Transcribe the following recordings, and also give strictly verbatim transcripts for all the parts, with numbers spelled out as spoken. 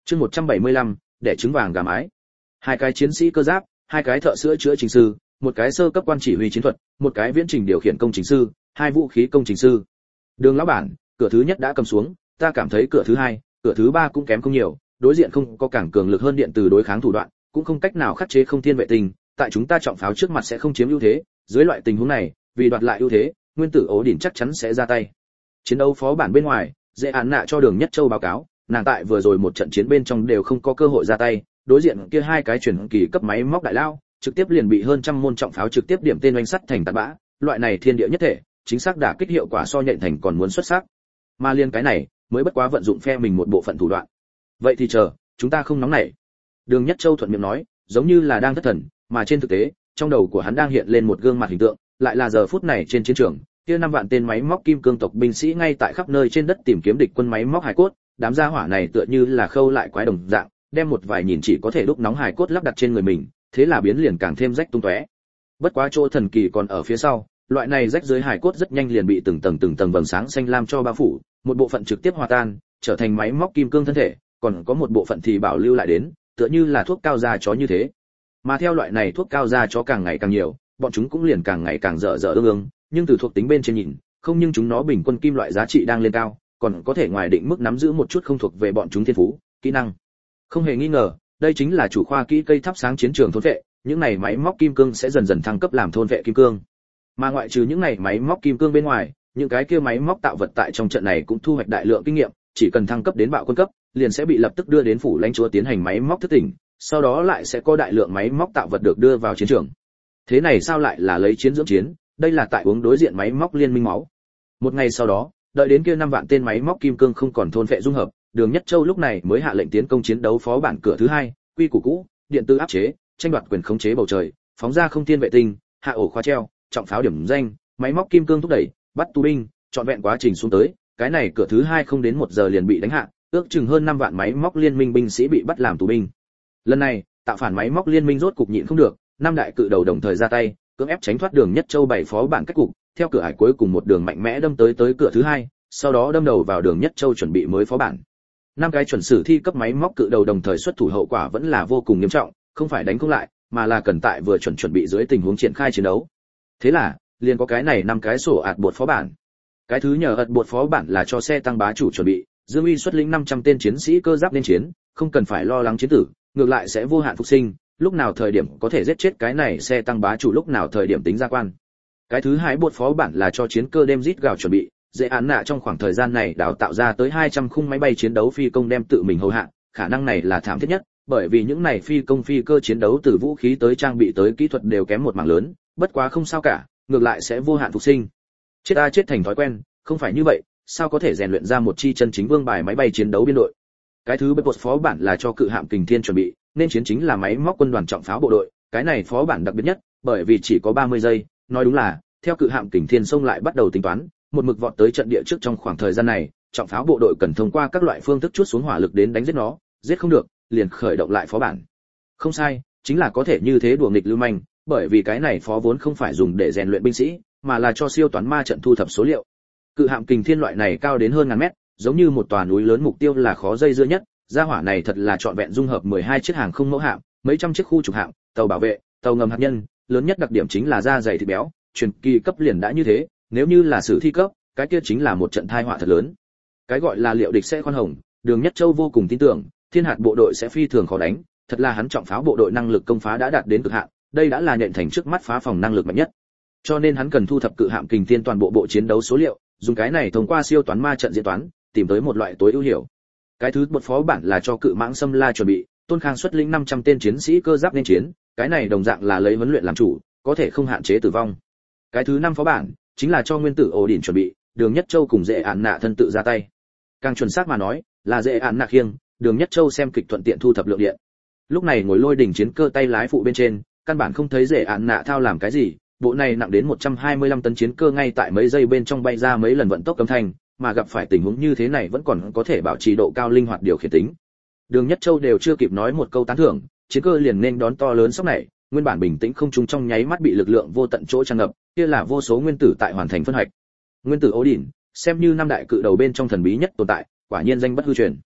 Chương một trăm bảy mươi lăm, để trứng vàng gà mái. Hai cái chiến sĩ cơ giáp, hai cái thợ sữa chữa trình sư, một cái sơ cấp quan chỉ huy chiến thuật, một cái viễn trình điều khiển công trình sư, hai vũ khí công trình sư. Đường lão bản, cửa thứ nhất đã cầm xuống, ta cảm thấy cửa thứ hai, cửa thứ ba cũng kém không nhiều, đối diện không có càng cường lực hơn điện từ đối kháng thủ đoạn, cũng không cách nào khắc chế không thiên vệ tinh, tại chúng ta trọng pháo trước mặt sẽ không chiếm ưu thế, dưới loại tình huống này, vì đoạt lại ưu thế, nguyên tử ổ đỉnh chắc chắn sẽ ra tay. Chiến đấu phó bản bên ngoài, dễ án nạ cho Đường Nhất Châu báo cáo, nàng tại vừa rồi một trận chiến bên trong đều không có cơ hội ra tay, đối diện kia hai cái chuyển kỳ cấp máy móc đại lao, trực tiếp liền bị hơn trăm môn trọng pháo trực tiếp điểm tên oanh sắt thành tạt bã, loại này thiên địa nhất thể, chính xác đả kích hiệu quả so nhện thành còn muốn xuất sắc. Mà liên cái này, mới bất quá vận dụng phe mình một bộ phận thủ đoạn. Vậy thì chờ, chúng ta không nóng nảy. Đường Nhất Châu thuận miệng nói, giống như là đang thất thần, mà trên thực tế, trong đầu của hắn đang hiện lên một gương mặt hình tượng, lại là giờ phút này trên chiến trường, kia năm vạn tên máy móc kim cương tộc binh sĩ ngay tại khắp nơi trên đất tìm kiếm địch quân máy móc hải cốt, đám gia hỏa này tựa như là khâu lại quái đồng dạng, đem một vài nhìn chỉ có thể đúc nóng hải cốt lắp đặt trên người mình, thế là biến liền càng thêm rách tung tóe. Bất quá chỗ thần kỳ còn ở phía sau, loại này rách dưới hải cốt rất nhanh liền bị từng tầng từng tầng vầng sáng xanh lam cho bao phủ, một bộ phận trực tiếp hòa tan, trở thành máy móc kim cương thân thể, còn có một bộ phận thì bảo lưu lại đến, tựa như là thuốc cao da chó như thế. Mà theo loại này thuốc cao da chó càng ngày càng nhiều, bọn chúng cũng liền càng ngày càng dở dở ương ương, nhưng từ thuộc tính bên trên nhìn, không nhưng chúng nó bình quân kim loại giá trị đang lên cao, còn có thể ngoài định mức nắm giữ một chút không thuộc về bọn chúng thiên phú, kỹ năng. Không hề nghi ngờ, đây chính là chủ khoa kỹ cây thắp sáng chiến trường thôn vệ, những này máy móc kim cương sẽ dần dần thăng cấp làm thôn vệ kim cương. Mà ngoại trừ những này máy móc kim cương bên ngoài, những cái kia máy móc tạo vật tại trong trận này cũng thu hoạch đại lượng kinh nghiệm, chỉ cần thăng cấp đến bạo quân cấp, liền sẽ bị lập tức đưa đến phủ lãnh chúa tiến hành máy móc thức tỉnh, sau đó lại sẽ có đại lượng máy móc tạo vật được đưa vào chiến trường. Thế này sao lại là lấy chiến dưỡng chiến, đây là tại uống đối diện máy móc liên minh máu. Một ngày sau đó, đợi đến kia năm vạn tên máy móc kim cương không còn thôn phệ dung hợp, Đường Nhất Châu lúc này mới hạ lệnh tiến công chiến đấu phó bản cửa thứ hai, quy củ cũ, điện tử áp chế, tranh đoạt quyền khống chế bầu trời, phóng ra không thiên vệ tinh, hạ ổ khóa treo, trọng pháo điểm danh, máy móc kim cương thúc đẩy, bắt tù binh, chọn vẹn quá trình xuống tới, cái này cửa thứ hai không đến một giờ liền bị đánh hạ, ước chừng hơn năm vạn máy móc liên minh binh sĩ bị bắt làm tù binh. Lần này, tạo phản máy móc liên minh rốt cục nhịn không được, năm đại cự đầu đồng thời ra tay, cưỡng ép tránh thoát Đường Nhất Châu bảy phó bản cách cục, theo cửa ải cuối cùng một đường mạnh mẽ đâm tới tới cửa thứ hai, sau đó đâm đầu vào Đường Nhất Châu chuẩn bị mới phó bản. Năm cái chuẩn sử thi cấp máy móc cự đầu đồng thời xuất thủ, hậu quả vẫn là vô cùng nghiêm trọng, không phải đánh không lại, mà là cần tại vừa chuẩn chuẩn bị dưới tình huống triển khai chiến đấu. Thế là, liền có cái này năm cái sổ ạt bột phó bản. Cái thứ nhờ ạt bột phó bản là cho xe tăng bá chủ chuẩn bị, Dương Uy xuất lĩnh năm trăm tên chiến sĩ cơ giáp lên chiến, không cần phải lo lắng chiến tử, ngược lại sẽ vô hạn phục sinh, lúc nào thời điểm có thể giết chết cái này xe tăng bá chủ, lúc nào thời điểm tính ra quan. Cái thứ hai bột phó bản là cho chiến cơ đêm rít gào chuẩn bị, dễ án nạ trong khoảng thời gian này đào tạo ra tới hai trăm khung máy bay chiến đấu phi công đem tự mình hầu hạ, khả năng này là thảm thiết nhất, bởi vì những này phi công phi cơ chiến đấu từ vũ khí tới trang bị tới kỹ thuật đều kém một mảng lớn, bất quá không sao cả, ngược lại sẽ vô hạn phục sinh. Chết ta chết thành thói quen, không phải như vậy, sao có thể rèn luyện ra một chi chân chính vương bài máy bay chiến đấu biên đội. Cái thứ bột phó bản là cho cự hạm kình thiên chuẩn bị, nên chiến chính là máy móc quân đoàn trọng pháo bộ đội, cái này phó bản đặc biệt nhất, bởi vì chỉ có ba mươi giây, nói đúng là, theo cự hạm kình thiên xông lại bắt đầu tính toán, một mực vọt tới trận địa trước trong khoảng thời gian này, trọng pháo bộ đội cần thông qua các loại phương thức chuốt xuống hỏa lực đến đánh giết nó, giết không được, liền khởi động lại phó bản. Không sai, chính là có thể như thế đùa nghịch lưu manh, bởi vì cái này phó vốn không phải dùng để rèn luyện binh sĩ, mà là cho siêu toán ma trận thu thập số liệu. Cự hạm kình thiên loại này cao đến hơn ngàn mét, giống như một tòa núi lớn, mục tiêu là khó dây dưa nhất, gia hỏa này thật là trọn vẹn dung hợp mười hai chiếc hàng không mẫu hạm, mấy trăm chiếc khu trục hạm, tàu bảo vệ, tàu ngầm hạt nhân, lớn nhất đặc điểm chính là da dày thịt béo, truyền kỳ cấp liền đã như thế, nếu như là sử thi cấp, cái kia chính là một trận tai họa thật lớn. Cái gọi là liệu địch sẽ khoan hồng, Đường Nhất Châu vô cùng tin tưởng, Thiên hạt bộ đội sẽ phi thường khó đánh, thật là hắn trọng pháo bộ đội năng lực công phá đã đạt đến cực hạn, đây đã là nhện thành trước mắt phá phòng năng lực mạnh nhất. Cho nên hắn cần thu thập cự hạm kình thiên toàn bộ bộ chiến đấu số liệu, dùng cái này thông qua siêu toán ma trận diễn toán, tìm tới một loại tối ưu hiểu. Cái thứ một phó bản là cho cự mãng xâm la chuẩn bị, Tôn Khang xuất lĩnh năm trăm tên chiến sĩ cơ giáp nên chiến, cái này đồng dạng là lấy huấn luyện làm chủ, có thể không hạn chế tử vong. Cái thứ năm phó bản chính là cho nguyên tử ổ đỉnh chuẩn bị, Đường Nhất Châu cùng dễ án nạ thân tự ra tay. Càng chuẩn xác mà nói, là dễ án nạ khiêng, Đường Nhất Châu xem kịch thuận tiện thu thập lượng điện. Lúc này ngồi lôi đỉnh chiến cơ tay lái phụ bên trên, căn bản không thấy dễ án nạ thao làm cái gì, bộ này nặng đến một trăm hai mươi lăm tấn chiến cơ ngay tại mấy giây bên trong bay ra mấy lần vận tốc cấm thanh, mà gặp phải tình huống như thế này vẫn còn có thể bảo trì độ cao linh hoạt điều khiển tính. Đường Nhất Châu đều chưa kịp nói một câu tán thưởng, chiến cơ liền nên đón to lớn sốc này, nguyên bản bình tĩnh không trung trong nháy mắt bị lực lượng vô tận chỗ tràn ngập, kia là vô số nguyên tử tại hoàn thành phân hoạch. Nguyên tử Odin, xem như năm đại cự đầu bên trong thần bí nhất tồn tại, quả nhiên danh bất hư truyền.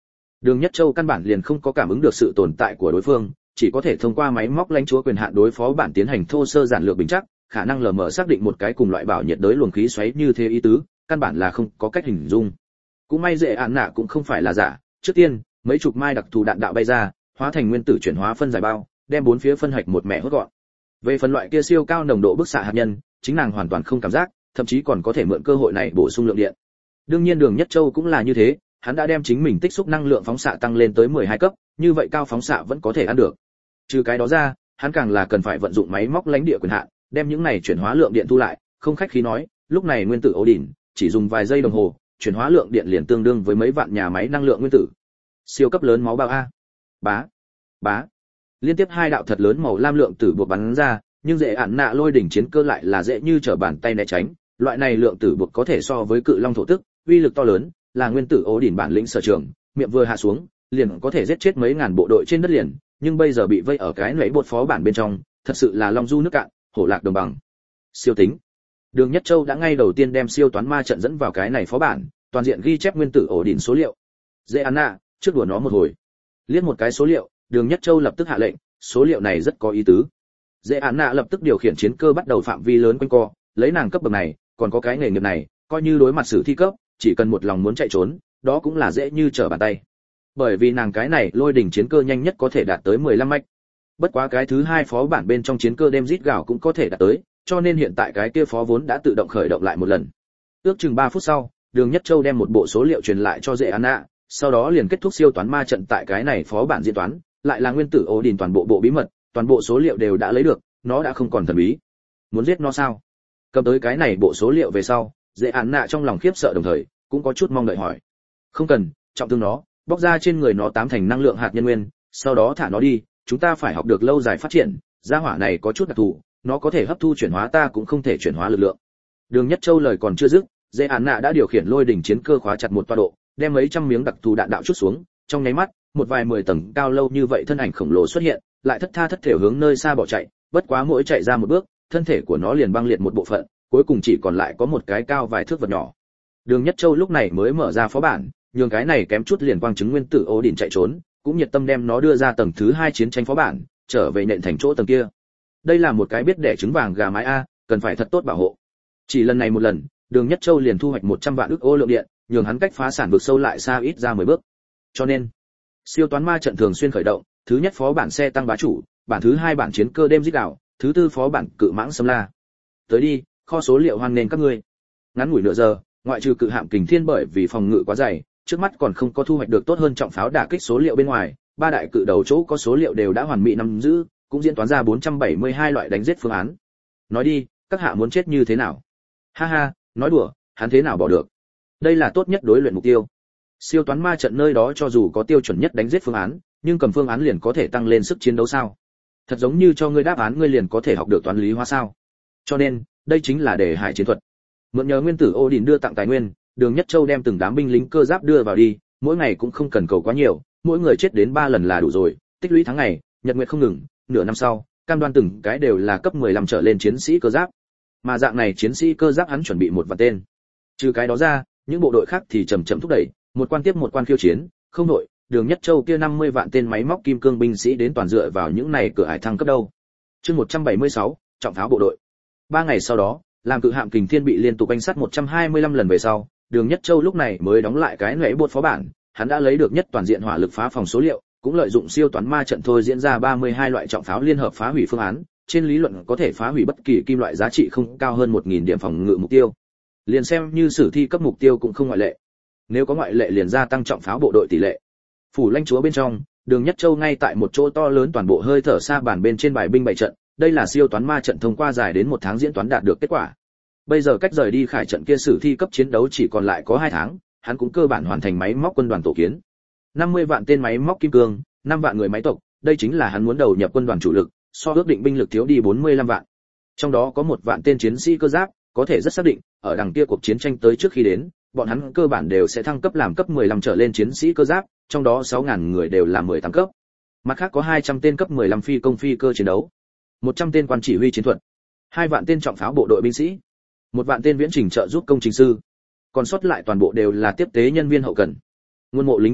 Đường Nhất Châu căn bản liền không có cảm ứng được sự tồn tại của đối phương, chỉ có thể thông qua máy móc lãnh chúa quyền hạn đối phó bản tiến hành thô sơ giản lược bình chắc, khả năng lờ mờ xác định một cái cùng loại bảo nhiệt đới luồng khí xoáy như thế ý tứ, căn bản là không có cách hình dung. Cũng may dễ án nạ cũng không phải là giả, trước tiên, mấy chục mai đặc thù đạn đạo bay ra, hóa thành nguyên tử chuyển hóa phân giải bao, đem bốn phía phân hạch một mẻ hốt gọn. Về phần loại kia siêu cao nồng độ bức xạ hạt nhân, chính nàng hoàn toàn không cảm giác, thậm chí còn có thể mượn cơ hội này bổ sung lượng điện. Đương nhiên Đường Nhất Châu cũng là như thế, hắn đã đem chính mình tích xúc năng lượng phóng xạ tăng lên tới mười hai cấp, như vậy cao phóng xạ vẫn có thể ăn được. Trừ cái đó ra, hắn càng là cần phải vận dụng máy móc lãnh địa quyền hạn, đem những này chuyển hóa lượng điện thu lại, không khách khí nói, lúc này nguyên tử Odin chỉ dùng vài giây đồng hồ, chuyển hóa lượng điện liền tương đương với mấy vạn nhà máy năng lượng nguyên tử. Siêu cấp lớn máu bao a. Bá, bá. Liên tiếp hai đạo thật lớn màu lam lượng tử buộc bắn ra, nhưng dễ ản nạ lôi đỉnh chiến cơ lại là dễ như trở bàn tay né tránh, loại này lượng tử buộc có thể so với cự long thổ tức, uy lực to lớn, là nguyên tử Odin bản lĩnh sở trường, miệng vừa hạ xuống, liền có thể giết chết mấy ngàn bộ đội trên đất liền, nhưng bây giờ bị vây ở cái nấy bột phó bản bên trong, thật sự là long du nước cạn, hổ lạc đồng bằng. Siêu tính. Đường Nhất Châu đã ngay đầu tiên đem siêu toán ma trận dẫn vào cái này phó bản, toàn diện ghi chép nguyên tử ổ đỉnh số liệu. Dễ ăn nạ, trước đùa nó một hồi. Liếc một cái số liệu, Đường Nhất Châu lập tức hạ lệnh, số liệu này rất có ý tứ. Dễ ăn nạ lập tức điều khiển chiến cơ bắt đầu phạm vi lớn quanh co, lấy nàng cấp bậc này, còn có cái nghề nghiệp này, coi như đối mặt sử thi cấp, chỉ cần một lòng muốn chạy trốn, đó cũng là dễ như trở bàn tay. Bởi vì nàng cái này lôi đỉnh chiến cơ nhanh nhất có thể đạt tới mười lăm mạch. Bất quá cái thứ hai phó bản bên trong chiến cơ đem rít gào cũng có thể đạt tới, cho nên hiện tại cái kia phó vốn đã tự động khởi động lại một lần. Ước chừng ba phút sau, Đường Nhất Châu đem một bộ số liệu truyền lại cho Dễ Anna, sau đó liền kết thúc siêu toán ma trận tại cái này phó bản diễn toán, lại là nguyên tử Odin toàn bộ bộ bí mật, toàn bộ số liệu đều đã lấy được, nó đã không còn thần bí. Muốn giết nó sao? Cầm tới cái này bộ số liệu về sau, Dễ Anna trong lòng khiếp sợ đồng thời, cũng có chút mong đợi hỏi. Không cần, trọng thương nó, bóc ra trên người nó tám thành năng lượng hạt nhân nguyên, sau đó thả nó đi, chúng ta phải học được lâu dài phát triển, gia hỏa này có chút đặc thù, nó có thể hấp thu chuyển hóa ta cũng không thể chuyển hóa lực lượng. Đường Nhất Châu lời còn chưa dứt, Dễ Án Nạ đã điều khiển lôi đỉnh chiến cơ khóa chặt một tọa độ, đem mấy trăm miếng đặc thù đạn đạo chút xuống, trong nháy mắt, một vài mười tầng cao lâu như vậy thân ảnh khổng lồ xuất hiện, lại thất tha thất thểu hướng nơi xa bỏ chạy, bất quá mỗi chạy ra một bước, thân thể của nó liền băng liệt một bộ phận, cuối cùng chỉ còn lại có một cái cao vài thước vật nhỏ. Đường Nhất Châu lúc này mới mở ra phó bản, nhường cái này kém chút liền quang chứng nguyên tử Odin chạy trốn, cũng nhiệt tâm đem nó đưa ra tầng thứ hai chiến tranh phó bản, trở về nện thành chỗ tầng kia. Đây là một cái biết đẻ trứng vàng gà mái a, cần phải thật tốt bảo hộ. Chỉ lần này một lần, Đường Nhất Châu liền thu hoạch một trăm vạn ức ô lượng điện, nhường hắn cách phá sản vực sâu lại xa ít ra mười bước. Cho nên, siêu toán ma trận thường xuyên khởi động, thứ nhất phó bản xe tăng bá chủ, bản thứ hai bản chiến cơ đêm giết đảo, thứ tư phó bản cự mãng xâm la. Tới đi, kho số liệu hoan nên các ngươi. Ngắn ngủi nửa giờ, ngoại trừ cự hạm kình thiên bởi vì phòng ngự quá dày, trước mắt còn không có thu hoạch được tốt hơn trọng pháo đả kích số liệu bên ngoài, ba đại cự đầu chỗ có số liệu đều đã hoàn mỹ nắm giữ, cũng diễn toán ra bốn trăm bảy mươi hai loại đánh giết phương án. Nói đi, các hạ muốn chết như thế nào? Ha ha, nói đùa, hắn thế nào bỏ được? Đây là tốt nhất đối luyện mục tiêu. Siêu toán ma trận nơi đó cho dù có tiêu chuẩn nhất đánh giết phương án, nhưng cầm phương án liền có thể tăng lên sức chiến đấu sao? Thật giống như cho ngươi đáp án ngươi liền có thể học được toán lý hóa sao? Cho nên, đây chính là đề hại chiến thuật. Mượn nhờ nguyên tử Odin đưa tặng tài nguyên, Đường Nhất Châu đem từng đám binh lính cơ giáp đưa vào đi, mỗi ngày cũng không cần cầu quá nhiều, mỗi người chết đến ba lần là đủ rồi, tích lũy tháng ngày, nhật nguyệt không ngừng, nửa năm sau, cam đoan từng cái đều là cấp mười lăm trở lên chiến sĩ cơ giáp. Mà dạng này chiến sĩ cơ giáp hắn chuẩn bị một vạn tên. Trừ cái đó ra, những bộ đội khác thì chậm chậm thúc đẩy, một quan tiếp một quan khiêu chiến, không nội, Đường Nhất Châu kia năm mươi vạn tên máy móc kim cương binh sĩ đến toàn dựa vào những này cửa ải thăng cấp đâu. Chương một trăm bảy mươi sáu, trọng pháo bộ đội. Ba ngày sau đó, làm cự hạm kình thiên bị liên tục đánh sát một trăm hai mươi lăm lần về sau, Đường Nhất Châu lúc này mới đóng lại cái nệ bột phó bản, hắn đã lấy được nhất toàn diện hỏa lực phá phòng số liệu, cũng lợi dụng siêu toán ma trận thôi diễn ra ba mươi hai loại trọng pháo liên hợp phá hủy phương án, trên lý luận có thể phá hủy bất kỳ kim loại giá trị không cao hơn một nghìn điểm phòng ngự mục tiêu. Liền xem như sử thi cấp mục tiêu cũng không ngoại lệ. Nếu có ngoại lệ liền gia tăng trọng pháo bộ đội tỷ lệ. Phủ lãnh chúa bên trong, Đường Nhất Châu ngay tại một chỗ to lớn toàn bộ hơi thở xa bản bên trên bài binh bảy trận, đây là siêu toán ma trận thông qua dài đến một tháng diễn toán đạt được kết quả. Bây giờ cách rời đi khải trận kia sử thi cấp chiến đấu chỉ còn lại có hai tháng, hắn cũng cơ bản hoàn thành máy móc quân đoàn tổ kiến. năm mươi vạn tên máy móc kim cương, năm vạn người máy tộc, đây chính là hắn muốn đầu nhập quân đoàn chủ lực, so ước định binh lực thiếu đi bốn mươi lăm vạn. Trong đó có một vạn tên chiến sĩ cơ giáp, có thể rất xác định, ở đằng kia cuộc chiến tranh tới trước khi đến, bọn hắn cơ bản đều sẽ thăng cấp làm cấp mười lăm trở lên chiến sĩ cơ giáp, trong đó sáu nghìn người đều là mười tám cấp. Mặt khác có hai trăm tên cấp mười lăm phi công phi cơ chiến đấu, một trăm tên quan chỉ huy chiến thuật, hai vạn tên trọng pháo bộ đội binh sĩ, một vạn tên viễn trình trợ giúp công trình sư, còn sót lại toàn bộ đều là tiếp tế nhân viên hậu cần. Nguồn mộ lính tuy ít,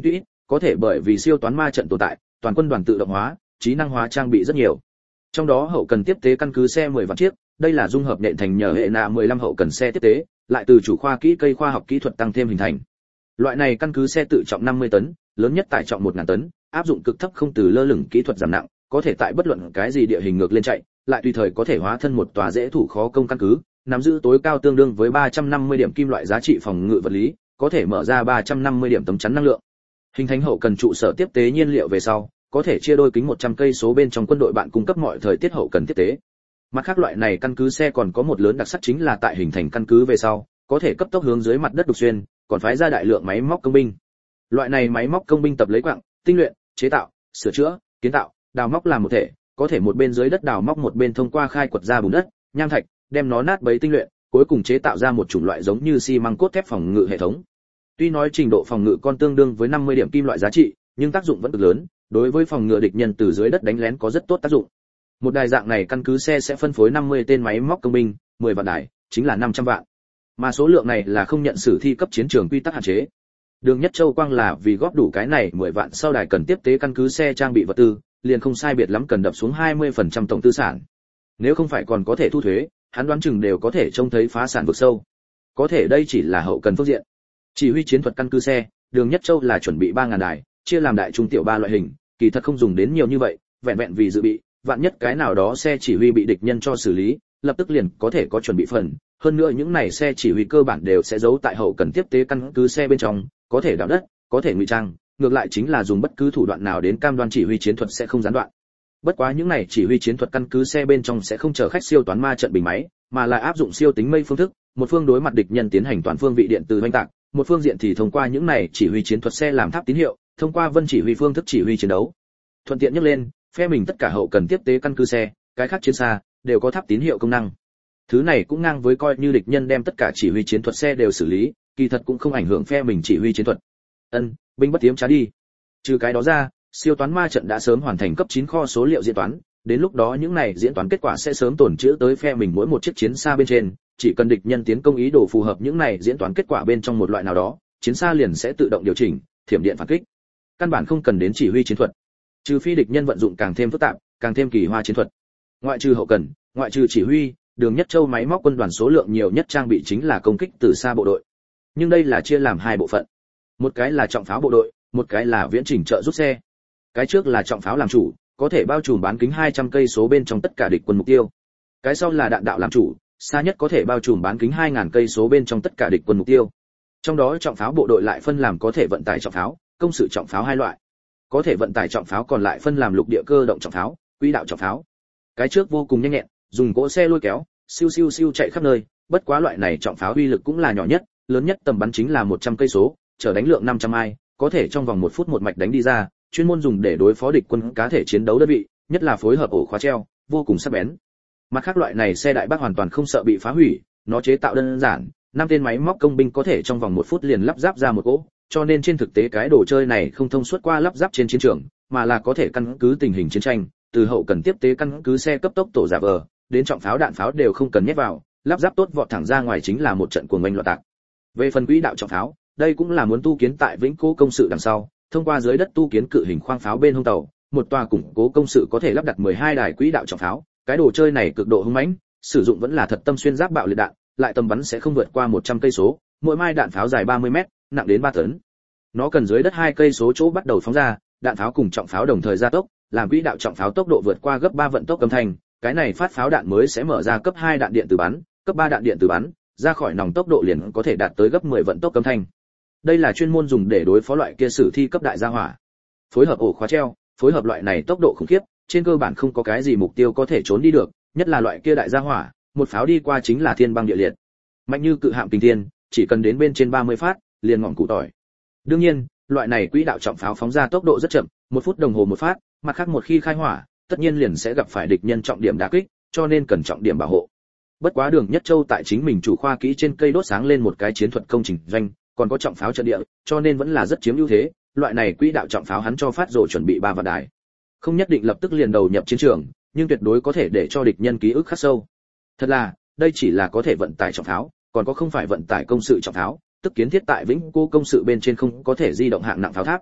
có thể bởi vì siêu toán ma trận tồn tại, toàn quân đoàn tự động hóa, trí năng hóa trang bị rất nhiều. Trong đó hậu cần tiếp tế căn cứ xe mười vạn chiếc, đây là dung hợp nện thành nhờ hệ nạ mười lăm hậu cần xe tiếp tế, lại từ chủ khoa kỹ cây khoa học kỹ thuật tăng thêm hình thành. Loại này căn cứ xe tự trọng năm mươi tấn, lớn nhất tải trọng một nghìn tấn, áp dụng cực thấp không từ lơ lửng kỹ thuật giảm nặng, có thể tại bất luận cái gì địa hình ngược lên chạy, lại tùy thời có thể hóa thân một tòa dễ thủ khó công căn cứ, nắm giữ tối cao tương đương với ba trăm năm mươi điểm kim loại giá trị phòng ngự vật lý, có thể mở ra ba trăm năm mươi điểm tấm chắn năng lượng. Hình thành hậu cần trụ sở tiếp tế nhiên liệu về sau, có thể chia đôi kính một trăm cây số bên trong quân đội bạn cung cấp mọi thời tiết hậu cần tiếp tế. Mặt khác loại này căn cứ xe còn có một lớn đặc sắc chính là tại hình thành căn cứ về sau, có thể cấp tốc hướng dưới mặt đất đục xuyên, còn phái ra đại lượng máy móc công binh. Loại này máy móc công binh tập lấy quặng, tinh luyện, chế tạo, sửa chữa, kiến tạo, đào móc làm một thể, có thể một bên dưới đất đào móc một bên thông qua khai quật ra bùn đất, nham thạch, đem nó nát bấy tinh luyện, cuối cùng chế tạo ra một chủng loại giống như xi măng cốt thép phòng ngự hệ thống. Tuy nói trình độ phòng ngự con tương đương với năm mươi điểm kim loại giá trị, nhưng tác dụng vẫn cực lớn, đối với phòng ngự địch nhân từ dưới đất đánh lén có rất tốt tác dụng. Một đài dạng này căn cứ xe sẽ phân phối năm mươi tên máy móc công binh, mười vạn đài, chính là năm trăm vạn. Mà số lượng này là không nhận sử thi cấp chiến trường quy tắc hạn chế. Đường Nhất Châu quang là vì góp đủ cái này mười vạn sau đài cần tiếp tế căn cứ xe trang bị vật tư, liền không sai biệt lắm cần đập xuống hai mươi phần trăm tổng tư sản. Nếu không phải còn có thể thu thuế, hắn đoán chừng đều có thể trông thấy phá sản vực sâu. Có thể đây chỉ là hậu cần phương diện. Chỉ huy chiến thuật căn cứ xe, Đường Nhất Châu là chuẩn bị ba nghìn đài, chia làm đại trung tiểu ba loại hình, kỳ thật không dùng đến nhiều như vậy, vẹn vẹn vì dự bị, vạn nhất cái nào đó xe chỉ huy bị địch nhân cho xử lý, lập tức liền có thể có chuẩn bị phần. Hơn nữa những này xe chỉ huy cơ bản đều sẽ giấu tại hậu cần tiếp tế căn cứ xe bên trong, có thể đào đất, có thể ngụy trang, ngược lại chính là dùng bất cứ thủ đoạn nào đến cam đoan chỉ huy chiến thuật sẽ không gián đoạn. Bất quá những này chỉ huy chiến thuật căn cứ xe bên trong sẽ không chở khách siêu toán ma trận bình máy, mà là áp dụng siêu tính mây phương thức, một phương đối mặt địch nhân tiến hành toàn phương vị điện từ hoành tạc, một phương diện thì thông qua những này chỉ huy chiến thuật xe làm tháp tín hiệu, thông qua vân chỉ huy phương thức chỉ huy chiến đấu. Thuận tiện nhắc lên, phe mình tất cả hậu cần tiếp tế căn cứ xe, cái khác chiến xa đều có tháp tín hiệu công năng. Thứ này cũng ngang với coi như địch nhân đem tất cả chỉ huy chiến thuật xe đều xử lý, kỳ thật cũng không ảnh hưởng phe mình chỉ huy chiến thuật. Ân, binh bất tiếm trá đi. Trừ cái đó ra, siêu toán ma trận đã sớm hoàn thành cấp chín kho số liệu diễn toán, đến lúc đó những này diễn toán kết quả sẽ sớm tồn trữ tới phe mình mỗi một chiếc chiến xa bên trên, chỉ cần địch nhân tiến công ý đồ phù hợp những này diễn toán kết quả bên trong một loại nào đó, chiến xa liền sẽ tự động điều chỉnh, thiểm điện phản kích. Căn bản không cần đến chỉ huy chiến thuật. Trừ phi địch nhân vận dụng càng thêm phức tạp, càng thêm kỳ hoa chiến thuật. Ngoại trừ hậu cần, ngoại trừ chỉ huy, Đường Nhất Châu máy móc quân đoàn số lượng nhiều nhất trang bị chính là công kích từ xa bộ đội. Nhưng đây là chia làm hai bộ phận. Một cái là trọng pháo bộ đội, một cái là viễn trình trợ giúp xe. Cái trước là trọng pháo làm chủ, có thể bao trùm bán kính hai trăm cây số bên trong tất cả địch quân mục tiêu. Cái sau là đạn đạo làm chủ, xa nhất có thể bao trùm bán kính hai nghìn cây số bên trong tất cả địch quân mục tiêu. Trong đó trọng pháo bộ đội lại phân làm có thể vận tải trọng pháo, công sự trọng pháo hai loại. Có thể vận tải trọng pháo còn lại phân làm lục địa cơ động trọng pháo, quỹ đạo trọng pháo. Cái trước vô cùng nhanh nhẹn, dùng cỗ xe lôi kéo, siêu siêu siêu chạy khắp nơi, bất quá loại này trọng pháo uy lực cũng là nhỏ nhất, lớn nhất tầm bắn chính là một trăm cây số, chở đánh lượng năm trăm ai, có thể trong vòng một phút một mạch đánh đi ra, chuyên môn dùng để đối phó địch quân cá thể chiến đấu đơn vị, nhất là phối hợp ổ khóa treo, vô cùng sắc bén. Mặt khác loại này xe đại bác hoàn toàn không sợ bị phá hủy, nó chế tạo đơn giản, năm tên máy móc công binh có thể trong vòng một phút liền lắp ráp ra một cỗ, cho nên trên thực tế cái đồ chơi này không thông suốt qua lắp ráp trên chiến trường, mà là có thể căn cứ tình hình chiến tranh, từ hậu cần tiếp tế căn cứ xe cấp tốc tổ giả vờ, đến trọng pháo đạn pháo đều không cần nhét vào, lắp ráp tốt vọt thẳng ra ngoài chính là một trận cuồng oanh loạn tạc. Về phần quỹ đạo trọng pháo, đây cũng là muốn tu kiến tại Vĩnh Cố công sự đằng sau, thông qua dưới đất tu kiến cự hình khoang pháo bên hông tàu, một tòa củng cố công sự có thể lắp đặt mười hai đài quỹ đạo trọng pháo, cái đồ chơi này cực độ hung mãnh, sử dụng vẫn là thật tâm xuyên giáp bạo liệt đạn, lại tầm bắn sẽ không vượt qua một trăm cây số, mỗi mai đạn pháo dài ba mươi mét, nặng đến ba tấn. Nó cần dưới đất hai cây số chỗ bắt đầu phóng ra, đạn pháo cùng trọng pháo đồng thời gia tốc, làm quỹ đạo trọng pháo tốc độ vượt qua gấp ba vận tốc âm thanh, cái này phát pháo đạn mới sẽ mở ra cấp hai đạn điện từ bắn, cấp ba đạn điện từ bắn, ra khỏi nòng tốc độ liền có thể đạt tới gấp mười vận tốc âm thanh. Đây là chuyên môn dùng để đối phó loại kia sử thi cấp đại gia hỏa. Phối hợp ổ khóa treo, phối hợp loại này tốc độ khủng khiếp, trên cơ bản không có cái gì mục tiêu có thể trốn đi được, nhất là loại kia đại gia hỏa, một pháo đi qua chính là thiên băng địa liệt. Mạnh như cự hạm kinh thiên, chỉ cần đến bên trên ba mươi phát, liền ngọn cụ tỏi. Đương nhiên, loại này quỹ đạo trọng pháo phóng ra tốc độ rất chậm, một phút đồng hồ một phát, mặt khác một khi khai hỏa, tất nhiên liền sẽ gặp phải địch nhân trọng điểm đả kích, cho nên cần trọng điểm bảo hộ. Bất quá Đường Nhất Châu tại chính mình chủ khoa kỹ trên cây đốt sáng lên một cái chiến thuật công trình doanh, còn có trọng pháo trận địa, cho nên vẫn là rất chiếm ưu thế, loại này quỹ đạo trọng pháo hắn cho phát rồi chuẩn bị ba vạn đài. Không nhất định lập tức liền đầu nhập chiến trường, nhưng tuyệt đối có thể để cho địch nhân ký ức khắc sâu. Thật là, đây chỉ là có thể vận tải trọng pháo, còn có không phải vận tải công sự trọng pháo, tức kiến thiết tại Vĩnh Cố công sự bên trên không có thể di động hạng nặng pháo tháp.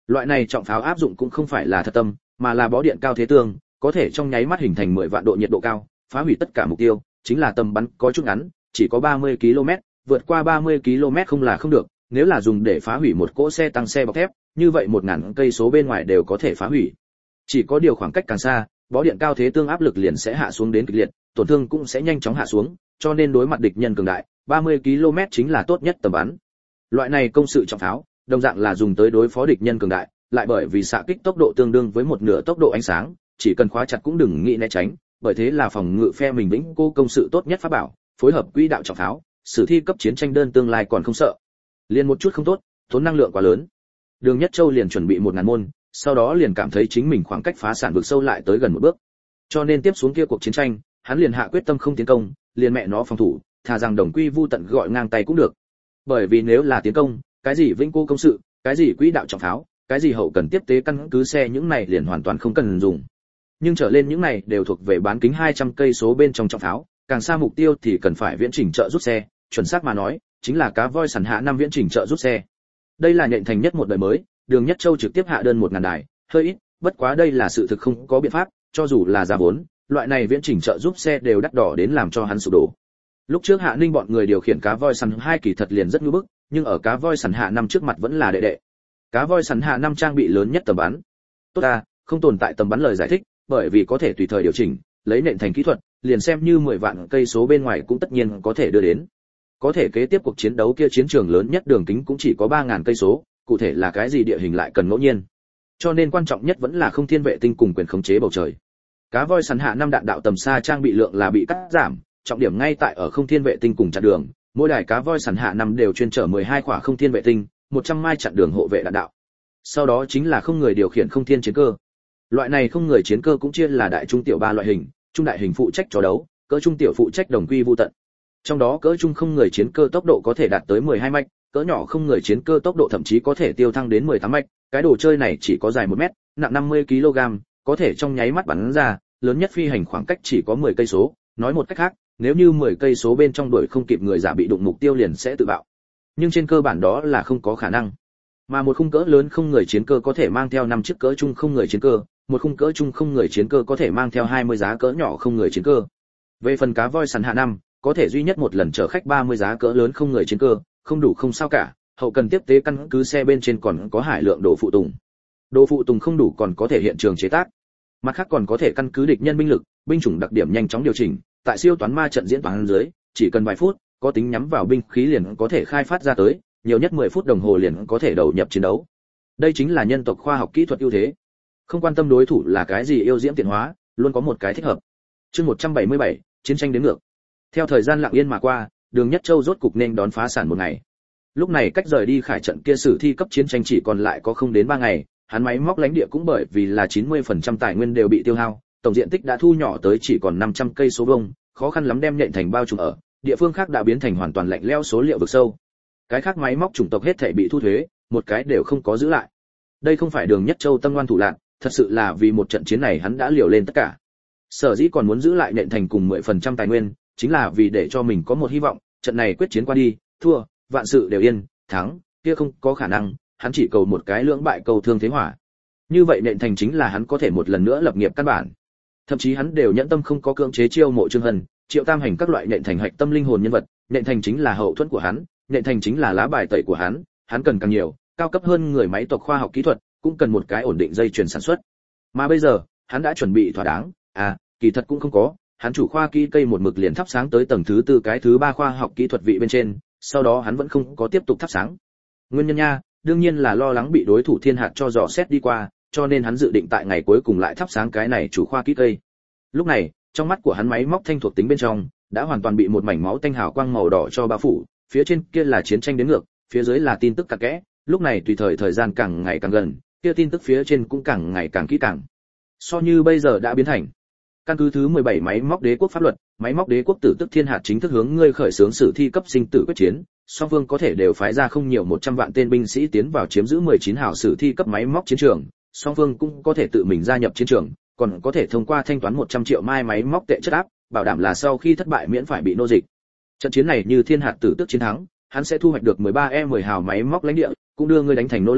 Loại này trọng pháo áp dụng cũng không phải là thật tâm, mà là bó điện cao thế tương, có thể trong nháy mắt hình thành mười vạn độ nhiệt độ cao, phá hủy tất cả mục tiêu, chính là tầm bắn có chút ngắn, chỉ có ba mươi ki lô mét, vượt qua ba mươi ki lô mét không là không được, nếu là dùng để phá hủy một cỗ xe tăng xe bọc thép, như vậy một ngàn cây số bên ngoài đều có thể phá hủy. Chỉ có điều khoảng cách càng xa, bó điện cao thế tương áp lực liền sẽ hạ xuống đến kịch liệt, tổn thương cũng sẽ nhanh chóng hạ xuống, cho nên đối mặt địch nhân cường đại, ba mươi ki lô mét chính là tốt nhất tầm bắn. Loại này công sự trọng pháo, đồng dạng là dùng tới đối phó địch nhân cường đại, lại bởi vì xạ kích tốc độ tương đương với một nửa tốc độ ánh sáng, chỉ cần khóa chặt cũng đừng nghĩ né tránh, bởi thế là phòng ngự phe mình vĩnh cô công sự tốt nhất pháp bảo, phối hợp quỹ đạo trọng pháo, sử thi cấp chiến tranh đơn tương lai còn không sợ. Liền một chút không tốt, tốn năng lượng quá lớn. Đường Nhất Châu liền chuẩn bị một ngàn môn, sau đó liền cảm thấy chính mình khoảng cách phá sản vực sâu lại tới gần một bước. Cho nên tiếp xuống kia cuộc chiến tranh, hắn liền hạ quyết tâm không tiến công, liền mẹ nó phòng thủ, thà rằng đồng quy vu tận gọi ngang tay cũng được. Bởi vì nếu là tiến công, cái gì vĩnh cô công sự, cái gì quỹ đạo trọng pháo, cái gì hậu cần tiếp tế căn cứ xe những này liền hoàn toàn không cần dùng. Nhưng trở lên những này đều thuộc về bán kính hai trăm cây số bên trong trọng pháo, càng xa mục tiêu thì cần phải viễn chỉnh trợ rút xe, chuẩn xác mà nói, chính là cá voi sẵn hạ năm viễn chỉnh trợ rút xe. Đây là nhện thành nhất một đời mới, Đường Nhất Châu trực tiếp hạ đơn một ngàn đài, hơi ít, bất quá đây là sự thực không có biện pháp, cho dù là giá vốn, loại này viễn chỉnh trợ giúp xe đều đắt đỏ đến làm cho hắn sụp đổ. Lúc trước Hạ Ninh bọn người điều khiển cá voi sẵn hai kỳ thật liền rất nhu bức, nhưng ở cá voi sẵn hạ năm trước mặt vẫn là đệ đệ. Cá voi sẵn hạ năm trang bị lớn nhất tầm bắn. Tốt ta, không tồn tại tầm bắn lời giải thích, bởi vì có thể tùy thời điều chỉnh, lấy nện thành kỹ thuật, liền xem như mười vạn cây số bên ngoài cũng tất nhiên có thể đưa đến. Có thể kế tiếp cuộc chiến đấu kia chiến trường lớn nhất đường kính cũng chỉ có ba ngàn cây số, cụ thể là cái gì địa hình lại cần ngẫu nhiên. Cho nên quan trọng nhất vẫn là không thiên vệ tinh cùng quyền khống chế bầu trời. Cá voi sẵn hạ năm đạn đạo tầm xa trang bị lượng là bị cắt giảm, trọng điểm ngay tại ở không thiên vệ tinh cùng chặn đường, mỗi đài cá voi sẵn hạ năm đều chuyên chở mười hai quả không thiên vệ tinh, một trăm mai chặn đường hộ vệ đạn đạo. Sau đó chính là không người điều khiển không thiên chiến cơ. Loại này không người chiến cơ cũng chia là đại trung tiểu ba loại hình, trung đại hình phụ trách chó đấu, cỡ trung tiểu phụ trách đồng quy vu tận. Trong đó cỡ trung không người chiến cơ tốc độ có thể đạt tới mười hai mạch, cỡ nhỏ không người chiến cơ tốc độ thậm chí có thể tiêu thăng đến mười tám mạch, cái đồ chơi này chỉ có dài một mét, nặng năm mươi ki lô gam, có thể trong nháy mắt bắn ra, lớn nhất phi hành khoảng cách chỉ có mười cây số, nói một cách khác, nếu như mười cây số bên trong đuổi không kịp người giả bị đụng mục tiêu liền sẽ tự bạo. Nhưng trên cơ bản đó là không có khả năng. Mà một khung cỡ lớn không người chiến cơ có thể mang theo năm chiếc cỡ trung không người chiến cơ, một khung cỡ trung không người chiến cơ có thể mang theo hai mươi giá cỡ nhỏ không người chiến cơ. Về phần cá voi sẵn hạ năm, có thể duy nhất một lần chở khách ba mươi giá cỡ lớn không người chiến cơ, không đủ không sao cả, hậu cần tiếp tế căn cứ xe bên trên còn có hải lượng đồ phụ tùng. Đồ phụ tùng không đủ còn có thể hiện trường chế tác. Mặt khác còn có thể căn cứ địch nhân binh lực, binh chủng đặc điểm nhanh chóng điều chỉnh, tại siêu toán ma trận diễn toán dưới, chỉ cần vài phút, có tính nhắm vào binh khí liền có thể khai phát ra tới, nhiều nhất mười phút đồng hồ liền có thể đầu nhập chiến đấu. Đây chính là nhân tộc khoa học kỹ thuật ưu thế. Không quan tâm đối thủ là cái gì yêu diễm tiện hóa, luôn có một cái thích hợp. Chương một trăm bảy mươi bảy, chiến tranh đến ngược. Theo thời gian lặng yên mà qua, Đường Nhất Châu rốt cục nên đón phá sản một ngày. Lúc này cách rời đi khải trận kia sử thi cấp chiến tranh chỉ còn lại có không đến ba ngày, hắn máy móc lãnh địa cũng bởi vì là chín mươi phần trăm tài nguyên đều bị tiêu hao, tổng diện tích đã thu nhỏ tới chỉ còn năm trăm cây số vuông, khó khăn lắm đem nhện thành bao trùm ở, địa phương khác đã biến thành hoàn toàn lạnh lẽo số liệu vực sâu. Cái khác máy móc chủng tộc hết thảy bị thu thuế, một cái đều không có giữ lại. Đây không phải Đường Nhất Châu tâm ngoan thủ lạn, thật sự là vì một trận chiến này hắn đã liều lên tất cả. Sở dĩ còn muốn giữ lại nhện thành cùng mười phần trăm tài nguyên, chính là vì để cho mình có một hy vọng, trận này quyết chiến qua đi, thua, vạn sự đều yên, thắng, kia không có khả năng, hắn chỉ cầu một cái lưỡng bại cầu thương thế hỏa. Như vậy nện thành chính là hắn có thể một lần nữa lập nghiệp căn bản. Thậm chí hắn đều nhẫn tâm không có cưỡng chế chiêu mộ Trương Hân, Triệu Tam Hành các loại nện thành hạch tâm linh hồn nhân vật, nện thành chính là hậu thuẫn của hắn, nện thành chính là lá bài tẩy của hắn, hắn cần càng nhiều, cao cấp hơn người máy tộc khoa học kỹ thuật, cũng cần một cái ổn định dây chuyền sản xuất. Mà bây giờ, hắn đã chuẩn bị thỏa đáng, à, kỳ thật cũng không có, hắn chủ khoa kỹ cây một mực liền thắp sáng tới tầng thứ tư cái thứ ba khoa học kỹ thuật vị bên trên, sau đó hắn vẫn không có tiếp tục thắp sáng. Nguyên nhân nha, đương nhiên là lo lắng bị đối thủ thiên hạt cho dò xét đi qua, cho nên hắn dự định tại ngày cuối cùng lại thắp sáng cái này chủ khoa kỹ cây. Lúc này, trong mắt của hắn máy móc thanh thuộc tính bên trong đã hoàn toàn bị một mảnh máu tanh hào quang màu đỏ cho bao phủ, phía trên kia là chiến tranh đến ngược, phía dưới là tin tức cặn kẽ, lúc này tùy thời thời gian càng ngày càng gần, kia tin tức phía trên cũng càng ngày càng kỹ càng. So như bây giờ đã biến thành căn cứ thứ mười bảy máy móc đế quốc pháp luật, máy móc đế quốc tử tức thiên hạt chính thức hướng ngươi khởi xướng sử thi cấp sinh tử quyết chiến, song phương có thể đều phái ra không nhiều một trăm vạn tên binh sĩ tiến vào chiếm giữ mười chín hào sử thi cấp máy móc chiến trường, song phương cũng có thể tự mình gia nhập chiến trường, còn có thể thông qua thanh toán một trăm triệu mai máy móc tệ chất áp, bảo đảm là sau khi thất bại miễn phải bị nô dịch. Trận chiến này như thiên hạt tử tức chiến thắng, hắn sẽ thu hoạch được mười ba E mười hào máy móc lãnh địa, cũng đưa ngươi đánh thành nô lệ,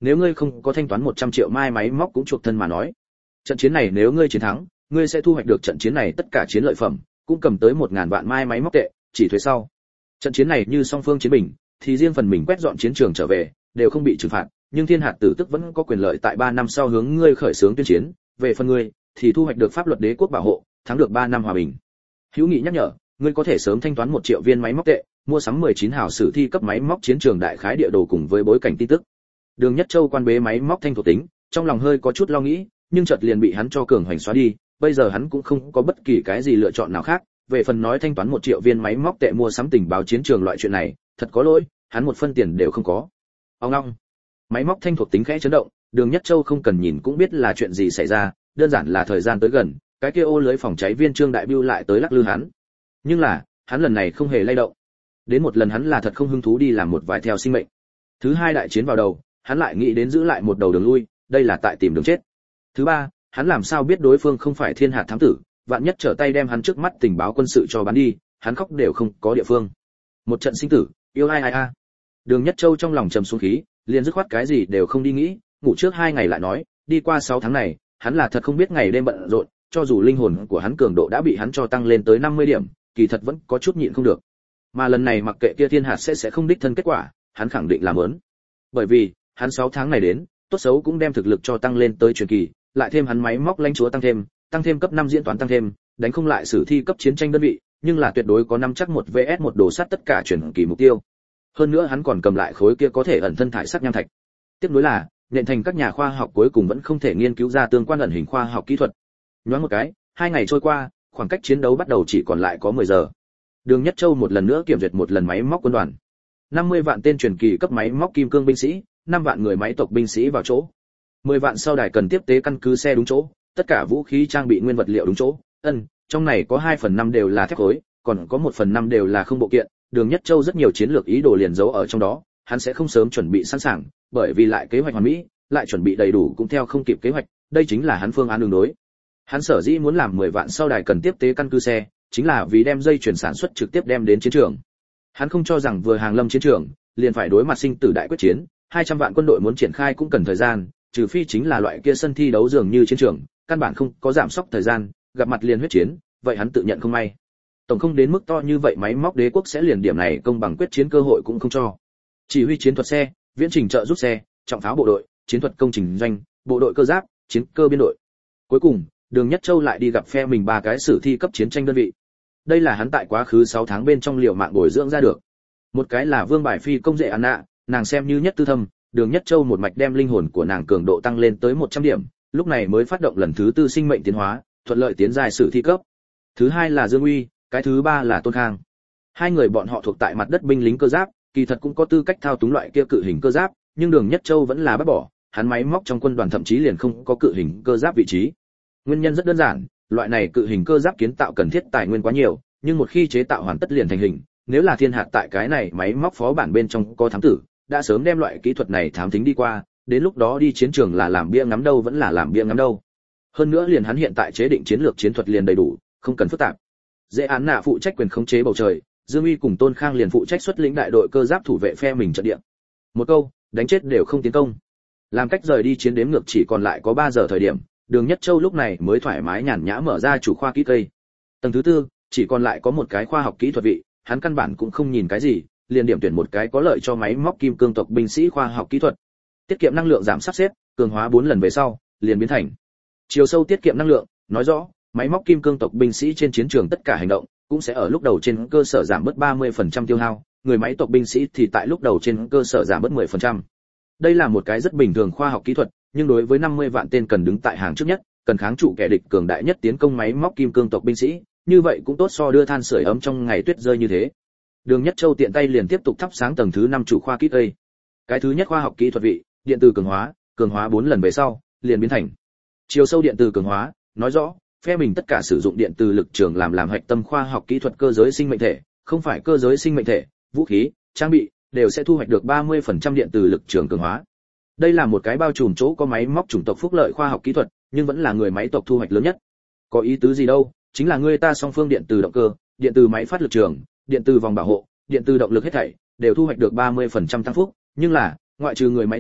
nếu ngươi không có thanh toán một trăm triệu mai máy móc cũng chuộc thân mà nói. Trận chiến này nếu ngươi chiến thắng, ngươi sẽ thu hoạch được trận chiến này tất cả chiến lợi phẩm, cũng cầm tới một ngàn vạn mai máy móc tệ, chỉ thuế sau. Trận chiến này như song phương chiến bình, thì riêng phần mình quét dọn chiến trường trở về, đều không bị trừng phạt, nhưng Thiên Hạt Tử tức vẫn có quyền lợi tại ba năm sau hướng ngươi khởi xướng tuyên chiến, về phần ngươi thì thu hoạch được pháp luật đế quốc bảo hộ, thắng được ba năm hòa bình. Hữu Nghị nhắc nhở, ngươi có thể sớm thanh toán một triệu viên máy móc tệ, mua sắm mười chín hào sử thi cấp máy móc chiến trường đại khái địa đồ cùng với bối cảnh tin tức. Đường Nhất Châu quan bế máy móc thanh thuộc tính, trong lòng hơi có chút lo nghĩ, nhưng chợt liền bị hắn cho cường hoành xóa đi, bây giờ hắn cũng không có bất kỳ cái gì lựa chọn nào khác, về phần nói thanh toán một triệu viên máy móc tệ mua sắm tình báo chiến trường loại chuyện này, thật có lỗi, hắn một phân tiền đều không có. Ông ngoong. Máy móc thanh thuộc tính khẽ chấn động, Đường Nhất Châu không cần nhìn cũng biết là chuyện gì xảy ra, đơn giản là thời gian tới gần, cái kia ô lưới phòng cháy viên Trương Đại Bưu lại tới lắc lư hắn. Nhưng là, hắn lần này không hề lay động. Đến một lần hắn là thật không hứng thú đi làm một vài theo sinh mệnh. Thứ hai đại chiến vào đầu, hắn lại nghĩ đến giữ lại một đầu đường lui, đây là tại tìm đường chết. Thứ ba, hắn làm sao biết đối phương không phải Thiên Hạt thám tử, vạn nhất trở tay đem hắn trước mắt tình báo quân sự cho bán đi, hắn khóc đều không có địa phương. Một trận sinh tử, yêu ai ai a. Đường Nhất Châu trong lòng trầm xuống khí, liền dứt khoát cái gì đều không đi nghĩ, ngủ trước hai ngày lại nói, đi qua sáu tháng này, hắn là thật không biết ngày đêm bận rộn, cho dù linh hồn của hắn cường độ đã bị hắn cho tăng lên tới năm mươi điểm, kỳ thật vẫn có chút nhịn không được. Mà lần này mặc kệ kia Thiên Hạt sẽ sẽ không đích thân kết quả, hắn khẳng định làm ớn. Bởi vì, hắn sáu tháng này đến, tốt xấu cũng đem thực lực cho tăng lên tới truyền kỳ, lại thêm hắn máy móc lãnh chúa tăng thêm, tăng thêm cấp năm diễn toán tăng thêm, đánh không lại sử thi cấp chiến tranh đơn vị, nhưng là tuyệt đối có năm chắc một vs một đồ sát tất cả truyền kỳ mục tiêu. Hơn nữa hắn còn cầm lại khối kia có thể ẩn thân thải sắc nham thạch. Tiếp nối là, nhện thành các nhà khoa học cuối cùng vẫn không thể nghiên cứu ra tương quan ẩn hình khoa học kỹ thuật. Nhoáng một cái, hai ngày trôi qua, khoảng cách chiến đấu bắt đầu chỉ còn lại có mười giờ. Đường Nhất Châu một lần nữa kiểm duyệt một lần máy móc quân đoàn. năm mươi vạn tên truyền kỳ cấp máy móc kim cương binh sĩ, năm vạn người máy tộc binh sĩ vào chỗ. mười vạn sau đài cần tiếp tế căn cứ xe đúng chỗ, tất cả vũ khí trang bị nguyên vật liệu đúng chỗ. Ân, trong này có hai phần năm đều là thép khối, còn có một phần năm đều là không bộ kiện. Đường Nhất Châu rất nhiều chiến lược ý đồ liền giấu ở trong đó, hắn sẽ không sớm chuẩn bị sẵn sàng, bởi vì lại kế hoạch hoàn mỹ, lại chuẩn bị đầy đủ cũng theo không kịp kế hoạch, đây chính là hắn phương án đường đối. Hắn sở dĩ muốn làm mười vạn sau đài cần tiếp tế căn cứ xe, chính là vì đem dây chuyển sản xuất trực tiếp đem đến chiến trường. Hắn không cho rằng vừa hàng lâm chiến trường, liền phải đối mặt sinh tử đại quyết chiến, hai trăm vạn quân đội muốn triển khai cũng cần thời gian, trừ phi chính là loại kia sân thi đấu dường như chiến trường, căn bản không có giảm sốc thời gian, gặp mặt liền huyết chiến, vậy hắn tự nhận không may. Tổng không đến mức to như vậy máy móc đế quốc sẽ liền điểm này công bằng quyết chiến cơ hội cũng không cho. Chỉ huy chiến thuật xe, viễn trình trợ giúp xe, trọng pháo bộ đội, chiến thuật công trình doanh, bộ đội cơ giáp, chiến cơ biên đội. Cuối cùng, Đường Nhất Châu lại đi gặp phe mình ba cái sử thi cấp chiến tranh đơn vị. Đây là hắn tại quá khứ sáu tháng bên trong liều mạng bồi dưỡng ra được. Một cái là Vương Bài Phi công dễ Anna, nàng xem như nhất tư thâm, Đường Nhất Châu một mạch đem linh hồn của nàng cường độ tăng lên tới một trăm điểm, lúc này mới phát động lần thứ tư sinh mệnh tiến hóa, thuận lợi tiến giai sử thi cấp. Thứ hai là Dương Uy, cái thứ ba là Tôn Khang. Hai người bọn họ thuộc tại mặt đất binh lính cơ giáp, kỳ thật cũng có tư cách thao túng loại kia cự hình cơ giáp, nhưng Đường Nhất Châu vẫn là bắt bỏ, hắn máy móc trong quân đoàn thậm chí liền không có cự hình cơ giáp vị trí. Nguyên nhân rất đơn giản, loại này cự hình cơ giáp kiến tạo cần thiết tài nguyên quá nhiều, nhưng một khi chế tạo hoàn tất liền thành hình, nếu là Thiên Hạt tại cái này máy móc phó bản bên trong có thám tử, đã sớm đem loại kỹ thuật này thám thính đi qua, đến lúc đó đi chiến trường là làm bia ngắm đâu vẫn là làm bia ngắm đâu. Hơn nữa liền hắn hiện tại chế định chiến lược chiến thuật liền đầy đủ, không cần phức tạp. Dễ án nạ phụ trách quyền khống chế bầu trời, Dương Uy cùng Tôn Khang liền phụ trách xuất lĩnh đại đội cơ giáp thủ vệ phe mình trận địa. Một câu, đánh chết đều không tiến công. Làm cách rời đi chiến đếm ngược chỉ còn lại có ba giờ thời điểm, Đường Nhất Châu lúc này mới thoải mái nhàn nhã mở ra chủ khoa kỹ cây. Tầng thứ tư, chỉ còn lại có một cái khoa học kỹ thuật vị, hắn căn bản cũng không nhìn cái gì, liền điểm tuyển một cái có lợi cho máy móc kim cương tộc binh sĩ khoa học kỹ thuật. Tiết kiệm năng lượng giảm sắp xếp, cường hóa bốn lần về sau, liền biến thành chiều sâu tiết kiệm năng lượng, nói rõ, máy móc kim cương tộc binh sĩ trên chiến trường tất cả hành động cũng sẽ ở lúc đầu trên cơ sở giảm bớt ba mươi phần trăm tiêu hao, người máy tộc binh sĩ thì tại lúc đầu trên cơ sở giảm bớt mười phần trăm. Đây là một cái rất bình thường khoa học kỹ thuật, nhưng đối với năm mươi vạn tên cần đứng tại hàng trước nhất, cần kháng trụ kẻ địch cường đại nhất tiến công máy móc kim cương tộc binh sĩ, như vậy cũng tốt so đưa than sưởi ấm trong ngày tuyết rơi như thế. Đường Nhất Châu tiện tay liền tiếp tục thắp sáng tầng thứ năm chủ khoa kỹ cây. Cái thứ nhất khoa học kỹ thuật vị, điện từ cường hóa, cường hóa bốn lần về sau, liền biến thành chiều sâu điện từ cường hóa, nói rõ, phe mình tất cả sử dụng điện từ lực trường làm làm hạch tâm khoa học kỹ thuật cơ giới sinh mệnh thể, không phải cơ giới sinh mệnh thể, vũ khí, trang bị đều sẽ thu hoạch được ba mươi phần trăm điện từ lực trường cường hóa. Đây là một cái bao trùm chỗ có máy móc chủng tộc phúc lợi khoa học kỹ thuật, nhưng vẫn là người máy tộc thu hoạch lớn nhất. Có ý tứ gì đâu, chính là người ta song phương điện từ động cơ, điện từ máy phát lực trường, điện từ vòng bảo hộ, điện từ động lực hết thảy đều thu hoạch được ba mươi phần trăm tăng phúc, nhưng là, ngoại trừ người máy tộc,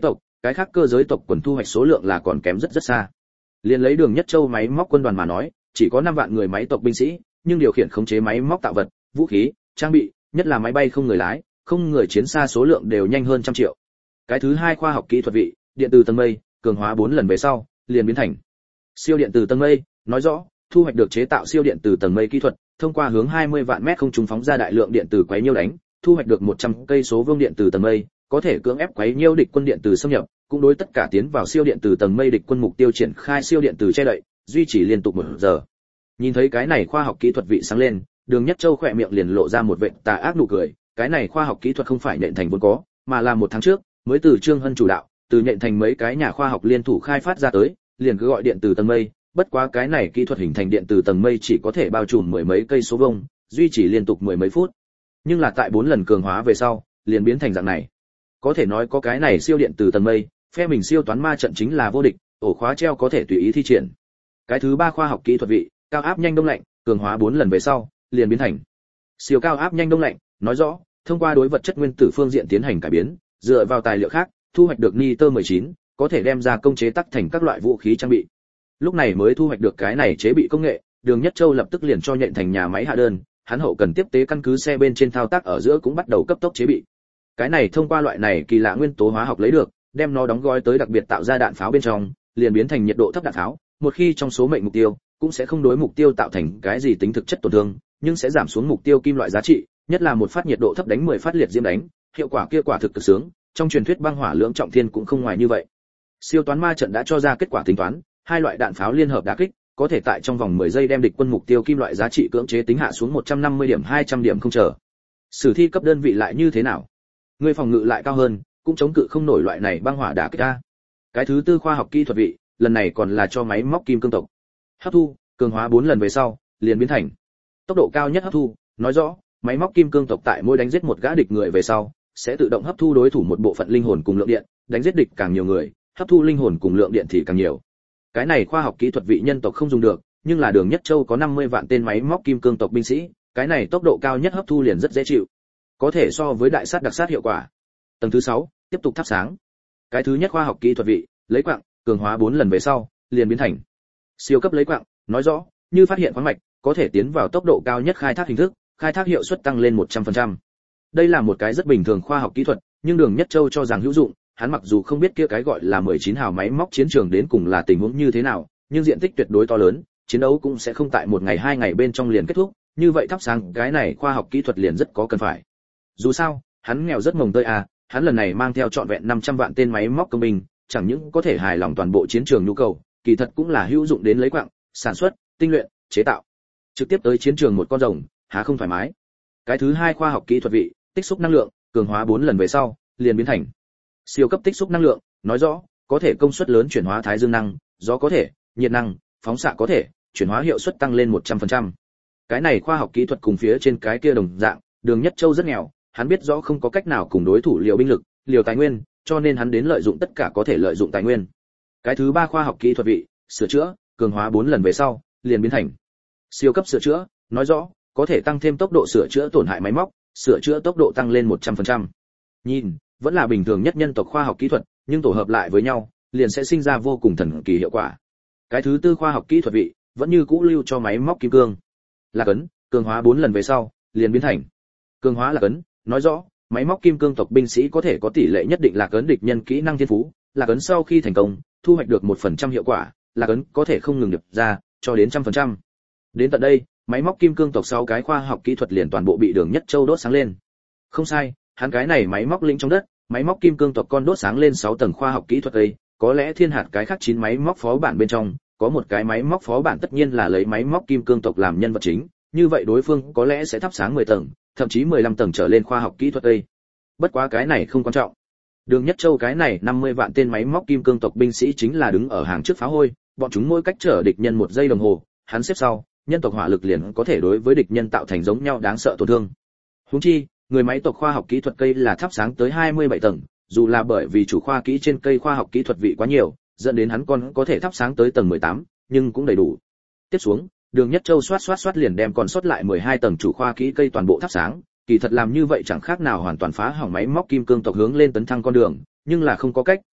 cái khác cơ giới tộc quần thu hoạch số lượng là còn kém rất rất xa. Liên lấy Đường Nhất Châu máy móc quân đoàn mà nói, chỉ có năm vạn người máy tộc binh sĩ, nhưng điều khiển khống chế máy móc tạo vật, vũ khí, trang bị, nhất là máy bay không người lái, không người chiến xa số lượng đều nhanh hơn trăm triệu. Cái thứ hai khoa học kỹ thuật vị, điện từ tầng mây, cường hóa bốn lần về sau, liền biến thành siêu điện từ tầng mây, nói rõ, thu hoạch được chế tạo siêu điện từ tầng mây kỹ thuật, thông qua hướng hai mươi vạn mét không trung phóng ra đại lượng điện từ quấy nhiêu đánh, thu hoạch được một trăm cây số vuông điện từ tầng mây, có thể cưỡng ép quấy nhiêu địch quân điện từ xâm nhập, cũng đối tất cả tiến vào siêu điện từ tầng mây địch quân mục tiêu triển khai siêu điện từ che đậy, duy trì liên tục một giờ. Nhìn thấy cái này khoa học kỹ thuật vị sáng lên, Đường Nhất Châu khỏe miệng liền lộ ra một vệt tà ác nụ cười, cái này khoa học kỹ thuật không phải nện thành vốn có, mà là một tháng trước, mới từ Trương Hân chủ đạo, từ nện thành mấy cái nhà khoa học liên thủ khai phát ra tới, liền cứ gọi điện từ tầng mây, bất quá cái này kỹ thuật hình thành điện từ tầng mây chỉ có thể bao trùm mười mấy cây số vuông, duy trì liên tục mười mấy phút. Nhưng là tại bốn lần cường hóa về sau, liền biến thành dạng này. Có thể nói có cái này siêu điện từ tầng mây, phe mình siêu toán ma trận chính là vô địch, ổ khóa treo có thể tùy ý thi triển. Cái thứ ba khoa học kỹ thuật vị, cao áp nhanh đông lạnh, cường hóa bốn lần về sau, liền biến thành siêu cao áp nhanh đông lạnh, nói rõ, thông qua đối vật chất nguyên tử phương diện tiến hành cải biến, dựa vào tài liệu khác, thu hoạch được nitơ mười chín, có thể đem ra công chế tác thành các loại vũ khí trang bị. Lúc này mới thu hoạch được cái này chế bị công nghệ, Đường Nhất Châu lập tức liền cho nhện thành nhà máy hạ đơn, hắn hậu cần tiếp tế căn cứ xe bên trên thao tác ở giữa cũng bắt đầu cấp tốc chế bị. Cái này thông qua loại này kỳ lạ nguyên tố hóa học lấy được, đem nó đóng gói tới đặc biệt tạo ra đạn pháo bên trong, liền biến thành nhiệt độ thấp đạn pháo, một khi trong số mệnh mục tiêu, cũng sẽ không đối mục tiêu tạo thành cái gì tính thực chất tổn thương, nhưng sẽ giảm xuống mục tiêu kim loại giá trị, nhất là một phát nhiệt độ thấp đánh mười phát liệt diễm đánh, hiệu quả kia quả thực cực sướng, trong truyền thuyết băng hỏa lưỡng trọng thiên cũng không ngoài như vậy. Siêu toán ma trận đã cho ra kết quả tính toán, hai loại đạn pháo liên hợp đả kích, có thể tại trong vòng mười giây đem địch quân mục tiêu kim loại giá trị cưỡng chế tính hạ xuống một trăm năm mươi điểm hai trăm điểm không chờ. Sử thi cấp đơn vị lại như thế nào? Người phòng ngự lại cao hơn, cũng chống cự không nổi loại này băng hỏa đả kích a. Cái thứ tư khoa học kỹ thuật vị, lần này còn là cho máy móc kim cương tộc. Hấp thu, cường hóa bốn lần về sau, liền biến thành tốc độ cao nhất hấp thu, nói rõ, máy móc kim cương tộc tại mỗi đánh giết một gã địch người về sau, sẽ tự động hấp thu đối thủ một bộ phận linh hồn cùng lượng điện, đánh giết địch càng nhiều người, hấp thu linh hồn cùng lượng điện thì càng nhiều. Cái này khoa học kỹ thuật vị nhân tộc không dùng được, nhưng là Đường Nhất Châu có năm mươi vạn tên máy móc kim cương tộc binh sĩ, cái này tốc độ cao nhất hấp thu liền rất dễ chịu. Có thể so với đại sát đặc sát hiệu quả. Tầng thứ sáu, tiếp tục thắp sáng. Cái thứ nhất khoa học kỹ thuật vị, lấy quặng, cường hóa bốn lần về sau, liền biến thành siêu cấp lấy quặng, nói rõ, như phát hiện khoáng mạch, có thể tiến vào tốc độ cao nhất khai thác hình thức, khai thác hiệu suất tăng lên một trăm phần trăm. Đây là một cái rất bình thường khoa học kỹ thuật, nhưng Đường Nhất Châu cho rằng hữu dụng, hắn mặc dù không biết kia cái gọi là mười chín hào máy móc chiến trường đến cùng là tình huống như thế nào, nhưng diện tích tuyệt đối to lớn, chiến đấu cũng sẽ không tại một ngày hai ngày bên trong liền kết thúc, như vậy thắp sáng cái này khoa học kỹ thuật liền rất có cần phải. Dù sao, hắn nghèo rất mồng tơi à, hắn lần này mang theo trọn vẹn năm trăm vạn tên máy móc công binh, chẳng những có thể hài lòng toàn bộ chiến trường nhu cầu, kỳ thật cũng là hữu dụng đến lấy quặng, sản xuất, tinh luyện, chế tạo. Trực tiếp tới chiến trường một con rồng, há không thoải mái. Cái thứ hai khoa học kỹ thuật vị, tích xúc năng lượng, cường hóa bốn lần về sau, liền biến thành siêu cấp tích xúc năng lượng, nói rõ, có thể công suất lớn chuyển hóa thái dương năng, gió có thể, nhiệt năng, phóng xạ có thể, chuyển hóa hiệu suất tăng lên một trăm phần trăm. Cái này khoa học kỹ thuật cùng phía trên cái kia đồng dạng, Đường Nhất Châu rất nghèo, hắn biết rõ không có cách nào cùng đối thủ liều binh lực, liều tài nguyên, cho nên hắn đến lợi dụng tất cả có thể lợi dụng tài nguyên. Cái thứ ba khoa học kỹ thuật vị, sửa chữa, cường hóa bốn lần về sau, liền biến thành siêu cấp sửa chữa, nói rõ, có thể tăng thêm tốc độ sửa chữa tổn hại máy móc, sửa chữa tốc độ tăng lên một trăm phần trăm. Nhìn, vẫn là bình thường nhất nhân tộc khoa học kỹ thuật, nhưng tổ hợp lại với nhau, liền sẽ sinh ra vô cùng thần kỳ hiệu quả. Cái thứ tư khoa học kỹ thuật vị, vẫn như cũ lưu cho máy móc kim cương. Là cấn, cường hóa bốn lần về sau, liền biến thành cường hóa là cấn, nói rõ, máy móc kim cương tộc binh sĩ có thể có tỷ lệ nhất định là cấn địch nhân kỹ năng thiên phú, là cấn sau khi thành công, thu hoạch được một phần trăm hiệu quả, là cấn có thể không ngừng điệp ra, cho đến trăm phần trăm. Đến tận đây, máy móc kim cương tộc sáu cái khoa học kỹ thuật liền toàn bộ bị Đường Nhất Châu đốt sáng lên. Không sai, hắn cái này máy móc lĩnh trong đất, máy móc kim cương tộc con đốt sáng lên sáu tầng khoa học kỹ thuật ấy, có lẽ thiên hạt cái khác chín máy móc phó bản bên trong, có một cái máy móc phó bản tất nhiên là lấy máy móc kim cương tộc làm nhân vật chính, như vậy đối phương có lẽ sẽ thắp sáng mười tầng, thậm chí mười lăm tầng trở lên khoa học kỹ thuật ấy. Bất quá cái này không quan trọng. Đường Nhất Châu cái này năm mươi vạn tên máy móc kim cương tộc binh sĩ chính là đứng ở hàng trước phá hôi, bọn chúng mỗi cách trở địch nhân một giây đồng hồ, hắn xếp sau, nhân tộc hỏa lực liền có thể đối với địch nhân tạo thành giống nhau đáng sợ tổn thương. Huống chi, người máy tộc khoa học kỹ thuật cây là thắp sáng tới hai mươi bảy tầng, dù là bởi vì chủ khoa kỹ trên cây khoa học kỹ thuật vị quá nhiều, dẫn đến hắn còn có thể thắp sáng tới tầng mười tám, nhưng cũng đầy đủ. Tiếp xuống, Đường Nhất Châu xoát xoát xoát liền đem còn sót lại mười hai tầng chủ khoa kỹ cây toàn bộ thắp sáng, kỳ thật làm như vậy chẳng khác nào hoàn toàn phá hỏng máy móc kim cương tộc hướng lên tấn thăng con đường, nhưng là không có cách,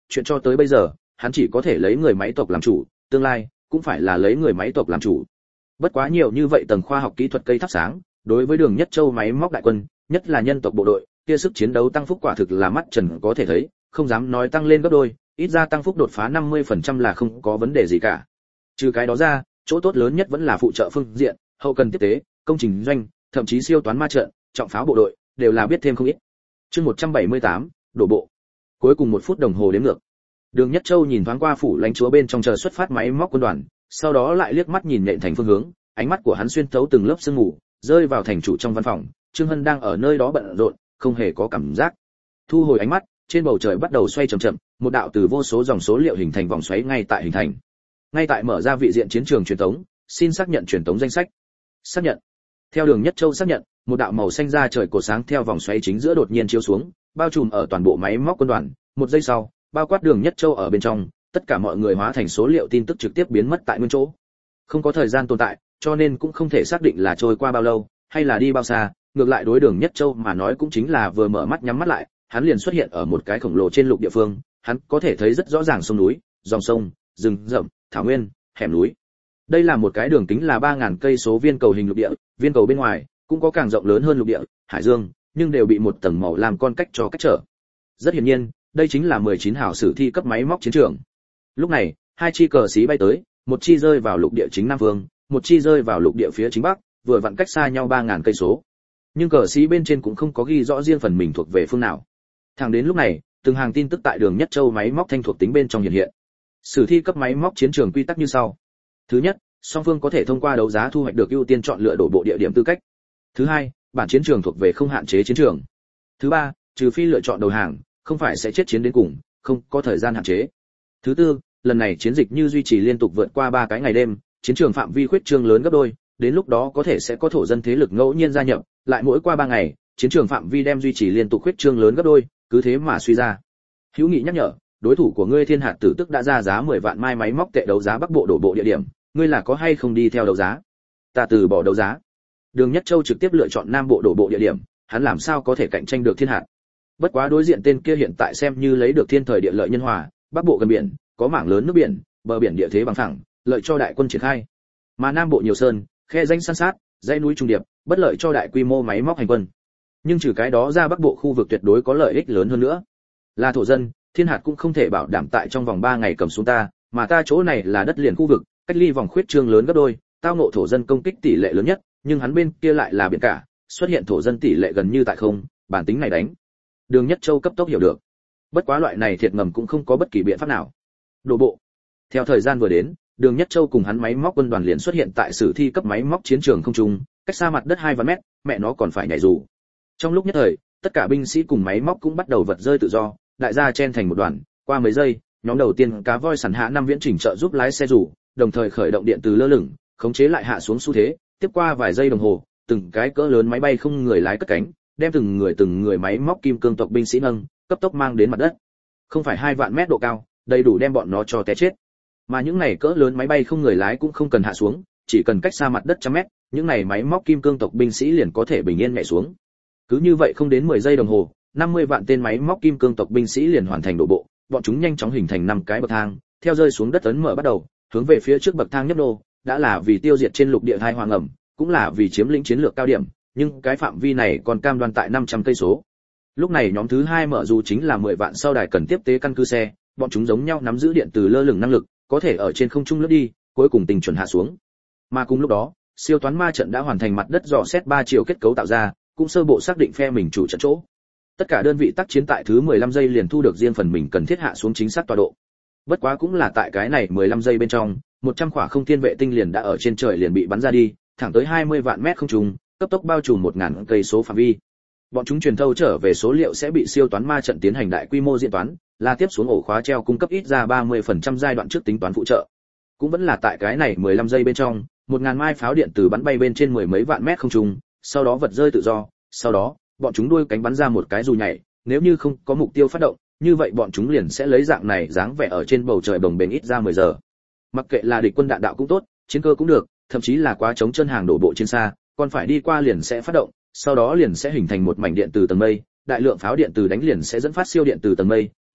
chuyện cho tới bây giờ, hắn chỉ có thể lấy người máy tộc làm chủ, tương lai cũng phải là lấy người máy tộc làm chủ. Bất quá nhiều như vậy tầng khoa học kỹ thuật cây thắp sáng, đối với Đường Nhất Châu máy móc đại quân, nhất là nhân tộc bộ đội, kia sức chiến đấu tăng phúc quả thực là mắt trần có thể thấy, không dám nói tăng lên gấp đôi, ít ra tăng phúc đột phá năm mươi phần trăm là không có vấn đề gì cả. Trừ cái đó ra, chỗ tốt lớn nhất vẫn là phụ trợ phương diện, hậu cần tiếp tế, công trình doanh, thậm chí siêu toán ma trận, trọng pháo bộ đội, đều là biết thêm không ít. Chương một trăm bảy mươi tám, đổ bộ. Cuối cùng một phút đồng hồ đếm ngược. Đường Nhất Châu nhìn thoáng qua phủ lãnh chúa bên trong chờ xuất phát máy móc quân đoàn, sau đó lại liếc mắt nhìn nện thành phương hướng, ánh mắt của hắn xuyên thấu từng lớp sương mù, rơi vào thành chủ trong văn phòng, Trương Hân đang ở nơi đó bận rộn, không hề có cảm giác. Thu hồi ánh mắt, trên bầu trời bắt đầu xoay chậm chậm, một đạo từ vô số dòng số liệu hình thành vòng xoáy ngay tại hình thành. Ngay tại mở ra vị diện chiến trường truyền tống, xin xác nhận truyền tống danh sách. Xác nhận. Theo Đường Nhất Châu xác nhận, một đạo màu xanh ra trời cổ sáng theo vòng xoáy chính giữa đột nhiên chiếu xuống, bao trùm ở toàn bộ máy móc quân đoàn, một giây sau, bao quát Đường Nhất Châu ở bên trong, tất cả mọi người hóa thành số liệu tin tức trực tiếp biến mất tại nguyên chỗ. Không có thời gian tồn tại, cho nên cũng không thể xác định là trôi qua bao lâu, hay là đi bao xa, ngược lại đối Đường Nhất Châu mà nói cũng chính là vừa mở mắt nhắm mắt lại, hắn liền xuất hiện ở một cái khổng lồ trên lục địa phương, hắn có thể thấy rất rõ ràng sông núi, dòng sông, rừng rậm, thảo nguyên, hẻm núi. Đây là một cái đường kính là ba nghìn cây số viên cầu hình lục địa, viên cầu bên ngoài cũng có càng rộng lớn hơn lục địa, hải dương, nhưng đều bị một tầng màu làm con cách cho cách trở. Rất hiển nhiên, đây chính là mười chín hào sử thi cấp máy móc chiến trường. Lúc này, hai chi cờ xí bay tới, một chi rơi vào lục địa chính nam phương, một chi rơi vào lục địa phía chính bắc, vừa vặn cách xa nhau ba nghìn cây số. Nhưng cờ xí bên trên cũng không có ghi rõ riêng phần mình thuộc về phương nào. Thẳng đến lúc này, từng hàng tin tức tại Đường Nhất Châu máy móc thanh thuộc tính bên trong hiện hiện. Sử thi cấp máy móc chiến trường quy tắc như sau. Thứ nhất, song phương có thể thông qua đấu giá thu hoạch được ưu tiên chọn lựa đổ bộ địa điểm tư cách. Thứ hai, bản chiến trường thuộc về không hạn chế chiến trường. Thứ ba, trừ phi lựa chọn đầu hàng, không phải sẽ chết chiến đến cùng, không có thời gian hạn chế. Thứ tư, lần này chiến dịch như duy trì liên tục vượt qua ba cái ngày đêm, chiến trường phạm vi khuyết trương lớn gấp đôi, đến lúc đó có thể sẽ có thổ dân thế lực ngẫu nhiên gia nhập, lại mỗi qua ba ngày, chiến trường phạm vi đem duy trì liên tục khuyết trương lớn gấp đôi, cứ thế mà suy ra. Hữu Nghị nhắc nhở, đối thủ của ngươi Thiên Hạt Tử tức đã ra giá mười vạn mai máy móc tệ đấu giá Bắc Bộ đổ bộ địa điểm, ngươi là có hay không đi theo đấu giá? Ta từ bỏ đấu giá. Đường Nhất Châu trực tiếp lựa chọn Nam Bộ đổ bộ địa điểm, hắn làm sao có thể cạnh tranh được Thiên Hạt? Bất quá đối diện tên kia hiện tại xem như lấy được thiên thời địa lợi nhân hòa, Bắc Bộ gần biển, có mảng lớn nước biển, bờ biển địa thế bằng phẳng, lợi cho đại quân triển khai. Mà Nam Bộ nhiều sơn, khe danh san sát, dãy núi trùng điệp, bất lợi cho đại quy mô máy móc hành quân. Nhưng trừ cái đó ra Bắc Bộ khu vực tuyệt đối có lợi ích lớn hơn nữa. Là thổ dân, Thiên Hạt cũng không thể bảo đảm tại trong vòng ba ngày cầm xuống ta, mà ta chỗ này là đất liền khu vực, cách ly vòng khuyết trương lớn gấp đôi, tao ngộ thổ dân công kích tỷ lệ lớn nhất, nhưng hắn bên kia lại là biển cả, xuất hiện thổ dân tỷ lệ gần như tại không, bản tính này đánh. Đường Nhất Châu cấp tốc hiểu được. Bất quá loại này thiệt ngầm cũng không có bất kỳ biện pháp nào. Đổ bộ. Theo thời gian vừa đến, Đường Nhất Châu cùng hắn máy móc quân đoàn liền xuất hiện tại sử thi cấp máy móc chiến trường không trung, cách xa mặt đất hai vạn mét, mẹ nó còn phải nhảy dù. Trong lúc nhất thời, tất cả binh sĩ cùng máy móc cũng bắt đầu vật rơi tự do, đại gia chen thành một đoàn, qua mấy giây, nhóm đầu tiên cá voi sẵn hạ năm viễn chỉnh trợ giúp lái xe dù, đồng thời khởi động điện từ lơ lửng, khống chế lại hạ xuống xu thế, tiếp qua vài giây đồng hồ, từng cái cỡ lớn máy bay không người lái cất cánh, đem từng người từng người máy móc kim cương tộc binh sĩ nâng, cấp tốc mang đến mặt đất. Không phải hai vạn mét độ cao, đầy đủ đem bọn nó cho té chết. Mà những này cỡ lớn máy bay không người lái cũng không cần hạ xuống, chỉ cần cách xa mặt đất trăm mét, những này máy móc kim cương tộc binh sĩ liền có thể bình yên nhảy xuống. Cứ như vậy không đến mười giây đồng hồ, năm mươi vạn tên máy móc kim cương tộc binh sĩ liền hoàn thành đổ bộ, bọn chúng nhanh chóng hình thành năm cái bậc thang, theo rơi xuống đất ấn mở bắt đầu, hướng về phía trước bậc thang nhấp nô, đã là vì tiêu diệt trên lục địa hai hoàng ẩm, cũng là vì chiếm lĩnh chiến lược cao điểm, nhưng cái phạm vi này còn cam đoan tại năm trăm cây số. Lúc này nhóm thứ hai mở dù chính là mười vạn sau đài cần tiếp tế căn cứ xe, bọn chúng giống nhau nắm giữ điện từ lơ lửng năng lực, có thể ở trên không trung lướt đi, cuối cùng tình chuẩn hạ xuống. Mà cùng lúc đó, siêu toán ma trận đã hoàn thành mặt đất dò xét ba chiều kết cấu tạo ra, cũng sơ bộ xác định phe mình chủ trận chỗ. Tất cả đơn vị tác chiến tại thứ mười lăm giây liền thu được riêng phần mình cần thiết hạ xuống chính xác tọa độ. Bất quá cũng là tại cái này mười lăm giây bên trong, một trăm quả không thiên vệ tinh liền đã ở trên trời liền bị bắn ra đi, thẳng tới hai mươi vạn mét không trung, cấp tốc bao trùm một nghìn cây số phạm vi. Bọn chúng truyền thâu trở về số liệu sẽ bị siêu toán ma trận tiến hành đại quy mô diễn toán, là tiếp xuống ổ khóa treo cung cấp ít ra ba mươi phần trăm giai đoạn trước tính toán phụ trợ. Cũng vẫn là tại cái này mười lăm giây bên trong, một nghìn mai pháo điện từ bắn bay bên trên mười mấy vạn mét không trung, sau đó vật rơi tự do, sau đó, bọn chúng đuôi cánh bắn ra một cái dù nhảy, nếu như không có mục tiêu phát động, như vậy bọn chúng liền sẽ lấy dạng này dáng vẻ ở trên bầu trời bồng bềnh ít ra mười giờ. Mặc kệ là địch quân đạn đạo cũng tốt, chiến cơ cũng được, thậm chí là quá chống chân hàng đổ bộ trên xa, còn phải đi qua liền sẽ phát động, sau đó liền sẽ hình thành một mảnh điện từ tầng mây, đại lượng pháo điện từ đánh liền sẽ dẫn phát siêu điện từ tầng mây,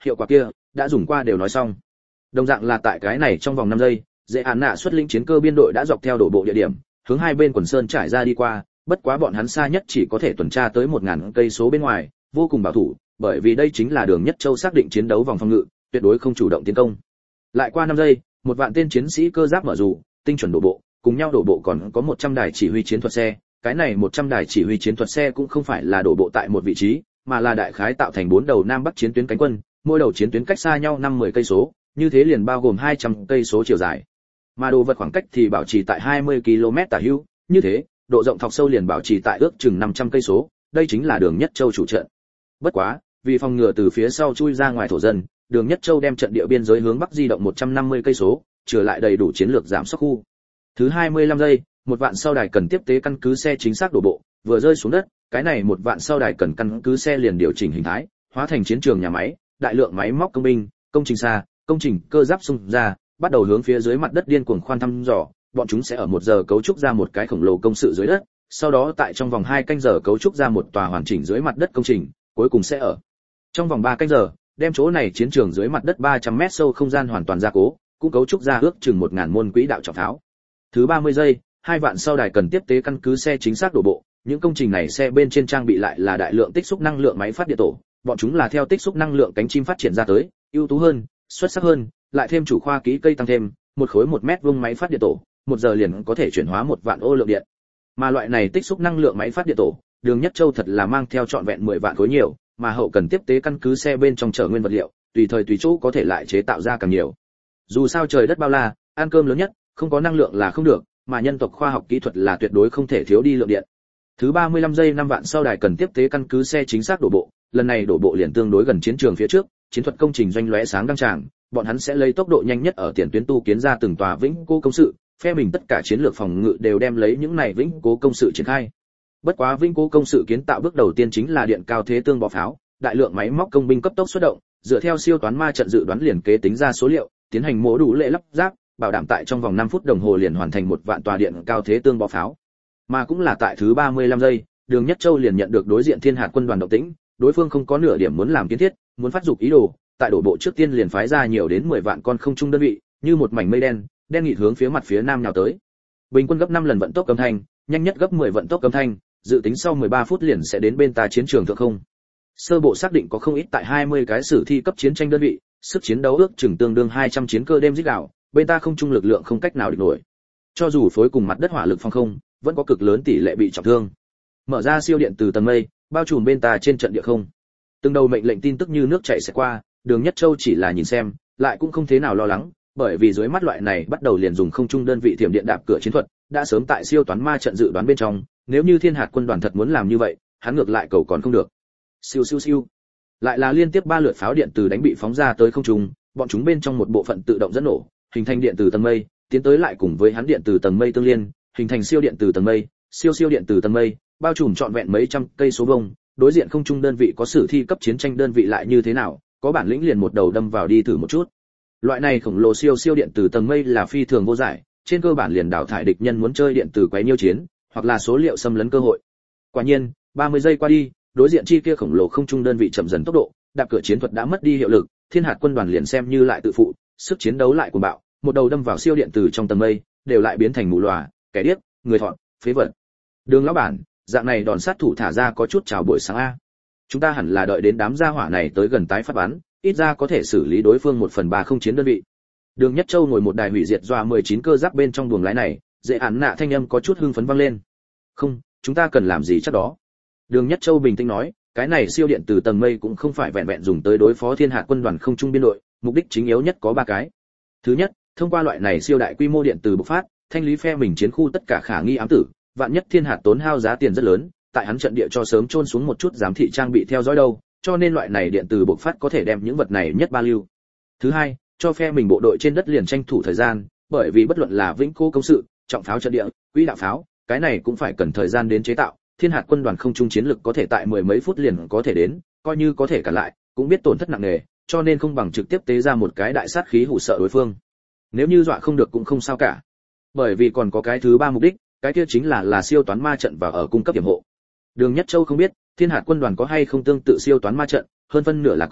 hiệu quả kia đã dùng qua đều nói xong. Đồng dạng là tại cái này trong vòng năm giây, dễ án nạ xuất lĩnh chiến cơ biên đội đã dọc theo đổ bộ địa điểm, hướng hai bên quần sơn trải ra đi qua, bất quá bọn hắn xa nhất chỉ có thể tuần tra tới một nghìn cây số bên ngoài, vô cùng bảo thủ, bởi vì đây chính là Đường Nhất Châu xác định chiến đấu vòng phòng ngự, tuyệt đối không chủ động tiến công. Lại qua năm giây, một vạn tên chiến sĩ cơ giáp mở dù, tinh chuẩn đổ bộ, cùng nhau đổ bộ còn có một trăm đài chỉ huy chiến thuật xe, cái này một trăm đài chỉ huy chiến thuật xe cũng không phải là đổ bộ tại một vị trí, mà là đại khái tạo thành bốn đầu nam bắc chiến tuyến cánh quân, mỗi đầu chiến tuyến cách xa nhau năm mười cây số, như thế liền bao gồm hai trăm cây số chiều dài. Mà đồ vật khoảng cách thì bảo trì tại hai mươi ki lô mét tả hữu, như thế, độ rộng thọc sâu liền bảo trì tại ước chừng năm trăm cây số, đây chính là Đường Nhất Châu chủ trận. Bất quá, vì phòng ngừa từ phía sau chui ra ngoài thổ dân, Đường Nhất Châu đem trận địa biên giới hướng bắc di động một trăm năm mươi cây số, trở lại đầy đủ chiến lược giảm sóc khu. Thứ hai mươi lăm giây, một vạn sau đài cần tiếp tế căn cứ xe chính xác đổ bộ, vừa rơi xuống đất, cái này một vạn sau đài cần căn cứ xe liền điều chỉnh hình thái, hóa thành chiến trường nhà máy, đại lượng máy móc công binh, công trình xa, công trình cơ giáp xung ra, bắt đầu hướng phía dưới mặt đất điên cuồng khoan thăm dò, bọn chúng sẽ ở một giờ cấu trúc ra một cái khổng lồ công sự dưới đất, sau đó tại trong vòng hai canh giờ cấu trúc ra một tòa hoàn chỉnh dưới mặt đất công trình, cuối cùng sẽ ở trong vòng ba canh giờ đem chỗ này chiến trường dưới mặt đất ba trăm mét sâu không gian hoàn toàn gia cố, cũng cấu trúc ra ước chừng một nghìn môn quỹ đạo trọng pháo. Thứ ba mươi giây, hai vạn sau đài cần tiếp tế căn cứ xe chính xác đổ bộ, những công trình này xe bên trên trang bị lại là đại lượng tích xúc năng lượng máy phát điện tổ, bọn chúng là theo tích xúc năng lượng cánh chim phát triển ra tới, ưu tú hơn, xuất sắc hơn, lại thêm chủ khoa kỹ cây tăng thêm, một khối một mét vuông máy phát điện tổ, một giờ liền có thể chuyển hóa một vạn ô lượng điện. Mà loại này tích xúc năng lượng máy phát điện tổ, Đường Nhất Châu thật là mang theo trọn vẹn mười vạn khối nhiều, mà hậu cần tiếp tế căn cứ xe bên trong chở nguyên vật liệu, tùy thời tùy chỗ có thể lại chế tạo ra càng nhiều. Dù sao trời đất bao la, ăn cơm lớn nhất, không có năng lượng là không được, mà nhân tộc khoa học kỹ thuật là tuyệt đối không thể thiếu đi lượng điện. Thứ ba mươi lăm giây năm vạn sau đài cần tiếp tế căn cứ xe chính xác đổ bộ, lần này đổ bộ liền tương đối gần chiến trường phía trước, chiến thuật công trình doanh lóe sáng đăng tràng, bọn hắn sẽ lấy tốc độ nhanh nhất ở tiền tuyến tu kiến ra từng tòa vĩnh cố công sự, phe mình tất cả chiến lược phòng ngự đều đem lấy những này vĩnh cố công sự triển khai. Bất quá vĩnh cố công sự kiến tạo bước đầu tiên chính là điện cao thế tương bọ pháo, đại lượng máy móc công binh cấp tốc xuất động, dựa theo siêu toán ma trận dự đoán liền kế tính ra số liệu, tiến hành mổ đủ lệ lắp ráp, bảo đảm tại trong vòng năm phút đồng hồ liền hoàn thành một vạn tòa điện cao thế tương bọ pháo. Mà cũng là tại thứ ba mươi lăm giây, Đường Nhất Châu liền nhận được đối diện Thiên Hạt quân đoàn động tĩnh, đối phương không có nửa điểm muốn làm kiến thiết, muốn phát dục ý đồ, tại đổ bộ trước tiên liền phái ra nhiều đến mười vạn con không trung đơn vị, như một mảnh mây đen, đen nghịt hướng phía mặt phía nam nhào tới. Bình quân gấp năm lần vận tốc âm thanh, nhanh nhất gấp mười vận tốc âm thanh, dự tính sau mười ba phút liền sẽ đến bên ta chiến trường thượng không. Sơ bộ xác định có không ít tại hai mươi cái sử thi cấp chiến tranh đơn vị, sức chiến đấu ước chừng tương đương hai trăm chiến cơ đêm rít đảo, bên ta không trung lực lượng không cách nào địch nổi. Cho dù phối cùng mặt đất hỏa lực phòng không, vẫn có cực lớn tỷ lệ bị trọng thương. Mở ra siêu điện từ tầng mây, bao trùm bên ta trên trận địa không. Từng đầu mệnh lệnh tin tức như nước chảy sẽ qua, Đường Nhất Châu chỉ là nhìn xem, lại cũng không thế nào lo lắng, bởi vì dưới mắt loại này bắt đầu liền dùng không trung đơn vị thiểm điện đạp cửa chiến thuật, đã sớm tại siêu toán ma trận dự đoán bên trong, nếu như Thiên Hạt quân đoàn thật muốn làm như vậy, hắn ngược lại cầu còn không được. Siêu siêu siêu. Lại là liên tiếp ba lượt pháo điện từ đánh bị phóng ra tới không trung, bọn chúng bên trong một bộ phận tự động dẫn nổ, hình thành điện từ tầng mây, tiến tới lại cùng với hắn điện từ tầng mây tương liên, hình thành siêu điện từ tầng mây, siêu siêu điện từ tầng mây, bao trùm trọn vẹn mấy trăm cây số vuông. Đối diện không trung đơn vị có sử thi cấp chiến tranh đơn vị lại như thế nào, có bản lĩnh liền một đầu đâm vào đi thử một chút. Loại này khổng lồ siêu siêu điện từ tầng mây là phi thường vô giải, trên cơ bản liền đào thải địch nhân muốn chơi điện từ quấy nhiêu chiến, hoặc là số liệu xâm lấn cơ hội. Quả nhiên, ba mươi giây qua đi, đối diện chi kia khổng lồ không trung đơn vị chậm dần tốc độ, đạp cửa chiến thuật đã mất đi hiệu lực, Thiên Hạt quân đoàn liền xem như lại tự phụ, sức chiến đấu lại cuồng bạo, một đầu đâm vào siêu điện từ trong tầng mây, đều lại biến thành mù lòa, kẻ điếc, người thọn, phế vật. Đường lão bản, dạng này đòn sát thủ thả ra có chút chào buổi sáng a. Chúng ta hẳn là đợi đến đám gia hỏa này tới gần tái phát bắn, ít ra có thể xử lý đối phương một phần ba không chiến đơn vị. Đường Nhất Châu ngồi một đài hủy diệt doa mười chín cơ giáp bên trong buồng lái này, dễ án nạ thanh âm có chút hưng phấn vang lên. Không, chúng ta cần làm gì chắc đó. Đường Nhất Châu bình tĩnh nói, cái này siêu điện từ tầng mây cũng không phải vẹn vẹn dùng tới đối phó Thiên Hạt quân đoàn không trung biên đội, mục đích chính yếu nhất có ba cái. Thứ nhất, thông qua loại này siêu đại quy mô điện từ bộc phát, thanh lý phe mình chiến khu tất cả khả nghi ám tử, vạn nhất Thiên Hạt tốn hao giá tiền rất lớn, tại hắn trận địa cho sớm chôn xuống một chút giám thị trang bị theo dõi đâu, cho nên loại này điện từ bộc phát có thể đem những vật này nhất ba lưu. Thứ hai, cho phe mình bộ đội trên đất liền tranh thủ thời gian, bởi vì bất luận là vĩnh cố công sự, trọng pháo trận địa, quỹ đạo pháo, cái này cũng phải cần thời gian đến chế tạo. Thiên Hạt quân đoàn không trung chiến lực có thể tại mười mấy phút liền có thể đến, coi như có thể cản lại, cũng biết tổn thất nặng nề, cho nên không bằng trực tiếp tế ra một cái đại sát khí hù sợ đối phương. Nếu như dọa không được cũng không sao cả, bởi vì còn có cái thứ ba mục đích, cái kia chính là là siêu toán ma trận và ở cung cấp điểm hộ. Đường Nhất Châu không biết Thiên Hạt quân đoàn có hay không tương tự siêu toán ma trận, hơn phân nửa là có,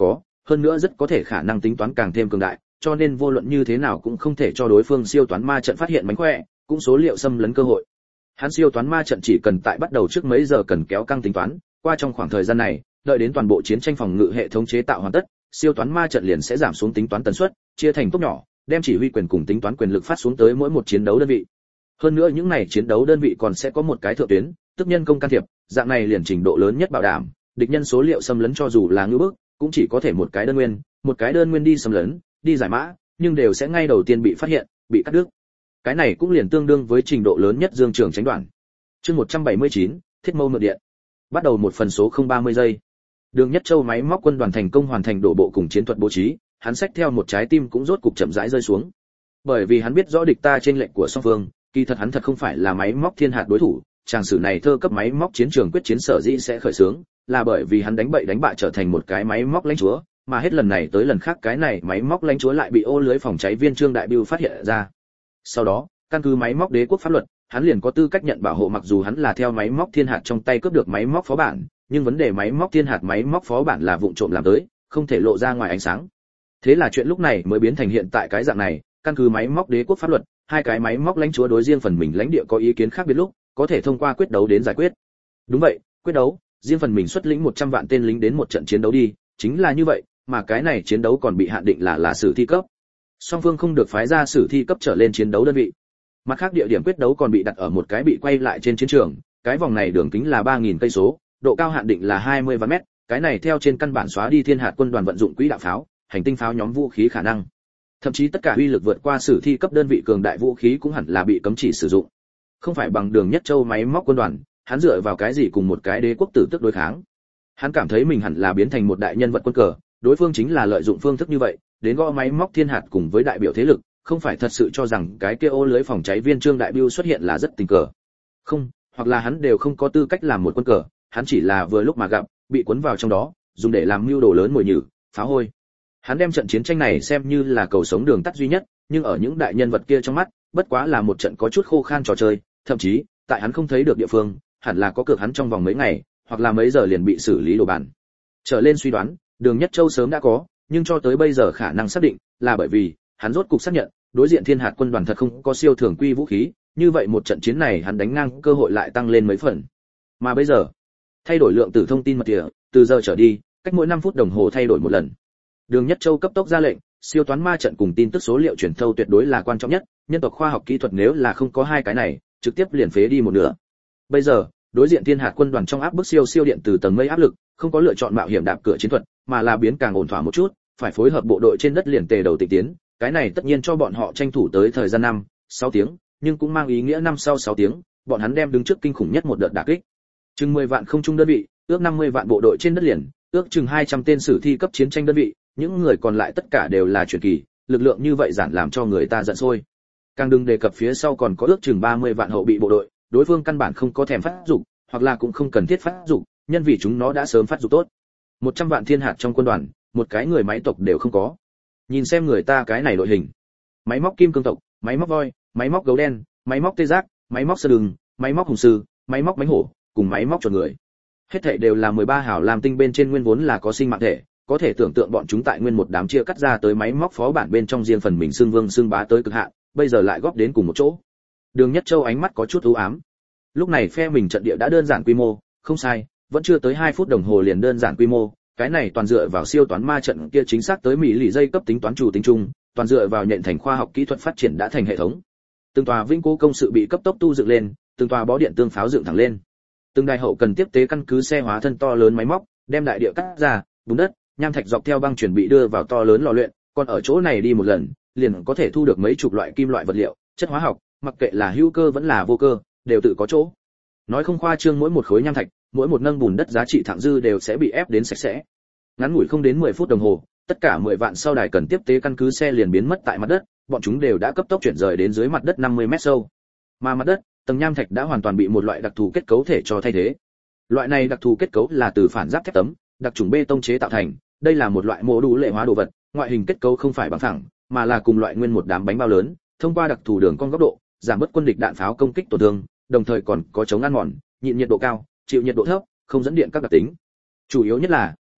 hơn nữa rất có thể khả năng tính toán càng thêm cường đại, cho nên vô luận như thế nào cũng không thể cho đối phương siêu toán ma trận phát hiện mánh khỏe, cũng số liệu xâm lấn cơ hội. Hắn siêu toán ma trận chỉ cần tại bắt đầu trước mấy giờ cần kéo căng tính toán, qua trong khoảng thời gian này, đợi đến toàn bộ chiến tranh phòng ngự hệ thống chế tạo hoàn tất, siêu toán ma trận liền sẽ giảm xuống tính toán tần suất, chia thành tốc nhỏ, đem chỉ huy quyền cùng tính toán quyền lực phát xuống tới mỗi một chiến đấu đơn vị. Hơn nữa những này chiến đấu đơn vị còn sẽ có một cái thượng tuyến, tức nhân công can thiệp, dạng này liền trình độ lớn nhất bảo đảm, địch nhân số liệu xâm lấn cho dù là ngữ bức, cũng chỉ có thể một cái đơn nguyên, một cái đơn nguyên đi xâm lấn, đi giải mã, nhưng đều sẽ ngay đầu tiên bị phát hiện, bị cắt đứt. Cái này cũng liền tương đương với trình độ lớn nhất dương trường tránh đoạn. Chương một trăm bảy mươi chín, thiết mâu mượn điện. Bắt đầu một phần số không ba mươi giây. Đường Nhất Châu máy móc quân đoàn thành công hoàn thành đổ bộ cùng chiến thuật bố trí, hắn xách theo một trái tim cũng rốt cục chậm rãi rơi xuống. Bởi vì hắn biết rõ địch ta trên lệnh của song phương, kỳ thật hắn thật không phải là máy móc thiên hạt đối thủ, chàng sử này thơ cấp máy móc chiến trường quyết chiến sở dĩ sẽ khởi xướng, là bởi vì hắn đánh bậy đánh bạ trở thành một cái máy móc lãnh chúa, mà hết lần này tới lần khác cái này máy móc lãnh chúa lại bị ô lưới phòng cháy viên Trương Đại Bưu phát hiện ra. Sau đó, căn cứ máy móc đế quốc pháp luật, hắn liền có tư cách nhận bảo hộ, mặc dù hắn là theo máy móc thiên hạt trong tay cướp được máy móc phó bản, nhưng vấn đề máy móc thiên hạt máy móc phó bản là vụng trộm làm tới, không thể lộ ra ngoài ánh sáng. Thế là chuyện lúc này mới biến thành hiện tại cái dạng này, căn cứ máy móc đế quốc pháp luật, hai cái máy móc lãnh chúa đối riêng phần mình lãnh địa có ý kiến khác biệt lúc, có thể thông qua quyết đấu đến giải quyết. Đúng vậy, quyết đấu, riêng phần mình xuất lĩnh một trăm vạn tên lính đến một trận chiến đấu đi, chính là như vậy, mà cái này chiến đấu còn bị hạn định là là sử thi cấp. Song phương không được phái ra sử thi cấp trở lên chiến đấu đơn vị. Mặt khác địa điểm quyết đấu còn bị đặt ở một cái bị quay lại trên chiến trường, cái vòng này đường kính là ba nghìn cây số, độ cao hạn định là hai mươi vạn mét, cái này theo trên căn bản xóa đi thiên hạt quân đoàn vận dụng quỹ đạo pháo, hành tinh pháo nhóm vũ khí khả năng. Thậm chí tất cả uy lực vượt qua sử thi cấp đơn vị cường đại vũ khí cũng hẳn là bị cấm chỉ sử dụng. Không phải bằng Đường Nhất Châu máy móc quân đoàn, hắn dựa vào cái gì cùng một cái đế quốc tử tức đối kháng? Hắn cảm thấy mình hẳn là biến thành một đại nhân vật quân cờ, đối phương chính là lợi dụng phương thức như vậy, đến gõ máy móc thiên hạt cùng với đại biểu thế lực, không phải thật sự cho rằng cái kia ô lưới phòng cháy viên Trương Đại Bưu xuất hiện là rất tình cờ. Không, hoặc là hắn đều không có tư cách làm một quân cờ, hắn chỉ là vừa lúc mà gặp, bị cuốn vào trong đó, dùng để làm mưu đồ lớn mồi nhử, phá hôi. Hắn đem trận chiến tranh này xem như là cầu sống đường tắt duy nhất, nhưng ở những đại nhân vật kia trong mắt, bất quá là một trận có chút khô khan trò chơi, thậm chí, tại hắn không thấy được địa phương, hẳn là có cược hắn trong vòng mấy ngày, hoặc là mấy giờ liền bị xử lý đồ bàn. Trở lên suy đoán, Đường Nhất Châu sớm đã có, nhưng cho tới bây giờ khả năng xác định, là bởi vì, hắn rốt cục xác nhận, đối diện thiên hạt quân đoàn thật không có siêu thường quy vũ khí, như vậy một trận chiến này hắn đánh ngang cơ hội lại tăng lên mấy phần. Mà bây giờ, thay đổi lượng tử thông tin mật địa, từ giờ trở đi, cách mỗi năm phút đồng hồ thay đổi một lần. Đường Nhất Châu cấp tốc ra lệnh, siêu toán ma trận cùng tin tức số liệu truyền thâu tuyệt đối là quan trọng nhất, nhân tộc khoa học kỹ thuật nếu là không có hai cái này, trực tiếp liền phế đi một nửa. Bây giờ, đối diện thiên hạt quân đoàn trong áp bức siêu siêu điện từ tầng mây áp lực, không có lựa chọn mạo hiểm đạp cửa chiến thuật, mà là biến càng ổn thỏa một chút, phải phối hợp bộ đội trên đất liền tề đầu tịnh tiến, cái này tất nhiên cho bọn họ tranh thủ tới thời gian năm, sáu tiếng, nhưng cũng mang ý nghĩa năm sau sáu tiếng, bọn hắn đem đứng trước kinh khủng nhất một đợt đả kích. Chừng mười vạn không trung đơn vị, ước năm mươi vạn bộ đội trên đất liền, ước chừng hai trăm tên sử thi cấp chiến tranh đơn vị, những người còn lại tất cả đều là truyền kỳ, lực lượng như vậy giản làm cho người ta giận sôi. Càng đừng đề cập phía sau còn có ước chừng ba mươi vạn hậu bị bộ đội, đối phương căn bản không có thèm phát dục, hoặc là cũng không cần thiết phát dục, nhân vì chúng nó đã sớm phát dục tốt. một trăm vạn thiên hạt trong quân đoàn, một cái người máy tộc đều không có. Nhìn xem người ta cái này đội hình. Máy móc kim cương tộc, máy móc voi, máy móc gấu đen, máy móc tê giác, máy móc sơn đường, máy móc hùng sư, máy móc mánh hổ, cùng máy móc chuột người. Hết thảy đều là mười ba hảo làm tinh bên trên nguyên vốn là có sinh mạng thể, có thể tưởng tượng bọn chúng tại nguyên một đám chia cắt ra tới máy móc phó bản bên trong riêng phần mình xương vương xương bá tới cực hạn, bây giờ lại góp đến cùng một chỗ. Đường Nhất Châu ánh mắt có chút u ám. Lúc này phe mình trận địa đã đơn giản quy mô, không sai, vẫn chưa tới hai phút đồng hồ liền đơn giản quy mô, cái này toàn dựa vào siêu toán ma trận kia chính xác tới mỹ lì dây cấp tính toán chủ tính chung, toàn dựa vào nhện thành khoa học kỹ thuật phát triển đã thành hệ thống. Từng tòa vĩnh cố công sự bị cấp tốc tu dựng lên, từng tòa bó điện tương pháo dựng thẳng lên. Từng đài hậu cần tiếp tế căn cứ xe hóa thân to lớn máy móc, đem đại địa cắt ra, bùn đất, nham thạch dọc theo băng chuyển bị đưa vào to lớn lò luyện, còn ở chỗ này đi một lần, liền có thể thu được mấy chục loại kim loại vật liệu, chất hóa học, mặc kệ là hữu cơ vẫn là vô cơ, đều tự có chỗ. Nói không khoa trương, mỗi một khối nham thạch, mỗi một nâng bùn đất giá trị thặng dư đều sẽ bị ép đến sạch sẽ. Ngắn ngủi không đến mười phút đồng hồ, tất cả mười vạn sau đài cần tiếp tế căn cứ xe liền biến mất tại mặt đất, bọn chúng đều đã cấp tốc chuyển rời đến dưới mặt đất năm mươi mét sâu. Mà mặt đất, tầng nham thạch đã hoàn toàn bị một loại đặc thù kết cấu thể cho thay thế. Loại này đặc thù kết cấu là từ phản giáp thép tấm, đặc trùng bê tông chế tạo thành, đây là một loại mô đủ lệ hóa đồ vật, ngoại hình kết cấu không phải bằng thẳng, mà là cùng loại nguyên một đám bánh bao lớn, thông qua đặc thù đường cong góc độ, giảm bớt quân địch đạn pháo công kích tổn thương, đồng thời còn có chống ăn mòn, nhịn nhiệt độ cao, chịu nhiệt độ thấp, không dẫn điện các đặc tính. Chủ yếu nhất là,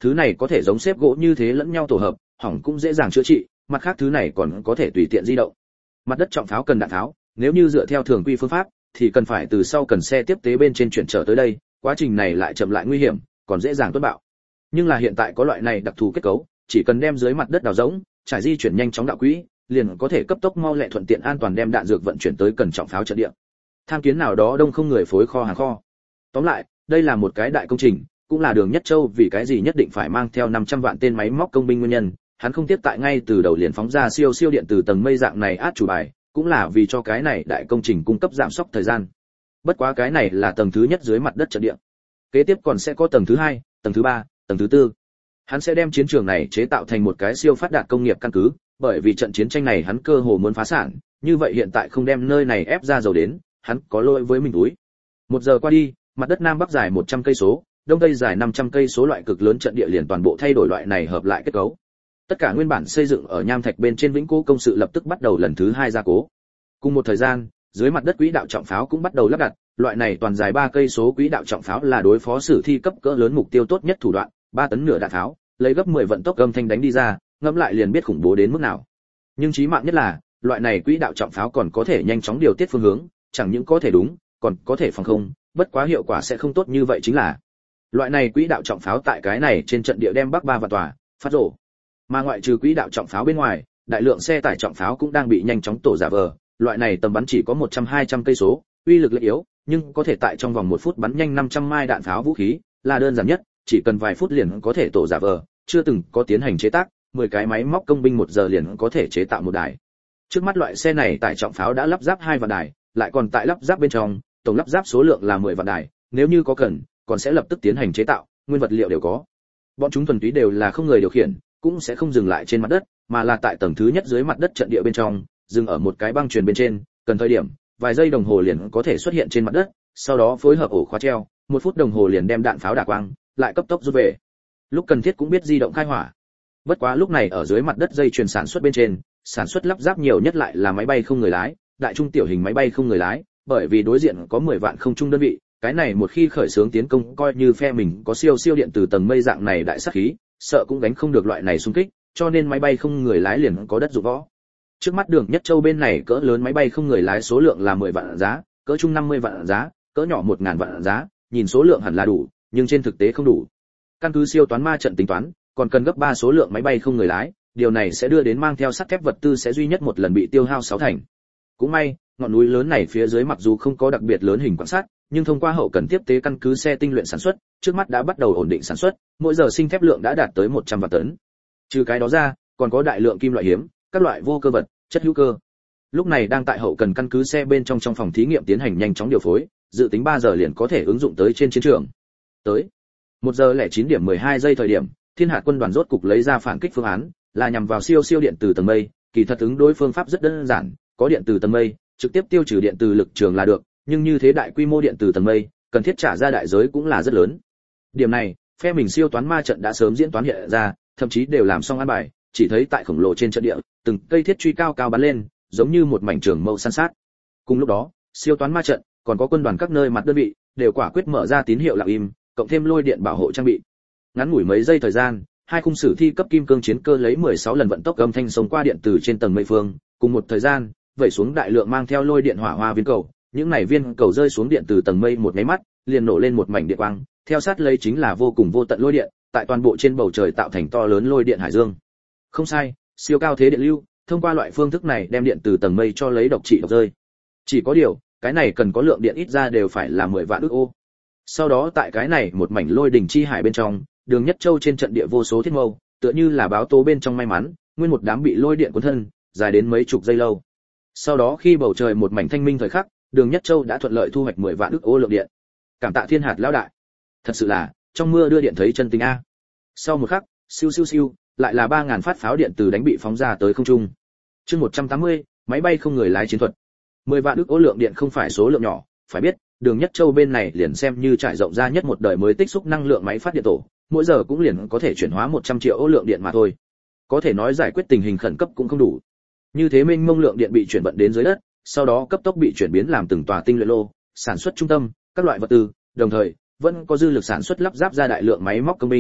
thứ này có thể giống xếp gỗ như thế lẫn nhau tổ hợp, hỏng cũng dễ dàng chữa trị, mặt khác thứ này còn có thể tùy tiện di động. Mặt đất trọng pháo cần đạn tháo, nếu như dựa theo thường quy phương pháp thì cần phải từ sau cần xe tiếp tế bên trên chuyển trở tới đây, quá trình này lại chậm lại nguy hiểm, còn dễ dàng tuất bạo. Nhưng là hiện tại có loại này đặc thù kết cấu, chỉ cần đem dưới mặt đất đào rỗng, trải di chuyển nhanh chóng đạo quỹ, liền có thể cấp tốc mau lẹ thuận tiện an toàn đem đạn dược vận chuyển tới cần trọng pháo trận địa. Tham kiến nào đó đông không người phối kho hàng kho. Tóm lại, đây là một cái đại công trình, cũng là Đường Nhất Châu vì cái gì nhất định phải mang theo năm trăm vạn tên máy móc công binh nguyên nhân, hắn không tiếp tại ngay từ đầu liền phóng ra siêu siêu điện từ tầng mây dạng này át chủ bài, cũng là vì cho cái này đại công trình cung cấp giảm sốc thời gian. Bất quá cái này là tầng thứ nhất dưới mặt đất trận địa. Kế tiếp còn sẽ có tầng thứ hai, tầng thứ ba, tầng thứ tư. Hắn sẽ đem chiến trường này chế tạo thành một cái siêu phát đạt công nghiệp căn cứ, bởi vì trận chiến tranh này hắn cơ hồ muốn phá sản, như vậy hiện tại không đem nơi này ép ra dầu đến, hắn có lỗi với mình túi. Một giờ qua đi, mặt đất nam bắc dài một trăm cây số, đông tây dài năm trăm cây số loại cực lớn trận địa liền toàn bộ thay đổi loại này hợp lại kết cấu. Tất cả nguyên bản xây dựng ở nham thạch bên trên vĩnh cố công sự lập tức bắt đầu lần thứ hai gia cố. Cùng một thời gian, dưới mặt đất quỹ đạo trọng pháo cũng bắt đầu lắp đặt, loại này toàn dài ba cây số quỹ đạo trọng pháo là đối phó sử thi cấp cỡ lớn mục tiêu tốt nhất thủ đoạn, ba tấn nửa đạn tháo, lấy gấp mười vận tốc âm thanh đánh đi ra, ngẫm lại liền biết khủng bố đến mức nào. Nhưng chí mạng nhất là, loại này quỹ đạo trọng pháo còn có thể nhanh chóng điều tiết phương hướng, chẳng những có thể đúng, còn có thể phòng không, bất quá hiệu quả sẽ không tốt như vậy chính là. Loại này quỹ đạo trọng pháo tại cái này trên trận địa đem bắc ba và tòa, phát rổ. Mà ngoại trừ quỹ đạo trọng pháo bên ngoài, đại lượng xe tải trọng pháo cũng đang bị nhanh chóng tổ giả vờ, loại này tầm bắn chỉ có một trăm hai trăm cây số, uy lực lại yếu, nhưng có thể tại trong vòng một phút bắn nhanh năm trăm mai đạn pháo vũ khí, là đơn giản nhất, chỉ cần vài phút liền có thể tổ giả vờ, chưa từng có tiến hành chế tác, mười cái máy móc công binh một giờ liền có thể chế tạo một đài. Trước mắt loại xe này tải trọng pháo đã lắp ráp hai vạn đài, lại còn tại lắp ráp bên trong, tổng lắp ráp số lượng là mười vạn đài, nếu như có cần, còn sẽ lập tức tiến hành chế tạo, nguyên vật liệu đều có. Bọn chúng thuần túy đều là không người điều khiển, cũng sẽ không dừng lại trên mặt đất, mà là tại tầng thứ nhất dưới mặt đất trận địa bên trong, dừng ở một cái băng truyền bên trên, cần thời điểm, vài giây đồng hồ liền có thể xuất hiện trên mặt đất, sau đó phối hợp ổ khóa treo, một phút đồng hồ liền đem đạn pháo đả quang, lại cấp tốc rút về. Lúc cần thiết cũng biết di động khai hỏa. Bất quá lúc này ở dưới mặt đất dây chuyền sản xuất bên trên, sản xuất lắp ráp nhiều nhất lại là máy bay không người lái, đại trung tiểu hình máy bay không người lái, bởi vì đối diện có mười vạn không trung đơn vị, cái này một khi khởi xướng tiến công, coi như phe mình có siêu siêu điện từ tầng mây dạng này đại sát khí, sợ cũng gánh không được loại này xung kích, cho nên máy bay không người lái liền có đất dụng võ. Trước mắt Đường Nhất Châu bên này cỡ lớn máy bay không người lái số lượng là mười vạn giá, cỡ trung năm mươi vạn giá, cỡ nhỏ một nghìn vạn giá, nhìn số lượng hẳn là đủ, nhưng trên thực tế không đủ. Căn cứ siêu toán ma trận tính toán, còn cần gấp ba số lượng máy bay không người lái, điều này sẽ đưa đến mang theo sắt thép vật tư sẽ duy nhất một lần bị tiêu hao sáu thành. Cũng may, ngọn núi lớn này phía dưới mặc dù không có đặc biệt lớn hình quan sát, nhưng thông qua hậu cần tiếp tế căn cứ xe tinh luyện sản xuất, trước mắt đã bắt đầu ổn định sản xuất, mỗi giờ sinh thép lượng đã đạt tới một trăm vạn tấn. Trừ cái đó ra, còn có đại lượng kim loại hiếm, các loại vô cơ vật, chất hữu cơ. Lúc này đang tại hậu cần căn cứ xe bên trong trong phòng thí nghiệm tiến hành nhanh chóng điều phối, dự tính ba giờ liền có thể ứng dụng tới trên chiến trường. Tới một giờ lẻ chín điểm mười hai giây thời điểm, Thiên Hạt quân đoàn rốt cục lấy ra phản kích phương án, là nhằm vào siêu siêu điện từ tầng mây, kỳ thật ứng đối phương pháp rất đơn giản, có điện từ tầng mây, trực tiếp tiêu trừ điện từ lực trường là được, nhưng như thế đại quy mô điện từ tầng mây, cần thiết trả ra đại giới cũng là rất lớn. Điểm này, phe mình siêu toán ma trận đã sớm diễn toán hiện ra, thậm chí đều làm xong án bài, chỉ thấy tại khổng lồ trên trận địa, từng cây thiết truy cao cao bắn lên, giống như một mảnh trường mâu săn sát. Cùng lúc đó, siêu toán ma trận, còn có quân đoàn các nơi mặt đơn vị, đều quả quyết mở ra tín hiệu lặng im, cộng thêm lôi điện bảo hộ trang bị. Ngắn ngủi mấy giây thời gian, hai khung sử thi cấp kim cương chiến cơ lấy mười sáu lần vận tốc âm thanh sống qua điện từ trên tầng mây phương, cùng một thời gian, vẩy xuống đại lượng mang theo lôi điện hỏa hoa viên cầu, những này viên cầu rơi xuống điện từ tầng mây một cái mắt, liền nổ lên một mảnh điện quang, theo sát lấy chính là vô cùng vô tận lôi điện, tại toàn bộ trên bầu trời tạo thành to lớn lôi điện hải dương. Không sai, siêu cao thế điện lưu, thông qua loại phương thức này đem điện từ tầng mây cho lấy độc trị độc rơi. Chỉ có điều, cái này cần có lượng điện ít ra đều phải là mười vạn ức ô. Sau đó tại cái này một mảnh lôi đỉnh chi hải bên trong, Đường Nhất Châu trên trận địa vô số thiết mâu, tựa như là báo tố bên trong may mắn, nguyên một đám bị lôi điện cuốn thân, dài đến mấy chục giây lâu. Sau đó khi bầu trời một mảnh thanh minh thời khắc, Đường Nhất Châu đã thuận lợi thu hoạch mười vạn ức ô lượng điện. Cảm tạ Thiên Hạt lão đại. Thật sự là, trong mưa đưa điện thấy chân tình a. Sau một khắc, siêu siêu siêu, lại là ba ngàn phát pháo điện từ đánh bị phóng ra tới không trung. Chương một trăm tám mươi, máy bay không người lái chiến thuật. mười vạn ức ô lượng điện không phải số lượng nhỏ, phải biết, Đường Nhất Châu bên này liền xem như trải rộng ra nhất một đời mới tích xúc năng lượng máy phát điện tổ, mỗi giờ cũng liền có thể chuyển hóa một trăm triệu ô lượng điện mà thôi. Có thể nói giải quyết tình hình khẩn cấp cũng không đủ. Như thế mênh mông lượng điện bị chuyển vận đến dưới đất, sau đó cấp tốc bị chuyển biến làm từng tòa tinh luyện lô, sản xuất trung tâm, các loại vật tư, đồng thời vẫn có dư lực sản xuất lắp ráp ra đại lượng máy móc công binh,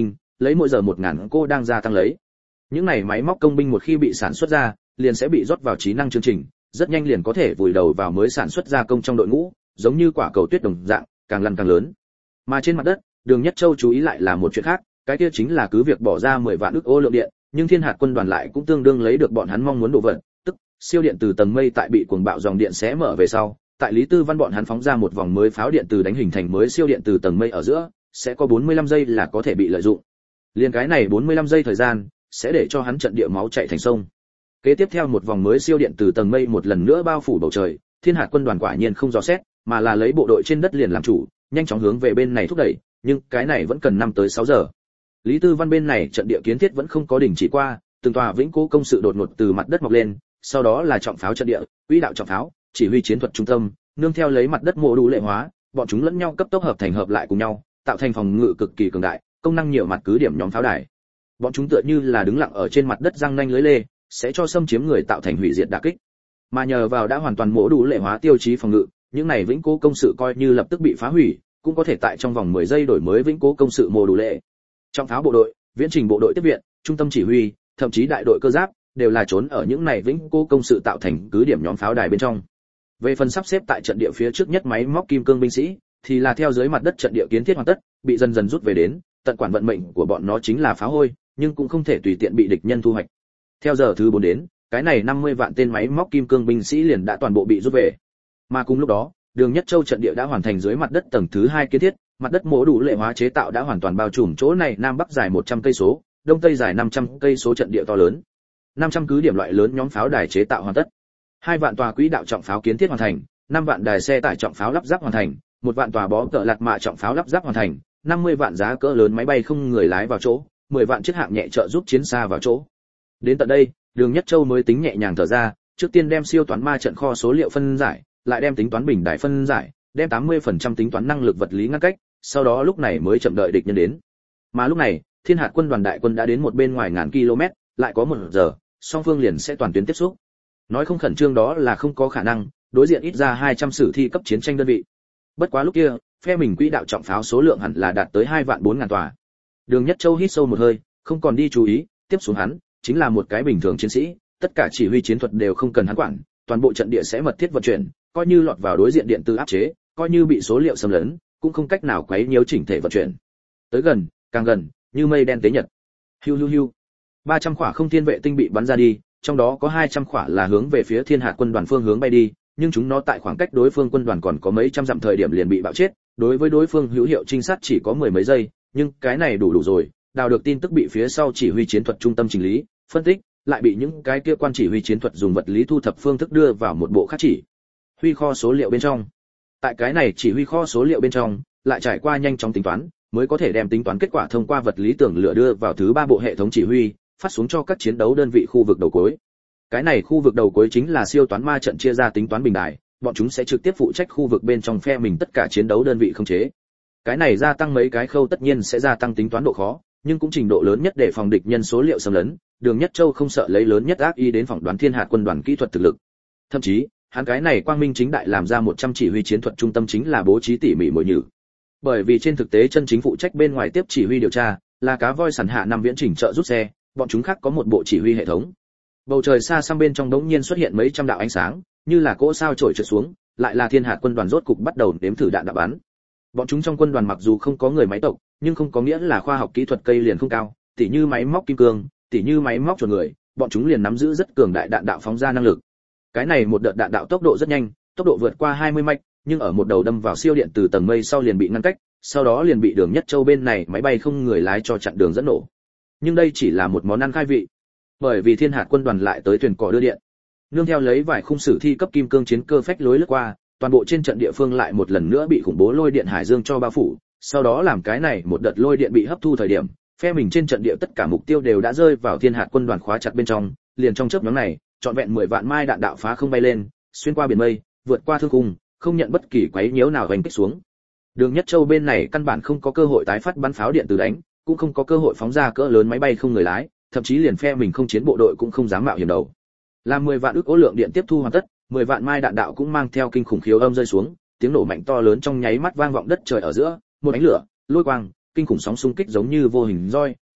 lấy mỗi giờ một ngàn cô đang gia tăng lấy. Những này máy móc công binh một khi bị sản xuất ra, liền sẽ bị rót vào trí năng chương trình, rất nhanh liền có thể vùi đầu vào mới sản xuất gia công trong đội ngũ, giống như quả cầu tuyết đồng dạng, càng lăn càng lớn. Mà trên mặt đất, Đường Nhất Châu chú ý lại là một chuyện khác, cái kia chính là cứ việc bỏ ra mười vạn ức ô lượng điện, nhưng Thiên Hạt quân đoàn lại cũng tương đương lấy được bọn hắn mong muốn đồ vật, tức siêu điện từ tầng mây tại bị cuồng bạo dòng điện xé mở về sau, tại Lý Tư Văn bọn hắn phóng ra một vòng mới pháo điện từ đánh hình thành mới siêu điện từ tầng mây ở giữa, sẽ có bốn mươi lăm giây là có thể bị lợi dụng. Liên cái này bốn mươi lăm giây thời gian, sẽ để cho hắn trận địa máu chảy thành sông. Kế tiếp theo một vòng mới siêu điện từ tầng mây một lần nữa bao phủ bầu trời, Thiên Hạt quân đoàn quả nhiên không dò xét, mà là lấy bộ đội trên đất liền làm chủ, nhanh chóng hướng về bên này thúc đẩy, nhưng cái này vẫn cần năm tới sáu giờ. Lý Tư Văn bên này trận địa kiến thiết vẫn không có đình chỉ qua, từng tòa vĩnh cố công sự đột ngột từ mặt đất mọc lên, sau đó là trọng pháo trận địa, quỹ đạo trọng pháo, chỉ huy chiến thuật trung tâm, nương theo lấy mặt đất mô đủ lệ hóa, bọn chúng lẫn nhau cấp tốc hợp thành hợp lại cùng nhau, tạo thành phòng ngự cực kỳ cường đại, công năng nhiều mặt cứ điểm nhóm pháo đài. Bọn chúng tựa như là đứng lặng ở trên mặt đất răng nanh lưới lê, sẽ cho xâm chiếm người tạo thành hủy diệt đả kích. Mà nhờ vào đã hoàn toàn mô đủ lệ hóa tiêu chí phòng ngự, những này vĩnh cố công sự coi như lập tức bị phá hủy, cũng có thể tại trong vòng mười giây đổi mới vĩnh cố công sự mô đủ lệ. Trọng pháo bộ đội, viễn trình bộ đội tiếp viện, trung tâm chỉ huy, thậm chí đại đội cơ giáp đều là trốn ở những này vĩnh cố công sự tạo thành cứ điểm nhóm pháo đài bên trong. Về phần sắp xếp tại trận địa phía trước nhất máy móc kim cương binh sĩ, thì là theo dưới mặt đất trận địa kiến thiết hoàn tất, bị dần dần rút về đến, tận quản vận mệnh của bọn nó chính là phá hôi, nhưng cũng không thể tùy tiện bị địch nhân thu hoạch. Theo giờ thứ bốn đến, cái này năm mươi vạn tên máy móc kim cương binh sĩ liền đã toàn bộ bị rút về. Mà cùng lúc đó, Đường Nhất Châu trận địa đã hoàn thành dưới mặt đất tầng thứ hai kiến thiết, mặt đất mổ đủ lệ hóa chế tạo đã hoàn toàn bao trùm chỗ này nam bắc dài một trăm cây số, đông tây dài năm trăm cây số trận địa to lớn. năm trăm cứ điểm loại lớn nhóm pháo đài chế tạo hoàn tất. hai vạn tòa quỹ đạo trọng pháo kiến thiết hoàn thành, năm vạn đài xe tải trọng pháo lắp ráp hoàn thành, một vạn tòa bó cỡ lạt mạ trọng pháo lắp ráp hoàn thành, năm mươi vạn giá cỡ lớn máy bay không người lái vào chỗ, mười vạn chiếc hạng nhẹ trợ giúp chiến xa vào chỗ. Đến tận đây, Đường Nhất Châu mới tính nhẹ nhàng thở ra, trước tiên đem siêu toán ma trận kho số liệu phân giải, lại đem tính toán bình đài phân giải, đem tám mươi phần trăm tính toán năng lực vật lý ngăn cách, sau đó lúc này mới chậm đợi địch nhân đến. Mà lúc này, Thiên Hạt quân đoàn đại quân đã đến một bên ngoài ngàn km, lại có một giờ, song phương liền sẽ toàn tuyến tiếp xúc. Nói không khẩn trương đó là không có khả năng, đối diện ít ra hai trăm sử thi cấp chiến tranh đơn vị. Bất quá lúc kia, phe mình quỹ đạo trọng pháo số lượng hẳn là đạt tới hai vạn bốn ngàn tòa. Đường Nhất Châu hít sâu một hơi, không còn đi chú ý, tiếp xuống hắn chính là một cái bình thường chiến sĩ, tất cả chỉ huy chiến thuật đều không cần hắn quản, toàn bộ trận địa sẽ mật thiết vận chuyển, coi như lọt vào đối diện điện tử áp chế, coi như bị số liệu xâm lấn, cũng không cách nào quấy nhiễu chỉnh thể vận chuyển. Tới gần, càng gần, như mây đen tế nhật. Hiu hiu hiu. ba trăm quả không thiên vệ tinh bị bắn ra đi, trong đó có hai trăm quả là hướng về phía Thiên Hạt quân đoàn phương hướng bay đi, nhưng chúng nó tại khoảng cách đối phương quân đoàn còn có mấy trăm dặm thời điểm liền bị bạo chết, đối với đối phương hữu hiệu trinh sát chỉ có mười mấy giây, nhưng cái này đủ đủ rồi, đào được tin tức bị phía sau chỉ huy chiến thuật trung tâm chỉnh lý, phân tích, lại bị những cái kia quan chỉ huy chiến thuật dùng vật lý thu thập phương thức đưa vào một bộ khác chỉ huy kho số liệu bên trong. Tại cái này chỉ huy kho số liệu bên trong, lại trải qua nhanh chóng tính toán, mới có thể đem tính toán kết quả thông qua vật lý tưởng lửa đưa vào thứ ba bộ hệ thống chỉ huy, phát xuống cho các chiến đấu đơn vị khu vực đầu cuối. Cái này khu vực đầu cuối chính là siêu toán ma trận chia ra tính toán bình đài, bọn chúng sẽ trực tiếp phụ trách khu vực bên trong phe mình tất cả chiến đấu đơn vị không chế. Cái này gia tăng mấy cái khâu tất nhiên sẽ gia tăng tính toán độ khó, nhưng cũng trình độ lớn nhất để phòng địch nhân số liệu xâm lấn, Đường Nhất Châu không sợ lấy lớn nhất ác ý đến phỏng đoán Thiên Hạt quân đoàn kỹ thuật thực lực. Thậm chí, hắn cái này quang minh chính đại làm ra một trăm chỉ huy chiến thuật trung tâm chính là bố trí tỉ mỉ mồi nhử. Bởi vì trên thực tế chân chính phụ trách bên ngoài tiếp chỉ huy điều tra là cá voi sẵn hạ năm viễn chỉnh trợ giúp xe, bọn chúng khác có một bộ chỉ huy hệ thống. Bầu trời xa xăm bên trong đống nhiên xuất hiện mấy trăm đạo ánh sáng, như là cỗ sao trổi trượt xuống, lại là Thiên Hạt quân đoàn rốt cục bắt đầu nếm thử đạn đạo bắn. Bọn chúng trong quân đoàn mặc dù không có người máy tộc, nhưng không có nghĩa là khoa học kỹ thuật cây liền không cao, tỉ như máy móc kim cương, tỉ như máy móc chuột người, bọn chúng liền nắm giữ rất cường đại đạn đạo phóng ra năng lực. Cái này một đợt đạn đạo tốc độ rất nhanh, tốc độ vượt qua hai mươi mạch, nhưng ở một đầu đâm vào siêu điện từ tầng mây sau liền bị ngăn cách, sau đó liền bị Đường Nhất Châu bên này máy bay không người lái cho chặn đường dẫn nổ. Nhưng đây chỉ là một món ăn khai vị, bởi vì Thiên Hạt quân đoàn lại tới thuyền cỏ đưa điện. Nương theo lấy vài khung sử thi cấp kim cương chiến cơ phách lối lướt qua, toàn bộ trên trận địa phương lại một lần nữa bị khủng bố lôi điện hải dương cho bao phủ, sau đó làm cái này một đợt lôi điện bị hấp thu thời điểm, phe mình trên trận địa tất cả mục tiêu đều đã rơi vào Thiên Hạt quân đoàn khóa chặt bên trong, liền trong chớp nhoáng này, trọn vẹn mười vạn mai đạn đạo phá không bay lên, xuyên qua biển mây, vượt qua thương khung, không nhận bất kỳ quấy nhiễu nào đánh kích xuống. Đường Nhất Châu bên này căn bản không có cơ hội tái phát bắn pháo điện từ đánh, cũng không có cơ hội phóng ra cỡ lớn máy bay không người lái, thậm chí liền phe mình không chiến bộ đội cũng không dám mạo hiểm đầu. Làm mười vạn ức ố lượng điện tiếp thu hoàn tất, mười vạn mai đạn đạo cũng mang theo kinh khủng khiếu âm rơi xuống, tiếng nổ mạnh to lớn trong nháy mắt vang vọng đất trời ở giữa, một ánh lửa, lôi quang, kinh khủng sóng xung kích giống như vô hình roi,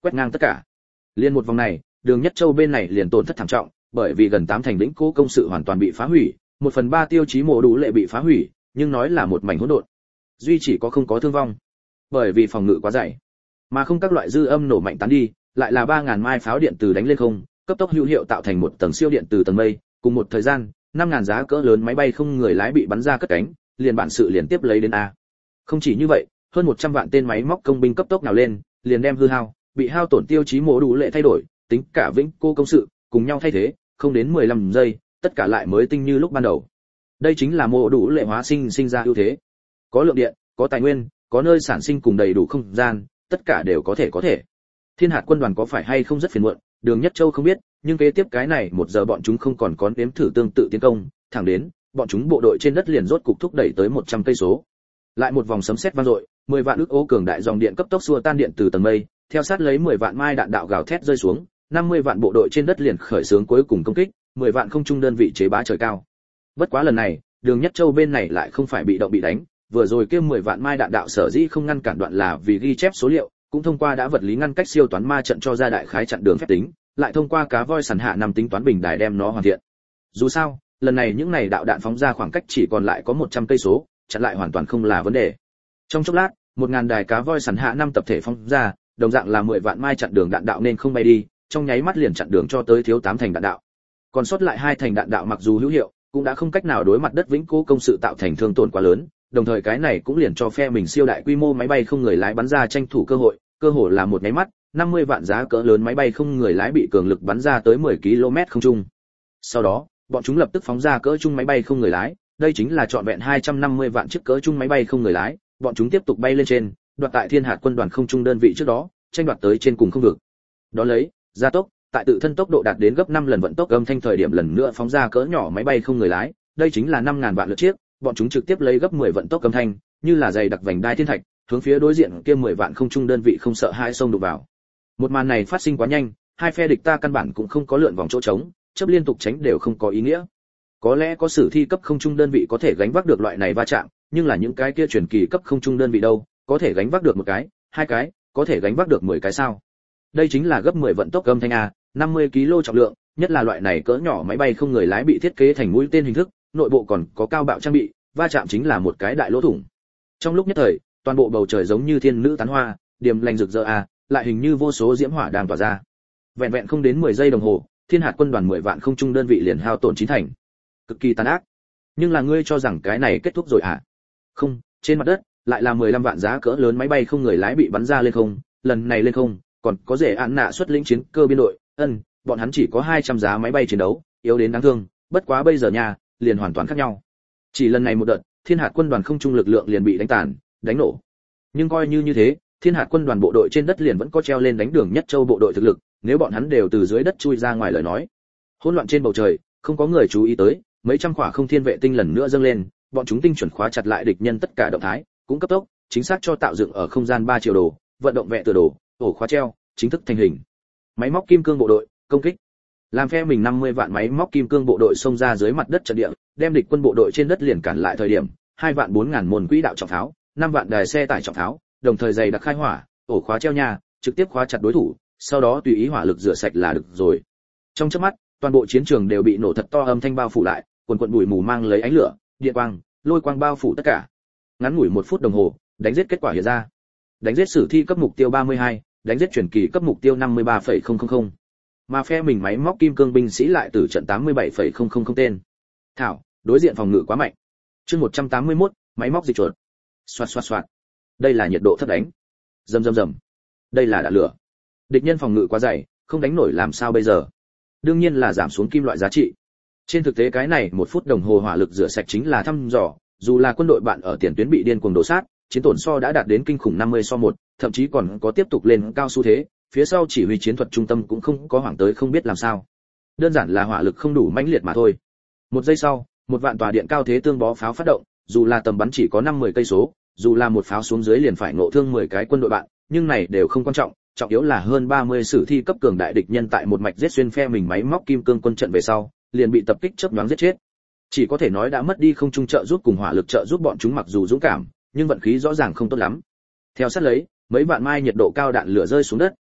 quét ngang tất cả. Liên một vòng này, Đường Nhất Châu bên này liền tổn thất thảm trọng, bởi vì gần tám thành lĩnh cố công sự hoàn toàn bị phá hủy, một phần ba tiêu chí mộ đủ lệ bị phá hủy, nhưng nói là một mảnh hỗn độn. Duy chỉ có không có thương vong, bởi vì phòng ngự quá dày, mà không các loại dư âm nổ mạnh tán đi, lại là ba ngàn mai pháo điện từ đánh lên không, cấp tốc hữu hiệu tạo thành một tầng siêu điện từ tầng mây, cùng một thời gian, năm ngàn giá cỡ lớn máy bay không người lái bị bắn ra cất cánh, liền bản sự liền tiếp lấy đến a. Không chỉ như vậy, hơn một trăm vạn tên máy móc công binh cấp tốc nào lên, liền đem hư hao, bị hao tổn tiêu chí mộ đủ lệ thay đổi, tính cả vĩnh cô công sự, cùng nhau thay thế, không đến mười lăm giây, tất cả lại mới tinh như lúc ban đầu. Đây chính là mộ đủ lệ hóa sinh sinh ra ưu thế. Có lượng điện, có tài nguyên, có nơi sản sinh cùng đầy đủ không gian, tất cả đều có thể có thể. Thiên hạt quân đoàn có phải hay không rất phiền muộn, Đường Nhất Châu không biết, nhưng kế tiếp cái này một giờ bọn chúng không còn có nếm thử tương tự tiến công, thẳng đến bọn chúng bộ đội trên đất liền rốt cục thúc đẩy tới một trăm cây số. Lại một vòng sấm sét vang dội, mười vạn ức ô cường đại dòng điện cấp tốc xua tan điện từ tầng mây, theo sát lấy mười vạn mai đạn đạo gào thét rơi xuống, năm mươi vạn bộ đội trên đất liền khởi xướng cuối cùng công kích, mười vạn không trung đơn vị chế bá trời cao. Bất quá lần này, Đường Nhất Châu bên này lại không phải bị động bị đánh, vừa rồi kia mười vạn mai đạn đạo sở dĩ không ngăn cản đoạn là vì ghi chép số liệu, cũng thông qua đã vật lý ngăn cách siêu toán ma trận cho ra đại khái chặn đường phép tính, lại thông qua cá voi sẵn hạ nằm tính toán bình đài đem nó hoàn thiện. Dù sao, lần này những này đạo đạn phóng ra khoảng cách chỉ còn lại có một trăm cây số, chặn lại hoàn toàn không là vấn đề. Trong chốc lát, một ngàn đài cá voi sẵn hạ năm tập thể phóng ra, đồng dạng là mười vạn mai chặn đường đạn đạo nên không bay đi, trong nháy mắt liền chặn đường cho tới thiếu tám thành đạn đạo. Còn sót lại hai thành đạn đạo mặc dù hữu hiệu, cũng đã không cách nào đối mặt đất vĩnh cố công sự tạo thành thương tổn quá lớn, đồng thời cái này cũng liền cho phe mình siêu đại quy mô máy bay không người lái bắn ra tranh thủ cơ hội, cơ hội là một nháy mắt, năm mươi vạn giá cỡ lớn máy bay không người lái bị cường lực bắn ra tới mười ki lô mét không trung. Sau đó, bọn chúng lập tức phóng ra cỡ trung máy bay không người lái, đây chính là trọn vẹn hai trăm năm mươi vạn chiếc cỡ trung máy bay không người lái, bọn chúng tiếp tục bay lên trên, đoạt tại Thiên hạt quân đoàn không trung đơn vị trước đó, tranh đoạt tới trên cùng không vực. Đó lấy, gia tốc, tại tự thân tốc độ đạt đến gấp năm lần vận tốc âm thanh thời điểm lần nữa phóng ra cỡ nhỏ máy bay không người lái, đây chính là năm ngàn vạn lượt chiếc, bọn chúng trực tiếp lấy gấp mười vận tốc âm thanh, như là dày đặc vành đai thiên thạch, hướng phía đối diện kia mười vạn không trung đơn vị không sợ hai xông đụng vào. Một màn này phát sinh quá nhanh, hai phe địch ta căn bản cũng không có lượn vòng chỗ trống, chấp liên tục tránh đều không có ý nghĩa. Có lẽ có sử thi cấp không trung đơn vị có thể gánh vác được loại này va chạm, nhưng là những cái kia truyền kỳ cấp không trung đơn vị đâu, có thể gánh vác được một cái, hai cái, có thể gánh vác được mười cái sao? Đây chính là gấp mười vận tốc âm thanh a, năm mươi ki lô trọng lượng, nhất là loại này cỡ nhỏ máy bay không người lái bị thiết kế thành mũi tên hình thức, nội bộ còn có cao bạo trang bị, va chạm chính là một cái đại lỗ thủng. Trong lúc nhất thời, toàn bộ bầu trời giống như thiên nữ tán hoa, điềm lành rực rỡ a, lại hình như vô số diễm hỏa đang tỏa ra. Vẹn vẹn không đến mười giây đồng hồ, Thiên hạt quân đoàn mười vạn không trung đơn vị liền hao tổn chín thành. Cực kỳ tàn ác. Nhưng là ngươi cho rằng cái này kết thúc rồi à? Không, trên mặt đất lại là mười lăm vạn giá cỡ lớn máy bay không người lái bị bắn ra lên không, lần này lên không, còn có rể án nạ xuất lĩnh chiến cơ biên đội, ân, bọn hắn chỉ có hai trăm giá máy bay chiến đấu, yếu đến đáng thương, bất quá bây giờ nha, liền hoàn toàn khác nhau. Chỉ lần này một đợt, Thiên hạt quân đoàn không trung lực lượng liền bị đánh tàn, đánh nổ. Nhưng coi như như thế, Thiên hạt quân đoàn bộ đội trên đất liền vẫn có treo lên đánh Đường Nhất Châu bộ đội thực lực, nếu bọn hắn đều từ dưới đất chui ra ngoài lời nói. Hỗn loạn trên bầu trời, không có người chú ý tới, mấy trăm quả không thiên vệ tinh lần nữa dâng lên, bọn chúng tinh chuẩn khóa chặt lại địch nhân tất cả động thái, cũng cấp tốc, chính xác cho tạo dựng ở không gian ba triệu đồ, vận động vẽ từ đồ, ổ khóa treo, chính thức thành hình. Máy móc kim cương bộ đội, công kích. Làm phe mình năm mươi vạn máy móc kim cương bộ đội xông ra dưới mặt đất trận địa, đem địch quân bộ đội trên đất liền cản lại thời điểm, hai vạn bốn ngàn môn quỹ đạo trọng pháo, năm vạn đài xe tải trọng pháo, đồng thời dày đặc khai hỏa, ổ khóa treo nhà, trực tiếp khóa chặt đối thủ, sau đó tùy ý hỏa lực rửa sạch là được rồi. Trong chớp mắt, toàn bộ chiến trường đều bị nổ thật to âm thanh bao phủ lại, quần quần bụi mù mang lấy ánh lửa, điện quang, lôi quang bao phủ tất cả. Ngắn ngủi một phút đồng hồ, đánh giết kết quả hiện ra. Đánh giết sử thi cấp mục tiêu ba mươi hai, đánh giết truyền kỳ cấp mục tiêu năm mươi ba phẩy không không không. Mà phe mình máy móc kim cương binh sĩ lại tử trận tám mươi bảy phẩy không không không tên. Thảo, đối diện phòng ngự quá mạnh. Chương một trăm tám mươi mốt, máy móc dịch chuột. Xoạt xoạt xoạt. Đây là nhiệt độ thấp đánh. Rầm rầm rầm. Đây là đạn lửa. Địch nhân phòng ngự quá dày, không đánh nổi làm sao bây giờ? Đương nhiên là giảm xuống kim loại giá trị. Trên thực tế cái này một phút đồng hồ hỏa lực rửa sạch chính là thăm dò, dù là quân đội bạn ở tiền tuyến bị điên cuồng đổ sát, chiến tổn so đã đạt đến kinh khủng năm mươi so một, thậm chí còn có tiếp tục lên cao xu thế, phía sau chỉ huy chiến thuật trung tâm cũng không có hoảng tới không biết làm sao. Đơn giản là hỏa lực không đủ mãnh liệt mà thôi. Một giây sau, một vạn tòa điện cao thế tương bó pháo phát động, dù là tầm bắn chỉ có năm mươi cây số, dù là một pháo xuống dưới liền phải ngộ thương mười cái quân đội bạn, nhưng này đều không quan trọng, trọng yếu là hơn ba mươi sử thi cấp cường đại địch nhân tại một mạch giết xuyên phe mình máy móc kim cương quân trận về sau, liền bị tập kích chớp nhoáng giết chết. Chỉ có thể nói đã mất đi không trung trợ giúp cùng hỏa lực trợ giúp bọn chúng mặc dù dũng cảm, nhưng vận khí rõ ràng không tốt lắm. Theo sát lấy, mấy vạn mai nhiệt độ cao đạn lửa rơi xuống đất,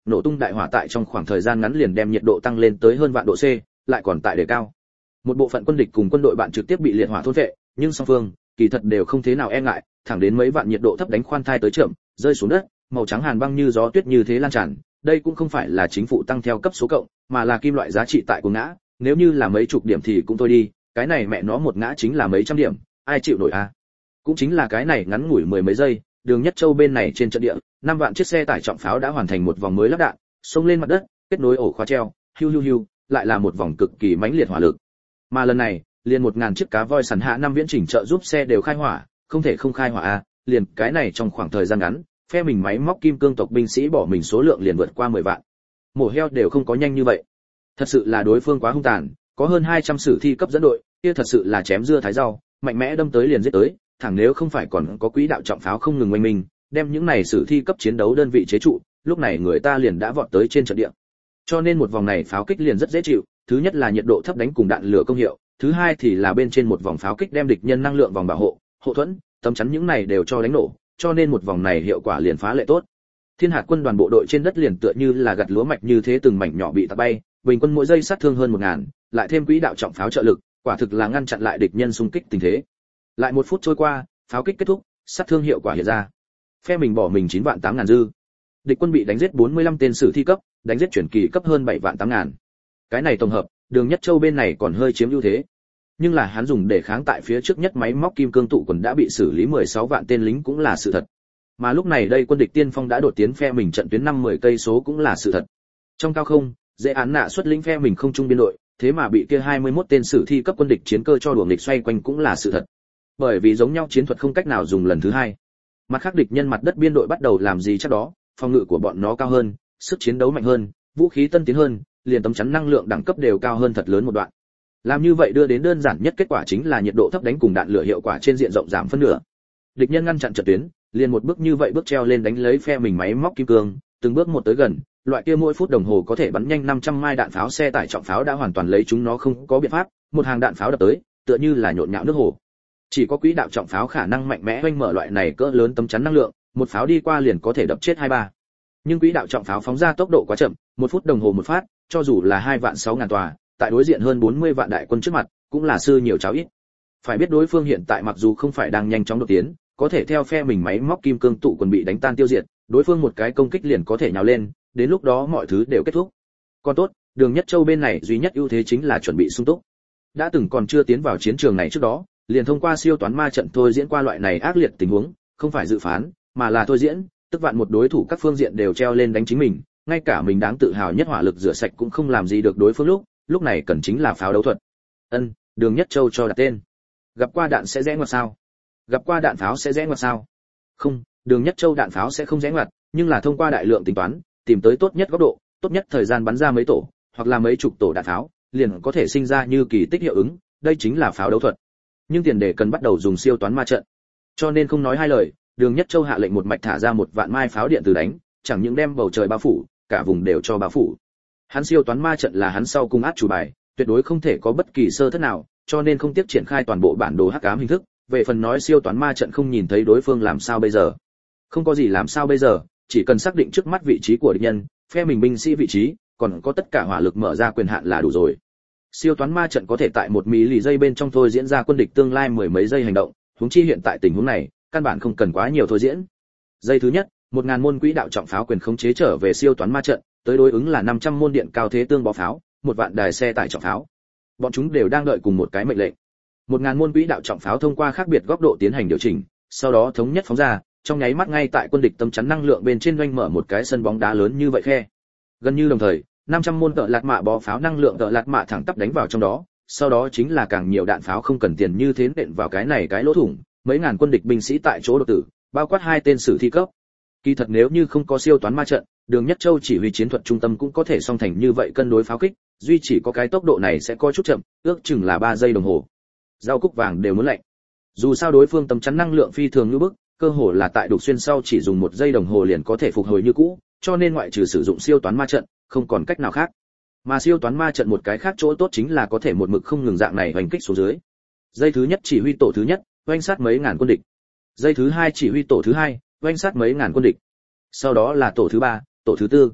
nổ tung đại hỏa tại trong khoảng thời gian ngắn liền đem nhiệt độ tăng lên tới hơn vạn độ C, lại còn tại đề cao. Một bộ phận quân địch cùng quân đội bạn trực tiếp bị liệt hỏa thôn phệ, nhưng song phương kỳ thật đều không thế nào e ngại, thẳng đến mấy vạn nhiệt độ thấp đánh khoan thai tới chậm, rơi xuống đất, màu trắng hàn băng như gió tuyết như thế lan tràn. Đây cũng không phải là chính phủ tăng theo cấp số cộng, mà là kim loại giá trị tại của ngã, nếu như là mấy chục điểm thì cũng thôi đi, cái này mẹ nó một ngã chính là mấy trăm điểm, ai chịu nổi a? Cũng chính là cái này ngắn ngủi mười mấy giây, Đường Nhất Châu bên này trên trận địa, năm vạn chiếc xe tải trọng pháo đã hoàn thành một vòng mới lắp đạn, xông lên mặt đất, kết nối ổ khóa treo, hiu hiu hiu, lại là một vòng cực kỳ mãnh liệt hỏa lực. Mà lần này, liền một ngàn chiếc cá voi sẵn hạ năm viễn chỉnh trợ giúp xe đều khai hỏa, không thể không khai hỏa a, liền cái này trong khoảng thời gian ngắn, phe mình máy móc kim cương tộc binh sĩ bỏ mình số lượng liền vượt qua mười vạn. Mổ heo đều không có nhanh như vậy. Thật sự là đối phương quá hung tàn, có hơn hai trăm sử thi cấp dẫn đội, kia thật sự là chém dưa thái rau, mạnh mẽ đâm tới liền giết tới, thẳng nếu không phải còn có quỹ đạo trọng pháo không ngừng oanh minh, đem những này sử thi cấp chiến đấu đơn vị chế trụ, lúc này người ta liền đã vọt tới trên trận địa. Cho nên một vòng này pháo kích liền rất dễ chịu, thứ nhất là nhiệt độ thấp đánh cùng đạn lửa công hiệu, thứ hai thì là bên trên một vòng pháo kích đem địch nhân năng lượng vòng bảo hộ, hộ thuẫn, tấm chắn những này đều cho đánh nổ, cho nên một vòng này hiệu quả liền phá lệ tốt. Thiên hạt quân đoàn bộ đội trên đất liền tựa như là gặt lúa mạch như thế từng mảnh nhỏ bị tạt bay, bình quân mỗi giây sát thương hơn một ngàn, lại thêm quỹ đạo trọng pháo trợ lực, quả thực là ngăn chặn lại địch nhân xung kích tình thế. Lại một phút trôi qua, pháo kích kết thúc, sát thương hiệu quả hiện ra. Phe mình bỏ mình chín vạn tám ngàn dư. Địch quân bị đánh giết bốn mươi lăm tên sử thi cấp, đánh giết chuyển kỳ cấp hơn bảy vạn tám ngàn. Cái này tổng hợp, Đường Nhất Châu bên này còn hơi chiếm ưu thế. Nhưng là hắn dùng để kháng tại phía trước nhất máy móc kim cương tụ quần đã bị xử lý mười sáu vạn tên lính cũng là sự thật. Mà lúc này đây quân địch tiên phong đã đột tiến phe mình trận tuyến năm mười cây số cũng là sự thật. Trong cao không, dễ án nạ xuất lĩnh phe mình không trung biên đội, thế mà bị kia hai mươi mốt tên sử thi cấp quân địch chiến cơ cho đuổi địch xoay quanh cũng là sự thật. Bởi vì giống nhau chiến thuật không cách nào dùng lần thứ hai. Mặt khác địch nhân mặt đất biên đội bắt đầu làm gì chắc đó, phòng ngự của bọn nó cao hơn, sức chiến đấu mạnh hơn, vũ khí tân tiến hơn, liền tấm chắn năng lượng đẳng cấp đều cao hơn thật lớn một đoạn. Làm như vậy đưa đến đơn giản nhất kết quả chính là nhiệt độ thấp đánh cùng đạn lửa hiệu quả trên diện rộng giảm phân nửa. Địch nhân ngăn chặn trận tuyến, liền một bước như vậy bước treo lên đánh lấy phe mình máy móc kim cương, từng bước một tới gần, loại kia mỗi phút đồng hồ có thể bắn nhanh năm trăm mai đạn pháo xe tải trọng pháo đã hoàn toàn lấy chúng nó không có biện pháp, một hàng đạn pháo đập tới, tựa như là nhộn nhạo nước hồ. Chỉ có quỹ đạo trọng pháo khả năng mạnh mẽ oanh mở loại này cỡ lớn tấm chắn năng lượng, một pháo đi qua liền có thể đập chết hai ba. Nhưng quỹ đạo trọng pháo phóng ra tốc độ quá chậm, một phút đồng hồ một phát, cho dù là hai vạn sáu ngàn tòa, tại đối diện hơn bốn mươi vạn đại quân trước mặt, cũng là sư nhiều cháo ít. Phải biết đối phương hiện tại mặc dù không phải đang nhanh chóng đột tiến, có thể theo phe mình máy móc kim cương tụ quần bị đánh tan tiêu diệt, đối phương một cái công kích liền có thể nhào lên, đến lúc đó mọi thứ đều kết thúc. Còn tốt, Đường Nhất Châu bên này duy nhất ưu thế chính là chuẩn bị sung túc. Đã từng còn chưa tiến vào chiến trường này trước đó, liền thông qua siêu toán ma trận thôi diễn qua loại này ác liệt tình huống, không phải dự phán, mà là thôi diễn, tức vạn một đối thủ các phương diện đều treo lên đánh chính mình, ngay cả mình đáng tự hào nhất hỏa lực rửa sạch cũng không làm gì được đối phương lúc, lúc này cần chính là pháo đấu thuật. Ân, Đường Nhất Châu cho đặt tên. Gặp qua đạn sẽ rẽ ngoặt sao? Gặp qua đạn pháo sẽ rẽ ngoặt sao? Không, Đường Nhất Châu đạn pháo sẽ không rẽ ngoặt, nhưng là thông qua đại lượng tính toán, tìm tới tốt nhất góc độ, tốt nhất thời gian bắn ra mấy tổ, hoặc là mấy chục tổ đạn pháo, liền có thể sinh ra như kỳ tích hiệu ứng, đây chính là pháo đấu thuật. Nhưng tiền đề cần bắt đầu dùng siêu toán ma trận. Cho nên không nói hai lời, Đường Nhất Châu hạ lệnh một mạch thả ra một vạn mai pháo điện từ đánh, chẳng những đem bầu trời bao phủ, cả vùng đều cho bao phủ. Hắn siêu toán ma trận là hắn sau cung át chủ bài, tuyệt đối không thể có bất kỳ sơ thất nào, cho nên không tiếp triển khai toàn bộ bản đồ hắc ám hình thức. Về phần nói siêu toán ma trận không nhìn thấy đối phương làm sao bây giờ? Không có gì làm sao bây giờ, chỉ cần xác định trước mắt vị trí của địch nhân, phe mình binh sĩ vị trí, còn có tất cả hỏa lực mở ra quyền hạn là đủ rồi. Siêu toán ma trận có thể tại một mí lì giây bên trong thôi diễn ra quân địch tương lai mười mấy giây hành động, huống chi hiện tại tình huống này, căn bản không cần quá nhiều thôi diễn. Giây thứ nhất, một ngàn môn quỹ đạo trọng pháo quyền khống chế trở về siêu toán ma trận, tới đối ứng là năm trăm môn điện cao thế tương bó pháo, một vạn đài xe tải trọng pháo. Bọn chúng đều đang đợi cùng một cái mệnh lệnh. Một ngàn môn quỹ đạo trọng pháo thông qua khác biệt góc độ tiến hành điều chỉnh, sau đó thống nhất phóng ra, trong nháy mắt ngay tại quân địch tâm chắn năng lượng bên trên doanh mở một cái sân bóng đá lớn như vậy khe. Gần như đồng thời, năm trăm môn tợ lạt mạ bó pháo năng lượng tợ lạt mạ thẳng tắp đánh vào trong đó, sau đó chính là càng nhiều đạn pháo không cần tiền như thế nện vào cái này cái lỗ thủng, mấy ngàn quân địch binh sĩ tại chỗ đột tử, bao quát hai tên sử thi cấp. Kỳ thật nếu như không có siêu toán ma trận, Đường Nhất Châu chỉ huy chiến thuật trung tâm cũng có thể song thành như vậy cân đối pháo kích, duy chỉ có cái tốc độ này sẽ có chút chậm, ước chừng là ba giây đồng hồ. Rau cúc vàng đều muốn lạnh. Dù sao đối phương tầm chắn năng lượng phi thường như bức, cơ hồ là tại đục xuyên sau chỉ dùng một giây đồng hồ liền có thể phục hồi như cũ, cho nên ngoại trừ sử dụng siêu toán ma trận, không còn cách nào khác. Mà siêu toán ma trận một cái khác chỗ tốt chính là có thể một mực không ngừng dạng này hoành kích xuống dưới. Giây thứ nhất chỉ huy tổ thứ nhất, oanh sát mấy ngàn quân địch. Giây thứ hai chỉ huy tổ thứ hai, oanh sát mấy ngàn quân địch. Sau đó là tổ thứ ba, tổ thứ tư.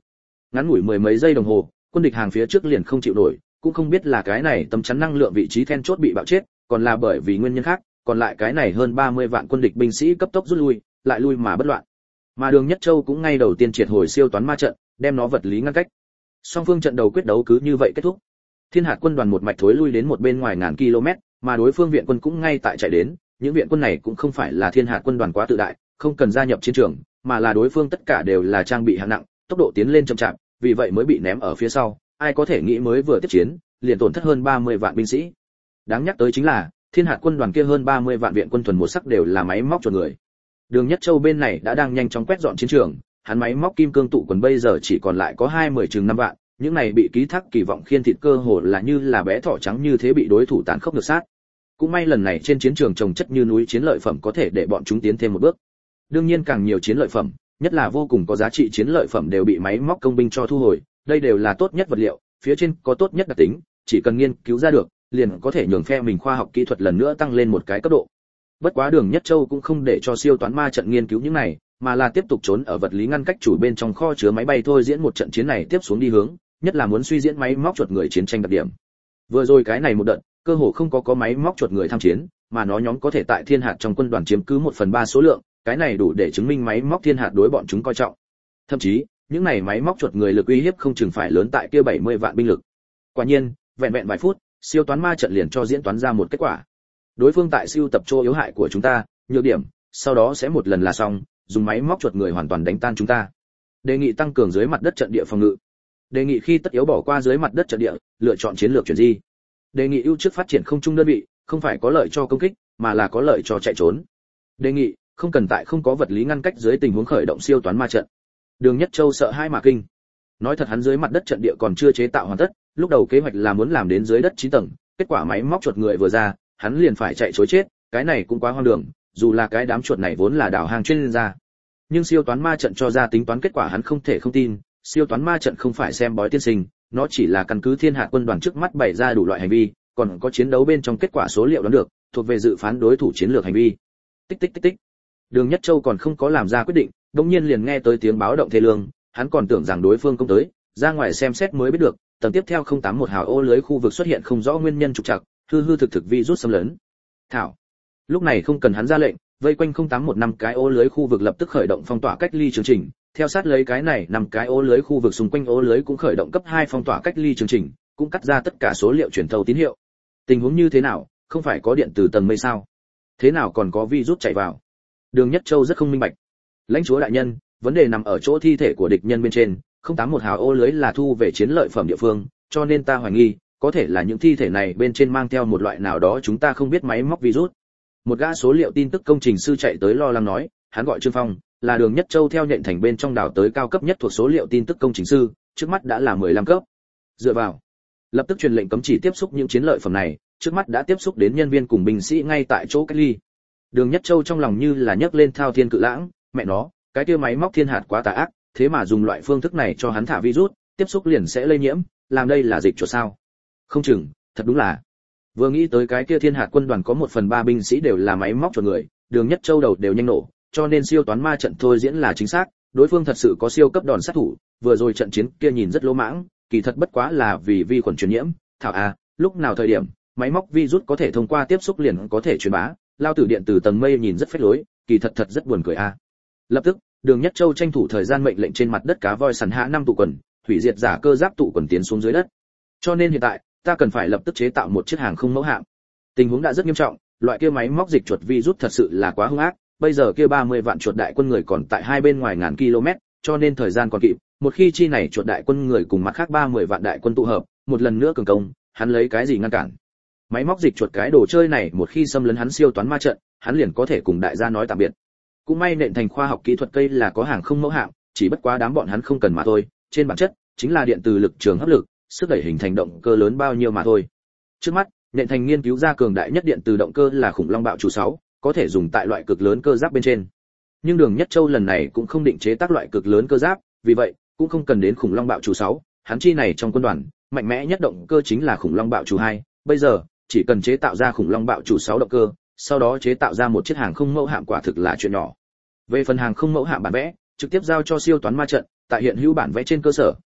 Ngắn ngủi mười mấy giây đồng hồ, quân địch hàng phía trước liền không chịu nổi, cũng không biết là cái này tấm chắn năng lượng vị trí then chốt bị bạo chết, còn là bởi vì nguyên nhân khác, còn lại cái này hơn ba mươi vạn quân địch binh sĩ cấp tốc rút lui, lại lui mà bất loạn. Mà Đường Nhất Châu cũng ngay đầu tiên triệt hồi siêu toán ma trận, đem nó vật lý ngăn cách. Song phương trận đầu quyết đấu cứ như vậy kết thúc. Thiên Hạt quân đoàn một mạch thối lui đến một bên ngoài ngàn km, mà đối phương viện quân cũng ngay tại chạy đến, những viện quân này cũng không phải là Thiên Hạt quân đoàn quá tự đại, không cần gia nhập chiến trường, mà là đối phương tất cả đều là trang bị hạng nặng, tốc độ tiến lên chậm chạp, vì vậy mới bị ném ở phía sau, ai có thể nghĩ mới vừa tiếp chiến, liền tổn thất hơn ba mươi vạn binh sĩ. Đáng nhắc tới chính là, Thiên Hạt quân đoàn kia hơn ba mươi vạn viện quân thuần một sắc đều là máy móc chuột người. Đường Nhất Châu bên này đã đang nhanh chóng quét dọn chiến trường, hắn máy móc kim cương tụ quần bây giờ chỉ còn lại có hai mươi chừng năm vạn, những này bị ký thác kỳ vọng khiên thịt cơ hồ là như là bé thỏ trắng như thế bị đối thủ tàn khốc ngược sát. Cũng may lần này trên chiến trường trồng chất như núi chiến lợi phẩm có thể để bọn chúng tiến thêm một bước. Đương nhiên càng nhiều chiến lợi phẩm, nhất là vô cùng có giá trị chiến lợi phẩm đều bị máy móc công binh cho thu hồi, đây đều là tốt nhất vật liệu, phía trên có tốt nhất đặc tính, chỉ cần nghiên cứu ra được, liền có thể nhường phe mình khoa học kỹ thuật lần nữa tăng lên một cái cấp độ. Bất quá Đường Nhất Châu cũng không để cho siêu toán ma trận nghiên cứu những này, mà là tiếp tục trốn ở vật lý ngăn cách chủ bên trong kho chứa máy bay thôi diễn một trận chiến này tiếp xuống đi hướng, nhất là muốn suy diễn máy móc chuột người chiến tranh đặc điểm. Vừa rồi cái này một đợt, cơ hồ không có có máy móc chuột người tham chiến, mà nó nhóm có thể tại Thiên Hạt trong quân đoàn chiếm cứ một phần ba số lượng, cái này đủ để chứng minh máy móc Thiên Hạt đối bọn chúng coi trọng. Thậm chí, những này máy móc chuột người lực uy hiếp không chừng phải lớn tại kia bảy mươi vạn binh lực. Quả nhiên, vẹn vẹn vài phút, siêu toán ma trận liền cho diễn toán ra một kết quả. Đối phương tại siêu tập chỗ yếu hại của chúng ta, nhược điểm, sau đó sẽ một lần là xong, dùng máy móc chuột người hoàn toàn đánh tan chúng ta. Đề nghị tăng cường dưới mặt đất trận địa phòng ngự. Đề nghị khi tất yếu bỏ qua dưới mặt đất trận địa, lựa chọn chiến lược chuyển di. Đề nghị ưu trước phát triển không trung đơn vị, không phải có lợi cho công kích, mà là có lợi cho chạy trốn. Đề nghị không cần tại không có vật lý ngăn cách dưới tình huống khởi động siêu toán ma trận. Đường Nhất Châu sợ hai mà kinh. Nói thật hắn dưới mặt đất trận địa còn chưa chế tạo hoàn tất, lúc đầu kế hoạch là muốn làm đến dưới đất chín tầng, kết quả máy móc chuột người vừa ra, hắn liền phải chạy trối chết, cái này cũng quá hoang đường, dù là cái đám chuột này vốn là đảo hàng chuyên gia. Nhưng siêu toán ma trận cho ra tính toán kết quả hắn không thể không tin, siêu toán ma trận không phải xem bói tiên sinh, nó chỉ là căn cứ Thiên Hạt quân đoàn trước mắt bày ra đủ loại hành vi, còn có chiến đấu bên trong kết quả số liệu đoán được, thuộc về dự phán đối thủ chiến lược hành vi. Tích tích tích tích. Đường Nhất Châu còn không có làm ra quyết định, đột nhiên liền nghe tới tiếng báo động thê lương, hắn còn tưởng rằng đối phương công tới, ra ngoài xem xét mới biết được, tầng tiếp theo không tám một hào ô lưới khu vực xuất hiện không rõ nguyên nhân trục trặc, hư hư thực thực virus xâm lấn. Thảo. Lúc này không cần hắn ra lệnh, vây quanh không tám một năm cái ô lưới khu vực lập tức khởi động phong tỏa cách ly chương trình, theo sát lấy cái này năm cái ô lưới khu vực xung quanh ô lưới cũng khởi động cấp hai phong tỏa cách ly chương trình, cũng cắt ra tất cả số liệu truyền thâu tín hiệu. Tình huống như thế nào, không phải có điện từ tầng mây sao? Thế nào còn có virus chạy vào? Đường Nhất Châu rất không minh bạch. Lãnh chúa đại nhân, vấn đề nằm ở chỗ thi thể của địch nhân bên trên, không tám một hào ô lưới là thu về chiến lợi phẩm địa phương, cho nên ta hoài nghi, có thể là những thi thể này bên trên mang theo một loại nào đó chúng ta không biết máy móc virus. Một gã số liệu tin tức công trình sư chạy tới lo lắng nói, hắn gọi Trương Phong, là Đường Nhất Châu theo nhện thành bên trong đào tới cao cấp nhất thuộc số liệu tin tức công trình sư, trước mắt đã là mười lăm cấp. Dựa vào, lập tức truyền lệnh cấm chỉ tiếp xúc những chiến lợi phẩm này, trước mắt đã tiếp xúc đến nhân viên cùng binh sĩ ngay tại chỗ cách ly. Đường Nhất Châu trong lòng như là nhấc lên thao thiên cự lãng, mẹ nó, cái kia máy móc Thiên Hạt quá tà ác, thế mà dùng loại phương thức này cho hắn thả virus, tiếp xúc liền sẽ lây nhiễm, làm đây là dịch chuột sao? Không chừng, thật đúng là. Vừa nghĩ tới cái kia Thiên Hạt quân đoàn có một phần ba binh sĩ đều là máy móc chuột người, Đường Nhất Châu đầu đều nhanh nổ, cho nên siêu toán ma trận thôi diễn là chính xác, đối phương thật sự có siêu cấp đòn sát thủ, vừa rồi trận chiến kia nhìn rất lỗ mãng, kỳ thật bất quá là vì vi khuẩn truyền nhiễm, thảo a, lúc nào thời điểm, máy móc virus có thể thông qua tiếp xúc liền có thể truyền bá, lao tử điện từ tầng mây nhìn rất phách lối, kỳ thật thật rất buồn cười a. Lập tức, Đường Nhất Châu tranh thủ thời gian mệnh lệnh trên mặt đất cá voi săn hạ năm tụ quần, hủy diệt giả cơ giáp tụ quần tiến xuống dưới đất. Cho nên hiện tại, ta cần phải lập tức chế tạo một chiếc hàng không mẫu hạm. Tình huống đã rất nghiêm trọng, loại kia máy móc dịch chuột virus thật sự là quá hung ác, bây giờ kia ba mươi vạn chuột đại quân người còn tại hai bên ngoài ngàn km, cho nên thời gian còn kịp, một khi chi này chuột đại quân người cùng mặt khác ba mươi vạn đại quân tụ hợp, một lần nữa cường công, hắn lấy cái gì ngăn cản? Máy móc dịch chuột cái đồ chơi này một khi xâm lấn hắn siêu toán ma trận, hắn liền có thể cùng đại gia nói tạm biệt. Cũng may nện thành khoa học kỹ thuật cây là có hàng không mẫu hạm, chỉ bất quá đám bọn hắn không cần mà thôi, trên bản chất chính là điện từ lực trường hấp lực, sức đẩy hình thành động cơ lớn bao nhiêu mà thôi. Trước mắt, nện thành nghiên cứu ra cường đại nhất điện từ động cơ là khủng long bạo chủ sáu, có thể dùng tại loại cực lớn cơ giáp bên trên. Nhưng Đường Nhất Châu lần này cũng không định chế tác loại cực lớn cơ giáp, vì vậy cũng không cần đến khủng long bạo chủ sáu, hắn chi này trong quân đoàn, mạnh mẽ nhất động cơ chính là khủng long bạo chủ hai, bây giờ chỉ cần chế tạo ra khủng long bạo chủ sáu động cơ, sau đó chế tạo ra một chiếc hàng không mẫu hạm quả thực là chuyện nhỏ. Về phần hàng không mẫu hạm bản vẽ, trực tiếp giao cho siêu toán ma trận, tại hiện hữu bản vẽ trên cơ sở,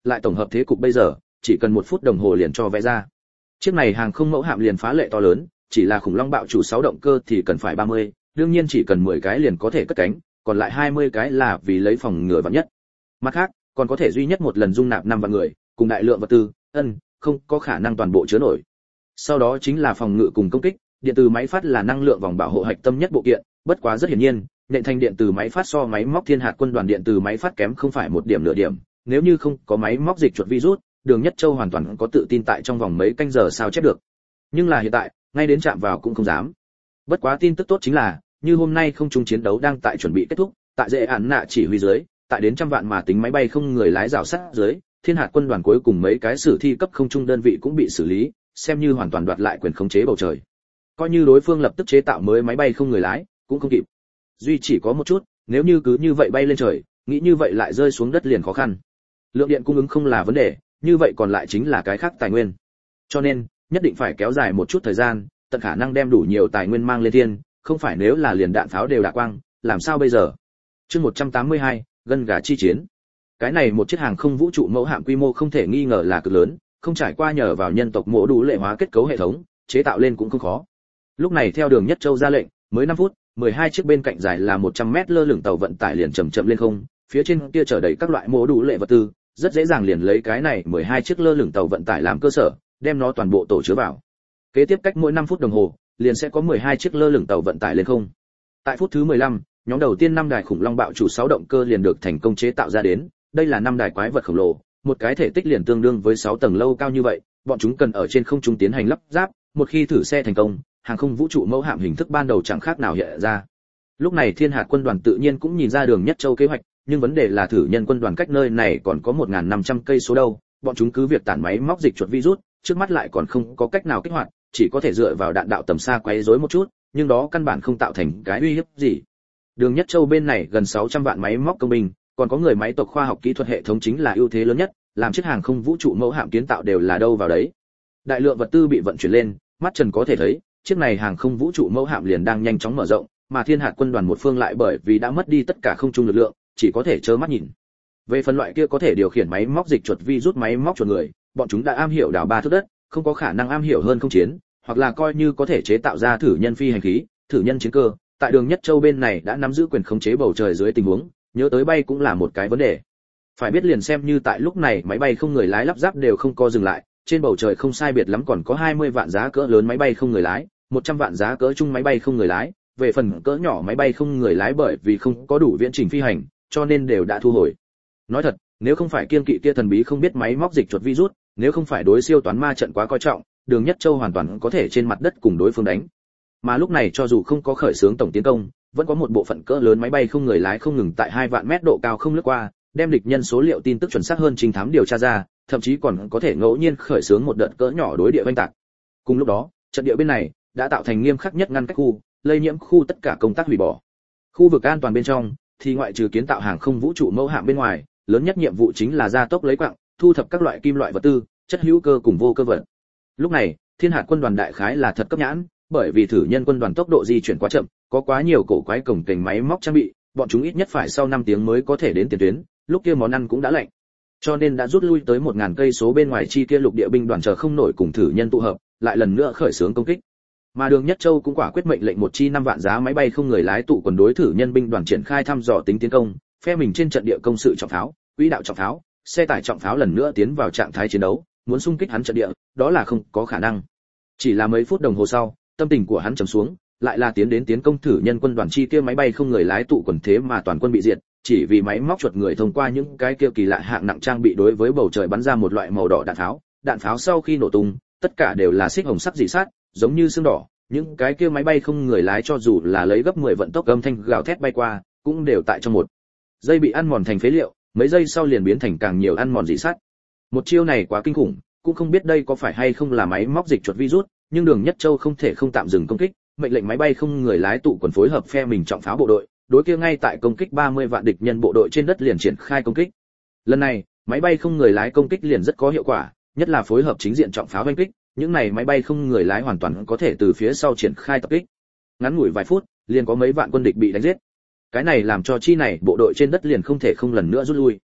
lại tổng hợp thế cục bây giờ, chỉ cần một phút đồng hồ liền cho vẽ ra. Chiếc này hàng không mẫu hạm liền phá lệ to lớn, chỉ là khủng long bạo chủ sáu động cơ thì cần phải ba mươi, đương nhiên chỉ cần mười cái liền có thể cất cánh, còn lại hai mươi cái là vì lấy phòng ngừa vạn nhất. Mặt khác, còn có thể duy nhất một lần dung nạp năm vạn người, cùng đại lượng vật tư, ân, không có khả năng toàn bộ chứa nổi. Sau đó chính là phòng ngự cùng công kích, điện từ máy phát là năng lượng vòng bảo hộ hạch tâm nhất bộ kiện, bất quá rất hiển nhiên, nện thành điện từ máy phát so máy móc Thiên Hạt quân đoàn điện từ máy phát kém không phải một điểm nửa điểm, nếu như không có máy móc dịch chuột virus, Đường Nhất Châu hoàn toàn có tự tin tại trong vòng mấy canh giờ sao chép được. Nhưng là hiện tại, ngay đến chạm vào cũng không dám. Bất quá tin tức tốt chính là, như hôm nay không trung chiến đấu đang tại chuẩn bị kết thúc, tại dễ án nạ chỉ huy dưới, tại đến trăm vạn mà tính máy bay không người lái rào sát dưới, Thiên Hạt quân đoàn cuối cùng mấy cái sử thi cấp không trung đơn vị cũng bị xử lý, xem như hoàn toàn đoạt lại quyền khống chế bầu trời. Coi như đối phương lập tức chế tạo mới máy bay không người lái, cũng không kịp. Duy chỉ có một chút, nếu như cứ như vậy bay lên trời, nghĩ như vậy lại rơi xuống đất liền khó khăn. Lượng điện cung ứng không là vấn đề, như vậy còn lại chính là cái khác tài nguyên. Cho nên, nhất định phải kéo dài một chút thời gian, tận khả năng đem đủ nhiều tài nguyên mang lên thiên, không phải nếu là liền đạn pháo đều đả quang, làm sao bây giờ? Chương một trăm tám mươi hai, gân gà chi chiến. Cái này một chiếc hàng không vũ trụ mẫu hạm quy mô không thể nghi ngờ là cực lớn, không trải qua nhờ vào nhân tộc mổ đủ lệ hóa kết cấu hệ thống, chế tạo lên cũng không khó. Lúc này theo Đường Nhất Châu ra lệnh, mới năm phút, mười hai chiếc bên cạnh dài là một trăm mét lơ lửng tàu vận tải liền chậm chậm lên không, phía trên kia chở đầy các loại mổ đủ lệ vật tư, rất dễ dàng liền lấy cái này mười hai chiếc lơ lửng tàu vận tải làm cơ sở, đem nó toàn bộ tổ chứa vào. Kế tiếp cách mỗi năm phút đồng hồ, liền sẽ có mười hai chiếc lơ lửng tàu vận tải lên không. Tại phút thứ mười lăm, nhóm đầu tiên năm đài khủng long bạo chủ sáu động cơ liền được thành công chế tạo ra đến, đây là năm đài quái vật khổng lồ, một cái thể tích liền tương đương với sáu tầng lâu cao như vậy, bọn chúng cần ở trên không trung tiến hành lắp ráp, một khi thử xe thành công, hàng không vũ trụ mẫu hạm hình thức ban đầu chẳng khác nào hiện ra. Lúc này Thiên Hạt quân đoàn tự nhiên cũng nhìn ra Đường Nhất Châu kế hoạch, nhưng vấn đề là thử nhân quân đoàn cách nơi này còn có một nghìn năm trăm cây số đâu, bọn chúng cứ việc tản máy móc dịch chuột virus, trước mắt lại còn không có cách nào kích hoạt, chỉ có thể dựa vào đạn đạo tầm xa quấy rối một chút, nhưng đó căn bản không tạo thành cái uy hiếp gì. Đường Nhất Châu bên này gần sáu trăm vạn máy móc công binh, còn có người máy tộc khoa học kỹ thuật hệ thống chính là ưu thế lớn nhất, làm chiếc hàng không vũ trụ mẫu hạm kiến tạo đều là đâu vào đấy. Đại lượng vật tư bị vận chuyển lên, mắt trần có thể thấy, chiếc này hàng không vũ trụ mẫu hạm liền đang nhanh chóng mở rộng, mà Thiên Hạt quân đoàn một phương lại bởi vì đã mất đi tất cả không trung lực lượng, chỉ có thể trơ mắt nhìn. Về phần loại kia có thể điều khiển máy móc dịch chuột vi rút máy móc chuột người, bọn chúng đã am hiểu đào ba thước đất, không có khả năng am hiểu hơn không chiến, hoặc là coi như có thể chế tạo ra thử nhân phi hành khí, thử nhân chiến cơ, tại Đường Nhất Châu bên này đã nắm giữ quyền khống chế bầu trời dưới tình huống, nhớ tới bay cũng là một cái vấn đề. Phải biết liền xem như tại lúc này máy bay không người lái lắp ráp đều không co dừng lại, trên bầu trời không sai biệt lắm còn có hai mươi vạn giá cỡ lớn máy bay không người lái, một trăm vạn giá cỡ trung máy bay không người lái, về phần cỡ nhỏ máy bay không người lái bởi vì không có đủ viễn trình phi hành, cho nên đều đã thu hồi. Nói thật, nếu không phải kiên kỵ kia thần bí không biết máy móc dịch chuột virus, nếu không phải đối siêu toán ma trận quá coi trọng, Đường Nhất Châu hoàn toàn có thể trên mặt đất cùng đối phương đánh. Mà lúc này cho dù không có khởi xướng tổng tiến công, vẫn có một bộ phận cỡ lớn máy bay không người lái không ngừng tại hai vạn mét độ cao không lướt qua, đem địch nhân số liệu tin tức chuẩn xác hơn trinh thám điều tra ra, thậm chí còn có thể ngẫu nhiên khởi xướng một đợt cỡ nhỏ đối địa oanh tạc. Cùng lúc đó, trận địa bên này đã tạo thành nghiêm khắc nhất ngăn cách khu, lây nhiễm khu tất cả công tác hủy bỏ. Khu vực an toàn bên trong thì ngoại trừ kiến tạo hàng không vũ trụ mẫu hạm bên ngoài, lớn nhất nhiệm vụ chính là gia tốc lấy quặng, thu thập các loại kim loại vật tư, chất hữu cơ cùng vô cơ vật. Lúc này, Thiên Hạt quân đoàn đại khái là thật cấp nhãn, bởi vì thử nhân quân đoàn tốc độ di chuyển quá chậm, có quá nhiều cổ quái cổng kềnh máy móc trang bị, bọn chúng ít nhất phải sau năm tiếng mới có thể đến tiền tuyến, lúc kia món ăn cũng đã lạnh. Cho nên đã rút lui tới một nghìn cây số bên ngoài chi kia lục địa binh đoàn chờ không nổi cùng thử nhân tụ hợp, lại lần nữa khởi xướng công kích. Mà Đường Nhất Châu cũng quả quyết mệnh lệnh một chi năm vạn giá máy bay không người lái tụ quần đối thử nhân binh đoàn triển khai thăm dò tính tiến công, phe mình trên trận địa công sự trọng pháo, quỹ đạo trọng pháo, xe tải trọng pháo lần nữa tiến vào trạng thái chiến đấu, muốn xung kích hắn trận địa, đó là không có khả năng. Chỉ là mấy phút đồng hồ sau, tâm tình của hắn trầm xuống, lại là tiến đến tiến công thử nhân quân đoàn chi kia máy bay không người lái tụ quần thế mà toàn quân bị diệt, chỉ vì máy móc chuột người thông qua những cái kia kỳ lạ hạng nặng trang bị đối với bầu trời bắn ra một loại màu đỏ đạn pháo, đạn pháo sau khi nổ tung, tất cả đều là xích hồng sắc dị sát, giống như xương đỏ, những cái kia máy bay không người lái cho dù là lấy gấp mười vận tốc âm thanh gào thét bay qua, cũng đều tại trong một giây bị ăn mòn thành phế liệu, mấy giây sau liền biến thành càng nhiều ăn mòn dị sát. Một chiêu này quá kinh khủng, cũng không biết đây có phải hay không là máy móc dịch chuột virus, nhưng Đường Nhất Châu không thể không tạm dừng công kích, mệnh lệnh máy bay không người lái tụ quần phối hợp phe mình trọng pháo bộ đội, đối kia ngay tại công kích ba mươi vạn địch nhân bộ đội trên đất liền triển khai công kích. Lần này, máy bay không người lái công kích liền rất có hiệu quả, nhất là phối hợp chính diện trọng pháo đánh kích, những này máy bay không người lái hoàn toàn có thể từ phía sau triển khai tập kích. Ngắn ngủi vài phút, liền có mấy vạn quân địch bị đánh giết. Cái này làm cho chi này bộ đội trên đất liền không thể không lần nữa rút lui.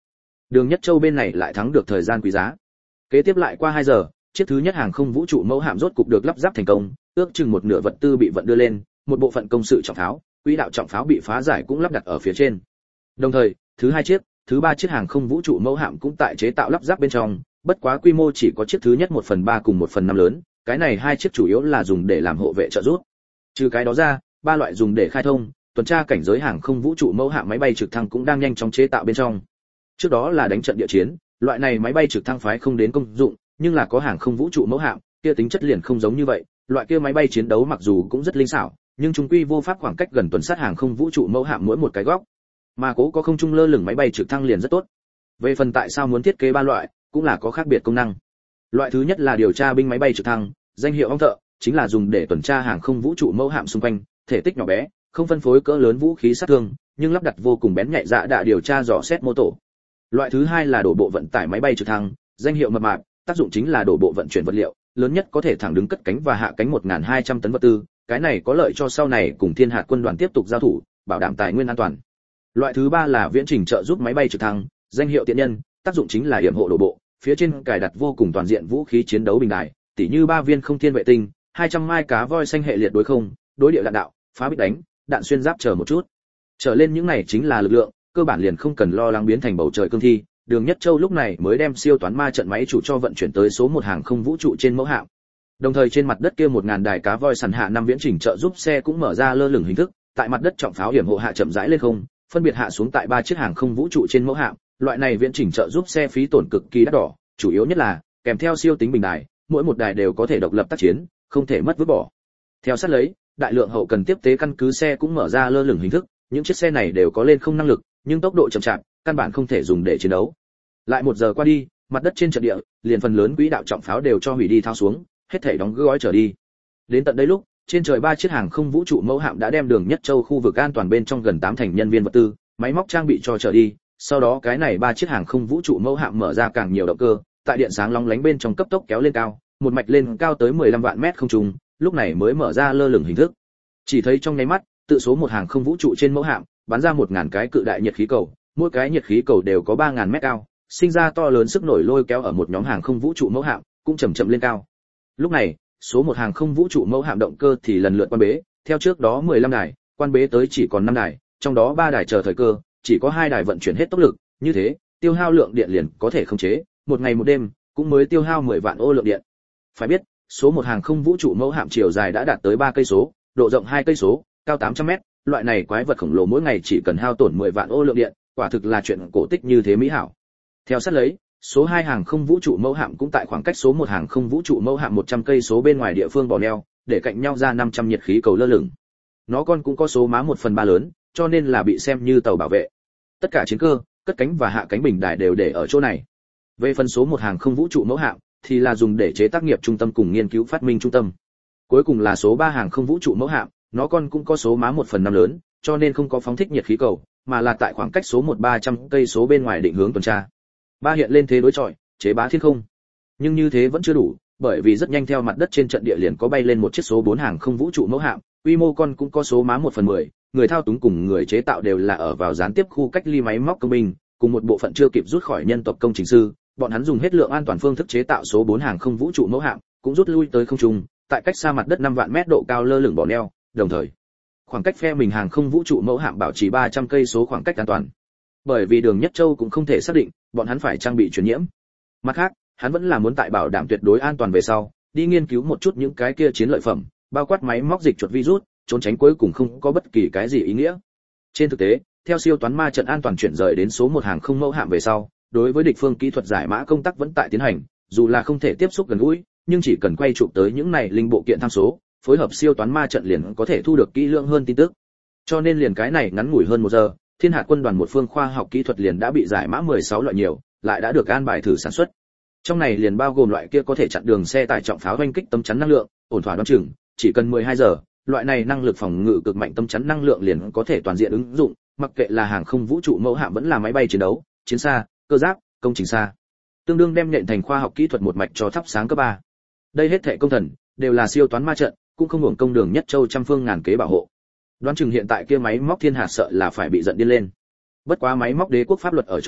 Đường Nhất Châu bên này lại thắng được thời gian quý giá. Kế tiếp lại qua hai giờ, chiếc thứ nhất hàng không vũ trụ mẫu hạm rốt cục được lắp ráp thành công, ước chừng một nửa vật tư bị vận đưa lên, một bộ phận công sự trọng pháo, quỹ đạo trọng pháo bị phá giải cũng lắp đặt ở phía trên. Đồng thời, thứ hai chiếc, thứ ba chiếc hàng không vũ trụ mẫu hạm cũng tại chế tạo lắp ráp bên trong, bất quá quy mô chỉ có chiếc thứ nhất một phần ba cùng một phần năm lớn, cái này hai chiếc chủ yếu là dùng để làm hộ vệ trợ giúp. Trừ cái đó ra, ba loại dùng để khai thông, tuần tra cảnh giới hàng không vũ trụ mẫu hạm máy bay trực thăng cũng đang nhanh chóng chế tạo bên trong. Trước đó là đánh trận địa chiến, loại này máy bay trực thăng phái không đến công dụng, nhưng là có hàng không vũ trụ mẫu hạm, kia tính chất liền không giống như vậy, loại kia máy bay chiến đấu mặc dù cũng rất linh xảo, nhưng chúng quy vô pháp khoảng cách gần tuần sát hàng không vũ trụ mẫu hạm mỗi một cái góc. Mà cố có không trung lơ lửng máy bay trực thăng liền rất tốt. Về phần tại sao muốn thiết kế ba loại, cũng là có khác biệt công năng. Loại thứ nhất là điều tra binh máy bay trực thăng, danh hiệu ong thợ, chính là dùng để tuần tra hàng không vũ trụ mẫu hạm xung quanh, thể tích nhỏ bé, không phân phối cỡ lớn vũ khí sát thương, nhưng lắp đặt vô cùng bén nhạy dạ đạ điều tra dò xét mô tổ. Loại thứ hai là đổ bộ vận tải máy bay trực thăng, danh hiệu mập mạp, tác dụng chính là đổ bộ vận chuyển vật liệu, lớn nhất có thể thẳng đứng cất cánh và hạ cánh một nghìn hai trăm tấn vật tư, cái này có lợi cho sau này cùng Thiên Hạt quân đoàn tiếp tục giao thủ, bảo đảm tài nguyên an toàn. Loại thứ ba là viễn trình trợ giúp máy bay trực thăng, danh hiệu tiện nhân, tác dụng chính là yểm hộ đổ bộ, phía trên cài đặt vô cùng toàn diện vũ khí chiến đấu bình đài, tỉ như ba viên không thiên vệ tinh, hai trăm mai cá voi xanh hệ liệt đối không, đối địa đạn đạo, phá bích đánh, đạn xuyên giáp chờ một chút. Trở lên những này chính là lực lượng, cơ bản liền không cần lo lắng biến thành bầu trời cương thi. Đường Nhất Châu lúc này mới đem siêu toán ma trận máy chủ cho vận chuyển tới số một hàng không vũ trụ trên mẫu hạm. Đồng thời trên mặt đất kia một ngàn đài cá voi săn hạ năm viễn trình trợ giúp xe cũng mở ra lơ lửng hình thức, tại mặt đất trọng pháo hiểm hộ hạ chậm rãi lên không, phân biệt hạ xuống tại ba chiếc hàng không vũ trụ trên mẫu hạm. Loại này viễn trình trợ giúp xe phí tổn cực kỳ đắt đỏ, chủ yếu nhất là kèm theo siêu tính bình đài, mỗi một đài đều có thể độc lập tác chiến, không thể mất vứt bỏ. Theo sát lấy, đại lượng hậu cần tiếp tế căn cứ xe cũng mở ra lơ lửng hình thức, những chiếc xe này đều có lên không năng lực, nhưng tốc độ chậm chạp, căn bản không thể dùng để chiến đấu. Lại một giờ qua đi, mặt đất trên trận địa, liền phần lớn quỹ đạo trọng pháo đều cho hủy đi thao xuống, hết thảy đóng gói trở đi. Đến tận đây lúc, trên trời ba chiếc hàng không vũ trụ mẫu hạm đã đem Đường Nhất Châu khu vực an toàn bên trong gần tám thành nhân viên vật tư, máy móc trang bị cho trở đi, sau đó cái này ba chiếc hàng không vũ trụ mẫu hạm mở ra càng nhiều động cơ, tại điện sáng lóng lánh bên trong cấp tốc kéo lên cao, một mạch lên cao tới mười lăm vạn mét không trung, lúc này mới mở ra lơ lửng hình thức. Chỉ thấy trong nháy mắt, tự số một hàng không vũ trụ trên mẫu hạm, bắn ra một ngàn cái cự đại nhiệt khí cầu, mỗi cái nhiệt khí cầu đều có ba ngàn mét cao, sinh ra to lớn sức nổi lôi kéo ở một nhóm hàng không vũ trụ mẫu hạm, cũng chậm chậm lên cao. Lúc này, số một hàng không vũ trụ mẫu hạm động cơ thì lần lượt quan bế, theo trước đó mười lăm đài, quan bế tới chỉ còn năm đài, trong đó ba đài chờ thời cơ, chỉ có hai đài vận chuyển hết tốc lực, như thế, tiêu hao lượng điện liền có thể khống chế, một ngày một đêm, cũng mới tiêu hao mười vạn ô lượng điện. Phải biết, số một hàng không vũ trụ mẫu hạm chiều dài đã đạt tới ba cây số, độ rộng hai cây số, cao tám trăm mét, loại này quái vật khổng lồ mỗi ngày chỉ cần hao tổn mười vạn ô lượng điện, quả thực là chuyện cổ tích như thế mỹ hảo. Theo sát lấy, số hai hàng không vũ trụ mẫu hạm cũng tại khoảng cách số một hàng không vũ trụ mẫu hạm một trăm cây số bên ngoài địa phương bò neo, để cạnh nhau ra năm trăm nhiệt khí cầu lơ lửng. Nó con cũng có số má một phần ba lớn, cho nên là bị xem như tàu bảo vệ. Tất cả chiến cơ, cất cánh và hạ cánh bình đài đều để ở chỗ này. Về phần số một hàng không vũ trụ mẫu hạm thì là dùng để chế tác nghiệp trung tâm cùng nghiên cứu phát minh trung tâm. Cuối cùng là số ba hàng không vũ trụ mẫu hạm, nó con cũng có số má một phần năm lớn, cho nên không có phóng thích nhiệt khí cầu, mà là tại khoảng cách số một ba trăm cây số bên ngoài định hướng tuần tra. Ba hiện lên thế đối chọi, chế bá thiên không. Nhưng như thế vẫn chưa đủ, bởi vì rất nhanh theo mặt đất trên trận địa liền có bay lên một chiếc số bốn hàng không vũ trụ mẫu hạm, quy mô con cũng có số má một phần mười, người thao túng cùng người chế tạo đều là ở vào gián tiếp khu cách ly máy móc công binh, cùng một bộ phận chưa kịp rút khỏi nhân tộc công trình sư, bọn hắn dùng hết lượng an toàn phương thức chế tạo số bốn hàng không vũ trụ mẫu hạm, cũng rút lui tới không trung, tại cách xa mặt đất năm vạn mét độ cao lơ lửng bỏ neo, đồng thời khoảng cách phe mình hàng không vũ trụ mẫu hạm bảo trì ba trăm cây số khoảng cách an toàn. Bởi vì Đường Nhất Châu cũng không thể xác định bọn hắn phải trang bị truyền nhiễm. Mặt khác, hắn vẫn là muốn tại bảo đảm tuyệt đối an toàn về sau, đi nghiên cứu một chút những cái kia chiến lợi phẩm, bao quát máy móc dịch chuột virus, trốn tránh cuối cùng không có bất kỳ cái gì ý nghĩa. Trên thực tế, theo siêu toán ma trận an toàn chuyển rời đến số một hàng không mẫu hạm về sau, đối với địch phương kỹ thuật giải mã công tác vẫn tại tiến hành, dù là không thể tiếp xúc gần gũi, nhưng chỉ cần quay chụp tới những này linh bộ kiện tham số, phối hợp siêu toán ma trận liền có thể thu được kỹ lượng hơn tin tức. Cho nên liền cái này ngắn ngủi hơn một giờ, Thiên Hạt quân đoàn một phương khoa học kỹ thuật liền đã bị giải mã mười sáu loại nhiều, lại đã được an bài thử sản xuất. Trong này liền bao gồm loại kia có thể chặn đường xe tải trọng pháo oanh kích tấm chắn năng lượng, ổn thỏa đoán chừng, chỉ cần mười hai giờ, loại này năng lực phòng ngự cực mạnh tấm chắn năng lượng liền có thể toàn diện ứng dụng, mặc kệ là hàng không vũ trụ mẫu hạm vẫn là máy bay chiến đấu, chiến xa, cơ giáp, công trình xa. Tương đương đem nện thành khoa học kỹ thuật một mạch cho thắp sáng cấp ba. Đây hết thảy công thần đều là siêu toán ma trận, cũng không hưởng công Đường Nhất Châu trăm phương ngàn kế bảo hộ. Đoán chừng hiện tại kia máy móc Thiên Hạt sợ là phải bị giận điên lên. Bất quá máy móc đế quốc pháp luật ở chỗ này,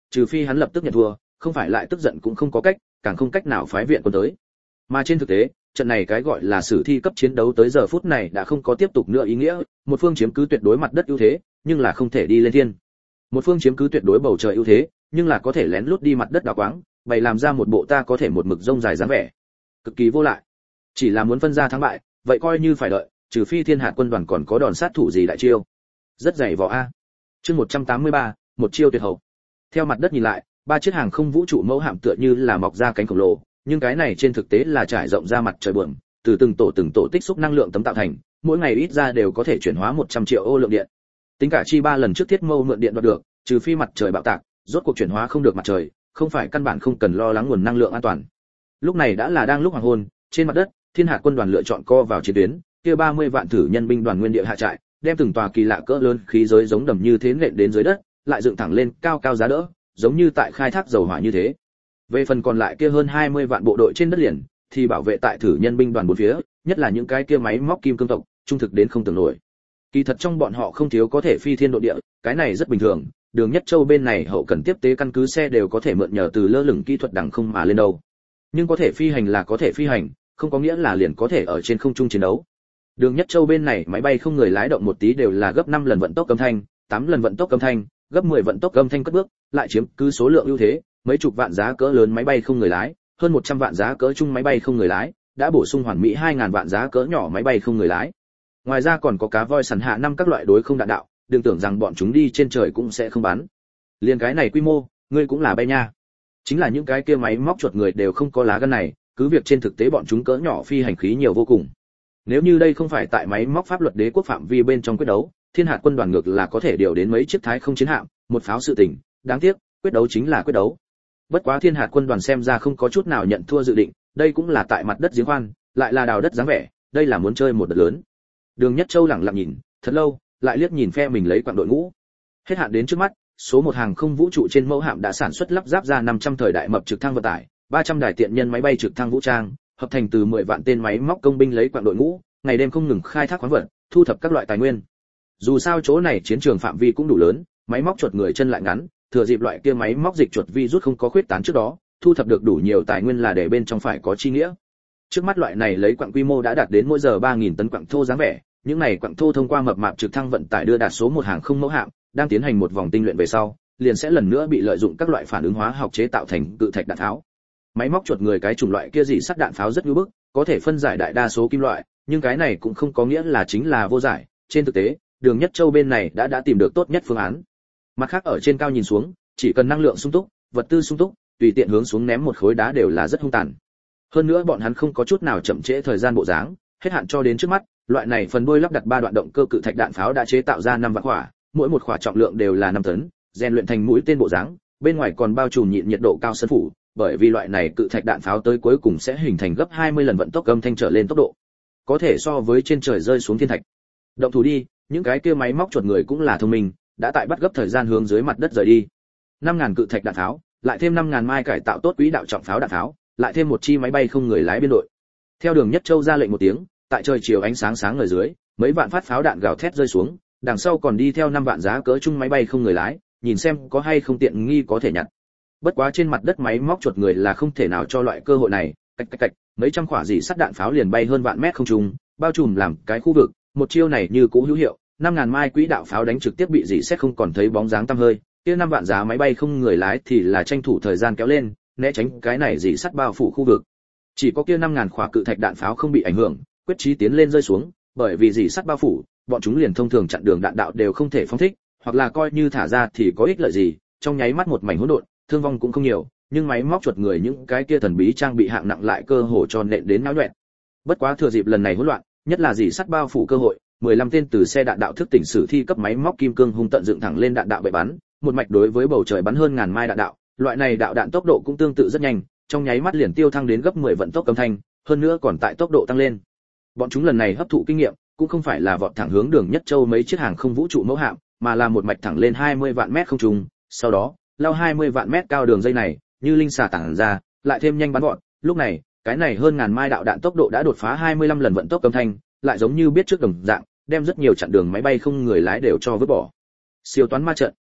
trừ phi hắn lập tức nhận thua, không phải lại tức giận cũng không có cách, càng không cách nào phái viện quân tới. Mà trên thực tế, trận này cái gọi là sử thi cấp chiến đấu tới giờ phút này đã không có tiếp tục nữa ý nghĩa, một phương chiếm cứ tuyệt đối mặt đất ưu thế, nhưng là không thể đi lên thiên. Một phương chiếm cứ tuyệt đối bầu trời ưu thế, nhưng là có thể lén lút đi mặt đất đào quáng, bày làm ra một bộ ta có thể một mực rông dài dáng vẻ, cực kỳ vô lại. Chỉ là muốn phân ra thắng bại, vậy coi như phải đợi, trừ phi Thiên Hạt quân đoàn còn có đòn sát thủ gì đại chiêu. Rất dày vò a. Chương một trăm tám mươi ba, một chiêu tuyệt hậu. Theo mặt đất nhìn lại, ba chiếc hàng không vũ trụ mẫu hạm tựa như là mọc ra cánh khổng lồ, nhưng cái này trên thực tế là trải rộng ra mặt trời buồm, từ từng tổ từng tổ tích xúc năng lượng tấm tạo thành, mỗi ngày ít ra đều có thể chuyển hóa một trăm triệu ô lượng điện. Tính cả chi ba lần trước thiết mâu mượn điện đoạt được, trừ phi mặt trời bạo tạc, rốt cuộc chuyển hóa không được mặt trời, không phải căn bản không cần lo lắng nguồn năng lượng an toàn. Lúc này đã là đang lúc hoàng hôn, trên mặt đất, Thiên Hạt quân đoàn lựa chọn co vào chiến tuyến, kia ba mươi vạn thử nhân binh đoàn nguyên địa hạ trại, đem từng tòa kỳ lạ cỡ lớn khí giới giống đầm như thế nện đến dưới đất, lại dựng thẳng lên, cao cao giá đỡ, giống như tại khai thác dầu hỏa như thế. Về phần còn lại kia hơn hai mươi vạn bộ đội trên đất liền, thì bảo vệ tại thử nhân binh đoàn bốn phía, nhất là những cái kia máy móc kim cương tộc, trung thực đến không tưởng nổi. Kỳ thật trong bọn họ không thiếu có thể phi thiên độ địa, cái này rất bình thường, Đường Nhất Châu bên này hậu cần tiếp tế căn cứ xe đều có thể mượn nhờ từ lơ lửng kỹ thuật đằng không mà lên đâu. Nhưng có thể phi hành là có thể phi hành, không có nghĩa là liền có thể ở trên không trung chiến đấu. Đường Nhất Châu bên này máy bay không người lái động một tí đều là gấp năm lần vận tốc âm thanh, tám lần vận tốc âm thanh, gấp mười vận tốc âm thanh cất bước, lại chiếm cứ số lượng ưu thế, mấy chục vạn giá cỡ lớn máy bay không người lái, hơn một trăm vạn giá cỡ trung máy bay không người lái, đã bổ sung hoàn mỹ hai nghìn vạn giá cỡ nhỏ máy bay không người lái. Ngoài ra còn có cá voi sẵn hạ năm các loại đối không đạn đạo, đừng tưởng rằng bọn chúng đi trên trời cũng sẽ không bắn. Liên cái này quy mô, ngươi cũng là bay nha. Chính là những cái kia máy móc chuột người đều không có lá gan này, cứ việc trên thực tế bọn chúng cỡ nhỏ phi hành khí nhiều vô cùng. Nếu như đây không phải tại máy móc pháp luật đế quốc phạm vi bên trong quyết đấu, Thiên Hạt quân đoàn ngược là có thể điều đến mấy chiếc thái không chiến hạm, một pháo sự tình, đáng tiếc, quyết đấu chính là quyết đấu. Bất quá Thiên Hạt quân đoàn xem ra không có chút nào nhận thua dự định, đây cũng là tại mặt đất giếng khoan, lại là đào đất dáng vẻ, đây là muốn chơi một đợt lớn. Đường Nhất Châu lẳng lặng nhìn, thật lâu, lại liếc nhìn phe mình lấy quặng đội ngũ. Hết hạn đến trước mắt, số một hàng không vũ trụ trên mẫu hạm đã sản xuất lắp ráp ra năm trăm thời đại mập trực thăng vận tải, ba trăm đài tiện nhân máy bay trực thăng vũ trang, hợp thành từ mười vạn tên máy móc công binh lấy quặng đội ngũ, ngày đêm không ngừng khai thác khoáng vật, thu thập các loại tài nguyên. Dù sao chỗ này chiến trường phạm vi cũng đủ lớn, máy móc chuột người chân lại ngắn, thừa dịp loại kia máy móc dịch chuột virus không có khuyết tán trước đó, thu thập được đủ nhiều tài nguyên là để bên trong phải có chi nghĩa. Trước mắt loại này lấy quặng quy mô đã đạt đến mỗi giờ ba nghìn tấn quặng thô dáng vẻ, những này quặng thô thông qua mập mạp trực thăng vận tải đưa đạt số một hàng không mẫu hạm, đang tiến hành một vòng tinh luyện về sau, liền sẽ lần nữa bị lợi dụng các loại phản ứng hóa học chế tạo thành cự thạch đạn tháo. Máy móc chuột người cái chủng loại kia dị sắt đạn pháo rất ưu bức, có thể phân giải đại đa số kim loại, nhưng cái này cũng không có nghĩa là chính là vô giải. Trên thực tế, Đường Nhất Châu bên này đã đã tìm được tốt nhất phương án. Mặt khác ở trên cao nhìn xuống, chỉ cần năng lượng sung túc, vật tư sung túc, tùy tiện hướng xuống ném một khối đá đều là rất hung tàn. Hơn nữa bọn hắn không có chút nào chậm trễ thời gian bộ dáng, hết hạn cho đến trước mắt, loại này phần đuôi lắp đặt ba đoạn động cơ cự thạch đạn pháo đã chế tạo ra năm vạn quả, mỗi một quả trọng lượng đều là năm tấn, rèn luyện thành mũi tên bộ dáng, bên ngoài còn bao trùm nhịn nhiệt độ cao sân phủ, bởi vì loại này cự thạch đạn pháo tới cuối cùng sẽ hình thành gấp hai mươi lần vận tốc âm thanh trở lên tốc độ, có thể so với trên trời rơi xuống thiên thạch. Động thủ đi, những cái kia máy móc chuột người cũng là thông minh, đã tại bắt gấp thời gian hướng dưới mặt đất rời đi. năm nghìn cự thạch đạn pháo, lại thêm năm nghìn mai cải tạo tốt quỹ đạo trọng pháo đạn pháo, lại thêm một chi máy bay không người lái biên đội. Theo Đường Nhất Châu ra lệnh một tiếng, tại trời chiều ánh sáng sáng ở dưới, mấy vạn phát pháo đạn gào thét rơi xuống, đằng sau còn đi theo năm vạn giá cỡ chung máy bay không người lái, nhìn xem có hay không tiện nghi có thể nhặt. Bất quá trên mặt đất máy móc chuột người là không thể nào cho loại cơ hội này, cạch cạch cạch, mấy trăm quả dỉ sắt đạn pháo liền bay hơn vạn mét không trung, bao trùm làm cái khu vực, một chiêu này như cũ hữu hiệu, năm nghìn mai quỹ đạo pháo đánh trực tiếp bị dỉ xét không còn thấy bóng dáng tăm hơi, kia năm vạn giá máy bay không người lái thì là tranh thủ thời gian kéo lên, né tránh cái này dỉ sắt bao phủ khu vực. Chỉ có kia năm nghìn quả cự thạch đạn pháo không bị ảnh hưởng, quyết chí tiến lên rơi xuống, bởi vì dỉ sắt bao phủ, bọn chúng liền thông thường chặn đường đạn đạo đều không thể phóng thích, hoặc là coi như thả ra thì có ích lợi gì, trong nháy mắt một mảnh hỗn độn, thương vong cũng không nhiều, nhưng máy móc chuột người những cái kia thần bí trang bị hạng nặng lại cơ hồ cho nện đến náo loạn. Bất quá thừa dịp lần này hỗn loạn, nhất là dỉ sắt bao phủ cơ hội, mười lăm tên từ xe đạn đạo thức tỉnh sử thi cấp máy móc kim cương hung tận dựng thẳng lên đạn đạo bệ bắn, một mạch đối với bầu trời bắn hơn ngàn mai đạn đạo, loại này đạo đạn tốc độ cũng tương tự rất nhanh, trong nháy mắt liền tiêu thăng đến gấp mười vận tốc âm thanh, hơn nữa còn tại tốc độ tăng lên. Bọn chúng lần này hấp thụ kinh nghiệm, cũng không phải là vọt thẳng hướng Đường Nhất Châu mấy chiếc hàng không vũ trụ mẫu hạm, mà là một mạch thẳng lên hai mươi vạn mét không trung, sau đó, lao hai mươi vạn mét cao đường dây này, như linh xà tản ra, lại thêm nhanh bắn gọn, lúc này, cái này hơn ngàn mai đạo đạn tốc độ đã đột phá hai mươi lăm lần vận tốc âm thanh, lại giống như biết trước đồng dạng, đem rất nhiều chặn đường máy bay không người lái đều cho vứt bỏ. Siêu toán ma trận.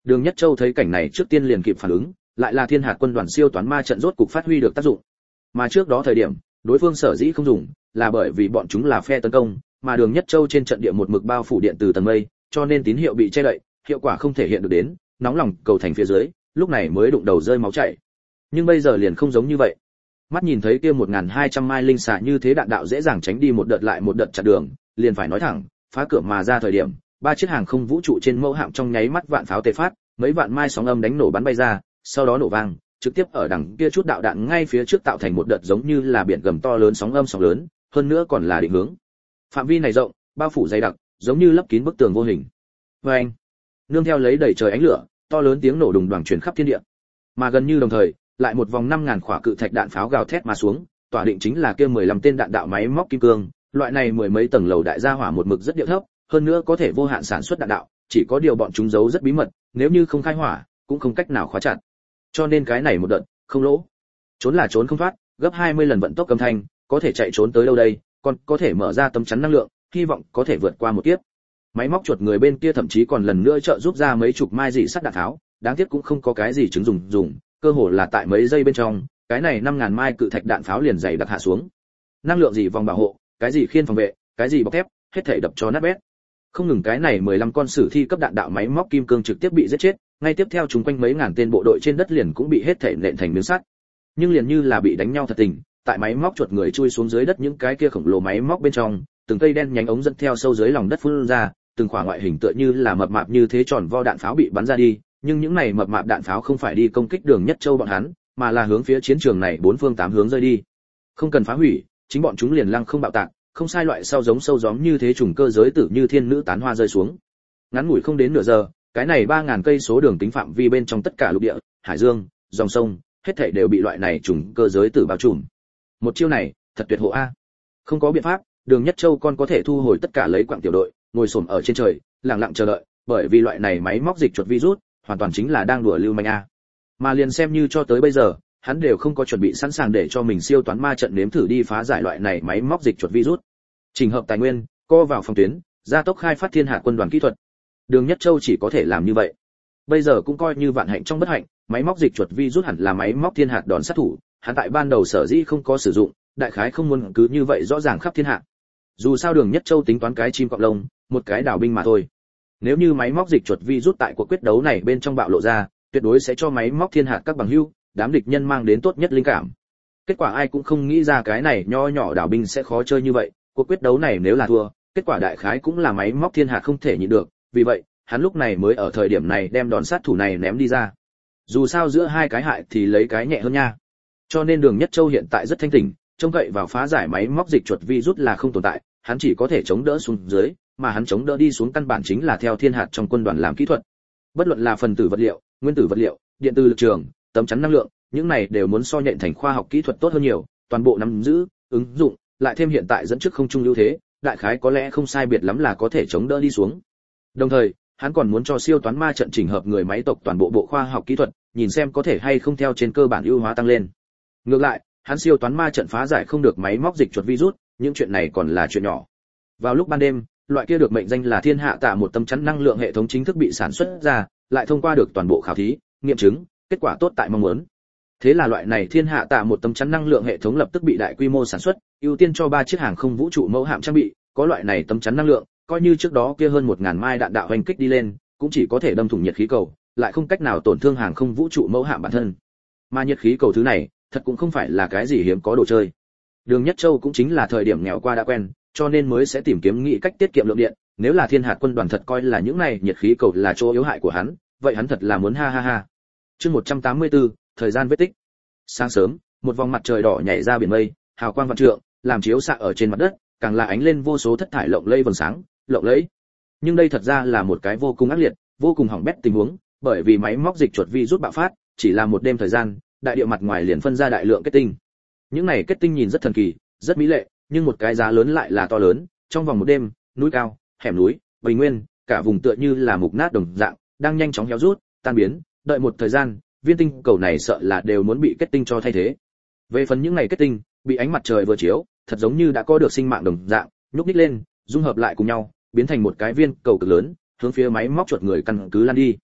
Đường Nhất Châu thấy cảnh này trước tiên liền kịp phản ứng, lại là Thiên Hạt quân đoàn siêu toán ma trận rốt cục phát huy được tác dụng. Mà trước đó thời điểm, đối phương sở dĩ không dùng, là bởi vì bọn chúng là phe tấn công, mà Đường Nhất Châu trên trận địa một mực bao phủ điện từ tầng mây, cho nên tín hiệu bị che đậy, hiệu quả không thể hiện được đến, nóng lòng cầu thành phía dưới, lúc này mới đụng đầu rơi máu chảy. Nhưng bây giờ liền không giống như vậy. Mắt nhìn thấy kia một nghìn hai trăm mai linh xà như thế đạn đạo dễ dàng tránh đi một đợt lại một đợt chặn đường, liền phải nói thẳng, phá cửa mà ra thời điểm, ba chiếc hàng không vũ trụ trên mẫu hạm trong nháy mắt vạn pháo tề phát, mấy vạn mai sóng âm đánh nổ bắn bay ra, sau đó nổ vang, trực tiếp ở đằng kia chút đạo đạn ngay phía trước tạo thành một đợt giống như là biển gầm to lớn sóng âm sóng lớn, hơn nữa còn là định hướng. Phạm vi này rộng, bao phủ dày đặc, giống như lấp kín bức tường vô hình. Oeng! Nương theo lấy đầy trời ánh lửa, to lớn tiếng nổ đùng đoàng truyền khắp thiên địa. Mà gần như đồng thời, lại một vòng năm ngàn quả cự thạch đạn pháo gào thét mà xuống, tỏa định chính là kia mười lăm tên đạn đạo máy móc kim cương, loại này mười mấy tầng lầu đại gia hỏa một mực rất điệu thấp, hơn nữa có thể vô hạn sản xuất đạn đạo, chỉ có điều bọn chúng giấu rất bí mật, nếu như không khai hỏa, cũng không cách nào khóa chặt. Cho nên cái này một đợt, không lỗ. Trốn là trốn không thoát, gấp hai mươi lần vận tốc âm thanh, có thể chạy trốn tới đâu đây, còn có thể mở ra tấm chắn năng lượng, hy vọng có thể vượt qua một kiếp. Máy móc chuột người bên kia thậm chí còn lần nữa trợ giúp ra mấy chục mai dị sắt đạn tháo, đáng tiếc cũng không có cái gì chứng dùng dùng, cơ hồ là tại mấy giây bên trong, cái này năm ngàn mai cự thạch đạn pháo liền dày đặc hạ xuống. Năng lượng gì vòng bảo hộ, cái gì khiên phòng vệ, cái gì bọc thép, hết thảy đập cho nát bét. Không ngừng cái này mười lăm con sử thi cấp đạn đạo máy móc kim cương trực tiếp bị giết chết, ngay tiếp theo chúng quanh mấy ngàn tên bộ đội trên đất liền cũng bị hết thảy nện thành miếng sắt. Nhưng liền như là bị đánh nhau thật tình, tại máy móc chuột người chui xuống dưới đất những cái kia khổng lồ máy móc bên trong, từng cây đen nhánh ống dẫn theo sâu dưới lòng đất phun ra, từng khỏa ngoại hình tựa như là mập mạp như thế tròn vo đạn pháo bị bắn ra đi, nhưng những này mập mạp đạn pháo không phải đi công kích Đường Nhất Châu bọn hắn, mà là hướng phía chiến trường này bốn phương tám hướng rơi đi. Không cần phá hủy, chính bọn chúng liền lăng không bạo tạc, không sai loại sau giống sâu gióm như thế trùng cơ giới tử như thiên nữ tán hoa rơi xuống. Ngắn ngủi không đến nửa giờ, cái này ba ngàn cây số đường kính phạm vi bên trong tất cả lục địa, hải dương, dòng sông, hết thảy đều bị loại này trùng cơ giới tử bao trùm. Một chiêu này, thật tuyệt hộ a. Không có biện pháp, Đường Nhất Châu con có thể thu hồi tất cả lấy quặng tiểu đội, ngồi xổm ở trên trời, lặng lặng chờ đợi, bởi vì loại này máy móc dịch chuột virus, hoàn toàn chính là đang đùa lưu manh a. Mà liền xem như cho tới bây giờ, hắn đều không có chuẩn bị sẵn sàng để cho mình siêu toán ma trận nếm thử đi phá giải loại này máy móc dịch chuột virus. Trình hợp tài nguyên, co vào phòng tuyến, gia tốc khai phát Thiên Hạ quân đoàn kỹ thuật. Đường Nhất Châu chỉ có thể làm như vậy. Bây giờ cũng coi như vạn hạnh trong bất hạnh, máy móc dịch chuột virus hẳn là máy móc thiên hạt đòn sát thủ, hắn tại ban đầu sở dĩ không có sử dụng, đại khái không muốn cứ như vậy rõ ràng khắp thiên hạ. Dù sao Đường Nhất Châu tính toán cái chim cọp lông, một cái đào binh mà thôi. Nếu như máy móc dịch chuột virus tại cuộc quyết đấu này bên trong bạo lộ ra, tuyệt đối sẽ cho máy móc thiên hạt các bằng hữu, đám địch nhân mang đến tốt nhất linh cảm. Kết quả ai cũng không nghĩ ra cái này nho nhỏ đào binh sẽ khó chơi như vậy, cuộc quyết đấu này nếu là thua, kết quả đại khái cũng là máy móc thiên hạt không thể nhịn được, vì vậy, hắn lúc này mới ở thời điểm này đem đòn sát thủ này ném đi ra. Dù sao giữa hai cái hại thì lấy cái nhẹ hơn nha. Cho nên Đường Nhất Châu hiện tại rất thanh tỉnh, trông cậy vào phá giải máy móc dịch chuột virus là không tồn tại, hắn chỉ có thể chống đỡ xuống dưới, mà hắn chống đỡ đi xuống căn bản chính là theo thiên hạt trong quân đoàn làm kỹ thuật. Bất luận là phần tử vật liệu, nguyên tử vật liệu, điện từ lực trường, tấm chắn năng lượng, những này đều muốn so nhện thành khoa học kỹ thuật tốt hơn nhiều, toàn bộ nắm giữ, ứng dụng, lại thêm hiện tại dẫn trước không trung ưu thế, đại khái có lẽ không sai biệt lắm là có thể chống đỡ đi xuống. Đồng thời, hắn còn muốn cho siêu toán ma trận chỉnh hợp người máy tộc toàn bộ bộ khoa học kỹ thuật, nhìn xem có thể hay không theo trên cơ bản ưu hóa tăng lên. Ngược lại, hắn siêu toán ma trận phá giải không được máy móc dịch chuột virus, những chuyện này còn là chuyện nhỏ. Vào lúc ban đêm, loại kia được mệnh danh là Thiên Hạ Tạ một tấm chắn năng lượng hệ thống chính thức bị sản xuất ra, lại thông qua được toàn bộ khảo thí, nghiệm chứng, kết quả tốt tại mong muốn. Thế là loại này Thiên Hạ Tạ một tấm chắn năng lượng hệ thống lập tức bị đại quy mô sản xuất, ưu tiên cho ba chiếc hàng không vũ trụ mẫu hạm trang bị, có loại này tấm chắn năng lượng, coi như trước đó kia hơn một ngàn mai đạn đạo hoành kích đi lên, cũng chỉ có thể đâm thủng nhiệt khí cầu, lại không cách nào tổn thương hàng không vũ trụ mẫu hạm bản thân. Mà nhiệt khí cầu thứ này, thật cũng không phải là cái gì hiếm có đồ chơi. Đường Nhất Châu cũng chính là thời điểm nghèo qua đã quen, cho nên mới sẽ tìm kiếm nghĩ cách tiết kiệm lượng điện, nếu là Thiên Hạt quân đoàn thật coi là những này nhiệt khí cầu là chỗ yếu hại của hắn, vậy hắn thật là muốn ha ha ha. Chương một trăm tám mươi tư, thời gian vết tích. Sáng sớm, một vòng mặt trời đỏ nhảy ra biển mây, hào quang vạn trượng, làm chiếu xạ ở trên mặt đất, càng là ánh lên vô số thất thải lộng lẫy vầng sáng, lộng lẫy. Nhưng đây thật ra là một cái vô cùng ác liệt, vô cùng hỏng bét tình huống, bởi vì máy móc dịch chuột virus bạo phát, chỉ là một đêm thời gian, đại địa mặt ngoài liền phân ra đại lượng kết tinh. Những này kết tinh nhìn rất thần kỳ, rất mỹ lệ, nhưng một cái giá lớn lại là to lớn, trong vòng một đêm, núi cao, hẻm núi, bình nguyên, cả vùng tựa như là mục nát đồng dạng, đang nhanh chóng héo rút, tan biến, đợi một thời gian, viên tinh cầu này sợ là đều muốn bị kết tinh cho thay thế. Về phần những này kết tinh, bị ánh mặt trời vừa chiếu, thật giống như đã có được sinh mạng đồng dạng, nhúc nhích lên, dung hợp lại cùng nhau, biến thành một cái viên cầu cực lớn, hướng phía máy móc chuột người căn cứ lan đi.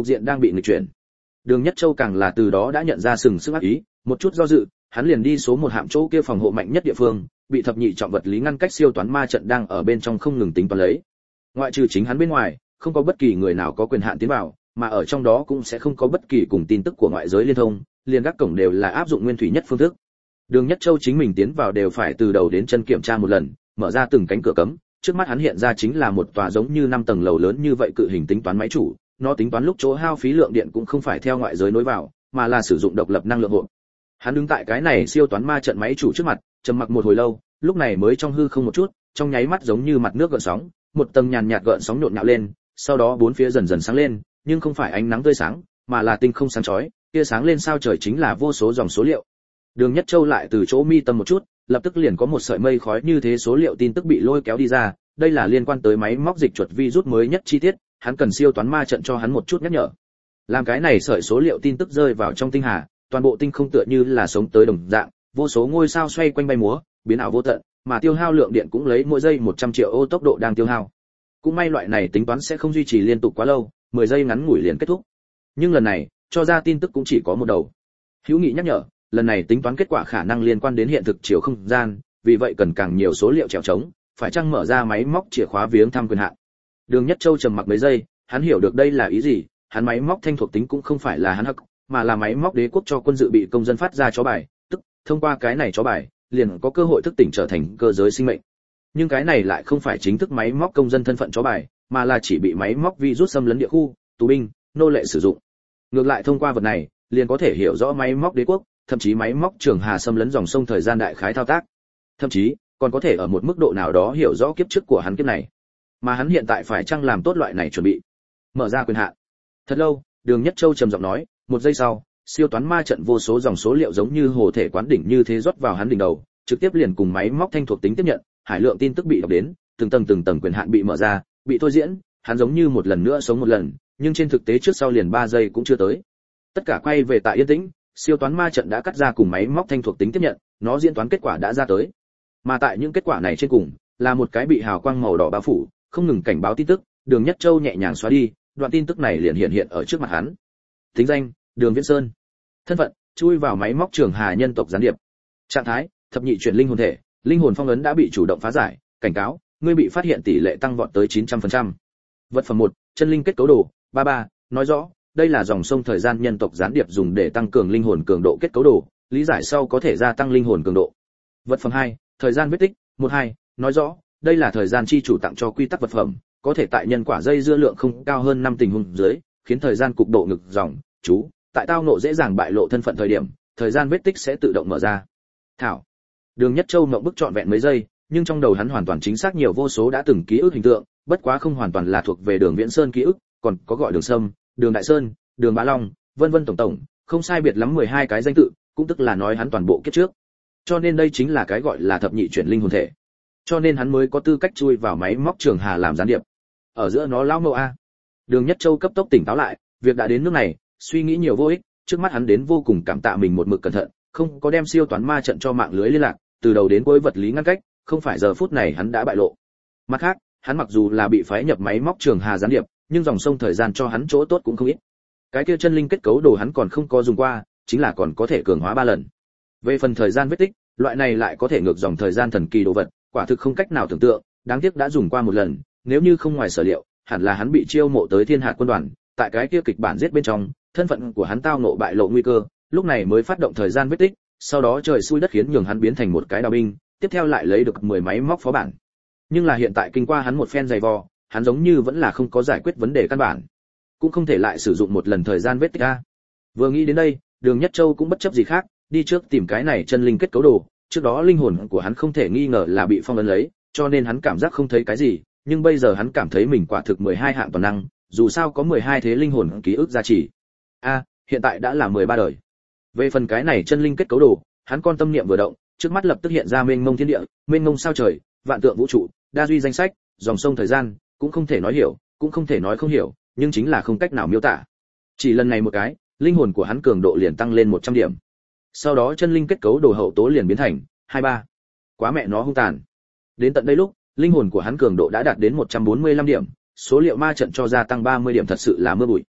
cục diện đang bị nghịch chuyển. Đường Nhất Châu càng là từ đó đã nhận ra sừng sững ác ý, một chút do dự, hắn liền đi số một hạm chỗ kia phòng hộ mạnh nhất địa phương, bị thập nhị trọng vật lý ngăn cách siêu toán ma trận đang ở bên trong không ngừng tính toán lấy. Ngoại trừ chính hắn bên ngoài, không có bất kỳ người nào có quyền hạn tiến vào, mà ở trong đó cũng sẽ không có bất kỳ cùng tin tức của ngoại giới liên thông, liền các cổng đều là áp dụng nguyên thủy nhất phương thức. Đường Nhất Châu chính mình tiến vào đều phải từ đầu đến chân kiểm tra một lần, mở ra từng cánh cửa cấm, trước mắt hắn hiện ra chính là một tòa giống như năm tầng lầu lớn như vậy cự hình tính toán máy chủ, nó tính toán lúc chỗ hao phí lượng điện cũng không phải theo ngoại giới nối vào, mà là sử dụng độc lập năng lượng hộp. Hắn đứng tại cái này siêu toán ma trận máy chủ trước mặt, trầm mặc một hồi lâu, lúc này mới trong hư không một chút, trong nháy mắt giống như mặt nước gợn sóng, một tầng nhàn nhạt gợn sóng nhộn nhạo lên, sau đó bốn phía dần dần sáng lên, nhưng không phải ánh nắng tươi sáng, mà là tinh không sáng chói, kia sáng lên sao trời chính là vô số dòng số liệu. Đường Nhất Châu lại từ chỗ mi tâm một chút, lập tức liền có một sợi mây khói như thế số liệu tin tức bị lôi kéo đi ra, đây là liên quan tới máy móc dịch chuột virus mới nhất chi tiết, hắn cần siêu toán ma trận cho hắn một chút nhắc nhở. Làm cái này sợi số liệu tin tức rơi vào trong tinh hà, toàn bộ tinh không tựa như là sống tới đồng dạng, vô số ngôi sao xoay quanh bay múa, biến ảo vô tận, mà tiêu hao lượng điện cũng lấy mỗi giây một trăm triệu ô tốc độ đang tiêu hao. Cũng may loại này tính toán sẽ không duy trì liên tục quá lâu, mười giây ngắn ngủi liền kết thúc. Nhưng lần này, cho ra tin tức cũng chỉ có một đầu. Hữu Nghị nhắc nhở, lần này tính toán kết quả khả năng liên quan đến hiện thực chiều không gian, vì vậy cần càng nhiều số liệu trèo trống, phải chăng mở ra máy móc chìa khóa viếng thăm quyền hạn. Đường Nhất Châu trầm mặc mấy giây, hắn hiểu được đây là ý gì, hắn máy móc thanh thuộc tính cũng không phải là hắn hắc, mà là máy móc đế quốc cho quân dự bị công dân phát ra chó bài, tức thông qua cái này chó bài, liền có cơ hội thức tỉnh trở thành cơ giới sinh mệnh. Nhưng cái này lại không phải chính thức máy móc công dân thân phận chó bài, mà là chỉ bị máy móc virus xâm lấn địa khu, tù binh, nô lệ sử dụng. Ngược lại thông qua vật này, liền có thể hiểu rõ máy móc đế quốc, thậm chí máy móc trường hà xâm lấn dòng sông thời gian đại khái thao tác. Thậm chí, còn có thể ở một mức độ nào đó hiểu rõ kiếp trước của hắn kiếp này. Mà hắn hiện tại phải chăng làm tốt loại này chuẩn bị. Mở ra quyền hạn. Thật lâu, Đường Nhất Châu trầm giọng nói, một giây sau, siêu toán ma trận vô số dòng số liệu giống như hồ thể quán đỉnh như thế rót vào hắn đỉnh đầu, trực tiếp liền cùng máy móc thanh thuộc tính tiếp nhận, hải lượng tin tức bị đọc đến, từng tầng từng tầng quyền hạn bị mở ra, bị thôi diễn, hắn giống như một lần nữa sống một lần, nhưng trên thực tế trước sau liền ba giây cũng chưa tới. Tất cả quay về tại yên tĩnh, siêu toán ma trận đã cắt ra cùng máy móc thanh thuộc tính tiếp nhận, nó diễn toán kết quả đã ra tới. Mà tại những kết quả này trên cùng, là một cái bị hào quang màu đỏ bao phủ, không ngừng cảnh báo tin tức, Đường Nhất Châu nhẹ nhàng xóa đi, đoạn tin tức này liền hiện hiện ở trước mặt hắn. Tính danh: Đường Viễn Sơn. Thân phận: chui vào máy móc trường hà nhân tộc gián điệp. Trạng thái: thập nhị chuyển linh hồn thể, linh hồn phong ấn đã bị chủ động phá giải, cảnh cáo: ngươi bị phát hiện tỷ lệ tăng vọt tới chín trăm phần trăm. Vật phẩm một: chân linh kết cấu đồ, ba ba, nói rõ, đây là dòng sông thời gian nhân tộc gián điệp dùng để tăng cường linh hồn cường độ kết cấu đồ, lý giải sau có thể gia tăng linh hồn cường độ. Vật phẩm hai: thời gian vết tích, một hai, nói rõ, đây là thời gian chi chủ tặng cho quy tắc vật phẩm, có thể tại nhân quả dây dưa lượng không cao hơn năm tình huống dưới, khiến thời gian cục độ ngực dòng, chú, tại tao nộ dễ dàng bại lộ thân phận thời điểm, thời gian vết tích sẽ tự động mở ra. Thảo. Đường Nhất Châu ngậm bức trọn vẹn mấy giây, nhưng trong đầu hắn hoàn toàn chính xác nhiều vô số đã từng ký ức hình tượng, bất quá không hoàn toàn là thuộc về Đường Viễn Sơn ký ức, còn có gọi Đường Sâm, Đường Đại Sơn, Đường Bá Long, vân vân tổng tổng, không sai biệt lắm mười hai cái danh tự, cũng tức là nói hắn toàn bộ kiếp trước. Cho nên đây chính là cái gọi là thập nhị chuyển linh hồn thể. Cho nên hắn mới có tư cách chui vào máy móc trường hà làm gián điệp. Ở giữa nó lão mâu a. Đường Nhất Châu cấp tốc tỉnh táo lại, việc đã đến nước này, suy nghĩ nhiều vô ích, trước mắt hắn đến vô cùng cảm tạ mình một mực cẩn thận, không có đem siêu toán ma trận cho mạng lưới liên lạc, từ đầu đến cuối vật lý ngăn cách, không phải giờ phút này hắn đã bại lộ. Mặt khác, hắn mặc dù là bị phái nhập máy móc trường hà gián điệp, nhưng dòng sông thời gian cho hắn chỗ tốt cũng không ít. Cái kia chân linh kết cấu đồ hắn còn không có dùng qua, chính là còn có thể cường hóa ba lần. Về phần thời gian vết tích, loại này lại có thể ngược dòng thời gian thần kỳ đồ vật, quả thực không cách nào tưởng tượng, đáng tiếc đã dùng qua một lần, nếu như không ngoài sở liệu, hẳn là hắn bị chiêu mộ tới Thiên Hạt quân đoàn, tại cái kia kịch bản giết bên trong, thân phận của hắn tao ngộ bại lộ nguy cơ, lúc này mới phát động thời gian vết tích, sau đó trời xui đất khiến nhường hắn biến thành một cái đào binh, tiếp theo lại lấy được mười máy móc phó bản. Nhưng là hiện tại kinh qua hắn một phen dày vò, hắn giống như vẫn là không có giải quyết vấn đề căn bản, cũng không thể lại sử dụng một lần thời gian vết tích a. Vừa nghĩ đến đây, Đường Nhất Châu cũng bất chấp gì khác, đi trước tìm cái này chân linh kết cấu đồ, trước đó linh hồn của hắn không thể nghi ngờ là bị phong ấn lấy, cho nên hắn cảm giác không thấy cái gì, nhưng bây giờ hắn cảm thấy mình quả thực mười hai hạng toàn năng, dù sao có mười hai thế linh hồn ký ức gia trì. A, hiện tại đã là mười ba đời. Về phần cái này chân linh kết cấu đồ, hắn con tâm niệm vừa động, trước mắt lập tức hiện ra mênh mông thiên địa, mênh mông sao trời, vạn tượng vũ trụ, đa duy danh sách, dòng sông thời gian, cũng không thể nói hiểu, cũng không thể nói không hiểu, nhưng chính là không cách nào miêu tả. Chỉ lần này một cái, linh hồn của hắn cường độ liền tăng lên một trăm điểm. Sau đó chân linh kết cấu đồ hậu tố liền biến thành hai ba. Quá mẹ nó hung tàn. Đến tận đây lúc, linh hồn của hắn cường độ đã đạt đến một trăm bốn mươi lăm điểm, số liệu ma trận cho gia tăng ba mươi điểm thật sự là mưa bụi.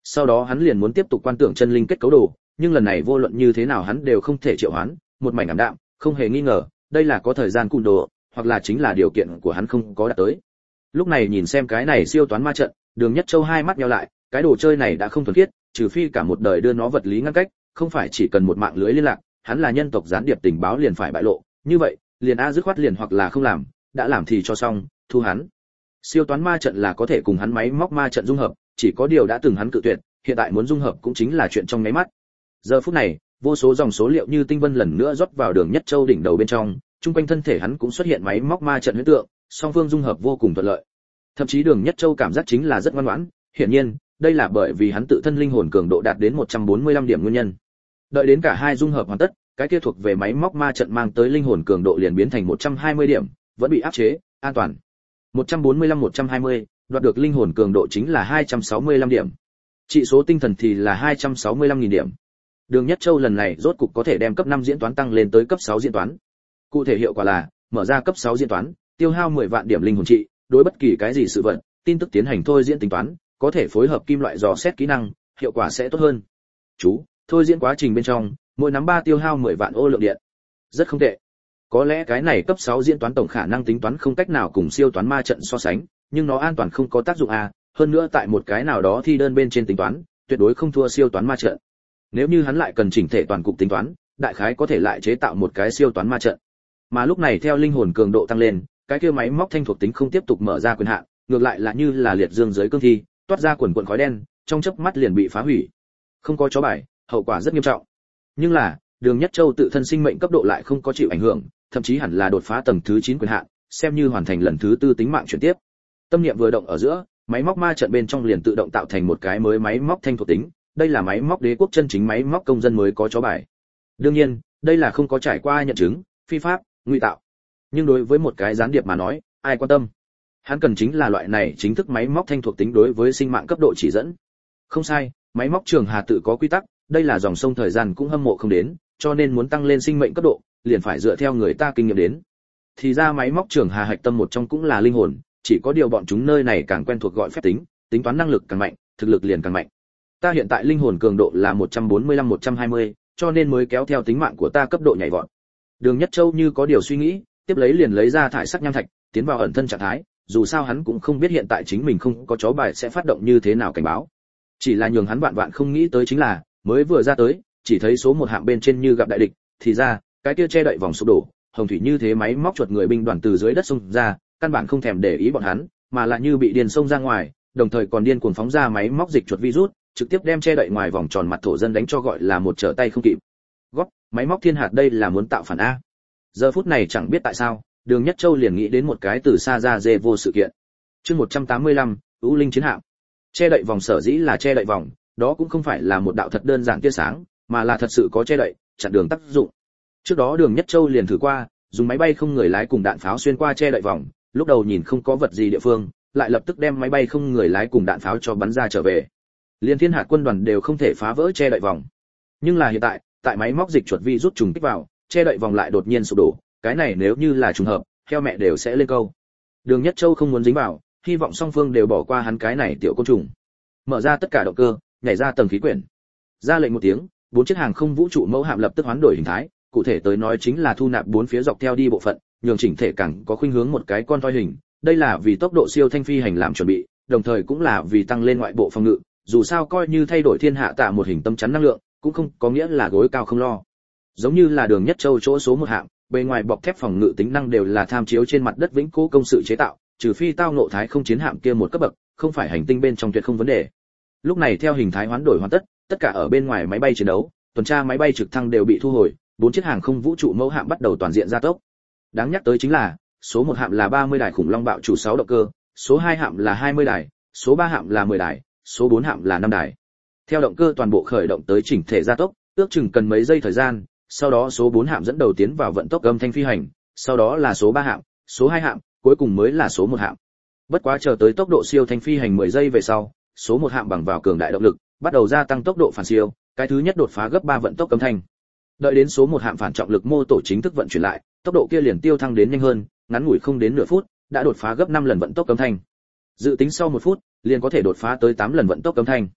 Sau đó hắn liền muốn tiếp tục quan tưởng chân linh kết cấu đồ, nhưng lần này vô luận như thế nào hắn đều không thể triệu hoán, một mảnh ảm đạm, không hề nghi ngờ, đây là có thời gian cùn đồ, hoặc là chính là điều kiện của hắn không có đạt tới. Lúc này nhìn xem cái này siêu toán ma trận, Đường Nhất Châu hai mắt nheo lại, cái đồ chơi này đã không thuần khiết, trừ phi cả một đời đưa nó vật lý ngăn cách, không phải chỉ cần một mạng lưới liên lạc, hắn là nhân tộc gián điệp tình báo liền phải bại lộ, như vậy, liền a dứt khoát liền hoặc là không làm, đã làm thì cho xong, thu hắn. Siêu toán ma trận là có thể cùng hắn máy móc ma trận dung hợp, chỉ có điều đã từng hắn cự tuyệt, hiện tại muốn dung hợp cũng chính là chuyện trong nháy mắt. Giờ phút này, vô số dòng số liệu như tinh vân lần nữa rót vào Đường Nhất Châu đỉnh đầu bên trong, trung quanh thân thể hắn cũng xuất hiện máy móc ma trận huyễn tượng, song phương dung hợp vô cùng thuận lợi. Thậm chí Đường Nhất Châu cảm giác chính là rất ngoan ngoãn, hiển nhiên, đây là bởi vì hắn tự thân linh hồn cường độ đạt đến một trăm bốn mươi lăm điểm nguyên nhân. Đợi đến cả hai dung hợp hoàn tất, cái kia thuộc về máy móc ma trận mang tới linh hồn cường độ liền biến thành một trăm hai mươi điểm, vẫn bị áp chế, an toàn. một trăm bốn mươi lăm một trăm hai mươi, đoạt được linh hồn cường độ chính là hai trăm sáu mươi lăm điểm. Trị số tinh thần thì là hai trăm sáu mươi lăm nghìn điểm. Đường Nhất Châu lần này rốt cục có thể đem cấp năm diễn toán tăng lên tới cấp sáu diễn toán. Cụ thể hiệu quả là, mở ra cấp sáu diễn toán, tiêu hao mười vạn điểm linh hồn trị, đối bất kỳ cái gì sự vật, tin tức tiến hành thôi diễn tính toán, có thể phối hợp kim loại dò xét kỹ năng, hiệu quả sẽ tốt hơn. Chú, thôi diễn quá trình bên trong, mỗi nắm ba tiêu hao mười vạn ô lượng điện. Rất không tệ. Có lẽ cái này cấp sáu diễn toán tổng khả năng tính toán không cách nào cùng siêu toán ma trận so sánh, nhưng nó an toàn không có tác dụng à, hơn nữa tại một cái nào đó thi đơn bên trên tính toán, tuyệt đối không thua siêu toán ma trận. Nếu như hắn lại cần chỉnh thể toàn cục tính toán, đại khái có thể lại chế tạo một cái siêu toán ma trận. Mà lúc này theo linh hồn cường độ tăng lên, cái kia máy móc thanh thuộc tính không tiếp tục mở ra quyền hạn, ngược lại là như là liệt dương dưới cương thi, toát ra quần quần khói đen, trong chớp mắt liền bị phá hủy. Không có chó bài, hậu quả rất nghiêm trọng. Nhưng là, Đường Nhất Châu tự thân sinh mệnh cấp độ lại không có chịu ảnh hưởng, thậm chí hẳn là đột phá tầng thứ chín quyền hạn, xem như hoàn thành lần thứ tư tính mạng chuyển tiếp. Tâm niệm vừa động ở giữa, máy móc ma trận bên trong liền tự động tạo thành một cái mới máy móc thanh thuộc tính, đây là máy móc đế quốc chân chính máy móc công dân mới có chó bài. Đương nhiên, đây là không có trải qua nhận chứng, phi pháp, ngụy tạo. Nhưng đối với một cái gián điệp mà nói, ai quan tâm? Hắn cần chính là loại này chính thức máy móc thanh thuộc tính đối với sinh mạng cấp độ chỉ dẫn. Không sai, máy móc Trường Hà tự có quy tắc, đây là dòng sông thời gian cũng hâm mộ không đến, cho nên muốn tăng lên sinh mệnh cấp độ, liền phải dựa theo người ta kinh nghiệm đến. Thì ra máy móc Trường Hà hạch tâm một trong cũng là linh hồn, chỉ có điều bọn chúng nơi này càng quen thuộc gọi phép tính, tính toán năng lực càng mạnh, thực lực liền càng mạnh. Ta hiện tại linh hồn cường độ là một trăm bốn mươi lăm một trăm hai mươi, cho nên mới kéo theo tính mạng của ta cấp độ nhảy vọt. Đường Nhất Châu như có điều suy nghĩ, tiếp lấy liền lấy ra thải sắc nham thạch, tiến vào ẩn thân trạng thái, dù sao hắn cũng không biết hiện tại chính mình không có chó bài sẽ phát động như thế nào cảnh báo. Chỉ là nhường hắn vạn vạn không nghĩ tới chính là, mới vừa ra tới, chỉ thấy số một hạng bên trên như gặp đại địch, thì ra, cái kia che đậy vòng sụp đổ, hồng thủy như thế máy móc chuột người binh đoàn từ dưới đất xông ra, căn bản không thèm để ý bọn hắn, mà là như bị điên xông ra ngoài, đồng thời còn điên cuồng phóng ra máy móc dịch chuột virus, trực tiếp đem che đậy ngoài vòng tròn mặt thổ dân đánh cho gọi là một trở tay không kịp. Góp, máy móc thiên hạt đây là muốn tạo phản a. Giờ phút này chẳng biết tại sao, Đường Nhất Châu liền nghĩ đến một cái từ xa ra dê vô sự kiện. Chương một trăm tám mươi lăm, ưu linh chiến hạm. Che đậy vòng sở dĩ là che đậy vòng, đó cũng không phải là một đạo thật đơn giản tia sáng, mà là thật sự có che đậy, chặn đường tác dụng. Trước đó Đường Nhất Châu liền thử qua, dùng máy bay không người lái cùng đạn pháo xuyên qua che đậy vòng, lúc đầu nhìn không có vật gì địa phương, lại lập tức đem máy bay không người lái cùng đạn pháo cho bắn ra trở về. Liên Thiên Hạt quân đoàn đều không thể phá vỡ che đậy vòng. Nhưng là hiện tại, tại máy móc dịch chuột vi rút trùng kích vào, che đậy vòng lại đột nhiên sụp đổ, cái này nếu như là trùng hợp, theo mẹ đều sẽ lên câu. Đường Nhất Châu không muốn dính vào, hy vọng song phương đều bỏ qua hắn cái này tiểu côn trùng. Mở ra tất cả động cơ, nhảy ra tầng khí quyển. Ra lệnh một tiếng, bốn chiếc hàng không vũ trụ mẫu hạm lập tức hoán đổi hình thái, cụ thể tới nói chính là thu nạp bốn phía dọc theo đi bộ phận, nhường chỉnh thể càng có khuynh hướng một cái con toy hình. Đây là vì tốc độ siêu thanh phi hành làm chuẩn bị, đồng thời cũng là vì tăng lên ngoại bộ phòng ngự, dù sao coi như thay đổi thiên hạ tạ một hình tâm chắn năng lượng, cũng không có nghĩa là gối cao không lo. Giống như là Đường Nhất Châu chỗ số một hạng, bề ngoài bọc thép phòng ngự tính năng đều là tham chiếu trên mặt đất vĩnh cố công sự chế tạo, trừ phi tao ngộ thái không chiến hạm kia một cấp bậc, không phải hành tinh bên trong tuyệt không vấn đề. Lúc này theo hình thái hoán đổi hoàn tất, tất cả ở bên ngoài máy bay chiến đấu, tuần tra máy bay trực thăng đều bị thu hồi, bốn chiếc hàng không vũ trụ mẫu hạm bắt đầu toàn diện gia tốc. Đáng nhắc tới chính là, số một hạm là ba mươi đài khủng long bạo chủ sáu động cơ, số hai hạm là hai mươi đài, số ba hạm là mười đài, số bốn hạm là năm đài. Theo động cơ toàn bộ khởi động tới chỉnh thể gia tốc, ước chừng cần mấy giây thời gian, sau đó số bốn hạm dẫn đầu tiến vào vận tốc âm thanh phi hành, sau đó là số ba hạm, số hai hạm, cuối cùng mới là số một hạm. Bất quá chờ tới tốc độ siêu thanh phi hành mười giây về sau, số một hạm bằng vào cường đại động lực, bắt đầu gia tăng tốc độ phản siêu, cái thứ nhất đột phá gấp ba vận tốc âm thanh. Đợi đến số một hạm phản trọng lực mô tổ chính thức vận chuyển lại, tốc độ kia liền tiêu thăng đến nhanh hơn, ngắn ngủi không đến nửa phút, đã đột phá gấp năm lần vận tốc âm thanh. Dự tính sau một phút, liền có thể đột phá tới tám lần vận tốc âm thanh.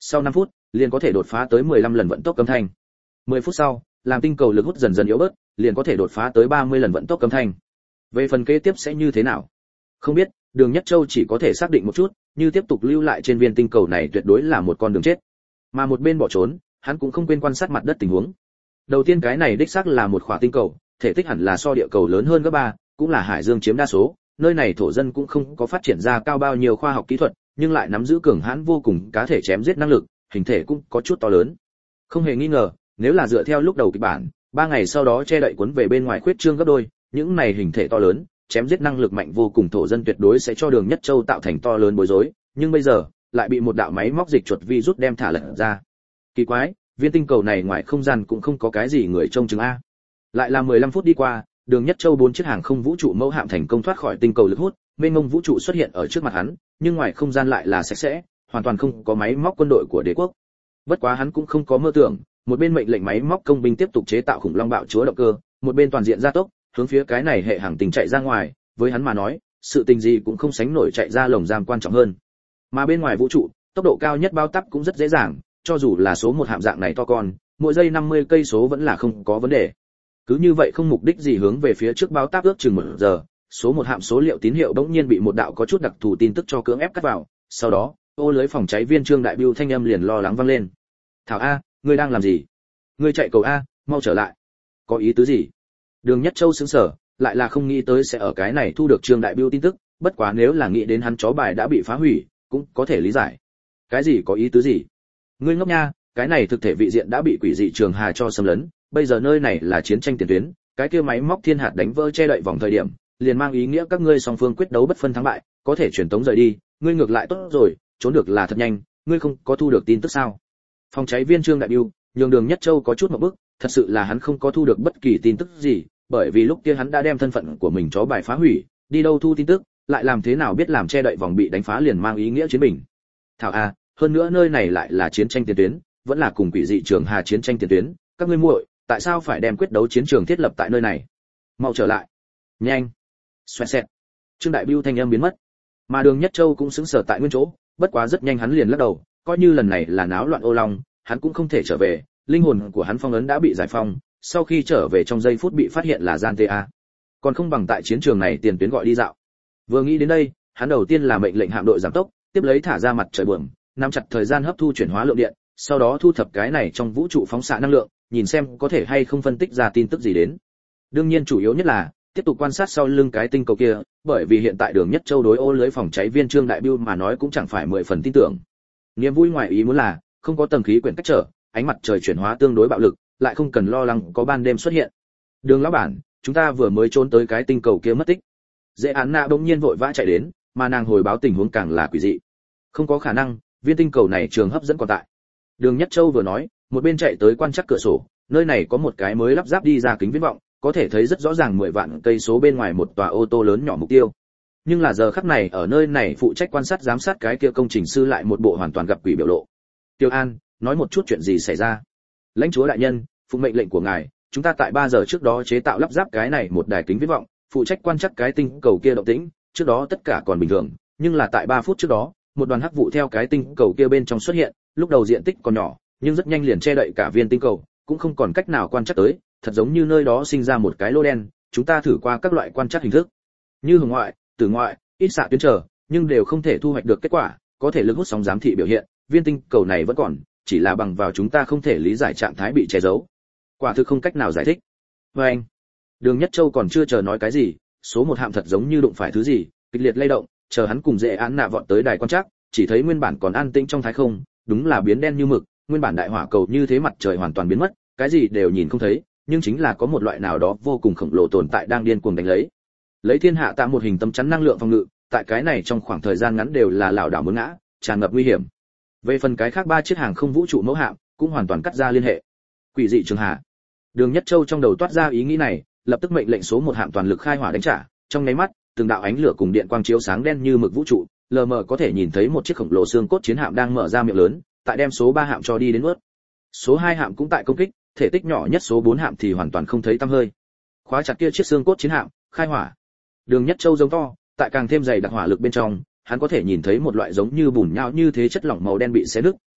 Sau năm phút, liền có thể đột phá tới mười lăm lần vận tốc âm thanh. mười phút sau, làm tinh cầu lực hút dần dần yếu bớt, liền có thể đột phá tới ba mươi lần vận tốc âm thanh. Về phần kế tiếp sẽ như thế nào? Không biết, Đường Nhất Châu chỉ có thể xác định một chút, như tiếp tục lưu lại trên viên tinh cầu này tuyệt đối là một con đường chết. Mà một bên bỏ trốn, hắn cũng không quên quan sát mặt đất tình huống. Đầu tiên cái này đích xác là một khỏa tinh cầu, thể tích hẳn là so địa cầu lớn hơn gấp ba, cũng là hải dương chiếm đa số, nơi này thổ dân cũng không có phát triển ra cao bao nhiêu khoa học kỹ thuật, nhưng lại nắm giữ cường hãn vô cùng cá thể chém giết năng lực, hình thể cũng có chút to lớn. Không hề nghi ngờ, nếu là dựa theo lúc đầu kịch bản, ba ngày sau đó che đậy cuốn về bên ngoài khuyết trương gấp đôi, những này hình thể to lớn, chém giết năng lực mạnh vô cùng thổ dân tuyệt đối sẽ cho Đường Nhất Châu tạo thành to lớn bối rối, nhưng bây giờ, lại bị một đạo máy móc dịch chuột virus đem thả lật ra. Kỳ quái, viên tinh cầu này ngoài không gian cũng không có cái gì người trông chừng a. Lại là mười lăm phút đi qua, Đường Nhất Châu bốn chiếc hàng không vũ trụ mẫu hạm thành công thoát khỏi tinh cầu lực hút, mênh mông vũ trụ xuất hiện ở trước mặt hắn, nhưng ngoài không gian lại là sạch sẽ, hoàn toàn không có máy móc quân đội của đế quốc. Bất quá hắn cũng không có mơ tưởng, một bên mệnh lệnh máy móc công binh tiếp tục chế tạo khủng long bạo chúa động cơ, một bên toàn diện gia tốc, hướng phía cái này hệ hàng tình chạy ra ngoài, với hắn mà nói, sự tình gì cũng không sánh nổi chạy ra lồng giam quan trọng hơn. Mà bên ngoài vũ trụ, tốc độ cao nhất bao tắp cũng rất dễ dàng, cho dù là số một hạm dạng này to con, mỗi giây năm mươi cây số vẫn là không có vấn đề. Cứ như vậy không mục đích gì hướng về phía trước bao táp ước chừng một giờ, số một hạm số liệu tín hiệu bỗng nhiên bị một đạo có chút đặc thù tin tức cho cưỡng ép cắt vào, sau đó, ô lưới phòng cháy viên Trương Đại Bưu thanh âm liền lo lắng vang lên. "Thảo a, ngươi đang làm gì? Ngươi chạy cầu a, mau trở lại." "Có ý tứ gì?" Đường Nhất Châu sững sờ, lại là không nghĩ tới sẽ ở cái này thu được Trương Đại Bưu tin tức, bất quá nếu là nghĩ đến hắn chó bài đã bị phá hủy, cũng có thể lý giải. "Cái gì có ý tứ gì?" "Ngươi ngốc nha, cái này thực thể vị diện đã bị quỷ dị trường hà cho xâm lấn, bây giờ nơi này là chiến tranh tiền tuyến, cái kia máy móc thiên hạt đánh vỡ che đậy vòng thời điểm, liền mang ý nghĩa các ngươi song phương quyết đấu bất phân thắng bại, có thể truyền tống rời đi, ngươi ngược lại tốt rồi, trốn được là thật nhanh, ngươi không có thu được tin tức sao?" Phòng cháy viên Trương Đại Bưu, nhường Đường Nhất Châu có chút một bức, thật sự là hắn không có thu được bất kỳ tin tức gì, bởi vì lúc kia hắn đã đem thân phận của mình chó bài phá hủy, đi đâu thu tin tức, lại làm thế nào biết làm che đậy vòng bị đánh phá liền mang ý nghĩa chiến bình. Thảo a, hơn nữa nơi này lại là chiến tranh tiền tuyến, vẫn là cùng quỷ dị trường hà chiến tranh tiền tuyến, các ngươi muội, tại sao phải đem quyết đấu chiến trường thiết lập tại nơi này? Mau trở lại. Nhanh. Xoẹt xẹt. Trương Đại Bưu thanh âm biến mất. Mà Đường Nhất Châu cũng sững sờ tại nguyên chỗ, bất quá rất nhanh hắn liền lắc đầu, coi như lần này là náo loạn ô long, hắn cũng không thể trở về, linh hồn của hắn phong ấn đã bị giải phóng, sau khi trở về trong giây phút bị phát hiện là gian tê a. Còn không bằng tại chiến trường này tiền tuyến gọi đi dạo. Vừa nghĩ đến đây, hắn đầu tiên là mệnh lệnh hạm đội giảm tốc, tiếp lấy thả ra mặt trời buồm, nắm chặt thời gian hấp thu chuyển hóa lượng điện, sau đó thu thập cái này trong vũ trụ phóng xạ năng lượng, nhìn xem có thể hay không phân tích ra tin tức gì đến. Đương nhiên chủ yếu nhất là tiếp tục quan sát sau lưng cái tinh cầu kia, bởi vì hiện tại Đường Nhất Châu đối ô lưới phòng cháy viên Trương Đại Bưu mà nói cũng chẳng phải mười phần tin tưởng. Niềm vui ngoài ý muốn là không có tầng khí quyển cách trở, ánh mặt trời chuyển hóa tương đối bạo lực, lại không cần lo lắng có ban đêm xuất hiện. Đường lão bản, chúng ta vừa mới trốn tới cái tinh cầu kia mất tích. Dễ án nạ bỗng nhiên vội vã chạy đến, mà nàng hồi báo tình huống càng là quỷ dị. Không có khả năng, viên tinh cầu này trường hấp dẫn còn tại. Đường Nhất Châu vừa nói, một bên chạy tới quan trắc cửa sổ, nơi này có một cái mới lắp ráp đi ra kính viễn vọng, có thể thấy rất rõ ràng mười vạn cây số bên ngoài một tòa ô tô lớn nhỏ mục tiêu. Nhưng là giờ khắc này ở nơi này phụ trách quan sát giám sát cái kia công trình sư lại một bộ hoàn toàn gặp quỷ biểu lộ. Tiêu An, nói một chút chuyện gì xảy ra? Lãnh chúa đại nhân, phụng mệnh lệnh của ngài, chúng ta tại ba giờ trước đó chế tạo lắp ráp cái này một đài kính viễn vọng, phụ trách quan trắc cái tinh cầu kia động tĩnh, trước đó tất cả còn bình thường, nhưng là tại ba phút trước đó, một đoàn hắc vụ theo cái tinh cầu kia bên trong xuất hiện, lúc đầu diện tích còn nhỏ, nhưng rất nhanh liền che đậy cả viên tinh cầu, cũng không còn cách nào quan trắc tới, thật giống như nơi đó sinh ra một cái lỗ đen, chúng ta thử qua các loại quan trắc hình thức, như hồng ngoại, tử ngoại, ít xạ tuyến trở, nhưng đều không thể thu hoạch được kết quả, có thể lực hút sóng giám thị biểu hiện, viên tinh cầu này vẫn còn, chỉ là bằng vào chúng ta không thể lý giải trạng thái bị che giấu. Quả thực không cách nào giải thích. Và anh, Đường Nhất Châu còn chưa chờ nói cái gì, số một hạm thật giống như đụng phải thứ gì, kịch liệt lay động, chờ hắn cùng Dễ Án Nạ vọt tới đài quan trắc, chỉ thấy nguyên bản còn an tĩnh trong thái không, đúng là biến đen như mực, nguyên bản đại hỏa cầu như thế mặt trời hoàn toàn biến mất, cái gì đều nhìn không thấy, nhưng chính là có một loại nào đó vô cùng khổng lồ tồn tại đang điên cuồng đánh lấy. Lấy thiên hạ tạo một hình tấm chắn năng lượng phòng ngự, tại cái này trong khoảng thời gian ngắn đều là lảo đảo muốn ngã, tràn ngập nguy hiểm. Về phần cái khác ba chiếc hàng không vũ trụ mẫu hạm, cũng hoàn toàn cắt ra liên hệ. Quỷ dị trường hạ. Đường Nhất Châu trong đầu toát ra ý nghĩ này, lập tức mệnh lệnh số một hạm toàn lực khai hỏa đánh trả, trong nháy mắt, từng đạo ánh lửa cùng điện quang chiếu sáng đen như mực vũ trụ, lờ mờ có thể nhìn thấy một chiếc khổng lồ xương cốt chiến hạm đang mở ra miệng lớn, tại đem số ba hạm cho đi đến nuốt. Số hai hạm cũng tại công kích, thể tích nhỏ nhất số bốn hạm thì hoàn toàn không thấy tăm hơi. Khóa chặt kia chiếc xương cốt chiến hạm, khai hỏa. Đường Nhất Châu giống to, tại càng thêm dày đặc hỏa lực bên trong, hắn có thể nhìn thấy một loại giống như bùn nhão như thế chất lỏng màu đen bị xé nứt,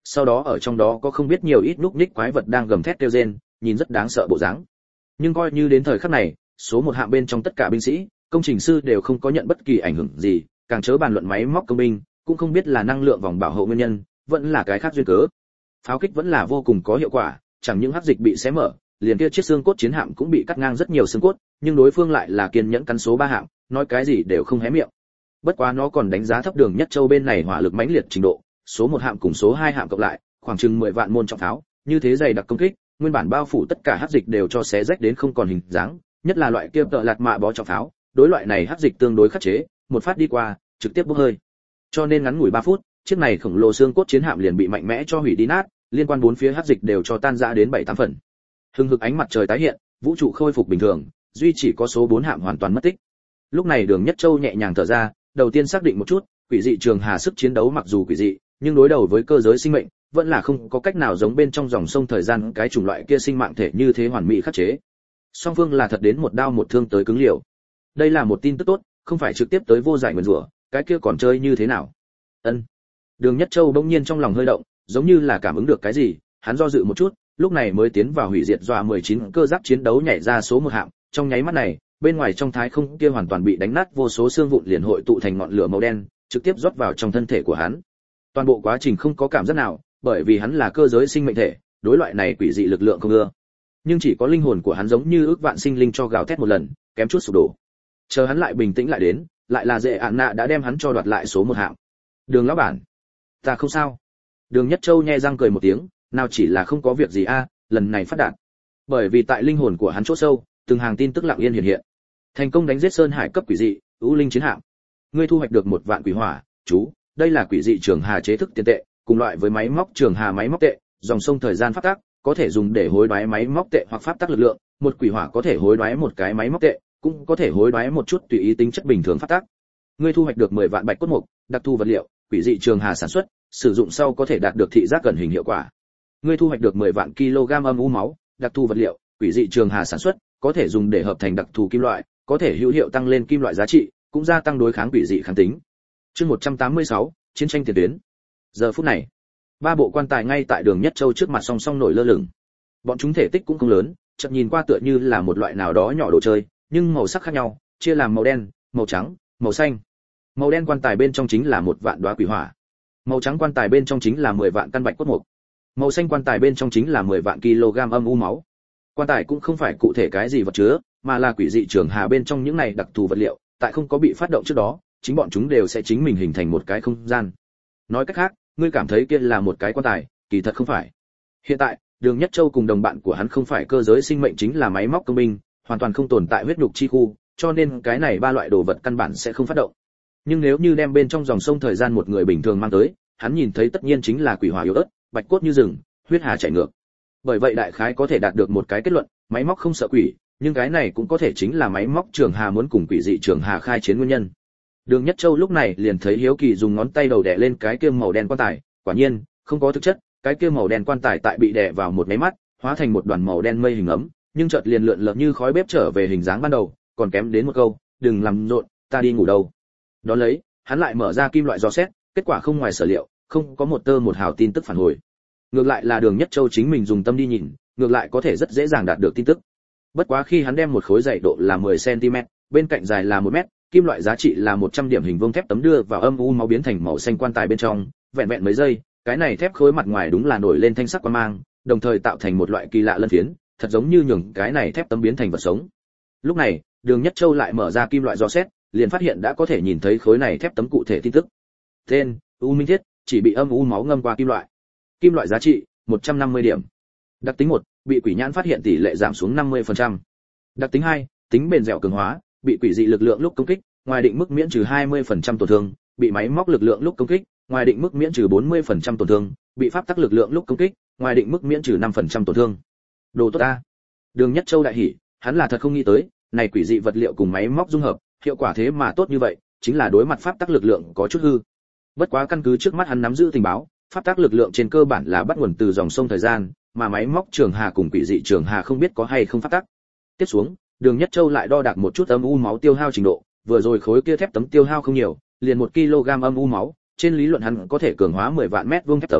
Sau đó ở trong đó có không biết nhiều ít núc ních quái vật đang gầm thét kêu rên, nhìn rất đáng sợ bộ dáng. Nhưng coi như đến thời khắc này, số một hạng bên trong tất cả binh sĩ, công trình sư đều không có nhận bất kỳ ảnh hưởng gì, càng chớ bàn luận máy móc công binh, cũng không biết là năng lượng vòng bảo hộ nguyên nhân, vẫn là cái khác duyên cớ. Pháo kích vẫn là vô cùng có hiệu quả, chẳng những hắc dịch bị xé mở, liền kia chiếc xương cốt chiến hạm cũng bị cắt ngang rất nhiều xương cốt, nhưng đối phương lại là kiên nhẫn cắn số ba hạng, nói cái gì đều không hé miệng. Bất quá nó còn đánh giá thấp Đường Nhất Châu bên này hỏa lực mãnh liệt trình độ, số một hạm cùng số hai hạm cộng lại, khoảng chừng mười vạn môn trọng pháo, như thế dày đặc công kích, nguyên bản bao phủ tất cả hắc dịch đều cho xé rách đến không còn hình dáng, nhất là loại kia tợ lạt mạ bó trọng pháo, đối loại này hắc dịch tương đối khắc chế, một phát đi qua, trực tiếp bốc hơi. Cho nên ngắn ngủi ba phút, chiếc này khổng lồ xương cốt chiến hạm liền bị mạnh mẽ cho hủy đi nát, liên quan bốn phía hắc dịch đều cho tan rã đến bảy tám phần. Hưng hực ánh mặt trời tái hiện, vũ trụ khôi phục bình thường, duy chỉ có số bốn hạm hoàn toàn mất tích. Lúc này Đường Nhất Châu nhẹ nhàng thở ra, đầu tiên xác định một chút, quỷ dị trường hà sức chiến đấu mặc dù quỷ dị, nhưng đối đầu với cơ giới sinh mệnh, vẫn là không có cách nào giống bên trong dòng sông thời gian cái chủng loại kia sinh mạng thể như thế hoàn mỹ khắc chế. Song phương là thật đến một đao một thương tới cứng liều. Đây là một tin tức tốt, không phải trực tiếp tới vô giải nguyên rủa, cái kia còn chơi như thế nào? Ân. Đường Nhất Châu bỗng nhiên trong lòng hơi động, giống như là cảm ứng được cái gì, hắn do dự một chút, lúc này mới tiến vào hủy diệt dọa mười chín cơ giáp chiến đấu nhảy ra số một hạng, trong nháy mắt này, bên ngoài trong thái không kia hoàn toàn bị đánh nát vô số xương vụn liền hội tụ thành ngọn lửa màu đen, trực tiếp rót vào trong thân thể của hắn. Toàn bộ quá trình không có cảm giác nào, bởi vì hắn là cơ giới sinh mệnh thể, đối loại này quỷ dị lực lượng không ưa. Nhưng chỉ có linh hồn của hắn giống như ước vạn sinh linh cho gào thét một lần, kém chút sụp đổ. Chờ hắn lại bình tĩnh lại đến, lại là Dệ Ản Nạ đã đem hắn cho đoạt lại số một hạng. Đường lão bản, ta không sao. Đường Nhất Châu nhe răng cười một tiếng, nào chỉ là không có việc gì a, lần này phát đạt. Bởi vì tại linh hồn của hắn chỗ sâu, từng hàng tin tức lặng yên hiện hiện. Thành công đánh giết Sơn Hải cấp quỷ dị, U Linh chiến hạm. Ngươi thu hoạch được một vạn quỷ hỏa, chú, đây là quỷ dị trường hà chế thức tiền tệ, cùng loại với máy móc trường hà máy móc tệ, dòng sông thời gian pháp tắc, có thể dùng để hối đoái máy móc tệ hoặc pháp tắc lực lượng, một quỷ hỏa có thể hối đoái một cái máy móc tệ, cũng có thể hối đoái một chút tùy ý tính chất bình thường pháp tắc. Ngươi thu hoạch được mười vạn bạch cốt mục, đặc thù vật liệu, quỷ dị trường hà sản xuất, sử dụng sau có thể đạt được thị giác gần hình hiệu quả. Ngươi thu hoạch được mười vạn kg âm u máu, đặc thù vật liệu, quỷ dị trường hà sản xuất, có thể dùng để hợp thành đặc thù kim loại, có thể hữu hiệu tăng lên kim loại giá trị, cũng gia tăng đối kháng quỷ dị kháng tính. Chương một trăm tám mươi sáu, chiến tranh tiền tuyến. Giờ phút này, ba bộ quan tài ngay tại Đường Nhất Châu trước mặt song song nổi lơ lửng. Bọn chúng thể tích cũng không lớn, chợt nhìn qua tựa như là một loại nào đó nhỏ đồ chơi, nhưng màu sắc khác nhau, chia làm màu đen, màu trắng, màu xanh. Màu đen quan tài bên trong chính là một vạn đóa quỷ hỏa. Màu trắng quan tài bên trong chính là mười vạn căn bạch cốt mục. Màu xanh quan tài bên trong chính là mười vạn kg âm u máu. Quan tài cũng không phải cụ thể cái gì vật chứa, mà là quỷ dị trường hà bên trong những này đặc thù vật liệu, tại không có bị phát động trước đó, chính bọn chúng đều sẽ chính mình hình thành một cái không gian. Nói cách khác, ngươi cảm thấy kia là một cái quan tài, kỳ thật không phải. Hiện tại, Đường Nhất Châu cùng đồng bạn của hắn không phải cơ giới sinh mệnh chính là máy móc công binh, hoàn toàn không tồn tại huyết nhục chi khu, cho nên cái này ba loại đồ vật căn bản sẽ không phát động. Nhưng nếu như đem bên trong dòng sông thời gian một người bình thường mang tới, hắn nhìn thấy tất nhiên chính là quỷ hỏa yếu ớt, bạch cốt như rừng, huyết hà chảy ngược. Bởi vậy đại khái có thể đạt được một cái kết luận, máy móc không sợ quỷ, nhưng cái này cũng có thể chính là máy móc trường hà muốn cùng quỷ dị trường hà khai chiến nguyên nhân. Đường Nhất Châu lúc này liền thấy hiếu kỳ dùng ngón tay đầu đè lên cái kia màu đen quan tài, quả nhiên, không có thực chất, cái kia màu đen quan tài tại bị đè vào một cái mắt, hóa thành một đoàn màu đen mây hình ấm, nhưng chợt liền lượn lờ như khói bếp trở về hình dáng ban đầu, còn kém đến một câu, đừng làm rộn, ta đi ngủ đâu. Đó lấy, hắn lại mở ra kim loại dò xét, kết quả không ngoài sở liệu, không có một tơ một hào tin tức phản hồi. Ngược lại là Đường Nhất Châu chính mình dùng tâm đi nhìn, ngược lại có thể rất dễ dàng đạt được tin tức. Bất quá khi hắn đem một khối dày độ là mười xăng ti mét, bên cạnh dài là một mét, kim loại giá trị là một trăm điểm hình vuông thép tấm đưa vào âm u máu biến thành màu xanh quan tài bên trong, vẹn vẹn mấy giây, cái này thép khối mặt ngoài đúng là nổi lên thanh sắc quang mang, đồng thời tạo thành một loại kỳ lạ lân phiến, thật giống như nhường cái này thép tấm biến thành vật sống. Lúc này, Đường Nhất Châu lại mở ra kim loại dò xét, liền phát hiện đã có thể nhìn thấy khối này thép tấm cụ thể tin tức. Tên: U Minh Thiết, chỉ bị âm u máu ngâm qua kim loại. Kim loại giá trị: một trăm năm mươi điểm. Đặc tính một: bị quỷ nhãn phát hiện tỷ lệ giảm xuống năm mươi phần trăm. Đặc tính hai: tính bền dẻo cường hóa, bị quỷ dị lực lượng lúc công kích, ngoài định mức miễn trừ hai mươi phần trăm tổn thương, bị máy móc lực lượng lúc công kích, ngoài định mức miễn trừ bốn mươi phần trăm tổn thương, bị pháp tắc lực lượng lúc công kích, ngoài định mức miễn trừ năm phần trăm tổn thương. Đồ tốt a. Đường Nhất Châu đại hỉ, hắn là thật không nghĩ tới, này quỷ dị vật liệu cùng máy móc dung hợp, hiệu quả thế mà tốt như vậy, chính là đối mặt pháp tắc lực lượng có chút hư. Bất quá căn cứ trước mắt hắn nắm giữ tình báo, pháp tắc lực lượng trên cơ bản là bắt nguồn từ dòng sông thời gian, mà máy móc trường hà cùng quỷ dị trường hà không biết có hay không pháp tắc. Tiếp xuống, Đường Nhất Châu lại đo đạc một chút âm u máu tiêu hao trình độ, vừa rồi khối kia thép tấm tiêu hao không nhiều, liền một ki lô gam âm u máu, trên lý luận hắn có thể cường hóa mười vạn mét vuông thép tấm,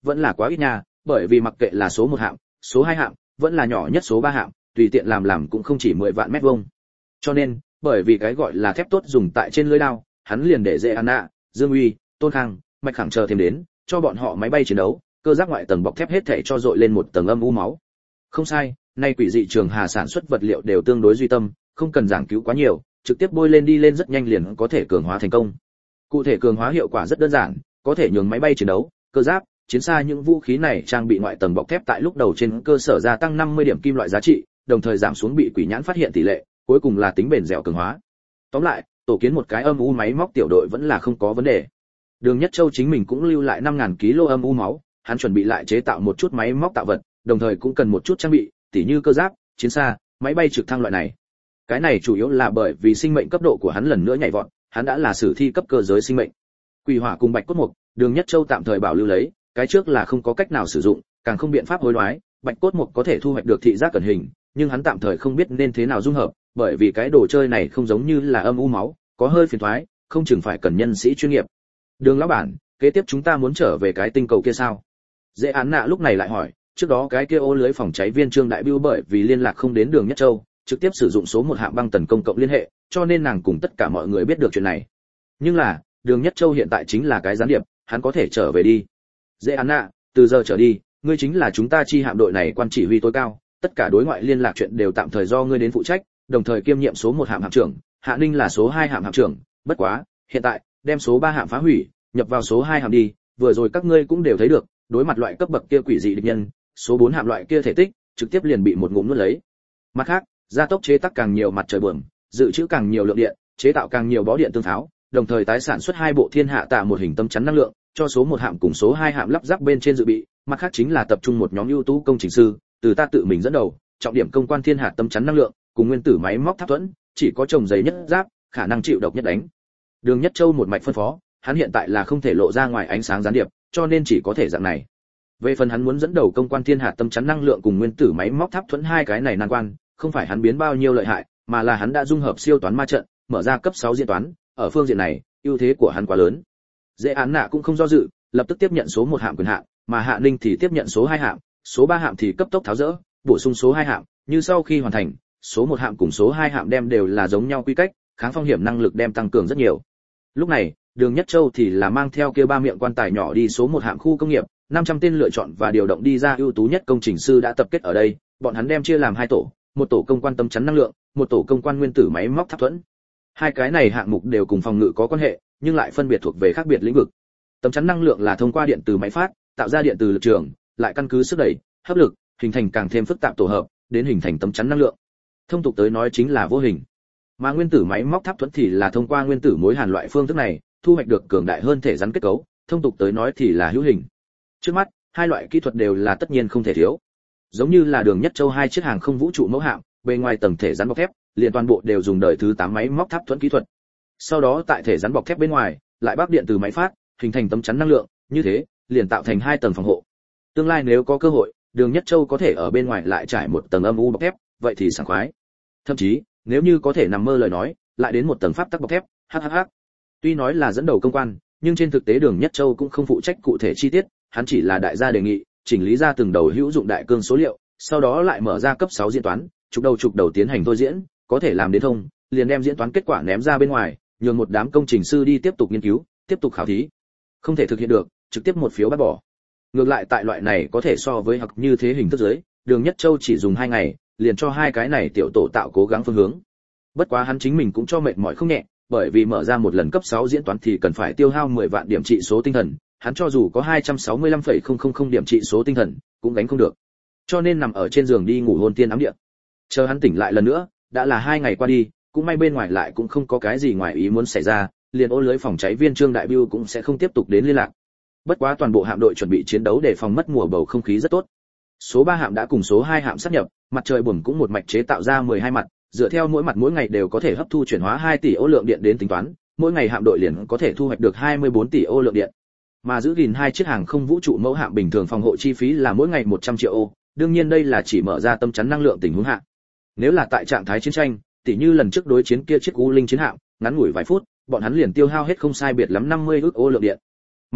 vẫn là quá ít nha, bởi vì mặc kệ là số một hạm, số hai hạm, vẫn là nhỏ nhất số ba hạm, tùy tiện làm làm cũng không chỉ mười vạn mét vuông. Cho nên, bởi vì cái gọi là thép tốt dùng tại trên lưới đao, hắn liền để dễ Anna, Dương Uy, Tôn Khang, Mạch Khẳng chờ thêm đến, cho bọn họ máy bay chiến đấu, cơ giáp ngoại tầng bọc thép hết thảy cho dội lên một tầng âm u máu. Không sai, nay quỷ dị trường hà sản xuất vật liệu đều tương đối duy tâm, không cần giảng cứu quá nhiều, trực tiếp bôi lên đi lên rất nhanh liền có thể cường hóa thành công. Cụ thể cường hóa hiệu quả rất đơn giản, có thể nhường máy bay chiến đấu, cơ giáp, chiến xa những vũ khí này trang bị ngoại tầng bọc thép tại lúc đầu trên cơ sở gia tăng năm mươi điểm kim loại giá trị, đồng thời giảm xuống bị quỷ nhãn phát hiện tỷ lệ, cuối cùng là tính bền dẻo cường hóa. Tóm lại, tổ kiến một cái âm u máy móc tiểu đội vẫn là không có vấn đề. Đường Nhất Châu chính mình cũng lưu lại năm nghìn ki lô gam âm u máu, hắn chuẩn bị lại chế tạo một chút máy móc tạo vật, đồng thời cũng cần một chút trang bị, tỉ như cơ giáp, chiến xa, máy bay trực thăng loại này. Cái này chủ yếu là bởi vì sinh mệnh cấp độ của hắn lần nữa nhảy vọt, hắn đã là sử thi cấp cơ giới sinh mệnh. Quỷ hỏa cùng bạch cốt mục, Đường Nhất Châu tạm thời bảo lưu lấy, cái trước là không có cách nào sử dụng, càng không biện pháp hối đoái, bạch cốt mục có thể thu hoạch được thị giác cẩn hình, nhưng hắn tạm thời không biết nên thế nào dung hợp, bởi vì cái đồ chơi này không giống như là âm u máu, có hơi phiền toái, không chừng phải cần nhân sĩ chuyên nghiệp. Đường lão bản, kế tiếp chúng ta muốn trở về cái tinh cầu kia sao? Dễ án nạ lúc này lại hỏi, trước đó cái kia ô lưới phòng cháy viên Trương Đại Bưu bởi vì liên lạc không đến Đường Nhất Châu, trực tiếp sử dụng số một hạng băng tần công cộng liên hệ, cho nên nàng cùng tất cả mọi người biết được chuyện này. Nhưng là, Đường Nhất Châu hiện tại chính là cái gián điệp, hắn có thể trở về đi. Dễ án nạ, từ giờ trở đi, ngươi chính là chúng ta chi hạm đội này quan chỉ huy tối cao, tất cả đối ngoại liên lạc chuyện đều tạm thời do ngươi đến phụ trách, đồng thời kiêm nhiệm số một hạm hạm trưởng, Hạ Ninh là số hai hạm hạm trưởng, bất quá, hiện tại, đem số ba hạm phá hủy, nhập vào số hai hạm đi, vừa rồi các ngươi cũng đều thấy được, đối mặt loại cấp bậc kia quỷ dị địch nhân, số bốn hạm loại kia thể tích, trực tiếp liền bị một ngụm nuốt lấy. Mặt khác, gia tốc chế tác càng nhiều mặt trời bướm, dự trữ càng nhiều lượng điện, chế tạo càng nhiều bó điện tương pháo, đồng thời tái sản xuất hai bộ thiên hạ tạ một hình tâm chắn năng lượng, cho số một hạm cùng số hai hạm lắp ráp bên trên dự bị, mặt khác chính là tập trung một nhóm ưu tú công trình sư, từ ta tự mình dẫn đầu, trọng điểm công quan thiên hạ tâm chắn năng lượng, cùng nguyên tử máy móc tháp thuẫn, chỉ có trồng giấy nhất giáp, khả năng chịu độc nhất đánh. Đường Nhất Châu một mạch phân phó, hắn hiện tại là không thể lộ ra ngoài ánh sáng gián điệp, cho nên chỉ có thể dạng này. Về phần hắn muốn dẫn đầu công quan thiên hạ tâm chắn năng lượng cùng nguyên tử máy móc tháp thuẫn hai cái này nan quan, không phải hắn biến bao nhiêu lợi hại, mà là hắn đã dung hợp siêu toán ma trận, mở ra cấp sáu diễn toán, ở phương diện này, ưu thế của hắn quá lớn. Dễ án nạ cũng không do dự, lập tức tiếp nhận số một hạm quyền hạn, mà Hạ Ninh thì tiếp nhận số hai hạm, số ba hạm thì cấp tốc tháo dỡ, bổ sung số hai hạm, như sau khi hoàn thành, số một hạm cùng số hai hạm đem đều là giống nhau quy cách, kháng phong hiểm năng lực đem tăng cường rất nhiều. Lúc này, Đường Nhất Châu thì là mang theo kia ba miệng quan tài nhỏ đi số một hạm khu công nghiệp, năm trăm tên lựa chọn và điều động đi ra ưu tú nhất công trình sư đã tập kết ở đây, bọn hắn đem chia làm hai tổ, một tổ công quan tâm chắn năng lượng, một tổ công quan nguyên tử máy móc tháp thuẫn. Hai cái này hạng mục đều cùng phòng ngự có quan hệ, nhưng lại phân biệt thuộc về khác biệt lĩnh vực. Tâm chắn năng lượng là thông qua điện từ máy phát, tạo ra điện từ lực trường, lại căn cứ sức đẩy, hấp lực, hình thành càng thêm phức tạp tổ hợp, đến hình thành tấm chắn năng lượng. Thông tục tới nói chính là vô hình. Mà nguyên tử máy móc tháp thuẫn thì là thông qua nguyên tử mối hàn loại phương thức này, thu hoạch được cường đại hơn thể rắn kết cấu, thông tục tới nói thì là hữu hình. Trước mắt, hai loại kỹ thuật đều là tất nhiên không thể thiếu. Giống như là Đường Nhất Châu hai chiếc hàng không vũ trụ mẫu hạm, bề ngoài tầng thể rắn bọc thép, liền toàn bộ đều dùng đời thứ tám máy móc tháp thuẫn kỹ thuật. Sau đó tại thể rắn bọc thép bên ngoài, lại bắc điện từ máy phát, hình thành tấm chắn năng lượng, như thế, liền tạo thành hai tầng phòng hộ. Tương lai nếu có cơ hội, Đường Nhất Châu có thể ở bên ngoài lại trải một tầng âm u bọc thép, vậy thì sảng khoái. Thậm chí, nếu như có thể nằm mơ lời nói, lại đến một tầng pháp tắc bọc thép, hhh. Tuy nói là dẫn đầu công quan, nhưng trên thực tế Đường Nhất Châu cũng không phụ trách cụ thể chi tiết, hắn chỉ là đại gia đề nghị, chỉnh lý ra từng đầu hữu dụng đại cương số liệu, sau đó lại mở ra cấp sáu diễn toán, trục đầu trục đầu tiến hành thôi diễn, có thể làm đến thông, liền đem diễn toán kết quả ném ra bên ngoài, nhường một đám công trình sư đi tiếp tục nghiên cứu, tiếp tục khảo thí. Không thể thực hiện được, trực tiếp một phiếu bắt bỏ. Ngược lại tại loại này có thể so với học như thế hình thức dưới, Đường Nhất Châu chỉ dùng hai ngày, liền cho hai cái này tiểu tổ tạo cố gắng phương hướng. Bất quá hắn chính mình cũng cho mệt mỏi không nhẹ, bởi vì mở ra một lần cấp sáu diễn toán thì cần phải tiêu hao mười vạn điểm trị số tinh thần, hắn cho dù có hai trăm sáu mươi lăm phẩy không không không điểm trị số tinh thần, cũng gánh không được. Cho nên nằm ở trên giường đi ngủ hồn tiên ám địa. Chờ hắn tỉnh lại lần nữa, đã là hai ngày qua đi, cũng may bên ngoài lại cũng không có cái gì ngoài ý muốn xảy ra, liền ô lưới phòng cháy viên Trương Đại Bưu cũng sẽ không tiếp tục đến liên lạc. Bất quá toàn bộ hạm đội chuẩn bị chiến đấu để phòng mất mùa bầu không khí rất tốt. Số ba hạm đã cùng số hai hạm sát nhập, mặt trời buồm cũng một mạch chế tạo ra mười hai mặt, dựa theo mỗi mặt mỗi ngày đều có thể hấp thu chuyển hóa hai tỷ ô lượng điện đến tính toán, mỗi ngày hạm đội liền có thể thu hoạch được hai mươi bốn tỷ ô lượng điện. Mà giữ gìn hai chiếc hàng không vũ trụ mẫu hạm bình thường phòng hộ chi phí là mỗi ngày một trăm triệu ô, đương nhiên đây là chỉ mở ra tâm chắn năng lượng tình huống hạ. Nếu là tại trạng thái chiến tranh, tỉ như lần trước đối chiến kia chiếc U Linh chiến hạm, ngắn ngủi vài phút, bọn hắn liền tiêu hao hết không sai biệt lắm năm mươi ức ô lượng điện. Mặt khác,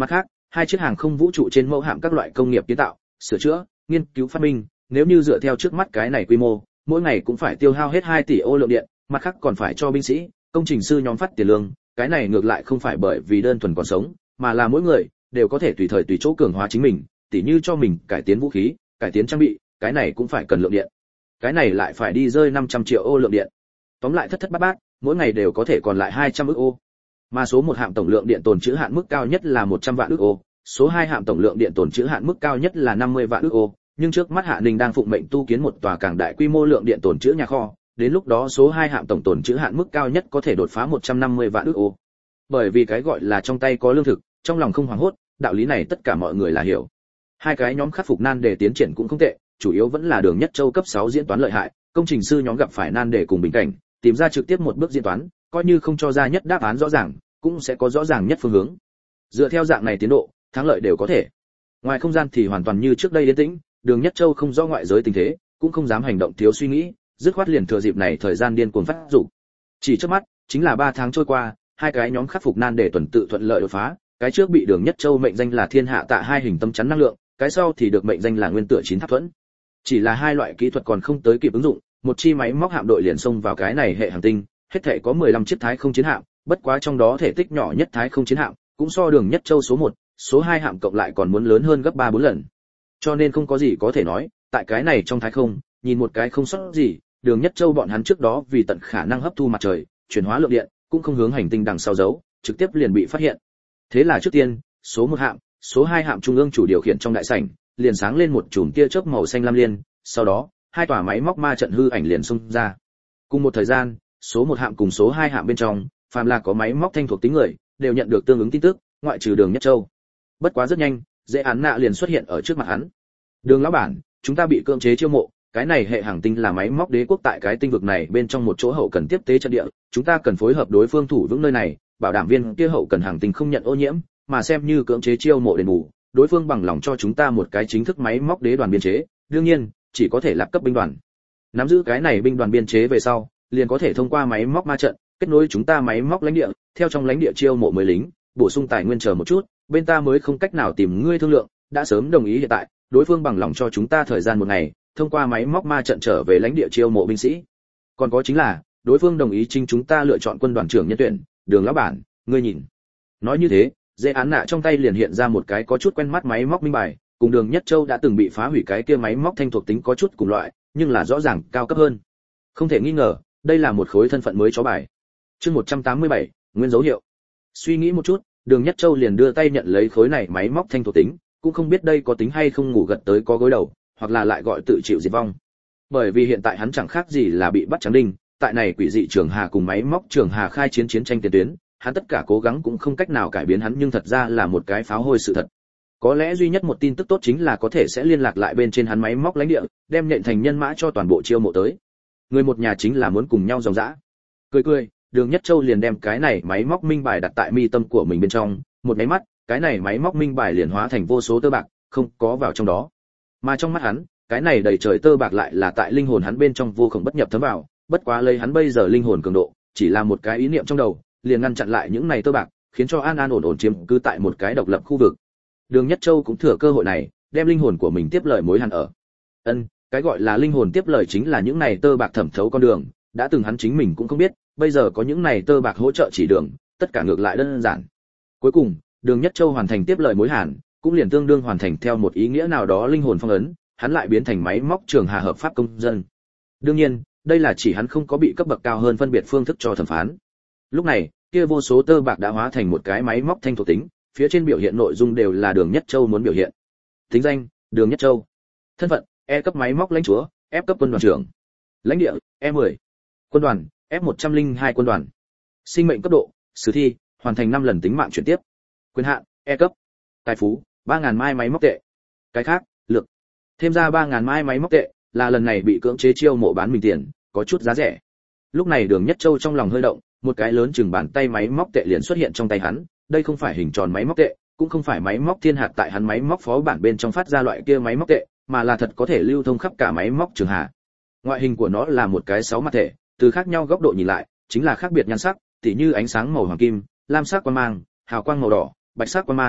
hai chiếc hàng không vũ trụ trên mẫu hạm các loại công nghiệp kiến tạo, sửa chữa, nghiên cứu phát minh, nếu như dựa theo trước mắt cái này quy mô, mỗi ngày cũng phải tiêu hao hết hai tỷ ô lượng điện, mặt khác còn phải cho binh sĩ, công trình sư nhóm phát tiền lương, cái này ngược lại không phải bởi vì đơn thuần còn sống, mà là mỗi người đều có thể tùy thời tùy chỗ cường hóa chính mình, tỉ như cho mình cải tiến vũ khí, cải tiến trang bị, cái này cũng phải cần lượng điện. Cái này lại phải đi rơi năm trăm triệu ô lượng điện. Tóm lại thất thất bát bát, mỗi ngày đều có thể còn lại hai trăm ức ô. Mà số một hạm tổng lượng điện tồn trữ hạn mức cao nhất là một trăm vạn ức ô, số hai hạm tổng lượng điện tồn trữ hạn mức cao nhất là năm mươi vạn ức ô, nhưng trước mắt Hạ Ninh đang phụng mệnh tu kiến một tòa càng đại quy mô lượng điện tồn trữ nhà kho, đến lúc đó số hai hạm tổng tồn trữ hạn mức cao nhất có thể đột phá một trăm năm mươi vạn ức ô. Bởi vì cái gọi là trong tay có lương thực, trong lòng không hoảng hốt, đạo lý này tất cả mọi người là hiểu. Hai cái nhóm khắc phục nan đề tiến triển cũng không tệ, chủ yếu vẫn là Đường Nhất Châu cấp sáu diễn toán lợi hại, công trình sư nhóm gặp phải nan đề cùng bình cảnh, tìm ra trực tiếp một bước diễn toán, coi như không cho ra nhất đáp án rõ ràng, cũng sẽ có rõ ràng nhất phương hướng. Dựa theo dạng này tiến độ, thắng lợi đều có thể. Ngoài không gian thì hoàn toàn như trước đây yên tĩnh, Đường Nhất Châu không rõ ngoại giới tình thế, cũng không dám hành động thiếu suy nghĩ, dứt khoát liền thừa dịp này thời gian điên cuồng phát dục. Chỉ trước mắt, chính là ba tháng trôi qua, hai cái nhóm khắc phục nan để tuần tự thuận lợi đột phá, cái trước bị Đường Nhất Châu mệnh danh là Thiên Hạ Tạ hai hình tâm chắn năng lượng, cái sau thì được mệnh danh là Nguyên Tựa chín tháp thuẫn. Chỉ là hai loại kỹ thuật còn không tới kịp ứng dụng, một chi máy móc hạm đội liền xông vào cái này hệ hành tinh, hết thảy có mười lăm chiếc thái không chiến hạm, bất quá trong đó thể tích nhỏ nhất thái không chiến hạm, cũng so Đường Nhất Châu số một, số hai hạm cộng lại còn muốn lớn hơn gấp ba bốn lần. Cho nên không có gì có thể nói, tại cái này trong thái không, nhìn một cái không sót gì, Đường Nhất Châu bọn hắn trước đó vì tận khả năng hấp thu mặt trời, chuyển hóa lượng điện, cũng không hướng hành tinh đằng sau giấu, trực tiếp liền bị phát hiện. Thế là trước tiên, số một hạm, số hai hạm trung ương chủ điều khiển trong đại sảnh, liền sáng lên một chùm tia chớp màu xanh lam liên, sau đó, hai tòa máy móc ma trận hư ảnh liền xung ra. Cùng một thời gian, số một hạm cùng số hai hạm bên trong, phàm là có máy móc thanh thuộc tính người, đều nhận được tương ứng tin tức, ngoại trừ Đường Nhất Châu. Bất quá rất nhanh, dễ án nạ liền xuất hiện ở trước mặt hắn. Đường lão bản, chúng ta bị cưỡng chế chiêu mộ, cái này hệ hành tinh là máy móc đế quốc tại cái tinh vực này bên trong một chỗ hậu cần tiếp tế trận địa, chúng ta cần phối hợp đối phương thủ vững nơi này, bảo đảm viên kia hậu cần hành tinh không nhận ô nhiễm, mà xem như cưỡng chế chiêu mộ đền bù, đối phương bằng lòng cho chúng ta một cái chính thức máy móc đế đoàn biên chế, đương nhiên, chỉ có thể lập cấp binh đoàn. Nắm giữ cái này binh đoàn biên chế về sau, liền có thể thông qua máy móc ma trận, kết nối chúng ta máy móc lãnh địa, theo trong lãnh địa chiêu mộ mới lính, bổ sung tài nguyên chờ một chút, bên ta mới không cách nào tìm ngươi thương lượng, đã sớm đồng ý hiện tại, đối phương bằng lòng cho chúng ta thời gian một ngày, thông qua máy móc ma trận trở về lãnh địa chiêu mộ binh sĩ. Còn có chính là, đối phương đồng ý chính chúng ta lựa chọn quân đoàn trưởng nhân tuyển, Đường lão bản, ngươi nhìn. Nói như thế, dễ án nạ trong tay liền hiện ra một cái có chút quen mắt máy móc minh bài, cùng Đường Nhất Châu đã từng bị phá hủy cái kia máy móc thanh thuộc tính có chút cùng loại, nhưng là rõ ràng cao cấp hơn. Không thể nghi ngờ, đây là một khối thân phận mới chó bài. Chương một trăm tám mươi bảy, nguyên dấu hiệu. Suy nghĩ một chút, Đường Nhất Châu liền đưa tay nhận lấy khối này máy móc thanh thuộc tính, cũng không biết đây có tính hay không ngủ gật tới có gối đầu, hoặc là lại gọi tự chịu diệt vong. Bởi vì hiện tại hắn chẳng khác gì là bị bắt trắng đinh, tại này quỷ dị trường hà cùng máy móc trường hà khai chiến chiến tranh tiền tuyến, hắn tất cả cố gắng cũng không cách nào cải biến hắn, nhưng thật ra là một cái pháo hôi sự thật. Có lẽ duy nhất một tin tức tốt chính là có thể sẽ liên lạc lại bên trên hắn máy móc lãnh địa, đem nhện thành nhân mã cho toàn bộ chiêu mộ tới. Người một nhà chính là muốn cùng nhau dòng dã. Cười cười, Đường Nhất Châu liền đem cái này máy móc minh bài đặt tại mi tâm của mình bên trong, một cái mắt, cái này máy móc minh bài liền hóa thành vô số tơ bạc, không có vào trong đó. Mà trong mắt hắn, cái này đầy trời tơ bạc lại là tại linh hồn hắn bên trong vô cùng bất nhập thấm vào, bất quá lấy hắn bây giờ linh hồn cường độ, chỉ là một cái ý niệm trong đầu, liền ngăn chặn lại những này tơ bạc, khiến cho an an ổn ổn chiếm cứ tại một cái độc lập khu vực. Đường Nhất Châu cũng thừa cơ hội này, đem linh hồn của mình tiếp lời mối hàn ở. Ân, cái gọi là linh hồn tiếp lời chính là những này tơ bạc thẩm thấu con đường, đã từng hắn chính mình cũng không biết, bây giờ có những này tơ bạc hỗ trợ chỉ đường, tất cả ngược lại đơn giản. Cuối cùng, Đường Nhất Châu hoàn thành tiếp lời mối hàn, cũng liền tương đương hoàn thành theo một ý nghĩa nào đó linh hồn phong ấn, hắn lại biến thành máy móc trường hà hợp pháp công dân. Đương nhiên, đây là chỉ hắn không có bị cấp bậc cao hơn phân biệt phương thức cho thẩm phán. Lúc này, kia vô số tơ bạc đã hóa thành một cái máy móc thanh thuộc tính, phía trên biểu hiện nội dung đều là Đường Nhất Châu muốn biểu hiện. Tính danh: Đường Nhất Châu. Thân phận: E cấp máy móc lãnh chúa, F cấp quân đoàn trưởng. Lãnh địa: E mười. Quân đoàn: F một không hai quân đoàn. Sinh mệnh cấp độ: sử thi, hoàn thành năm lần tính mạng chuyển tiếp. Quyền hạn: E cấp. Tài phú: ba nghìn mai máy móc tệ. Cái khác: lược. Thêm ra ba nghìn mai máy móc tệ, là lần này bị cưỡng chế chiêu mộ bán mình tiền, có chút giá rẻ. Lúc này Đường Nhất Châu trong lòng hơi động, một cái lớn chừng bàn tay máy móc tệ liền xuất hiện trong tay hắn, đây không phải hình tròn máy móc tệ, cũng không phải máy móc thiên hạt tại hắn máy móc phó bản bên trong phát ra loại kia máy móc tệ, mà là thật có thể lưu thông khắp cả máy móc trường hà. Ngoại hình của nó là một cái sáu mặt thể, từ khác nhau góc độ nhìn lại, chính là khác biệt nhan sắc, tỉ như ánh sáng màu hoàng kim, lam sắc quang mang, hào quang màu đỏ, bạch sắc quang mang,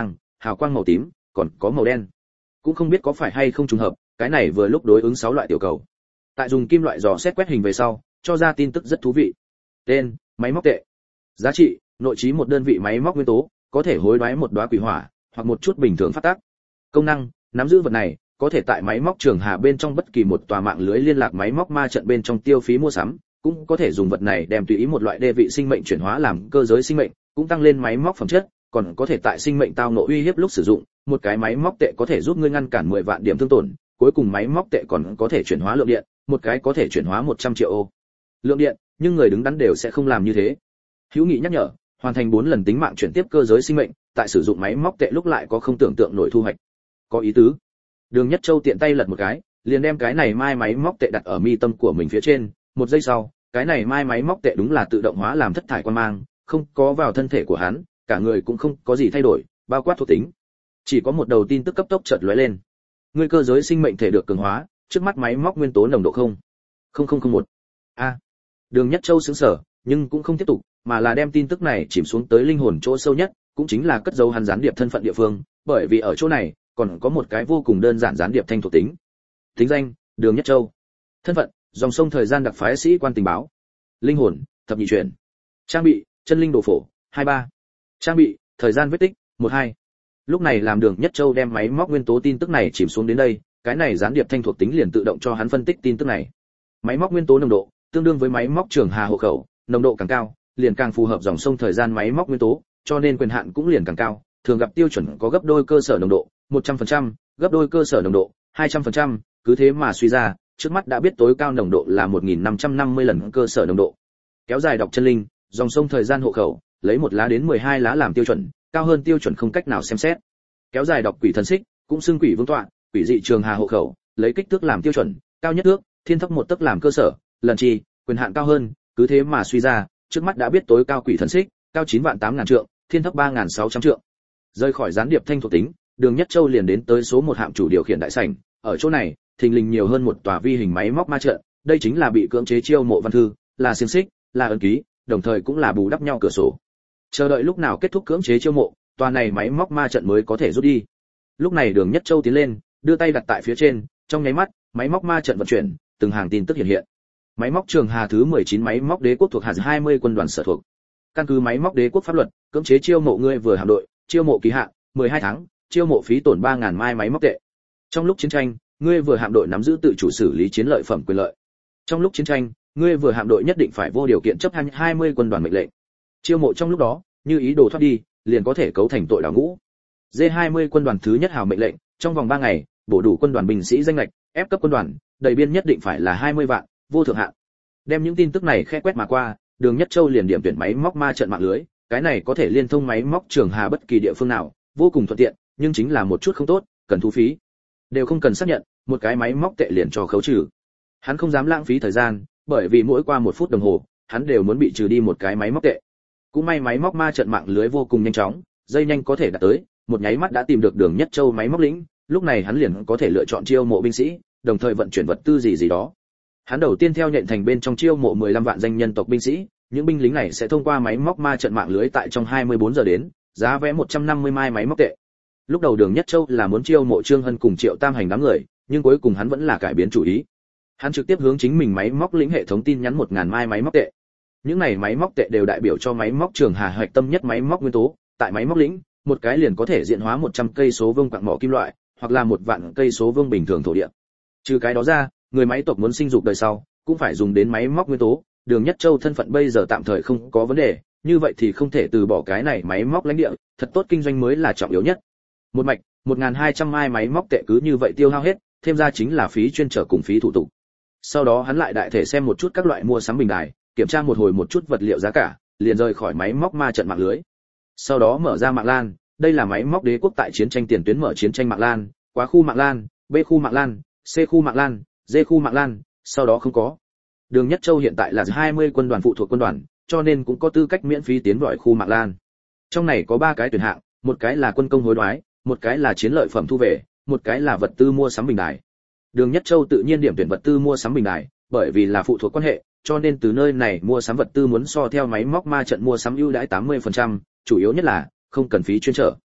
hào quang màu tím, còn có màu đen. Cũng không biết có phải hay không trùng hợp, cái này vừa lúc đối ứng sáu loại tiểu cầu. Tại dùng kim loại dò xét quét hình về sau, cho ra tin tức rất thú vị. Tên: máy móc tệ. Giá trị: nội trí một đơn vị máy móc nguyên tố, có thể hối đoái một đóa quỷ hỏa, hoặc một chút bình thường phát tác. Công năng: nắm giữ vật này, có thể tại máy móc trường hà bên trong bất kỳ một tòa mạng lưới liên lạc máy móc ma trận bên trong tiêu phí mua sắm, cũng có thể dùng vật này đem tùy ý một loại đê vị sinh mệnh chuyển hóa làm cơ giới sinh mệnh, cũng tăng lên máy móc phẩm chất, còn có thể tại sinh mệnh tao ngộ uy hiếp lúc sử dụng, một cái máy móc tệ có thể giúp ngươi ngăn cản mười vạn điểm thương tổn, cuối cùng máy móc tệ còn có thể chuyển hóa lượng điện, một cái có thể chuyển hóa một trăm triệu ô. Lượng điện, nhưng người đứng đắn đều sẽ không làm như thế. Hữu Nghị nhắc nhở, hoàn thành bốn lần tính mạng chuyển tiếp cơ giới sinh mệnh, tại sử dụng máy móc tệ lúc lại có không tưởng tượng nổi thu hoạch. Có ý tứ. Đường Nhất Châu tiện tay lật một cái, liền đem cái này mai máy móc tệ đặt ở mi tâm của mình phía trên, một giây sau, cái này mai máy móc tệ đúng là tự động hóa làm thất thải quang mang, không có vào thân thể của hắn, cả người cũng không có gì thay đổi, bao quát thuộc tính. Chỉ có một đầu tin tức cấp tốc chợt lóe lên. Ngươi cơ giới sinh mệnh thể được cường hóa, trước mắt máy móc nguyên tố nồng độ không. không không không một. A. Đường Nhất Châu sững sờ, nhưng cũng không tiếp tục, mà là đem tin tức này chìm xuống tới linh hồn chỗ sâu nhất, cũng chính là cất giấu hắn gián điệp thân phận địa phương, bởi vì ở chỗ này còn có một cái vô cùng đơn giản gián điệp thanh thuộc tính. Tính danh: Đường Nhất Châu. Thân phận: dòng sông thời gian đặc phái sĩ quan tình báo. Linh hồn: thập nhị chuyển. Trang bị: chân linh đồ phổ hai ba. Trang bị: thời gian vết tích một hai. Lúc này làm Đường Nhất Châu đem máy móc nguyên tố tin tức này chìm xuống đến đây, cái này gián điệp thanh thuộc tính liền tự động cho hắn phân tích tin tức này. Máy móc nguyên tố nồng độ tương đương với máy móc trường hà hộ khẩu, nồng độ càng cao, liền càng phù hợp dòng sông thời gian máy móc nguyên tố, cho nên quyền hạn cũng liền càng cao, thường gặp tiêu chuẩn có gấp đôi cơ sở nồng độ, một trăm phần trăm, gấp đôi cơ sở nồng độ, hai trăm phần trăm, cứ thế mà suy ra, trước mắt đã biết tối cao nồng độ là một nghìn năm trăm năm mươi lần cơ sở nồng độ. Kéo dài đọc chân linh, dòng sông thời gian hộ khẩu, lấy một lá đến mười hai lá làm tiêu chuẩn, cao hơn tiêu chuẩn không cách nào xem xét. Kéo dài đọc quỷ thần xích, cũng xưng quỷ vương tọa, quỷ dị trường hà hộ khẩu, lấy kích thước làm tiêu chuẩn, cao nhất thước, thiên thấp một tấc làm cơ sở, lần chi, quyền hạn cao hơn, cứ thế mà suy ra, trước mắt đã biết tối cao quỷ thần xích, cao chín vạn tám ngàn trượng, thiên thấp ba ngàn sáu trăm trượng. Rời khỏi gián điệp thanh thuộc tính, Đường Nhất Châu liền đến tới số một hạm chủ điều khiển đại sảnh, ở chỗ này, thình lình nhiều hơn một tòa vi hình máy móc ma trận, đây chính là bị cưỡng chế chiêu mộ văn thư, là xiềng xích, là ấn ký, đồng thời cũng là bù đắp nhau cửa sổ. Chờ đợi lúc nào kết thúc cưỡng chế chiêu mộ, tòa này máy móc ma trận mới có thể rút đi. Lúc này Đường Nhất Châu tiến lên, đưa tay đặt tại phía trên, trong nháy mắt, máy móc ma trận vận chuyển, từng hàng tin tức hiện hiện. Máy móc trường hà thứ mười chín máy móc đế quốc thuộc hạt hai mươi quân đoàn sở thuộc. Căn cứ máy móc đế quốc pháp luật, cưỡng chế chiêu mộ ngươi vừa hạm đội, chiêu mộ kỳ hạn mười hai tháng, chiêu mộ phí tổn ba ngàn mai máy móc tệ. Trong lúc chiến tranh, ngươi vừa hạm đội nắm giữ tự chủ xử lý chiến lợi phẩm quyền lợi. Trong lúc chiến tranh, ngươi vừa hạm đội nhất định phải vô điều kiện chấp hành hai mươi quân đoàn mệnh lệnh. Chiêu mộ trong lúc đó, như ý đồ thoát đi, liền có thể cấu thành tội đào ngũ. D hai mươi quân đoàn thứ nhất hào mệnh lệnh, trong vòng ba ngày, bổ đủ quân đoàn binh sĩ danh lệch, ép cấp quân đoàn, đầy biên nhất định phải là hai mươi vạn, vô thượng hạn. Đem những tin tức này khẽ quét mà qua, Đường Nhất Châu liền điểm tuyển máy móc ma trận mạng lưới, cái này có thể liên thông máy móc trường hà bất kỳ địa phương nào, vô cùng thuận tiện, nhưng chính là một chút không tốt, cần thu phí. Đều không cần xác nhận, một cái máy móc tệ liền cho khấu trừ. Hắn không dám lãng phí thời gian, bởi vì mỗi qua một phút đồng hồ, hắn đều muốn bị trừ đi một cái máy móc tệ. Cũng may máy móc ma trận mạng lưới vô cùng nhanh chóng, dây nhanh có thể đạt tới, một nháy mắt đã tìm được Đường Nhất Châu máy móc lĩnh, lúc này hắn liền có thể lựa chọn chiêu mộ binh sĩ, đồng thời vận chuyển vật tư gì gì đó. Hắn đầu tiên theo nhện thành bên trong chiêu mộ mười lăm vạn danh nhân tộc binh sĩ, những binh lính này sẽ thông qua máy móc ma trận mạng lưới tại trong hai mươi bốn giờ đến, giá vé một trăm năm mươi mai máy móc tệ. Lúc đầu Đường Nhất Châu là muốn chiêu mộ Trương Hân cùng Triệu Tam Hành đám người, nhưng cuối cùng hắn vẫn là cải biến chủ ý. Hắn trực tiếp hướng chính mình máy móc lĩnh hệ thống tin nhắn một ngàn mai máy móc tệ. Những này máy móc tệ đều đại biểu cho máy móc trường hà hạch tâm nhất máy móc nguyên tố, tại máy móc lĩnh, một cái liền có thể diện hóa một trăm cây số vuông quặng mỏ kim loại, hoặc là một vạn cây số vuông bình thường thổ địa. Trừ cái đó ra, người máy tộc muốn sinh dục đời sau, cũng phải dùng đến máy móc nguyên tố. Đường Nhất Châu thân phận bây giờ tạm thời không có vấn đề, như vậy thì không thể từ bỏ cái này máy móc lãnh địa, thật tốt kinh doanh mới là trọng yếu nhất. Một mạch, một nghìn hai trăm mai máy móc tệ cứ như vậy tiêu hao hết, thêm ra chính là phí chuyên trở cùng phí thủ tục. Sau đó hắn lại đại thể xem một chút các loại mua sắm bình đài, kiểm tra một hồi một chút vật liệu giá cả, liền rời khỏi máy móc ma trận mạng lưới. Sau đó mở ra mạng LAN, đây là máy móc đế quốc tại chiến tranh tiền tuyến mở chiến tranh mạng LAN, quá khu mạng LAN, B khu mạng LAN, C khu mạng LAN, D khu mạng LAN, sau đó không có. Đường Nhất Châu hiện tại là hai mươi quân đoàn phụ thuộc quân đoàn, cho nên cũng có tư cách miễn phí tiến vào khu mạng LAN. Trong này có ba cái tuyển hạng, một cái là quân công hối đoái, một cái là chiến lợi phẩm thu về, một cái là vật tư mua sắm bình đài. Đường Nhất Châu tự nhiên điểm tuyển vật tư mua sắm bình đài, bởi vì là phụ thuộc quan hệ, cho nên từ nơi này mua sắm vật tư muốn so theo máy móc ma trận mua sắm ưu đãi tám mươi phần trăm, chủ yếu nhất là không cần phí chuyên trở.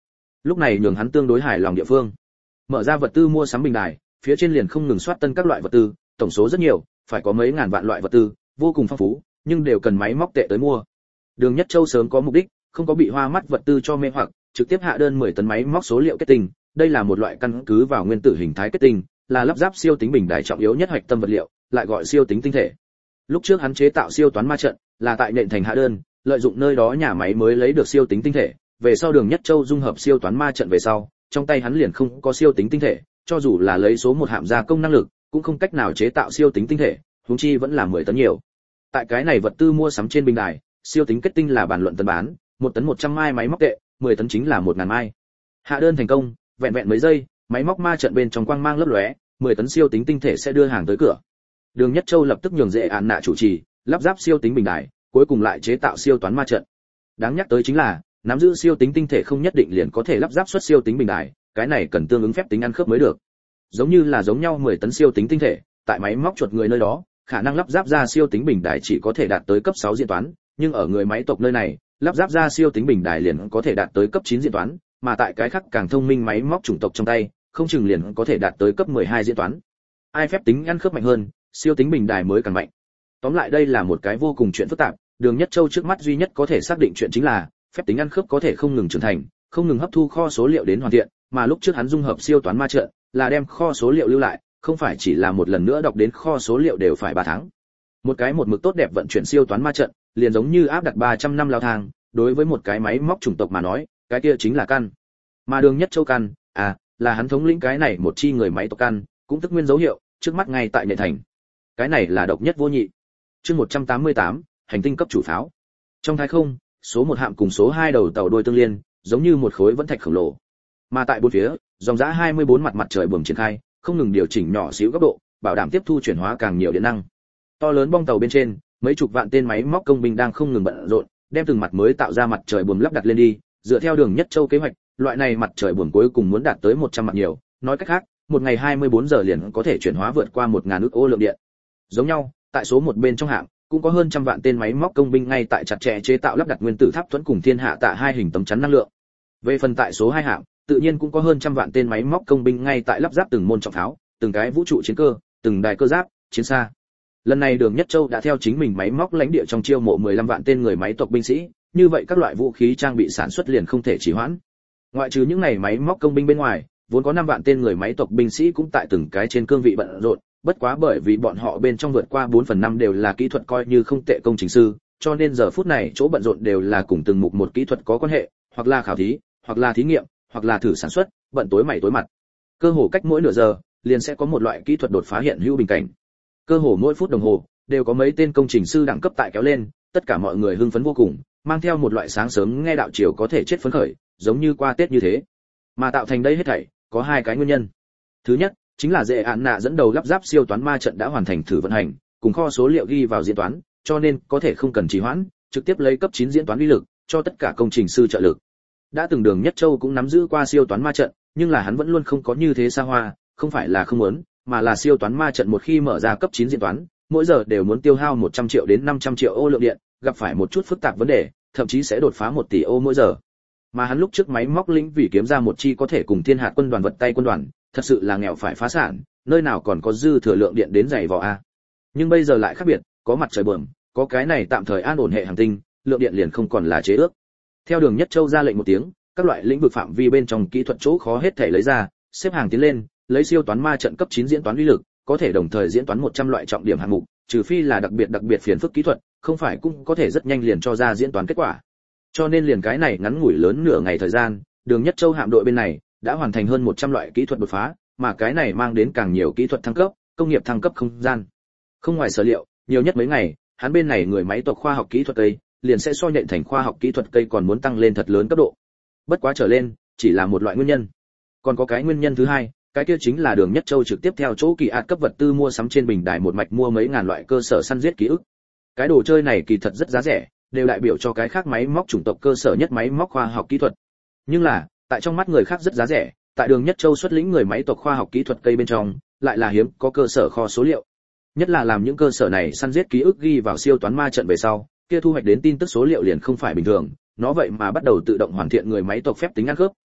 Lúc này nhường hắn tương đối hài lòng địa phương. Mở ra vật tư mua sắm bình đài, phía trên liền không ngừng soát tân các loại vật tư, tổng số rất nhiều, phải có mấy ngàn vạn loại vật tư, vô cùng phong phú, nhưng đều cần máy móc tệ tới mua. Đường Nhất Châu sớm có mục đích, không có bị hoa mắt vật tư cho mê hoặc, trực tiếp hạ đơn mười tấn máy móc số liệu kết tinh, đây là một loại căn cứ vào nguyên tử hình thái kết tinh, là lắp ráp siêu tính bình đài trọng yếu nhất hạch tâm vật liệu, lại gọi siêu tính tinh thể. Lúc trước hắn chế tạo siêu toán ma trận, là tại nền thành hạ đơn, lợi dụng nơi đó nhà máy mới lấy được siêu tính tinh thể, về sau Đường Nhất Châu dung hợp siêu toán ma trận về sau, trong tay hắn liền không có siêu tính tinh thể, cho dù là lấy số một hạm gia công năng lực, cũng không cách nào chế tạo siêu tính tinh thể, huống chi vẫn là mười tấn nhiều. Tại cái này vật tư mua sắm trên bình đài, siêu tính kết tinh là bàn luận tấn bán, một tấn một trăm mai máy móc tệ, mười tấn chính là một ngàn mai. Hạ đơn thành công, vẹn vẹn mấy giây, máy móc ma trận bên trong quang mang lấp lóe, mười tấn siêu tính tinh thể sẽ đưa hàng tới cửa. Đường Nhất Châu lập tức nhường dễ án nạ chủ trì, lắp ráp siêu tính bình đài, cuối cùng lại chế tạo siêu toán ma trận. Đáng nhắc tới chính là, nắm giữ siêu tính tinh thể không nhất định liền có thể lắp ráp xuất siêu tính bình đài, cái này cần tương ứng phép tính ăn khớp mới được. Giống như là giống nhau mười tấn siêu tính tinh thể, tại máy móc chuột người nơi đó, khả năng lắp ráp ra siêu tính bình đài chỉ có thể đạt tới cấp sáu diễn toán, nhưng ở người máy tộc nơi này, lắp ráp ra siêu tính bình đài liền có thể đạt tới cấp chín diễn toán, mà tại cái khác càng thông minh máy móc chủng tộc trong tay, không chừng liền có thể đạt tới cấp mười hai diễn toán. Ai phép tính ăn khớp mạnh hơn, siêu tính bình đài mới càng mạnh. Tóm lại đây là một cái vô cùng chuyện phức tạp, Đường Nhất Châu trước mắt duy nhất có thể xác định chuyện chính là, phép tính ăn khớp có thể không ngừng trưởng thành, không ngừng hấp thu kho số liệu đến hoàn thiện, mà lúc trước hắn dung hợp siêu toán ma trận, là đem kho số liệu lưu lại, không phải chỉ là một lần nữa đọc đến kho số liệu đều phải ba tháng. Một cái một mực tốt đẹp vận chuyển siêu toán ma trận, liền giống như áp đặt ba trăm năm lao thang, đối với một cái máy móc chủng tộc mà nói, cái kia chính là căn. Mà Đường Nhất Châu căn, à, là hắn thống lĩnh cái này một chi người máy tộc căn, cũng tức nguyên dấu hiệu, trước mắt ngay tại nền thành. Cái này là độc nhất vô nhị. Chương một trăm tám mươi tám, hành tinh cấp chủ pháo. Trong thái không, số một hạm cùng số hai đầu tàu đôi tương liên, giống như một khối vẫn thạch khổng lồ. Mà tại bốn phía, dòng dã hai mươi bốn mặt mặt trời buồm triển khai, không ngừng điều chỉnh nhỏ xíu góc độ, bảo đảm tiếp thu chuyển hóa càng nhiều điện năng. To lớn bong tàu bên trên, mấy chục vạn tên máy móc công binh đang không ngừng bận rộn, đem từng mặt mới tạo ra mặt trời buồm lắp đặt lên đi, dựa theo Đường Nhất Châu kế hoạch, loại này mặt trời buồm cuối cùng muốn đạt tới một trăm mặt nhiều, nói cách khác, một ngày hai mươi bốn giờ liền có thể chuyển hóa vượt qua một nghìn ức ô lượng điện. Giống nhau, tại số một bên trong hạng, cũng có hơn trăm vạn tên máy móc công binh ngay tại chặt chẽ chế tạo lắp đặt nguyên tử tháp thuẫn cùng thiên hạ tạ hai hình tấm chắn năng lượng. Về phần tại số hai hạng, tự nhiên cũng có hơn trăm vạn tên máy móc công binh ngay tại lắp ráp từng môn trọng pháo, từng cái vũ trụ chiến cơ, từng đài cơ giáp, chiến xa. Lần này Đường Nhất Châu đã theo chính mình máy móc lãnh địa trong chiêu mộ mười lăm vạn tên người máy tộc binh sĩ, như vậy các loại vũ khí trang bị sản xuất liền không thể trì hoãn. Ngoại trừ những này máy móc công binh bên ngoài, vốn có năm vạn tên người máy tộc binh sĩ cũng tại từng cái trên cương vị bận rộn, bất quá bởi vì bọn họ bên trong vượt qua bốn phần năm đều là kỹ thuật coi như không tệ công trình sư, cho nên giờ phút này chỗ bận rộn đều là cùng từng mục một kỹ thuật có quan hệ, hoặc là khảo thí, hoặc là thí nghiệm, hoặc là thử sản xuất, bận tối mày tối mặt. Cơ hồ cách mỗi nửa giờ, liền sẽ có một loại kỹ thuật đột phá hiện hữu bình cảnh. Cơ hồ mỗi phút đồng hồ đều có mấy tên công trình sư đẳng cấp tại kéo lên, tất cả mọi người hưng phấn vô cùng, mang theo một loại sáng sớm nghe đạo chiều có thể chết phấn khởi, giống như qua Tết như thế. Mà tạo thành đây hết thảy, có hai cái nguyên nhân. Thứ nhất, chính là dễ án nạ dẫn đầu lắp ráp siêu toán ma trận đã hoàn thành thử vận hành, cùng kho số liệu ghi vào diễn toán, cho nên có thể không cần trì hoãn, trực tiếp lấy cấp chín diễn toán uy lực, cho tất cả công trình sư trợ lực. Đã từng Đường Nhất Châu cũng nắm giữ qua siêu toán ma trận, nhưng là hắn vẫn luôn không có như thế xa hoa, không phải là không muốn, mà là siêu toán ma trận một khi mở ra cấp chín diễn toán, mỗi giờ đều muốn tiêu hao một trăm triệu đến năm trăm triệu ô lượng điện, gặp phải một chút phức tạp vấn đề, thậm chí sẽ đột phá một tỷ ô mỗi giờ. Mà hắn lúc trước máy móc lĩnh vì kiếm ra một chi có thể cùng thiên hạt quân đoàn vật tay quân đoàn, thật sự là nghèo phải phá sản, nơi nào còn có dư thừa lượng điện đến dày vò a. Nhưng bây giờ lại khác biệt, có mặt trời buồm, có cái này tạm thời an ổn hệ hành tinh, lượng điện liền không còn là chế ước. Theo Đường Nhất Châu ra lệnh một tiếng, các loại lĩnh vực phạm vi bên trong kỹ thuật chỗ khó hết thể lấy ra, xếp hàng tiến lên, lấy siêu toán ma trận cấp chín diễn toán uy lực, có thể đồng thời diễn toán một trăm loại trọng điểm hạng mục, trừ phi là đặc biệt đặc biệt phiền phức kỹ thuật, không phải cũng có thể rất nhanh liền cho ra diễn toán kết quả. Cho nên liền cái này ngắn ngủi lớn nửa ngày thời gian, Đường Nhất Châu hạm đội bên này đã hoàn thành hơn một trăm loại kỹ thuật đột phá, mà cái này mang đến càng nhiều kỹ thuật thăng cấp, công nghiệp thăng cấp không gian. Không ngoài sở liệu, nhiều nhất mấy ngày, hắn bên này người máy tộc khoa học kỹ thuật cây, liền sẽ so nhện thành khoa học kỹ thuật cây còn muốn tăng lên thật lớn cấp độ. Bất quá trở lên, chỉ là một loại nguyên nhân. Còn có cái nguyên nhân thứ hai, cái kia chính là Đường Nhất Châu trực tiếp theo chỗ kỳ ạt cấp vật tư mua sắm trên bình đài một mạch mua mấy ngàn loại cơ sở săn giết ký ức. Cái đồ chơi này kỳ thật rất giá rẻ, đều đại biểu cho cái khác máy móc chủng tộc cơ sở nhất máy móc khoa học kỹ thuật. Nhưng là, tại trong mắt người khác rất giá rẻ, tại Đường Nhất Châu xuất lĩnh người máy tộc khoa học kỹ thuật cây bên trong, lại là hiếm có cơ sở kho số liệu. Nhất là làm những cơ sở này săn giết ký ức ghi vào siêu toán ma trận về sau, kia thu hoạch đến tin tức số liệu liền không phải bình thường, nó vậy mà bắt đầu tự động hoàn thiện người máy tộc phép tính ăn khớp,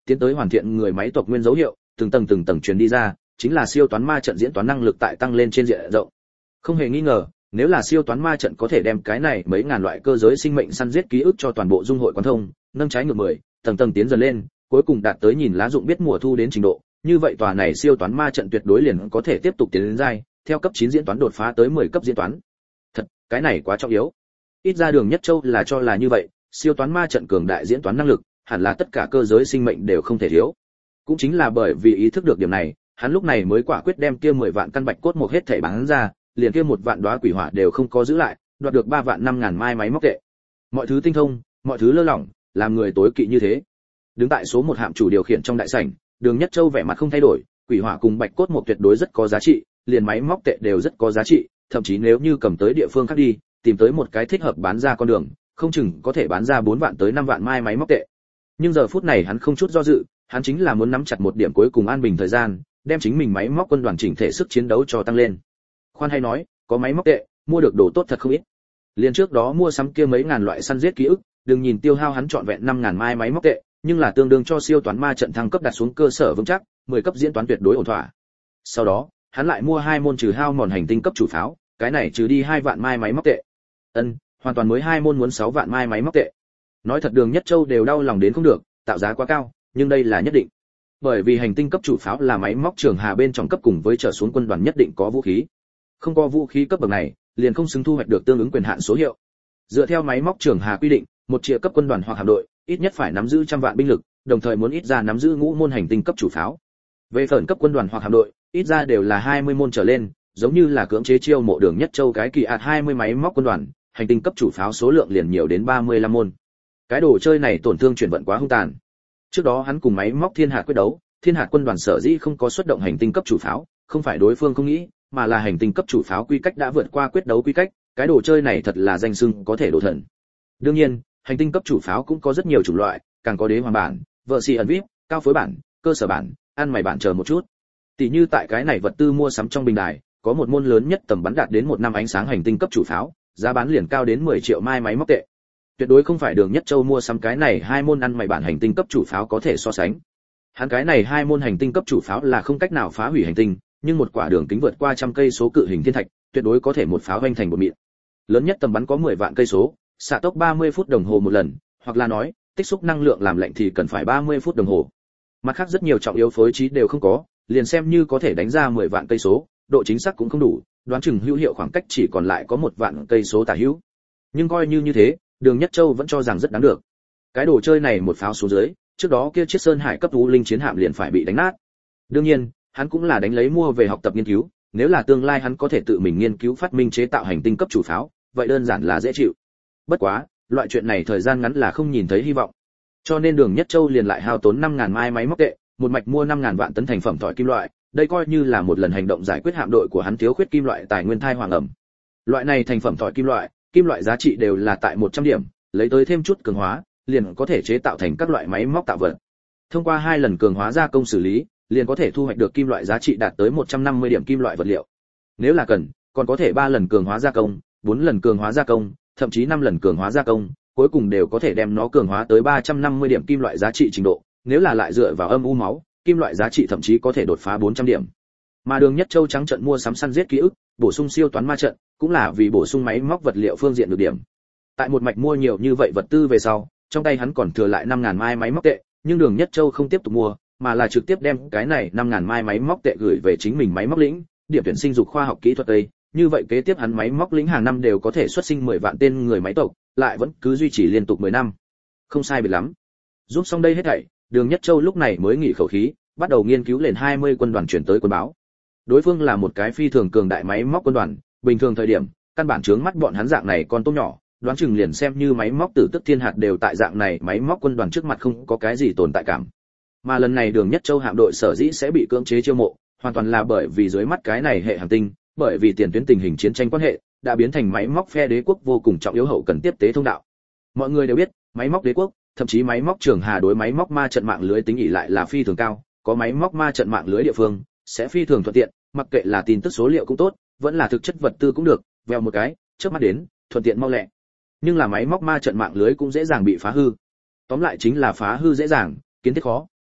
tiến tới hoàn thiện người máy tộc nguyên dấu hiệu, từng tầng từng tầng truyền đi ra, chính là siêu toán ma trận diễn toán năng lực tại tăng lên trên diện rộng. Không hề nghi ngờ, nếu là siêu toán ma trận có thể đem cái này mấy ngàn loại cơ giới sinh mệnh săn giết ký ức cho toàn bộ dung hội quán thông, nâng trái ngược mười, tầng tầng tiến dần lên, cuối cùng đạt tới nhìn lá dụng biết mùa thu đến trình độ, như vậy tòa này siêu toán ma trận tuyệt đối liền có thể tiếp tục tiến lên giai, theo cấp chín diễn toán đột phá tới mười cấp diễn toán. Thật, cái này quá trọng yếu. Ít ra Đường Nhất Châu là cho là như vậy, siêu toán ma trận cường đại diễn toán năng lực, hẳn là tất cả cơ giới sinh mệnh đều không thể thiếu. Cũng chính là bởi vì ý thức được điểm này, hắn lúc này mới quả quyết đem kia mười vạn căn bạch cốt một hết thảy bán ra, liền kia một vạn đóa quỷ hỏa đều không có giữ lại, đoạt được ba vạn năm ngàn mai máy móc tệ. Mọi thứ tinh thông, mọi thứ lơ lỏng, làm người tối kỵ như thế. Đứng tại số một hạm chủ điều khiển trong đại sảnh, Đường Nhất Châu vẻ mặt không thay đổi, quỷ hỏa cùng bạch cốt một tuyệt đối rất có giá trị, liền máy móc tệ đều rất có giá trị, thậm chí nếu như cầm tới địa phương khác đi, tìm tới một cái thích hợp bán ra con đường, không chừng có thể bán ra bốn vạn tới năm vạn mai máy móc tệ. Nhưng giờ phút này hắn không chút do dự, hắn chính là muốn nắm chặt một điểm cuối cùng an bình thời gian, đem chính mình máy móc quân đoàn chỉnh thể sức chiến đấu cho tăng lên. Khoan hay nói, có máy móc tệ, mua được đồ tốt thật không ít. Liên trước đó mua sắm kia mấy ngàn loại săn giết ký ức, đừng nhìn tiêu hao hắn trọn vẹn năm ngàn mai máy móc tệ, nhưng là tương đương cho siêu toán ma trận thăng cấp đặt xuống cơ sở vững chắc, mười cấp diễn toán tuyệt đối ổn thỏa. Sau đó, hắn lại mua hai môn trừ hao mòn hành tinh cấp chủ pháo, cái này trừ đi hai vạn mai máy móc tệ. Ân, hoàn toàn mới hai môn muốn sáu vạn mai máy móc tệ. Nói thật Đường Nhất Châu đều đau lòng đến không được, tạo giá quá cao, nhưng đây là nhất định. Bởi vì hành tinh cấp chủ pháo là máy móc trường hà bên trong cấp cùng với trở xuống quân đoàn nhất định có vũ khí. Không có vũ khí cấp bậc này, liền không xứng thu hoạch được tương ứng quyền hạn số hiệu. Dựa theo máy móc trường hà quy định, một triệu cấp quân đoàn hoặc hạm đội, ít nhất phải nắm giữ trăm vạn binh lực, đồng thời muốn ít ra nắm giữ ngũ môn hành tinh cấp chủ pháo. Về phần cấp quân đoàn hoặc hạm đội, ít ra đều là hai mươi môn trở lên, giống như là cưỡng chế chiêu mộ Đường Nhất Châu cái kỳ ạt hai mươi máy móc quân đoàn, hành tinh cấp chủ pháo số lượng liền nhiều đến ba mươi lăm môn. Cái đồ chơi này tổn thương chuyển vận quá hung tàn. Trước đó hắn cùng máy móc Thiên Hạt quyết đấu, Thiên Hạt quân đoàn sở dĩ không có xuất động hành tinh cấp chủ pháo, không phải đối phương không nghĩ, mà là hành tinh cấp chủ pháo quy cách đã vượt qua quyết đấu quy cách, cái đồ chơi này thật là danh xưng có thể đổ thần. Đương nhiên, hành tinh cấp chủ pháo cũng có rất nhiều chủng loại, càng có đế hoàng bản, vợ xì ẩn vip, cao phối bản, cơ sở bản, ăn mày bản chờ một chút. Tỷ như tại cái này vật tư mua sắm trong bình đài, có một môn lớn nhất tầm bắn đạt đến một năm ánh sáng hành tinh cấp chủ pháo, giá bán liền cao đến mười triệu mai máy móc tệ. Tuyệt đối không phải Đường Nhất Châu mua sắm cái này hai môn ăn mày bản hành tinh cấp chủ pháo có thể so sánh. Hắn cái này hai môn hành tinh cấp chủ pháo là không cách nào phá hủy hành tinh, nhưng một quả đường kính vượt qua trăm cây số cự hình thiên thạch, tuyệt đối có thể một pháo hoành thành một mịn. Lớn nhất tầm bắn có mười vạn cây số, xạ tốc ba mươi phút đồng hồ một lần, hoặc là nói, tích xúc năng lượng làm lạnh thì cần phải ba mươi phút đồng hồ. Mặt khác rất nhiều trọng yếu phối trí đều không có, liền xem như có thể đánh ra mười vạn cây số, độ chính xác cũng không đủ, đoán chừng hữu hiệu khoảng cách chỉ còn lại có một vạn cây số tả hữu. Nhưng coi như như thế, Đường Nhất Châu vẫn cho rằng rất đáng được. Cái đồ chơi này một pháo xuống dưới, trước đó kia chiếc Sơn Hải cấp U linh chiến hạm liền phải bị đánh nát. Đương nhiên, hắn cũng là đánh lấy mua về học tập nghiên cứu, nếu là tương lai hắn có thể tự mình nghiên cứu phát minh chế tạo hành tinh cấp chủ pháo, vậy đơn giản là dễ chịu. Bất quá, loại chuyện này thời gian ngắn là không nhìn thấy hy vọng. Cho nên Đường Nhất Châu liền lại hao tốn năm ngàn mai máy móc tệ, một mạch mua năm ngàn vạn tấn thành phẩm thỏi kim loại, đây coi như là một lần hành động giải quyết hạm đội của hắn thiếu khuyết kim loại tài nguyên thai hoàng ẩm. Loại này thành phẩm thỏi kim loại, kim loại giá trị đều là tại một trăm điểm, lấy tới thêm chút cường hóa, liền có thể chế tạo thành các loại máy móc tạo vật. Thông qua hai lần cường hóa gia công xử lý, liền có thể thu hoạch được kim loại giá trị đạt tới một trăm năm mươi điểm kim loại vật liệu. Nếu là cần, còn có thể ba lần cường hóa gia công, bốn lần cường hóa gia công, thậm chí năm lần cường hóa gia công, cuối cùng đều có thể đem nó cường hóa tới ba trăm năm mươi điểm kim loại giá trị trình độ, nếu là lại dựa vào âm u máu, kim loại giá trị thậm chí có thể đột phá bốn trăm điểm. Mà Đường Nhất Châu trắng trận mua sắm săn giết ký ức, bổ sung siêu toán ma trận, cũng là vì bổ sung máy móc vật liệu phương diện được điểm. Tại một mạch mua nhiều như vậy vật tư về sau, trong tay hắn còn thừa lại năm ngàn mai máy móc tệ, nhưng Đường Nhất Châu không tiếp tục mua, mà là trực tiếp đem cái này năm ngàn mai máy móc tệ gửi về chính mình máy móc lĩnh, điểm tuyển sinh dục khoa học kỹ thuật Tây, như vậy kế tiếp hắn máy móc lĩnh hàng năm đều có thể xuất sinh mười vạn tên người máy tộc, lại vẫn cứ duy trì liên tục mười năm. Không sai biệt lắm. Giúp xong đây hết thảy, Đường Nhất Châu lúc này mới nghỉ khẩu khí, bắt đầu nghiên cứu lên hai mươi quân đoàn chuyển tới quân báo. Đối phương là một cái phi thường cường đại máy móc quân đoàn, bình thường thời điểm, căn bản chướng mắt bọn hắn dạng này con tôm nhỏ, đoán chừng liền xem như máy móc tử tức thiên hạt đều tại dạng này máy móc quân đoàn trước mặt không có cái gì tồn tại cảm. Mà lần này Đường Nhất Châu hạm đội sở dĩ sẽ bị cưỡng chế chiêu mộ, hoàn toàn là bởi vì dưới mắt cái này hệ hành tinh, bởi vì tiền tuyến tình hình chiến tranh quan hệ, đã biến thành máy móc phe đế quốc vô cùng trọng yếu hậu cần tiếp tế thông đạo. Mọi người đều biết, máy móc đế quốc, thậm chí máy móc trường hà đối máy móc ma trận mạng lưới tính ỷ lại là phi thường cao, có máy móc ma trận mạng lưới địa phương, sẽ phi thường thuận tiện, mặc kệ là tin tức số liệu cũng tốt, vẫn là thực chất vật tư cũng được, vèo một cái, chớp mắt đến, thuận tiện mau lẹ. Nhưng là máy móc ma trận mạng lưới cũng dễ dàng bị phá hư. Tóm lại chính là phá hư dễ dàng, kiến thiết khó.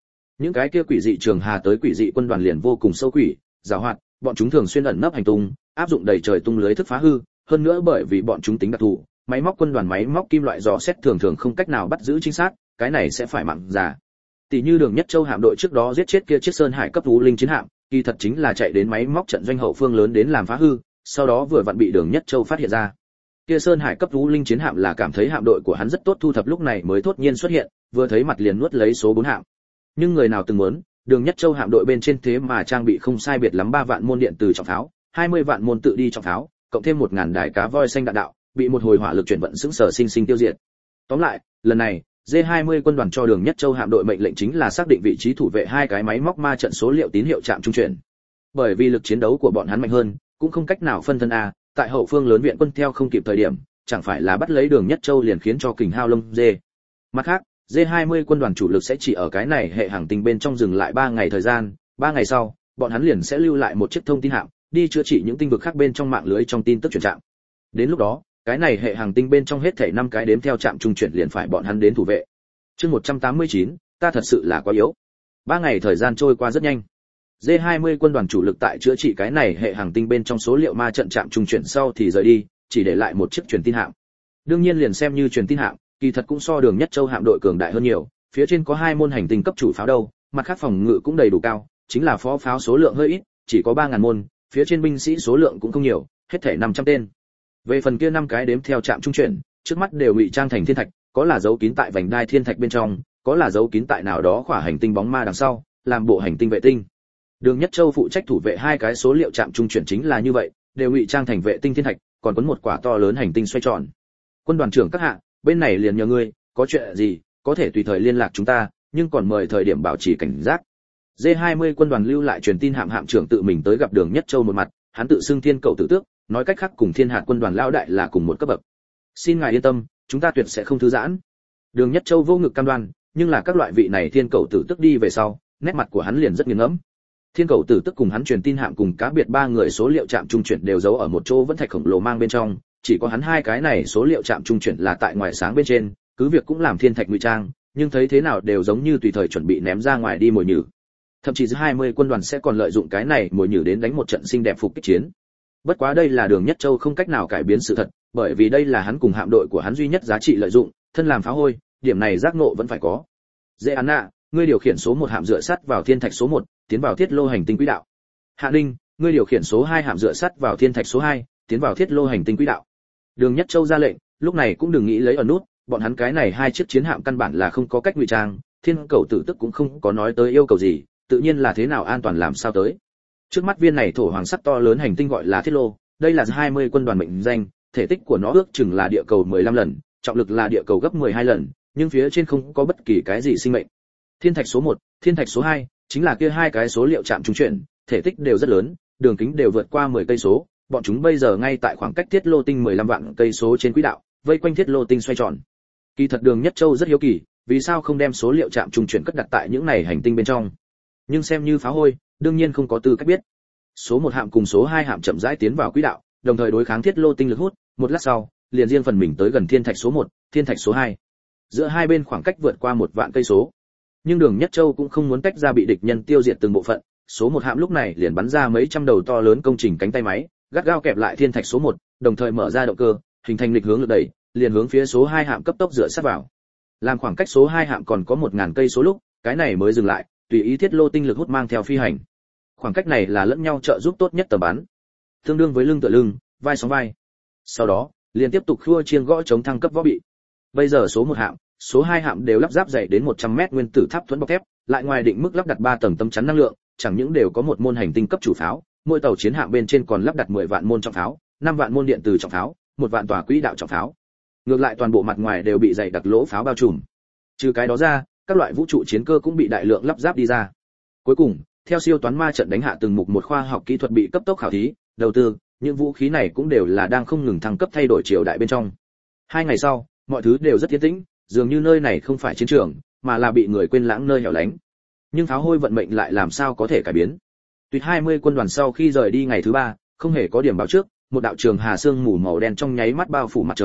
Những cái kia quỷ dị trường hà tới quỷ dị quân đoàn liền vô cùng sâu quỷ, giàu hoạt, bọn chúng thường xuyên ẩn nấp hành tung, áp dụng đầy trời tung lưới thức phá hư, hơn nữa bởi vì bọn chúng tính đặc thù, máy móc quân đoàn máy móc kim loại dò xét thường thường không cách nào bắt giữ chính xác, cái này sẽ phải mạng già. Tỷ như Đường Nhất Châu hạm đội trước đó giết chết kia chiếc Sơn Hải cấp thú linh chiến hạm, kỳ thật chính là chạy đến máy móc trận doanh hậu phương lớn đến làm phá hư, sau đó vừa vặn bị Đường Nhất Châu phát hiện ra. Kia Sơn Hải cấp thú linh chiến hạm là cảm thấy hạm đội của hắn rất tốt thu thập lúc này mới thốt nhiên xuất hiện, vừa thấy mặt liền nuốt lấy số bốn hạm. Nhưng người nào từng muốn, Đường Nhất Châu hạm đội bên trên thế mà trang bị không sai biệt lắm ba vạn môn điện từ trọng pháo, hai mươi vạn môn tự đi trọng pháo, cộng thêm một ngàn đài cá voi xanh đạn đạo, bị một hồi hỏa lực chuyển vận sững sờ sinh sinh tiêu diệt. Tóm lại, lần này, D hai mươi quân đoàn cho Đường Nhất Châu hạm đội mệnh lệnh chính là xác định vị trí thủ vệ hai cái máy móc ma trận số liệu tín hiệu trạm trung chuyển. Bởi vì lực chiến đấu của bọn hắn mạnh hơn, cũng không cách nào phân thân a, tại hậu phương lớn viện quân theo không kịp thời điểm, chẳng phải là bắt lấy Đường Nhất Châu liền khiến cho kình hao lông dê. Mặt khác, D hai mươi quân đoàn chủ lực sẽ chỉ ở cái này hệ hành tinh bên trong dừng lại ba ngày thời gian, ba ngày sau, bọn hắn liền sẽ lưu lại một chiếc thông tin hạm, đi chữa trị những tinh vực khác bên trong mạng lưới trong tin tức truyền trạm. Đến lúc đó, cái này hệ hành tinh bên trong hết thảy năm cái đếm theo trạm trung chuyển liền phải bọn hắn đến thủ vệ. Chương một trăm tám mươi chín, ta thật sự là quá yếu. Ba ngày thời gian trôi qua rất nhanh. D hai mươi quân đoàn chủ lực tại chữa trị cái này hệ hành tinh bên trong số liệu ma trận trạm trung chuyển sau thì rời đi, chỉ để lại một chiếc truyền tin hạm. Đương nhiên liền xem như truyền tin hạm, kỳ thật cũng so Đường Nhất Châu hạm đội cường đại hơn nhiều, phía trên có hai môn hành tinh cấp chủ pháo đâu, mặt khác phòng ngự cũng đầy đủ cao, chính là phó pháo số lượng hơi ít, chỉ có ba ngàn môn, phía trên binh sĩ số lượng cũng không nhiều, hết thảy năm trăm tên. Về phần kia năm cái đếm theo trạm trung chuyển, trước mắt đều ngụy trang thành thiên thạch, có là giấu kín tại vành đai thiên thạch bên trong, có là giấu kín tại nào đó khỏa hành tinh bóng ma đằng sau, làm bộ hành tinh vệ tinh. Đường Nhất Châu phụ trách thủ vệ hai cái số liệu trạm trung chuyển chính là như vậy, đều ngụy trang thành vệ tinh thiên thạch, còn quấn một quả to lớn hành tinh xoay tròn. Quân đoàn trưởng các hạ, bên này liền nhờ ngươi, có chuyện gì, có thể tùy thời liên lạc chúng ta, nhưng còn mời thời điểm bảo trì cảnh giác. D hai mươi quân đoàn lưu lại truyền tin hạm hạm trưởng tự mình tới gặp Đường Nhất Châu một mặt, hắn tự xưng Thiên Cẩu Tử Tước, nói cách khác cùng Thiên Hạt quân đoàn lão đại là cùng một cấp bậc. Xin ngài yên tâm, chúng ta tuyệt sẽ không thư giãn. Đường Nhất Châu vô ngực cam đoan, nhưng là các loại vị này Thiên Cẩu Tử Tước đi về sau, nét mặt của hắn liền rất nghiêng ngẫm. Thiên Cẩu Tử Tước cùng hắn truyền tin hạm cùng cá biệt ba người số liệu trạm trung chuyển đều giấu ở một chỗ vẫn thạch khổng lồ mang bên trong, chỉ có hắn hai cái này số liệu trạm trung chuyển là tại ngoài sáng bên trên, cứ việc cũng làm thiên thạch ngụy trang, nhưng thấy thế nào đều giống như tùy thời chuẩn bị ném ra ngoài đi mồi nhử. Thậm chí hai mươi quân đoàn sẽ còn lợi dụng cái này mồi nhử đến đánh một trận xinh đẹp phục kích chiến. Bất quá đây là Đường Nhất Châu không cách nào cải biến sự thật, bởi vì đây là hắn cùng hạm đội của hắn duy nhất giá trị lợi dụng, thân làm phá hôi, điểm này giác ngộ vẫn phải có. Dễ án nạ, ngươi điều khiển số một hạm dựa sắt vào thiên thạch số một, tiến vào thiết lô hành tinh quỹ đạo. Hạ Ninh, ngươi điều khiển số hai hạm dựa sắt vào thiên thạch số hai, tiến vào thiết lô hành tinh quỹ đạo. Đường Nhất Châu ra lệnh, lúc này cũng đừng nghĩ lấy ở nút, bọn hắn cái này hai chiếc chiến hạm căn bản là không có cách ngụy trang, Thiên Cẩu Tử Tức cũng không có nói tới yêu cầu gì, tự nhiên là thế nào an toàn làm sao tới. Trước mắt viên này thổ hoàng sắc to lớn hành tinh gọi là Thiết Lô, đây là hai mươi quân đoàn mệnh danh, thể tích của nó ước chừng là địa cầu mười lăm lần, trọng lực là địa cầu gấp mười hai lần, nhưng phía trên không có bất kỳ cái gì sinh mệnh. Thiên thạch số một, thiên thạch số hai, chính là kia hai cái số liệu trạm trung chuyển, thể tích đều rất lớn, đường kính đều vượt qua mười cây số, bọn chúng bây giờ ngay tại khoảng cách Thiết Lô tinh mười lăm vạn cây số trên quỹ đạo, vây quanh Thiết Lô tinh xoay tròn. Kỳ thật Đường Nhất Châu rất hiếu kỳ, vì sao không đem số liệu trạm trung chuyển cất đặt tại những này hành tinh bên trong. Nhưng xem như phá hôi, đương nhiên không có tư cách biết. Số một hạm cùng số hai hạm chậm rãi tiến vào quỹ đạo, đồng thời đối kháng Thiết Lô tinh lực hút, một lát sau, liền riêng phần mình tới gần thiên thạch số một, thiên thạch số hai. Giữa hai bên khoảng cách vượt qua một vạn cây số. Nhưng Đường Nhất Châu cũng không muốn tách ra bị địch nhân tiêu diệt từng bộ phận, số một hạm lúc này liền bắn ra mấy trăm đầu to lớn công trình cánh tay máy, gắt gao kẹp lại thiên thạch số một, đồng thời mở ra động cơ, hình thành lịch hướng lực đẩy, liền hướng phía số hai hạm cấp tốc dựa sát vào. Làm khoảng cách số hai hạm còn có một nghìn cây số lúc, cái này mới dừng lại, tùy ý Thiết Lô tinh lực hút mang theo phi hành. Khoảng cách này là lẫn nhau trợ giúp tốt nhất tầm bắn, tương đương với lưng tựa lưng, vai sóng vai. Sau đó, liền tiếp tục khua chiêng gõ chống thăng cấp võ bị. Bây giờ số một hạm, số hai hạm đều lắp ráp dày đến một trăm mét nguyên tử tháp thuẫn bọc thép, lại ngoài định mức lắp đặt ba tầng tấm chắn năng lượng, chẳng những đều có một môn hành tinh cấp chủ pháo, mỗi tàu chiến hạm bên trên còn lắp đặt mười vạn môn trọng pháo, năm vạn môn điện từ trọng pháo, một vạn tòa quỹ đạo trọng pháo. Ngược lại toàn bộ mặt ngoài đều bị dày đặc lỗ pháo bao trùm. Trừ cái đó ra, các loại vũ trụ chiến cơ cũng bị đại lượng lắp ráp đi ra. Cuối cùng, theo siêu toán ma trận đánh hạ từng mục một khoa học kỹ thuật bị cấp tốc khảo thí, đầu tư, những vũ khí này cũng đều là đang không ngừng thăng cấp thay đổi triều đại bên trong. Hai ngày sau, mọi thứ đều rất yên tĩnh, dường như nơi này không phải chiến trường, mà là bị người quên lãng nơi hẻo lánh. Nhưng pháo hôi vận mệnh lại làm sao có thể cải biến. Tuyệt hai mươi quân đoàn sau khi rời đi ngày thứ ba, không hề có điểm báo trước, một đạo trường hà sương mù màu đen trong nháy mắt bao phủ mặt trời,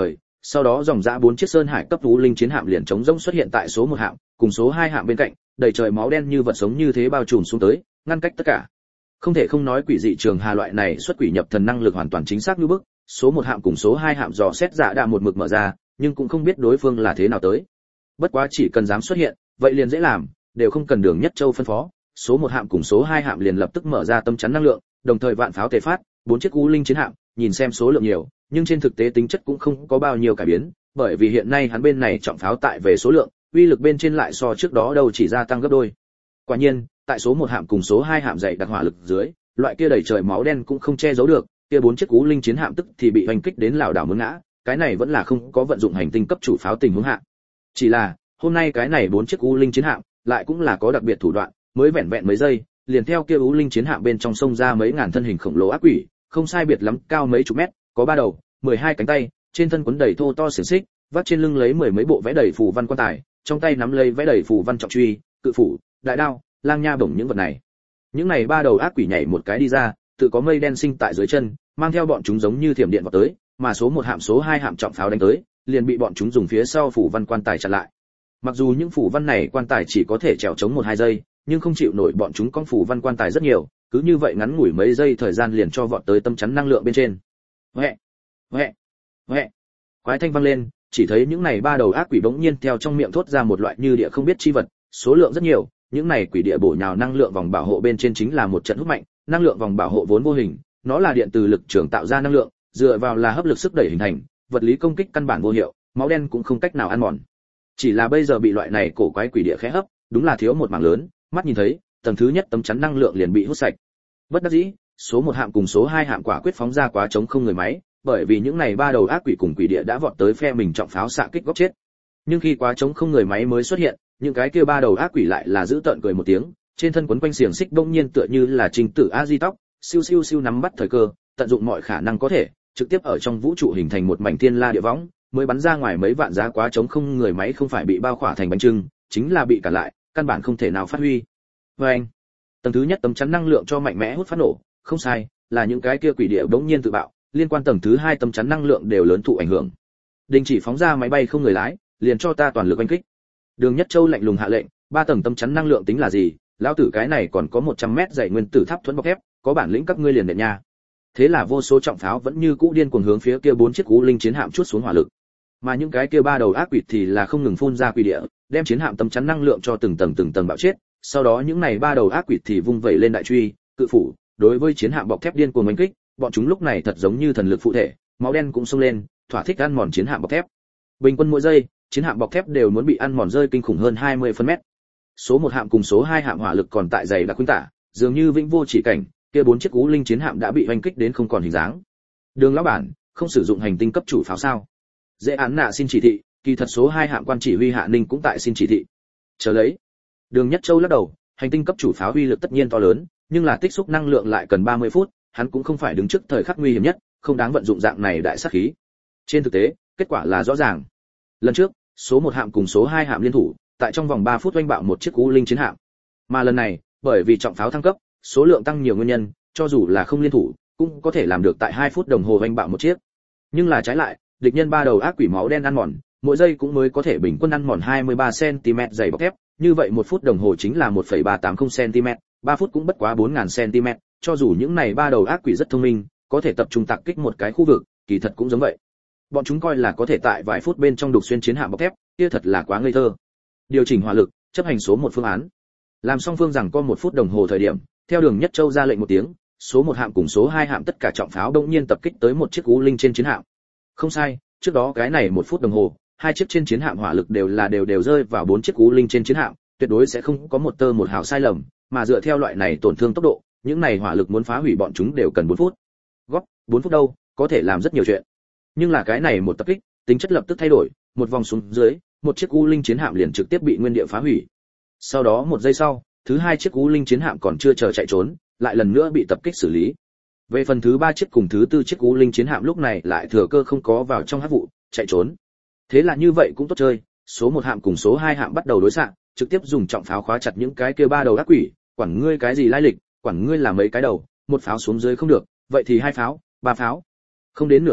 sau đó dòng dã bốn chiếc sơn hải cấp thú linh chiến hạm liền chống rỗng xuất hiện tại số một hạm cùng số hai hạm bên cạnh, đầy trời máu đen như vật sống như thế bao trùm xuống tới, ngăn cách tất cả. Không thể không nói quỷ dị trường hà loại này xuất quỷ nhập thần năng lực hoàn toàn chính xác như bức, số một hạm cùng số hai hạm dò xét giả đã một mực mở ra, nhưng cũng không biết đối phương là thế nào tới. Bất quá chỉ cần dám xuất hiện, vậy liền dễ làm, đều không cần Đường Nhất Châu phân phó, số một hạm cùng số hai hạm liền lập tức mở ra tâm chắn năng lượng, đồng thời vạn pháo tề phát, bốn chiếc U linh chiến hạm, nhìn xem số lượng nhiều, nhưng trên thực tế tính chất cũng không có bao nhiêu cải biến, bởi vì hiện nay hắn bên này trọng pháo tại về số lượng, uy lực bên trên lại so trước đó đâu chỉ gia tăng gấp đôi. Quả nhiên, tại số một hạm cùng số hai hạm dày đặc hỏa lực dưới, loại kia đầy trời máu đen cũng không che giấu được, kia bốn chiếc U linh chiến hạm tức thì bị hoành kích đến lảo đảo muốn ngã, cái này vẫn là không có vận dụng hành tinh cấp chủ pháo tình huống hạ. Chỉ là, hôm nay cái này bốn chiếc U linh chiến hạm lại cũng là có đặc biệt thủ đoạn, mới vẹn vẹn mấy giây, liền theo kia U linh chiến hạm bên trong sông ra mấy ngàn thân hình khổng lồ ác quỷ, không sai biệt lắm, cao mấy chục mét, có ba đầu, mười hai cánh tay, trên thân quấn đầy thô to xiềng xích, vác trên lưng lấy mười mấy bộ vẽ đầy phù văn quan tài, trong tay nắm lấy vẽ đầy phù văn trọng truy, cự phủ, đại đao, lang nha bổng những vật này. Những này ba đầu ác quỷ nhảy một cái đi ra, tự có mây đen sinh tại dưới chân, mang theo bọn chúng giống như thiểm điện vọt tới, mà số một hạm số hai hạm trọng pháo đánh tới, liền bị bọn chúng dùng phía sau phù văn quan tài chặn lại. Mặc dù những phù văn này quan tài chỉ có thể trèo chống một hai giây, nhưng không chịu nổi bọn chúng con phù văn quan tài rất nhiều, cứ như vậy ngắn ngủi mấy giây thời gian liền cho vọt tới tâm chắn năng lượng bên trên. Hoẹ, hoẹ, hoẹ. Quái thanh vang lên, chỉ thấy những này ba đầu ác quỷ bỗng nhiên theo trong miệng thốt ra một loại như địa không biết chi vật, số lượng rất nhiều, những này quỷ địa bổ nhào năng lượng vòng bảo hộ bên trên chính là một trận hút mạnh, năng lượng vòng bảo hộ vốn vô hình, nó là điện từ lực trường tạo ra năng lượng, dựa vào là hấp lực sức đẩy hình thành, vật lý công kích căn bản vô hiệu, máu đen cũng không cách nào ăn mòn. Chỉ là bây giờ bị loại này cổ quái quỷ địa khẽ hấp, đúng là thiếu một mảng lớn, mắt nhìn thấy, tầng thứ nhất tấm chắn năng lượng liền bị hút sạch. Bất đắc dĩ, số một hạm cùng số hai hạm quả quyết phóng ra quá chống không người máy, bởi vì những này ba đầu ác quỷ cùng quỷ địa đã vọt tới phe mình trọng pháo xạ kích góc chết. Nhưng khi quá chống không người máy mới xuất hiện, những cái kia ba đầu ác quỷ lại là giữ tợn cười một tiếng, trên thân quấn quanh xiềng xích bỗng nhiên tựa như là trình tử a di tóc, siêu siêu siêu nắm bắt thời cơ, tận dụng mọi khả năng có thể, trực tiếp ở trong vũ trụ hình thành một mảnh thiên la địa võng, mới bắn ra ngoài mấy vạn giá quá chống không người máy không phải bị bao khỏa thành bánh trưng, chính là bị cản lại, căn bản không thể nào phát huy. Và anh, tầng thứ nhất tấm chắn năng lượng cho mạnh mẽ hút phát nổ, không sai, là những cái kia quỷ địa bỗng nhiên tự bạo, liên quan tầng thứ hai tấm chắn năng lượng đều lớn thụ ảnh hưởng. Đình chỉ phóng ra máy bay không người lái, liền cho ta toàn lực oanh kích. Đường Nhất Châu lạnh lùng hạ lệnh, ba tầng tấm chắn năng lượng tính là gì, lão tử cái này còn có một trăm mét dày nguyên tử tháp thuẫn bọc thép, có bản lĩnh các ngươi liền nện nha. Thế là vô số trọng pháo vẫn như cũ điên cuồng hướng phía kia bốn chiếc U linh chiến hạm chuốt xuống hỏa lực. Mà những cái kia ba đầu ác quỷ thì là không ngừng phun ra quỷ địa, đem chiến hạm tấm chắn năng lượng cho từng tầng từng tầng bạo chết, sau đó những này ba đầu ác quỷ thì vung vẩy lên đại truy, cự phủ, đối với chiến hạm bọc thép điên cuồng đánh kích, bọn chúng lúc này thật giống như thần lực phụ thể, máu đen cũng xông lên, thỏa thích ăn mòn chiến hạm bọc thép. Bình quân mỗi giây, chiến hạm bọc thép đều muốn bị ăn mòn rơi kinh khủng hơn hai mươi phân mét. Số một hạm cùng số hai hạm hỏa lực còn tại dày đặc khuynh tả, dường như vĩnh vô chỉ cảnh, kia bốn chiếc U linh chiến hạm đã bị hoành kích đến không còn hình dáng. Đường lão bản, không sử dụng hành tinh cấp chủ pháo sao? Dễ án nạ xin chỉ thị, kỳ thật số hai hạm quan chỉ huy Hạ Ninh cũng tại xin chỉ thị. Chờ lấy. Đường Nhất Châu lắc đầu, hành tinh cấp chủ pháo uy lực tất nhiên to lớn, nhưng là tích xúc năng lượng lại cần ba mươi phút, hắn cũng không phải đứng trước thời khắc nguy hiểm nhất, không đáng vận dụng dạng này đại sát khí. Trên thực tế, kết quả là rõ ràng. Lần trước, số một hạm cùng số hai hạm liên thủ, tại trong vòng ba phút oanh bạo một chiếc U linh chiến hạm. Mà lần này, bởi vì trọng pháo thăng cấp, số lượng tăng nhiều nguyên nhân, cho dù là không liên thủ, cũng có thể làm được tại hai phút đồng hồ oanh bạo một chiếc. Nhưng là trái lại, địch nhân ba đầu ác quỷ máu đen ăn mòn, mỗi giây cũng mới có thể bình quân ăn mòn hai mươi ba xăng ti mét dày bọc thép, như vậy một phút đồng hồ chính là một phẩy ba tám không xăng ti mét, ba phút cũng bất quá bốn nghìn xăng ti mét, cho dù những này ba đầu ác quỷ rất thông minh, có thể tập trung tạc kích một cái khu vực, kỳ thật cũng giống vậy. Bọn chúng coi là có thể tại vài phút bên trong đục xuyên chiến hạm bọc thép, kia thật là quá ngây thơ. Điều chỉnh hỏa lực, chấp hành số một phương án. Làm xong phương rằng có một phút đồng hồ thời điểm, theo Đường Nhất Châu ra lệnh một tiếng, số một hạm cùng số hai hạm tất cả trọng pháo đột nhiên tập kích tới một chiếc U linh trên chiến hạm. Không sai, trước đó cái này một phút đồng hồ, hai chiếc trên chiến hạm hỏa lực đều là đều đều rơi vào bốn chiếc U linh trên chiến hạm, tuyệt đối sẽ không có một tơ một hào sai lầm, mà dựa theo loại này tổn thương tốc độ, những này hỏa lực muốn phá hủy bọn chúng đều cần bốn phút. Góp, bốn phút đâu, có thể làm rất nhiều chuyện. Nhưng là cái này một tập kích, tính chất lập tức thay đổi, một vòng xuống dưới, một chiếc U linh chiến hạm liền trực tiếp bị nguyên địa phá hủy. Sau đó một giây sau, thứ hai chiếc U linh chiến hạm còn chưa chờ chạy trốn, lại lần nữa bị tập kích xử lý. Về phần thứ ba chiếc cùng thứ tư chiếc U linh chiến hạm lúc này lại thừa cơ không có vào trong hắc vụ, chạy trốn. Thế là như vậy cũng tốt chơi, số một hạm cùng số hai hạm bắt đầu đối xạ, trực tiếp dùng trọng pháo khóa chặt những cái kia ba đầu ác quỷ, quản ngươi cái gì lai lịch, quản ngươi là mấy cái đầu, một pháo xuống dưới không được, vậy thì hai pháo, ba pháo. Không đến nửa phút,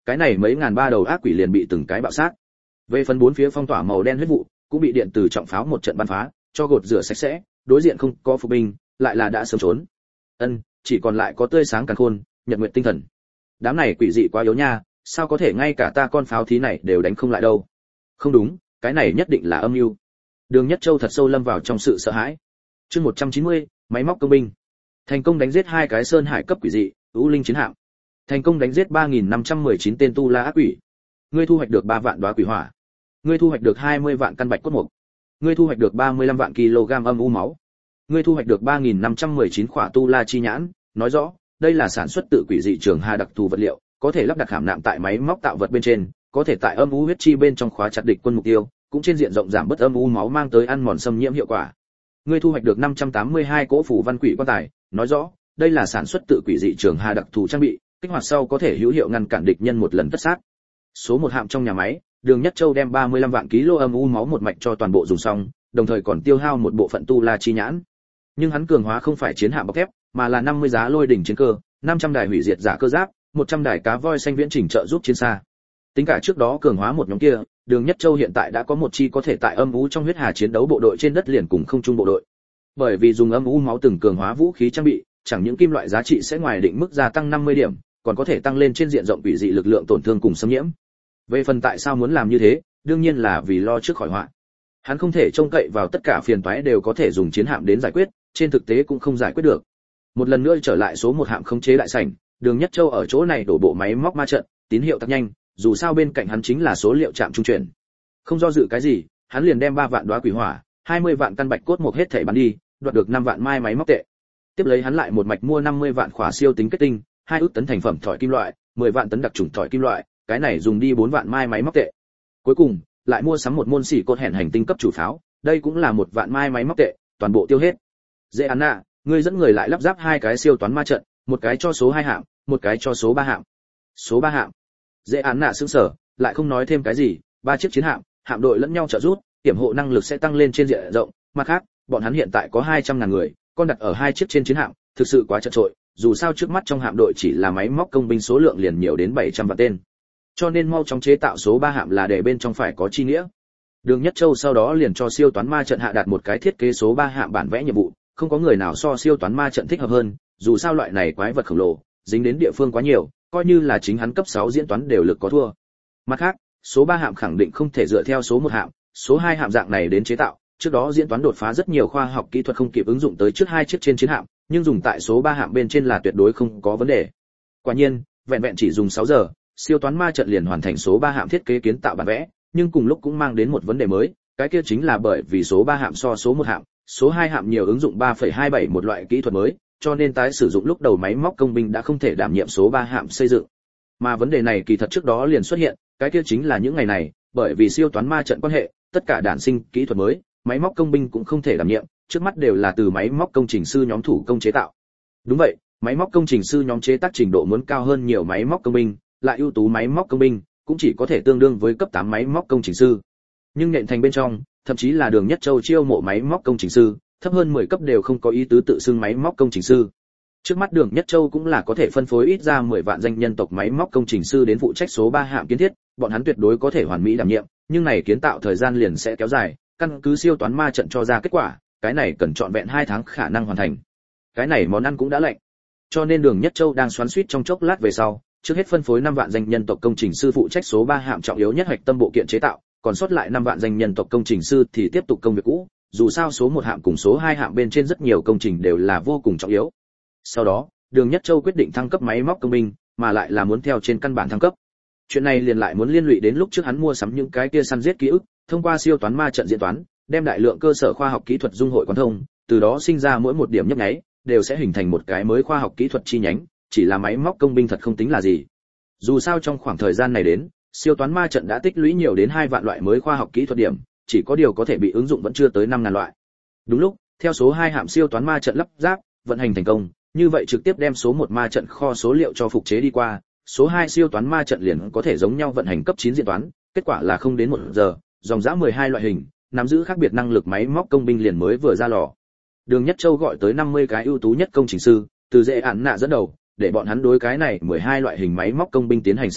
cái này mấy ngàn ba đầu ác quỷ liền bị từng cái bạo sát. Về phần bốn phía phong tỏa màu đen huyết vụ, cũng bị điện từ trọng pháo một trận bắn phá, cho gột rửa sạch sẽ, đối diện không có phục binh, lại là đã sớm trốn. Ân, chỉ còn lại có tươi sáng càn khôn, nhật nguyệt tinh thần. Đám này quỷ dị quá yếu nha, sao có thể ngay cả ta con pháo thí này đều đánh không lại đâu? Không đúng, cái này nhất định là âm mưu. Đường Nhất Châu thật sâu lâm vào trong sự sợ hãi. Chương một trăm chín mươi, máy móc công binh. Thành công đánh giết hai cái sơn hải cấp quỷ dị, U Linh chiến hạm. Thành công đánh giết ba nghìn năm trăm mười chín tên tu la ác quỷ. Ngươi thu hoạch được ba vạn đóa quỷ hỏa. Ngươi thu hoạch được hai mươi vạn căn bạch cốt mục. Ngươi thu hoạch được ba mươi lăm vạn kg âm u máu. Ngươi thu hoạch được ba nghìn năm trăm mười chín khỏa tu la chi nhãn, nói rõ, đây là sản xuất tự quỷ dị trường hà đặc thù vật liệu, có thể lắp đặt hàm nạm tại máy móc tạo vật bên trên, có thể tại âm u huyết chi bên trong khóa chặt địch quân mục tiêu, cũng trên diện rộng giảm bớt âm u máu mang tới ăn mòn xâm nhiễm hiệu quả. Ngươi thu hoạch được năm trăm tám mươi hai cỗ phủ văn quỷ quan tài, nói rõ, đây là sản xuất tự quỷ dị trường hà đặc thù trang bị, kích hoạt sau có thể hữu hiệu ngăn cản địch nhân một lần tất sát. Số một hạm trong nhà máy, Đường Nhất Châu đem ba mươi lăm vạn kg âm u máu một mạch cho toàn bộ dùng xong, đồng thời còn tiêu hao một bộ phận tu la chi nhãn. Nhưng hắn cường hóa không phải chiến hạm bọc thép, mà là năm mươi giá lôi đỉnh chiến cơ, năm trăm đài hủy diệt giả cơ giáp, một trăm đài cá voi xanh viễn chỉnh trợ giúp chiến xa. Tính cả trước đó cường hóa một nhóm kia, Đường Nhất Châu hiện tại đã có một chi có thể tại âm u trong huyết hà chiến đấu bộ đội trên đất liền cùng không trung bộ đội. Bởi vì dùng âm u máu từng cường hóa vũ khí trang bị, chẳng những kim loại giá trị sẽ ngoài định mức gia tăng năm mươi điểm, còn có thể tăng lên trên diện rộng quỷ dị lực lượng tổn thương cùng xâm nhiễm. Về phần tại sao muốn làm như thế, đương nhiên là vì lo trước khỏi họa. Hắn không thể trông cậy vào tất cả phiền toái đều có thể dùng chiến hạm đến giải quyết, trên thực tế cũng không giải quyết được. Một lần nữa trở lại số một hạm khống chế đại sảnh, Đường Nhất Châu ở chỗ này đổ bộ máy móc ma trận, tín hiệu tăng nhanh, dù sao bên cạnh hắn chính là số liệu trạm trung chuyển. Không do dự cái gì, hắn liền đem ba vạn đóa quỷ hỏa, hai mươi vạn căn bạch cốt một hết thảy bắn đi, đoạt được năm vạn mai máy móc tệ. Tiếp lấy hắn lại một mạch mua năm mươi vạn khỏa siêu tính kết tinh, hai ức tấn thành phẩm thỏi kim loại, mười vạn tấn đặc trùng thỏi kim loại, cái này dùng đi bốn vạn mai máy móc tệ. Cuối cùng, lại mua sắm một môn xỉ cốt hẹn hành tinh cấp chủ pháo, đây cũng là một vạn mai máy móc tệ, toàn bộ tiêu hết. Dễ án nạ, ngươi dẫn người lại lắp ráp hai cái siêu toán ma trận, một cái cho số hai hạm, một cái cho số ba hạm. Số ba hạm. Dễ án nạ sững sờ, lại không nói thêm cái gì, ba chiếc chiến hạm, hạm đội lẫn nhau trợ giúp, tiểm hộ năng lực sẽ tăng lên trên diện rộng, mặt khác, bọn hắn hiện tại có hai trăm ngàn người, con đặt ở hai chiếc trên chiến hạm, thực sự quá chật trội, dù sao trước mắt trong hạm đội chỉ là máy móc công binh số lượng liền nhiều đến bảy trăm vạn tên. Cho nên mau chóng chế tạo số ba hạm là để bên trong phải có chi nghĩa. Đường Nhất Châu sau đó liền cho siêu toán ma trận hạ đạt một cái thiết kế số ba hạm bản vẽ nhiệm vụ, không có người nào so siêu toán ma trận thích hợp hơn, dù sao loại này quái vật khổng lồ, dính đến địa phương quá nhiều, coi như là chính hắn cấp sáu diễn toán đều lực có thua. Mặt khác, số ba hạm khẳng định không thể dựa theo số một hạm, số hai hạm dạng này đến chế tạo, trước đó diễn toán đột phá rất nhiều khoa học kỹ thuật không kịp ứng dụng tới trước hai chiếc trên chiến hạm, nhưng dùng tại số ba hạm bên trên là tuyệt đối không có vấn đề. Quả nhiên, vẹn vẹn chỉ dùng sáu giờ, siêu toán ma trận liền hoàn thành số ba hạm thiết kế kiến tạo bản vẽ, nhưng cùng lúc cũng mang đến một vấn đề mới, cái kia chính là bởi vì số ba hạm so số một hạm, số hai hạm nhiều ứng dụng ba phẩy hai bảy một loại kỹ thuật mới, cho nên tái sử dụng lúc đầu máy móc công binh đã không thể đảm nhiệm số ba hạm xây dựng. Mà vấn đề này kỳ thật trước đó liền xuất hiện, cái kia chính là những ngày này, bởi vì siêu toán ma trận quan hệ, tất cả đản sinh kỹ thuật mới, máy móc công binh cũng không thể đảm nhiệm, trước mắt đều là từ máy móc công trình sư nhóm thủ công chế tạo. Đúng vậy, máy móc công trình sư nhóm chế tác trình độ muốn cao hơn nhiều máy móc công binh, lại ưu tú máy móc công binh cũng chỉ có thể tương đương với cấp tám máy móc công trình sư. Nhưng nện thành bên trong, thậm chí là Đường Nhất Châu chiêu mộ máy móc công trình sư, thấp hơn mười cấp đều không có ý tứ tự xưng máy móc công trình sư. Trước mắt Đường Nhất Châu cũng là có thể phân phối ít ra mười vạn danh nhân tộc máy móc công trình sư đến phụ trách số ba hạm kiến thiết, bọn hắn tuyệt đối có thể hoàn mỹ đảm nhiệm, nhưng này kiến tạo thời gian liền sẽ kéo dài, căn cứ siêu toán ma trận cho ra kết quả, cái này cần trọn vẹn hai tháng khả năng hoàn thành. Cái này món ăn cũng đã lạnh. Cho nên Đường Nhất Châu đang xoắn xuýt trong chốc lát về sau, trước hết phân phối năm vạn danh nhân tộc công trình sư phụ trách số ba hạm trọng yếu nhất hạch tâm bộ kiện chế tạo, còn sót lại năm vạn danh nhân tộc công trình sư thì tiếp tục công việc cũ, dù sao số một hạm cùng số hai hạm bên trên rất nhiều công trình đều là vô cùng trọng yếu. Sau đó, Đường Nhất Châu quyết định thăng cấp máy móc công binh, mà lại là muốn theo trên căn bản thăng cấp. Chuyện này liền lại muốn liên lụy đến lúc trước hắn mua sắm những cái kia săn giết ký ức, thông qua siêu toán ma trận diễn toán, đem đại lượng cơ sở khoa học kỹ thuật dung hội quán thông, từ đó sinh ra mỗi một điểm nhấp nháy, đều sẽ hình thành một cái mới khoa học kỹ thuật chi nhánh, chỉ là máy móc công binh thật không tính là gì. Dù sao trong khoảng thời gian này đến, siêu toán ma trận đã tích lũy nhiều đến hai vạn loại mới khoa học kỹ thuật điểm, chỉ có điều có thể bị ứng dụng vẫn chưa tới năm ngàn loại. Đúng lúc, theo số hai hạm siêu toán ma trận lắp ráp, vận hành thành công, như vậy trực tiếp đem số một ma trận kho số liệu cho phục chế đi qua, số hai siêu toán ma trận liền có thể giống nhau vận hành cấp chín diễn toán, kết quả là không đến một giờ, dòng dã mười hai loại hình, nắm giữ khác biệt năng lực máy móc công binh liền mới vừa ra lò. Đường Nhất Châu gọi tới năm mươi cái ưu tú nhất công trình sư, từ dễ án nạ dẫn đầu, để bọn hắn đối cái này mười hai loại hình máy móc công binh tiến hành sàng chọn,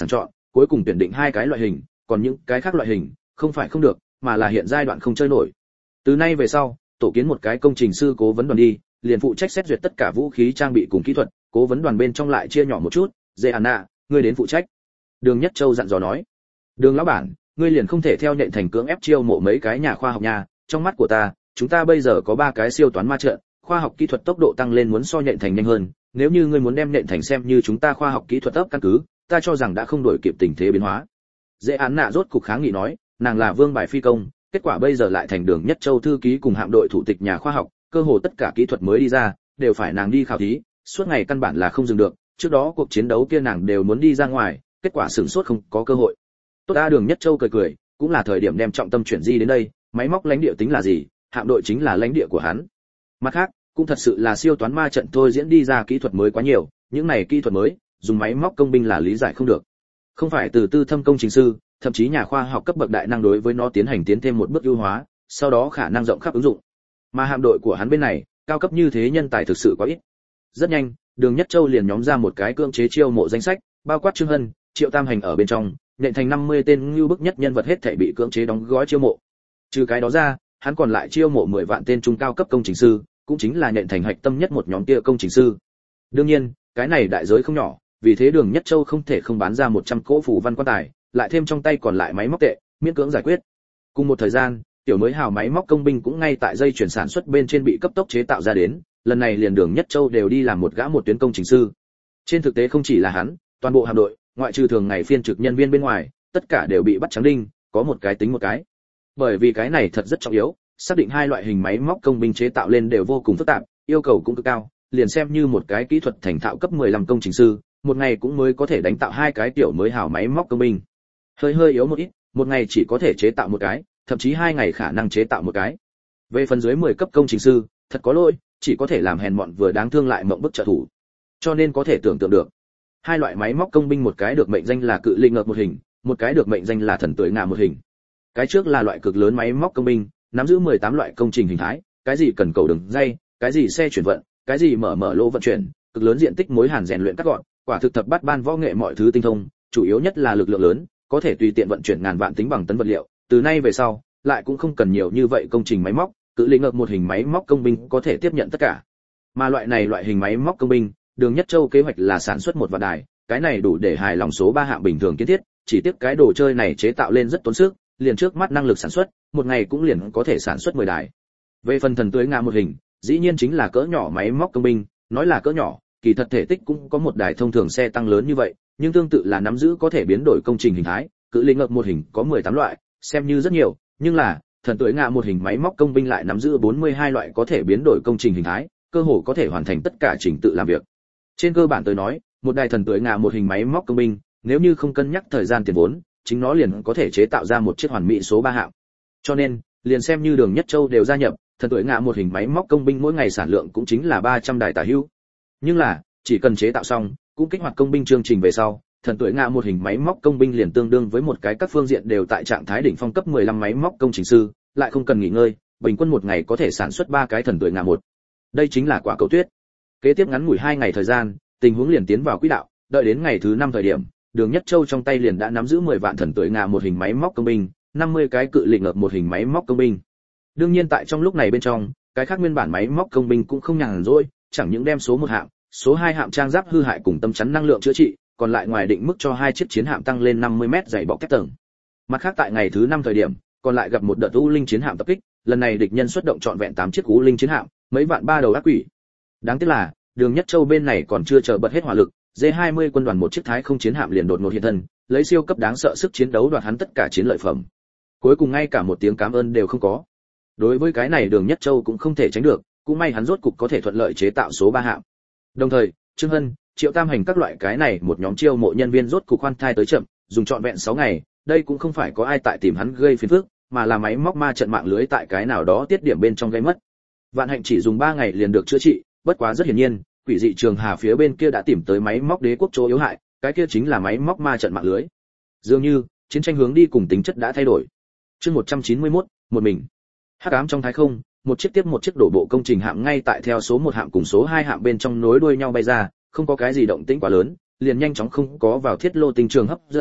cuối cùng tuyển định hai cái loại hình, còn những cái khác loại hình không phải không được, mà là hiện giai đoạn không chơi nổi. Từ nay về sau, tổ kiến một cái công trình sư cố vấn đoàn đi, liền phụ trách xét duyệt tất cả vũ khí trang bị cùng kỹ thuật, cố vấn đoàn bên trong lại chia nhỏ một chút, dễ ản nạ, ngươi đến phụ trách. Đường Nhất Châu dặn dò nói. Đường lão bản, ngươi liền không thể theo nhện thành cưỡng ép chiêu mộ mấy cái nhà khoa học nhà, trong mắt của ta, chúng ta bây giờ có ba cái siêu toán ma trận, khoa học kỹ thuật tốc độ tăng lên muốn so nhện thành nhanh hơn, nếu như ngươi muốn đem nhện thành xem như chúng ta khoa học kỹ thuật ấp căn cứ, ta cho rằng đã không đổi kịp tình thế biến hóa. Dễ án nạ rốt cục kháng nghị nói, nàng là vương bài phi công, kết quả bây giờ lại thành Đường Nhất Châu thư ký cùng hạm đội thủ tịch nhà khoa học, cơ hồ tất cả kỹ thuật mới đi ra đều phải nàng đi khảo thí, suốt ngày căn bản là không dừng được, trước đó cuộc chiến đấu kia nàng đều muốn đi ra ngoài, kết quả sửng sốt không có cơ hội. Tốt ta. Đường Nhất Châu cười cười, cũng là thời điểm đem trọng tâm chuyển di đến đây, máy móc lãnh địa tính là gì, hạm đội chính là lãnh địa của hắn. Mặt khác, cũng thật sự là siêu toán ma trận thôi diễn đi ra kỹ thuật mới quá nhiều, những này kỹ thuật mới, dùng máy móc công binh là lý giải không được. Không phải từ tư thâm công trình sư, thậm chí nhà khoa học cấp bậc đại năng đối với nó tiến hành tiến thêm một bước ưu hóa, sau đó khả năng rộng khắp ứng dụng. Mà hạm đội của hắn bên này, cao cấp như thế nhân tài thực sự quá ít. Rất nhanh, Đường Nhất Châu liền nhóm ra một cái cưỡng chế chiêu mộ danh sách, bao quát Trương Hân, Triệu Tam Hành ở bên trong, nện thành năm mươi tên lưu bức nhất nhân vật hết thảy bị cưỡng chế đóng gói chiêu mộ. Trừ cái đó ra, hắn còn lại chiêu mộ mười vạn tên trung cao cấp công trình sư, cũng chính là nện thành hạch tâm nhất một nhóm kia công trình sư. Đương nhiên, cái này đại giới không nhỏ, vì thế Đường Nhất Châu không thể không bán ra một trăm cỗ phù văn quan tài, lại thêm trong tay còn lại máy móc tệ, miễn cưỡng giải quyết. Cùng một thời gian, tiểu mới hào máy móc công binh cũng ngay tại dây chuyển sản xuất bên trên bị cấp tốc chế tạo ra đến, lần này liền Đường Nhất Châu đều đi làm một gã một tuyến công trình sư. Trên thực tế không chỉ là hắn, toàn bộ hạm đội, ngoại trừ thường ngày phiên trực nhân viên bên ngoài, tất cả đều bị bắt trắng đinh, có một cái tính một cái. Bởi vì cái này thật rất trọng yếu, xác định hai loại hình máy móc công binh chế tạo lên đều vô cùng phức tạp, yêu cầu cũng cực cao, liền xem như một cái kỹ thuật thành thạo cấp mười lăm công trình sư, một ngày cũng mới có thể đánh tạo hai cái tiểu mới hào máy móc công binh. Hơi hơi yếu một ít, một ngày chỉ có thể chế tạo một cái, thậm chí hai ngày khả năng chế tạo một cái. Về phần dưới mười cấp công trình sư, thật có lỗi, chỉ có thể làm hèn mọn vừa đáng thương lại mộng bức trợ thủ. Cho nên có thể tưởng tượng được, hai loại máy móc công binh một cái được mệnh danh là cự linh ngợp một hình, một cái được mệnh danh là thần tưởi ngạ một hình. Cái trước là loại cực lớn máy móc công binh, nắm giữ mười tám loại công trình hình thái, cái gì cần cầu đường dây, cái gì xe chuyển vận, cái gì mở mở lô vận chuyển, cực lớn diện tích mối hàn rèn luyện cắt gọn, quả thực thập bát ban võ nghệ mọi thứ tinh thông, chủ yếu nhất là lực lượng lớn, có thể tùy tiện vận chuyển ngàn vạn tính bằng tấn vật liệu, từ nay về sau, lại cũng không cần nhiều như vậy công trình máy móc, cự linh ngợp một hình máy móc công binh có thể tiếp nhận tất cả. Mà loại này loại hình máy móc công binh, Đường Nhất Châu kế hoạch là sản xuất một vạn đài, cái này đủ để hài lòng số ba hạng bình thường kiến thiết, chỉ tiếc cái đồ chơi này chế tạo lên rất tốn sức, liền trước mắt năng lực sản xuất, một ngày cũng liền có thể sản xuất mười đài. Về phần thần tưới ngạ một hình, dĩ nhiên chính là cỡ nhỏ máy móc công binh, nói là cỡ nhỏ, kỳ thật thể tích cũng có một đài thông thường xe tăng lớn như vậy, nhưng tương tự là nắm giữ có thể biến đổi công trình hình thái, cự linh ngợp một hình có mười tám loại, xem như rất nhiều, nhưng là thần tưới ngạ một hình máy móc công binh lại nắm giữ bốn mươi hai loại có thể biến đổi công trình hình thái, cơ hồ có thể hoàn thành tất cả trình tự làm việc. Trên cơ bản tới nói, một đài thần tưới ngạ một hình máy móc công binh, nếu như không cân nhắc thời gian tiền vốn, chính nó liền có thể chế tạo ra một chiếc hoàn mỹ số ba hạng. Cho nên, liền xem như Đường Nhất Châu đều gia nhập, thần tưới ngạ một hình máy móc công binh mỗi ngày sản lượng cũng chính là ba trăm đài tả hữu. Nhưng là, chỉ cần chế tạo xong, cũng kích hoạt công binh chương trình về sau, thần tưới ngạ một hình máy móc công binh liền tương đương với một cái các phương diện đều tại trạng thái đỉnh phong cấp mười lăm máy móc công trình sư, lại không cần nghỉ ngơi, bình quân một ngày có thể sản xuất ba cái thần tưới ngạ một. Đây chính là quả cầu tuyết. Kế tiếp ngắn ngủi hai ngày thời gian, tình huống liền tiến vào quỹ đạo, đợi đến ngày thứ năm thời điểm, Đường Nhất Châu trong tay liền đã nắm giữ mười vạn thần tưới ngạ một hình máy móc công binh, năm mươi cái cự linh ngợp một hình máy móc công binh. Đương nhiên tại trong lúc này bên trong, cái khác nguyên bản máy móc công binh cũng không nhàn rỗi, chẳng những đem số một hạng, số hai hạng trang giáp hư hại cùng tâm chắn năng lượng chữa trị, còn lại ngoài định mức cho hai chiếc chiến hạm tăng lên năm mươi mét dày bọc thép tầng. Mặt khác tại ngày thứ năm thời điểm, còn lại gặp một đợt U Linh chiến hạm tập kích, lần này địch nhân xuất động trọn vẹn tám chiếc U Linh chiến hạm, mấy vạn ba đầu ác quỷ. Đáng tiếc là, Đường Nhất Châu bên này còn chưa chờ bật hết hỏa lực, D hai mươi quân đoàn một chiếc thái không chiến hạm liền đột ngột hiện thân, lấy siêu cấp đáng sợ sức chiến đấu đoạt hắn tất cả chiến lợi phẩm. Cuối cùng ngay cả một tiếng cảm ơn đều không có. Đối với cái này Đường Nhất Châu cũng không thể tránh được, cũng may hắn rốt cục có thể thuận lợi chế tạo số ba hạm. Đồng thời, Trương Hân, Triệu Tam Hành các loại cái này một nhóm chiêu mộ nhân viên rốt cục khoan thai tới chậm, dùng trọn vẹn sáu ngày, đây cũng không phải có ai tại tìm hắn gây phiền phức, mà là máy móc ma trận mạng lưới tại cái nào đó tiết điểm bên trong gây mất. Vạn Hạnh chỉ dùng ba ngày liền được chữa trị, bất quá rất hiển nhiên, quỷ dị trường hà phía bên kia đã tìm tới máy móc đế quốc chỗ yếu hại, cái kia chính là máy móc ma trận mạng lưới. Dường như, chiến tranh hướng đi cùng tính chất đã thay đổi. Chương một trăm chín mươi mốt, một mình. Hắc ám trong thái không, một chiếc tiếp một chiếc đổ bộ công trình hạm ngay tại theo số một hạm cùng số hai hạm bên trong nối đuôi nhau bay ra, không có cái gì động tĩnh quá lớn, liền nhanh chóng không có vào thiết lô tinh trường hấp dẫn,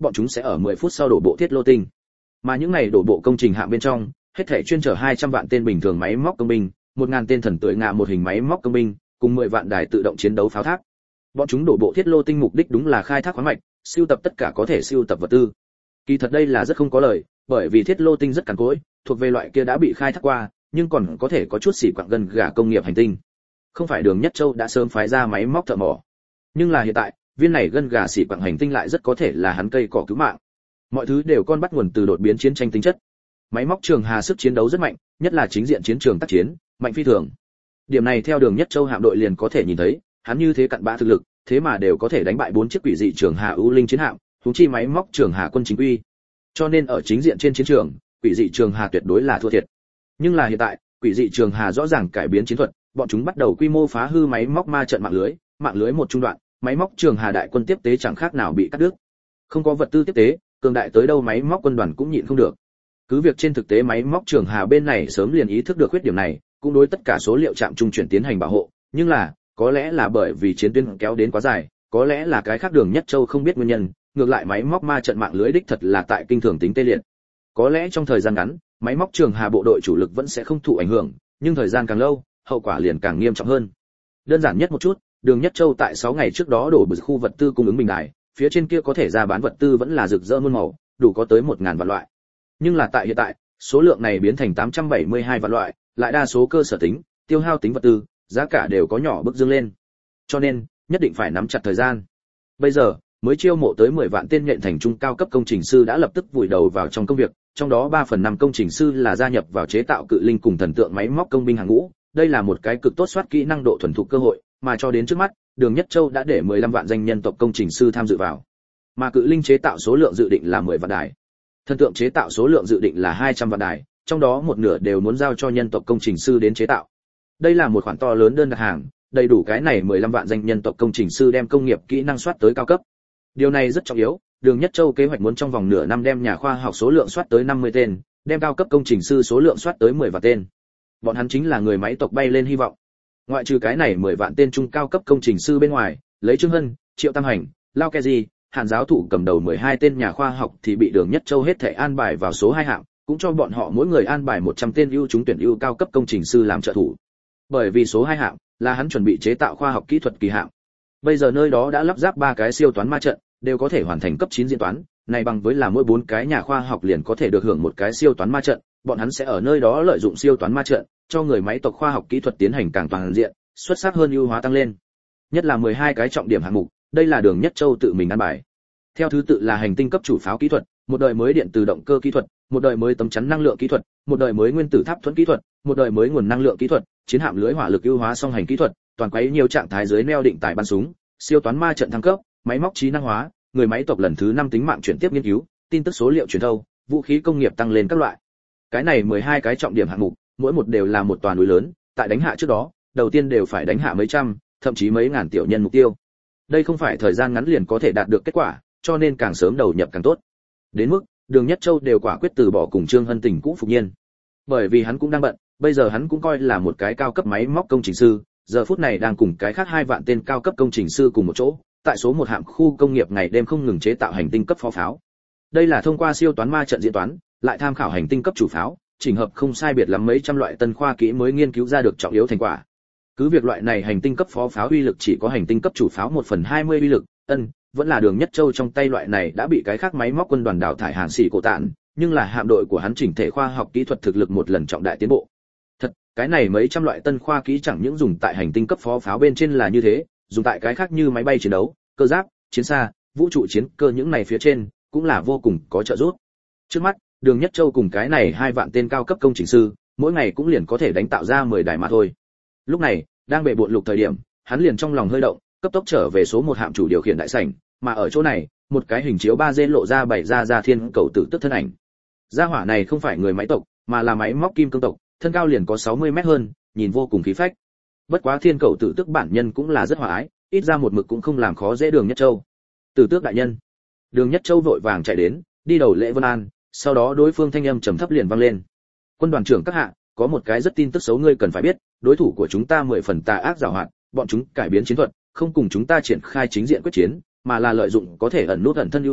bọn chúng sẽ ở mười phút sau đổ bộ thiết lô tinh. Mà những này đổ bộ công trình hạng bên trong, hết thảy chuyên chở hai trăm vạn tên bình thường máy móc công binh, một nghìn tên thần tưởi ngạ một hình máy móc công binh, cùng mười vạn đài tự động chiến đấu pháo thác. Bọn chúng đổ bộ thiết lô tinh mục đích đúng là khai thác khoáng mạch, sưu tập tất cả có thể sưu tập vật tư. Kỳ thật đây là rất không có lời, bởi vì thiết lô tinh rất cằn cỗi, thuộc về loại kia đã bị khai thác qua, nhưng còn có thể có chút xỉ quặng gần gà công nghiệp hành tinh. Không phải Đường Nhất Châu đã sớm phái ra máy móc thợ mỏ, nhưng là hiện tại, viên này gân gà xỉ quặng hành tinh lại rất có thể là hắn cây cỏ cứu mạng. Mọi thứ đều con bắt nguồn từ đột biến chiến tranh tính chất. Máy móc Trường Hà sức chiến đấu rất mạnh, nhất là chính diện chiến trường tác chiến, mạnh phi thường. Điểm này theo Đường Nhất Châu hạm đội liền có thể nhìn thấy, hắn như thế cặn bã thực lực, thế mà đều có thể đánh bại bốn chiếc quỷ dị Trường Hà ưu linh chiến hạm, huống chi máy móc Trường Hà quân chính quy. Cho nên ở chính diện trên chiến trường, quỷ dị Trường Hà tuyệt đối là thua thiệt. Nhưng là hiện tại, quỷ dị Trường Hà rõ ràng cải biến chiến thuật, bọn chúng bắt đầu quy mô phá hư máy móc ma trận mạng lưới, mạng lưới một trung đoạn, máy móc Trường Hà đại quân tiếp tế chẳng khác nào bị cắt đứt. Không có vật tư tiếp tế, cường đại tới đâu máy móc quân đoàn cũng nhịn không được. Cứ việc trên thực tế máy móc Trường Hà bên này sớm liền ý thức được khuyết điểm này, cũng đối tất cả số liệu trạm trung chuyển tiến hành bảo hộ, nhưng là, có lẽ là bởi vì chiến tuyến kéo đến quá dài, có lẽ là cái khác Đường Nhất Châu không biết nguyên nhân, ngược lại máy móc ma trận mạng lưới đích thật là tại kinh thường tính tê liệt. Có lẽ trong thời gian ngắn, máy móc Trường Hà bộ đội chủ lực vẫn sẽ không thụ ảnh hưởng, nhưng thời gian càng lâu, hậu quả liền càng nghiêm trọng hơn. Đơn giản nhất một chút, Đường Nhất Châu tại sáu ngày trước đó đổ bự khu vật tư cung ứng bình đài, phía trên kia có thể ra bán vật tư vẫn là rực rỡ muôn màu, đủ có tới một nghìn vạn loại. Nhưng là tại hiện tại, số lượng này biến thành tám trăm bảy mươi hai vạn loại, lại đa số cơ sở tính, tiêu hao tính vật tư, giá cả đều có nhỏ bước dương lên. Cho nên, nhất định phải nắm chặt thời gian. Bây giờ, mới chiêu mộ tới mười vạn tên nhện thành trung cao cấp công trình sư đã lập tức vùi đầu vào trong công việc, trong đó ba phần năm công trình sư là gia nhập vào chế tạo cự linh cùng thần tượng máy móc công binh hàng ngũ, đây là một cái cực tốt soát kỹ năng độ thuần thục cơ hội, mà cho đến trước mắt, Đường Nhất Châu đã để mười lăm vạn danh nhân tộc công trình sư tham dự vào. Mà cự linh chế tạo số lượng dự định là mười vạn đài. Thần tượng chế tạo số lượng dự định là hai trăm vạn đài, trong đó một nửa đều muốn giao cho nhân tộc công trình sư đến chế tạo. Đây là một khoản to lớn đơn đặt hàng, đầy đủ cái này mười lăm vạn danh nhân tộc công trình sư đem công nghiệp kỹ năng soát tới cao cấp. Điều này rất trọng yếu, Đường Nhất Châu kế hoạch muốn trong vòng nửa năm đem nhà khoa học số lượng soát tới năm mươi tên, đem cao cấp công trình sư số lượng soát tới mười vạn tên. Bọn hắn chính là người máy tộc bay lên hy vọng. Ngoại trừ cái này mười vạn tên trung cao cấp công trình sư bên ngoài, lấy Trương Hân, Triệu Tam Hành, Lao Keji, Hàn giáo thủ cầm đầu mười hai tên nhà khoa học thì bị Đường Nhất Châu hết thảy an bài vào số hai hạng, cũng cho bọn họ mỗi người an bài một trăm tên ưu chúng tuyển ưu cao cấp công trình sư làm trợ thủ. Bởi vì số hai hạng là hắn chuẩn bị chế tạo khoa học kỹ thuật kỳ hạng. Bây giờ nơi đó đã lắp ráp ba cái siêu toán ma trận, đều có thể hoàn thành cấp chín diễn toán, này bằng với là mỗi bốn cái nhà khoa học liền có thể được hưởng một cái siêu toán ma trận, bọn hắn sẽ ở nơi đó lợi dụng siêu toán ma trận, cho người máy tộc khoa học kỹ thuật tiến hành càng toàn diện, xuất sắc hơn ưu hóa tăng lên. Nhất là mười hai cái trọng điểm hạng mục, đây là Đường Nhất Châu tự mình ăn bài. Theo thứ tự là hành tinh cấp chủ pháo kỹ thuật, một đời mới điện từ động cơ kỹ thuật, một đời mới tấm chắn năng lượng kỹ thuật, một đời mới nguyên tử tháp thuẫn kỹ thuật, một đời mới nguồn năng lượng kỹ thuật, chiến hạm lưới hỏa lực ưu hóa song hành kỹ thuật, toàn quấy nhiều trạng thái dưới neo định tại bắn súng, siêu toán ma trận thăng cấp, máy móc trí năng hóa, người máy tộc lần thứ năm tính mạng chuyển tiếp nghiên cứu, tin tức số liệu truyền thâu, vũ khí công nghiệp tăng lên các loại. Cái này mười hai cái trọng điểm hạng mục, mỗi một đều là một toàn núi lớn, tại đánh hạ trước đó, đầu tiên đều phải đánh hạ mấy trăm, thậm chí mấy ngàn tiểu nhân mục tiêu. Đây không phải thời gian ngắn liền có thể đạt được kết quả, cho nên càng sớm đầu nhập càng tốt. Đến mức, Đường Nhất Châu đều quả quyết từ bỏ cùng Trương Hân tình cũ phục nhiên. Bởi vì hắn cũng đang bận, bây giờ hắn cũng coi là một cái cao cấp máy móc công trình sư, giờ phút này đang cùng cái khác hai vạn tên cao cấp công trình sư cùng một chỗ, tại số một hạm khu công nghiệp ngày đêm không ngừng chế tạo hành tinh cấp phó pháo. Đây là thông qua siêu toán ma trận diễn toán, lại tham khảo hành tinh cấp chủ pháo, chỉnh hợp không sai biệt lắm mấy trăm loại tân khoa kỹ mới nghiên cứu ra được trọng yếu thành quả. Cứ việc loại này hành tinh cấp phó pháo uy lực chỉ có hành tinh cấp chủ pháo một phần hai mươi uy lực, ân, vẫn là Đường Nhất Châu trong tay loại này đã bị cái khác máy móc quân đoàn đào thải hàng xỉ cổ tạn, nhưng là hạm đội của hắn chỉnh thể khoa học kỹ thuật thực lực một lần trọng đại tiến bộ. Thật, cái này mấy trăm loại tân khoa kỹ chẳng những dùng tại hành tinh cấp phó pháo bên trên là như thế, dùng tại cái khác như máy bay chiến đấu, cơ giáp, chiến xa, vũ trụ chiến cơ những này phía trên cũng là vô cùng có trợ giúp. Trước mắt, Đường Nhất Châu cùng cái này hai vạn tên cao cấp công trình sư, mỗi ngày cũng liền có thể đánh tạo ra mười đài mà thôi. Lúc này, đang bệ bộn lục thời điểm, hắn liền trong lòng hơi động, cấp tốc trở về số một hạm chủ điều khiển đại sảnh, mà ở chỗ này, một cái hình chiếu ba D lộ ra bày ra ra thiên cầu tử tức thân ảnh. Gia hỏa này không phải người máy tộc, mà là máy móc kim cương tộc, thân cao liền có sáu mươi mét hơn, nhìn vô cùng khí phách. Bất quá thiên cầu tử tức bản nhân cũng là rất hòa ái, ít ra một mực cũng không làm khó dễ Đường Nhất Châu. Tử tước đại nhân. Đường Nhất Châu vội vàng chạy đến, đi đầu lễ vân an, sau đó đối phương thanh âm trầm thấp liền vang lên. Quân đoàn trưởng các hạ, có một cái rất tin tức xấu ngươi cần phải biết, đối thủ của chúng ta mười phần tà ác giàu hoạt, bọn chúng cải biến chiến thuật, không cùng chúng ta triển khai chính diện quyết chiến, mà là lợi dụng có thể ẩn nút ẩn thân ưu thế,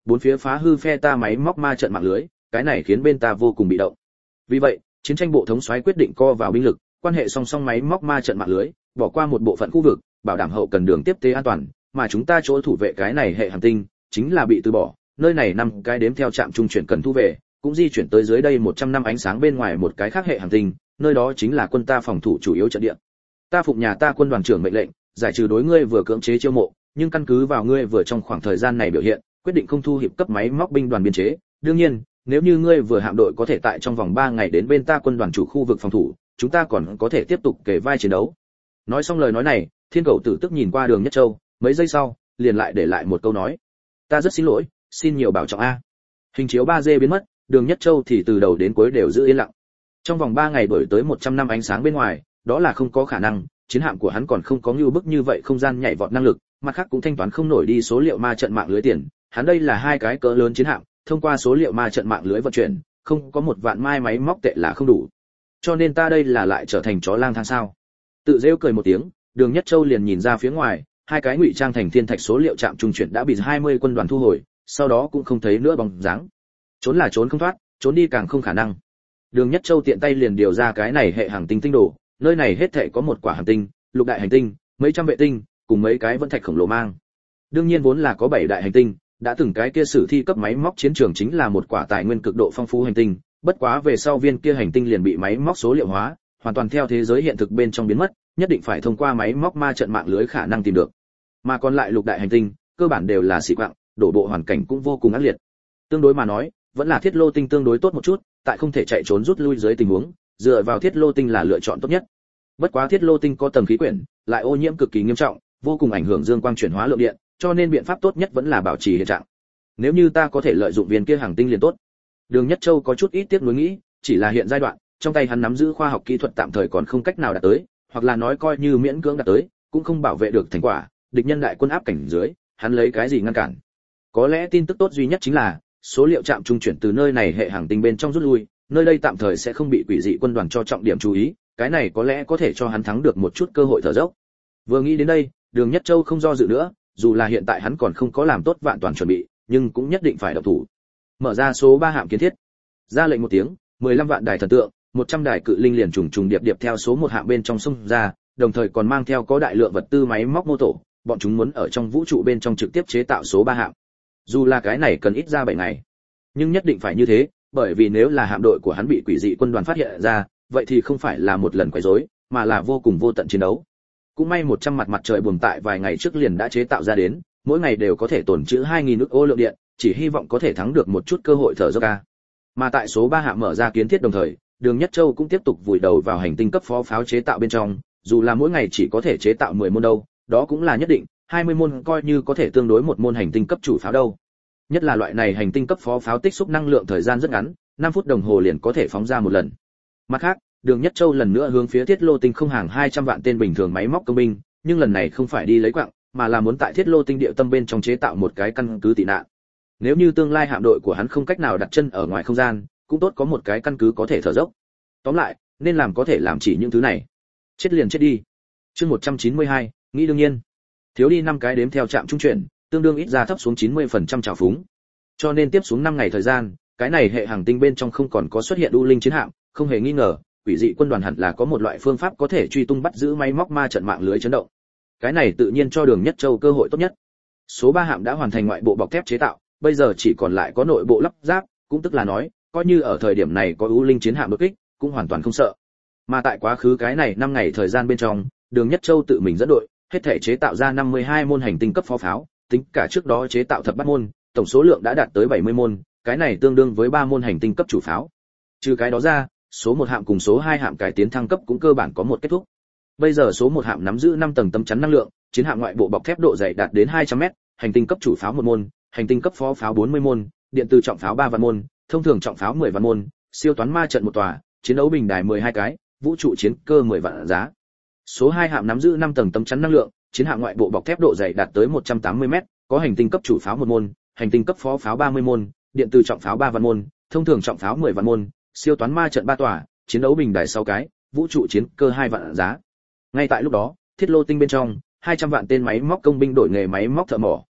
bốn phía phá hư phe ta máy móc ma trận mạng lưới, cái này khiến bên ta vô cùng bị động. Vì vậy, chiến tranh bộ thống soái quyết định co vào binh lực, quan hệ song song máy móc ma trận mạng lưới, bỏ qua một bộ phận khu vực, bảo đảm hậu cần đường tiếp tế an toàn, mà chúng ta chỗ thủ vệ cái này hệ hành tinh chính là bị từ bỏ, nơi này năm cái đếm theo trạm trung chuyển cần thu về, cũng di chuyển tới dưới đây một trăm năm ánh sáng bên ngoài một cái khác hệ hành tinh, nơi đó chính là quân ta phòng thủ chủ yếu trận địa. Ta phụng nhà ta quân đoàn trưởng mệnh lệnh, giải trừ đối ngươi vừa cưỡng chế chiêu mộ, nhưng căn cứ vào ngươi vừa trong khoảng thời gian này biểu hiện, quyết định không thu hiệp cấp máy móc binh đoàn biên chế. Đương nhiên, nếu như ngươi vừa hạm đội có thể tại trong vòng ba ngày đến bên ta quân đoàn chủ khu vực phòng thủ, chúng ta còn có thể tiếp tục kể vai chiến đấu. Nói xong lời nói này, Thiên Cầu Tử tức nhìn qua Đường Nhất Châu, mấy giây sau, liền lại để lại một câu nói: "Ta rất xin lỗi, xin nhiều bảo trọng a." Hình chiếu ba D biến mất, Đường Nhất Châu thì từ đầu đến cuối đều giữ yên lặng. Trong vòng ba ngày đổi tới một trăm năm ánh sáng bên ngoài, đó là không có khả năng, chiến hạm của hắn còn không có như bức như vậy không gian nhảy vọt năng lực, mặt khác cũng thanh toán không nổi đi số liệu ma trận mạng lưới tiền, hắn đây là hai cái cỡ lớn chiến hạm, thông qua số liệu ma trận mạng lưới vận chuyển, không có một vạn mai máy móc tệ là không đủ. Cho nên ta đây là lại trở thành chó lang thang sao? Tự rêu cười một tiếng, Đường Nhất Châu liền nhìn ra phía ngoài, hai cái ngụy trang thành thiên thạch số liệu trạm trung chuyển đã bị hai mươi quân đoàn thu hồi, sau đó cũng không thấy nữa bóng dáng. Trốn là trốn không thoát, trốn đi càng không khả năng. Đường Nhất Châu tiện tay liền điều ra cái này hệ hành tinh tinh đồ, nơi này hết thảy có một quả hành tinh, lục đại hành tinh, mấy trăm vệ tinh, cùng mấy cái vân thạch khổng lồ mang. Đương nhiên vốn là có bảy đại hành tinh, đã từng cái kia sử thi cấp máy móc chiến trường chính là một quả tài nguyên cực độ phong phú hành tinh, bất quá về sau viên kia hành tinh liền bị máy móc số liệu hóa, hoàn toàn theo thế giới hiện thực bên trong biến mất, nhất định phải thông qua máy móc ma trận mạng lưới khả năng tìm được. Mà còn lại lục đại hành tinh, cơ bản đều là xỉ quạng, đổ bộ hoàn cảnh cũng vô cùng ác liệt. Tương đối mà nói, vẫn là Thiết Lô Tinh tương đối tốt một chút, tại không thể chạy trốn rút lui dưới tình huống, dựa vào Thiết Lô Tinh là lựa chọn tốt nhất. Bất quá Thiết Lô Tinh có tầng khí quyển, lại ô nhiễm cực kỳ nghiêm trọng, vô cùng ảnh hưởng dương quang chuyển hóa lượng điện, cho nên biện pháp tốt nhất vẫn là bảo trì hiện trạng. Nếu như ta có thể lợi dụng viên kia hành tinh liền tốt. Đường Nhất Châu có chút ít tiếc nuối nghĩ, chỉ là hiện giai đoạn, trong tay hắn nắm giữ khoa học kỹ thuật tạm thời còn không cách nào đạt tới, hoặc là nói coi như miễn cưỡng đạt tới, cũng không bảo vệ được thành quả, địch nhân đại quân áp cảnh dưới, hắn lấy cái gì ngăn cản? Có lẽ tin tức tốt duy nhất chính là số liệu trạm trung chuyển từ nơi này hệ hành tinh bên trong rút lui, nơi đây tạm thời sẽ không bị quỷ dị quân đoàn cho trọng điểm chú ý, cái này có lẽ có thể cho hắn thắng được một chút cơ hội thở dốc. Vừa nghĩ đến đây, Đường Nhất Châu không do dự nữa, dù là hiện tại hắn còn không có làm tốt vạn toàn chuẩn bị, nhưng cũng nhất định phải động thủ. Mở ra số ba hạm kiến thiết. Ra lệnh một tiếng, mười lăm vạn đài thần tượng, một trăm đài cự linh liền trùng trùng điệp điệp theo số một hạm bên trong xung ra, đồng thời còn mang theo có đại lượng vật tư máy móc mô tổ, bọn chúng muốn ở trong vũ trụ bên trong trực tiếp chế tạo số ba hạm. Dù là cái này cần ít ra bảy ngày, nhưng nhất định phải như thế, bởi vì nếu là hạm đội của hắn bị quỷ dị quân đoàn phát hiện ra, vậy thì không phải là một lần quấy rối, mà là vô cùng vô tận chiến đấu. Cũng may một trăm mặt mặt trời buồm tại vài ngày trước liền đã chế tạo ra đến, mỗi ngày đều có thể tồn trữ hai nghìn ức ô lượng điện, chỉ hy vọng có thể thắng được một chút cơ hội thở dốc ca. Mà tại số ba hạm mở ra kiến thiết đồng thời, Đường Nhất Châu cũng tiếp tục vùi đầu vào hành tinh cấp phó pháo chế tạo bên trong, dù là mỗi ngày chỉ có thể chế tạo mười môn đâu, đó cũng là nhất định, hai mươi môn coi như có thể tương đối một môn hành tinh cấp chủ pháo đâu. Nhất là loại này hành tinh cấp phó pháo tích xúc năng lượng thời gian rất ngắn, năm phút đồng hồ liền có thể phóng ra một lần. Mặt khác, Đường Nhất Châu lần nữa hướng phía Thiết Lô Tinh không hàng hai trăm vạn tên bình thường máy móc công binh, nhưng lần này không phải đi lấy quặng, mà là muốn tại Thiết Lô Tinh địa tâm bên trong chế tạo một cái căn cứ tị nạn. Nếu như tương lai hạm đội của hắn không cách nào đặt chân ở ngoài không gian, cũng tốt có một cái căn cứ có thể thở dốc. Tóm lại, nên làm có thể làm chỉ những thứ này. Chết liền chết đi. Chương một trăm chín mươi hai, nghĩ đương nhiên. Thiếu đi năm cái đếm theo trạm trung chuyển, tương đương ít ra thấp xuống chín mươi phần trăm trào phúng. Cho nên tiếp xuống năm ngày thời gian, cái này hệ hành tinh bên trong không còn có xuất hiện u linh chiến hạm, không hề nghi ngờ, quỷ dị quân đoàn hẳn là có một loại phương pháp có thể truy tung bắt giữ máy móc ma trận mạng lưới chấn động. Cái này tự nhiên cho Đường Nhất Châu cơ hội tốt nhất. Số ba hạm đã hoàn thành ngoại bộ bọc thép chế tạo, bây giờ chỉ còn lại có nội bộ lắp ráp, cũng tức là nói, coi như ở thời điểm này có u linh chiến hạm đột kích, cũng hoàn toàn không sợ. Mà tại quá khứ cái này năm ngày thời gian bên trong, Đường Nhất Châu tự mình dẫn đội, hết thể chế tạo ra năm mươi hai môn hành tinh cấp phó pháo, tính cả trước đó chế tạo thập bát môn, tổng số lượng đã đạt tới bảy mươi môn, cái này tương đương với ba môn hành tinh cấp chủ pháo. Trừ cái đó ra, số một hạm cùng số hai hạm cải tiến thăng cấp cũng cơ bản có một kết thúc. Bây giờ số một hạm nắm giữ năm tầng tấm chắn năng lượng, chiến hạm ngoại bộ bọc thép độ dày đạt đến hai trăm mét, hành tinh cấp chủ pháo một môn, hành tinh cấp phó pháo bốn mươi môn, điện từ trọng pháo ba vạn môn, thông thường trọng pháo mười vạn môn, siêu toán ma trận một tòa, chiến đấu bình đài mười hai cái, vũ trụ chiến cơ mười vạn giá. Số hai hạm nắm giữ năm tầng tấm chắn năng lượng, chiến hạm ngoại bộ bọc thép độ dày đạt tới một trăm tám mươi mét, có hành tinh cấp chủ pháo một môn, hành tinh cấp phó pháo ba mươi môn, điện từ trọng pháo ba vạn môn, thông thường trọng pháo mười vạn môn, siêu toán ma trận ba tòa, chiến đấu bình đài sáu cái, vũ trụ chiến cơ hai vạn giá. Ngay tại lúc đó, Thiết Lô Tinh bên trong, hai trăm vạn tên máy móc công binh đổi nghề máy móc thợ mỏ,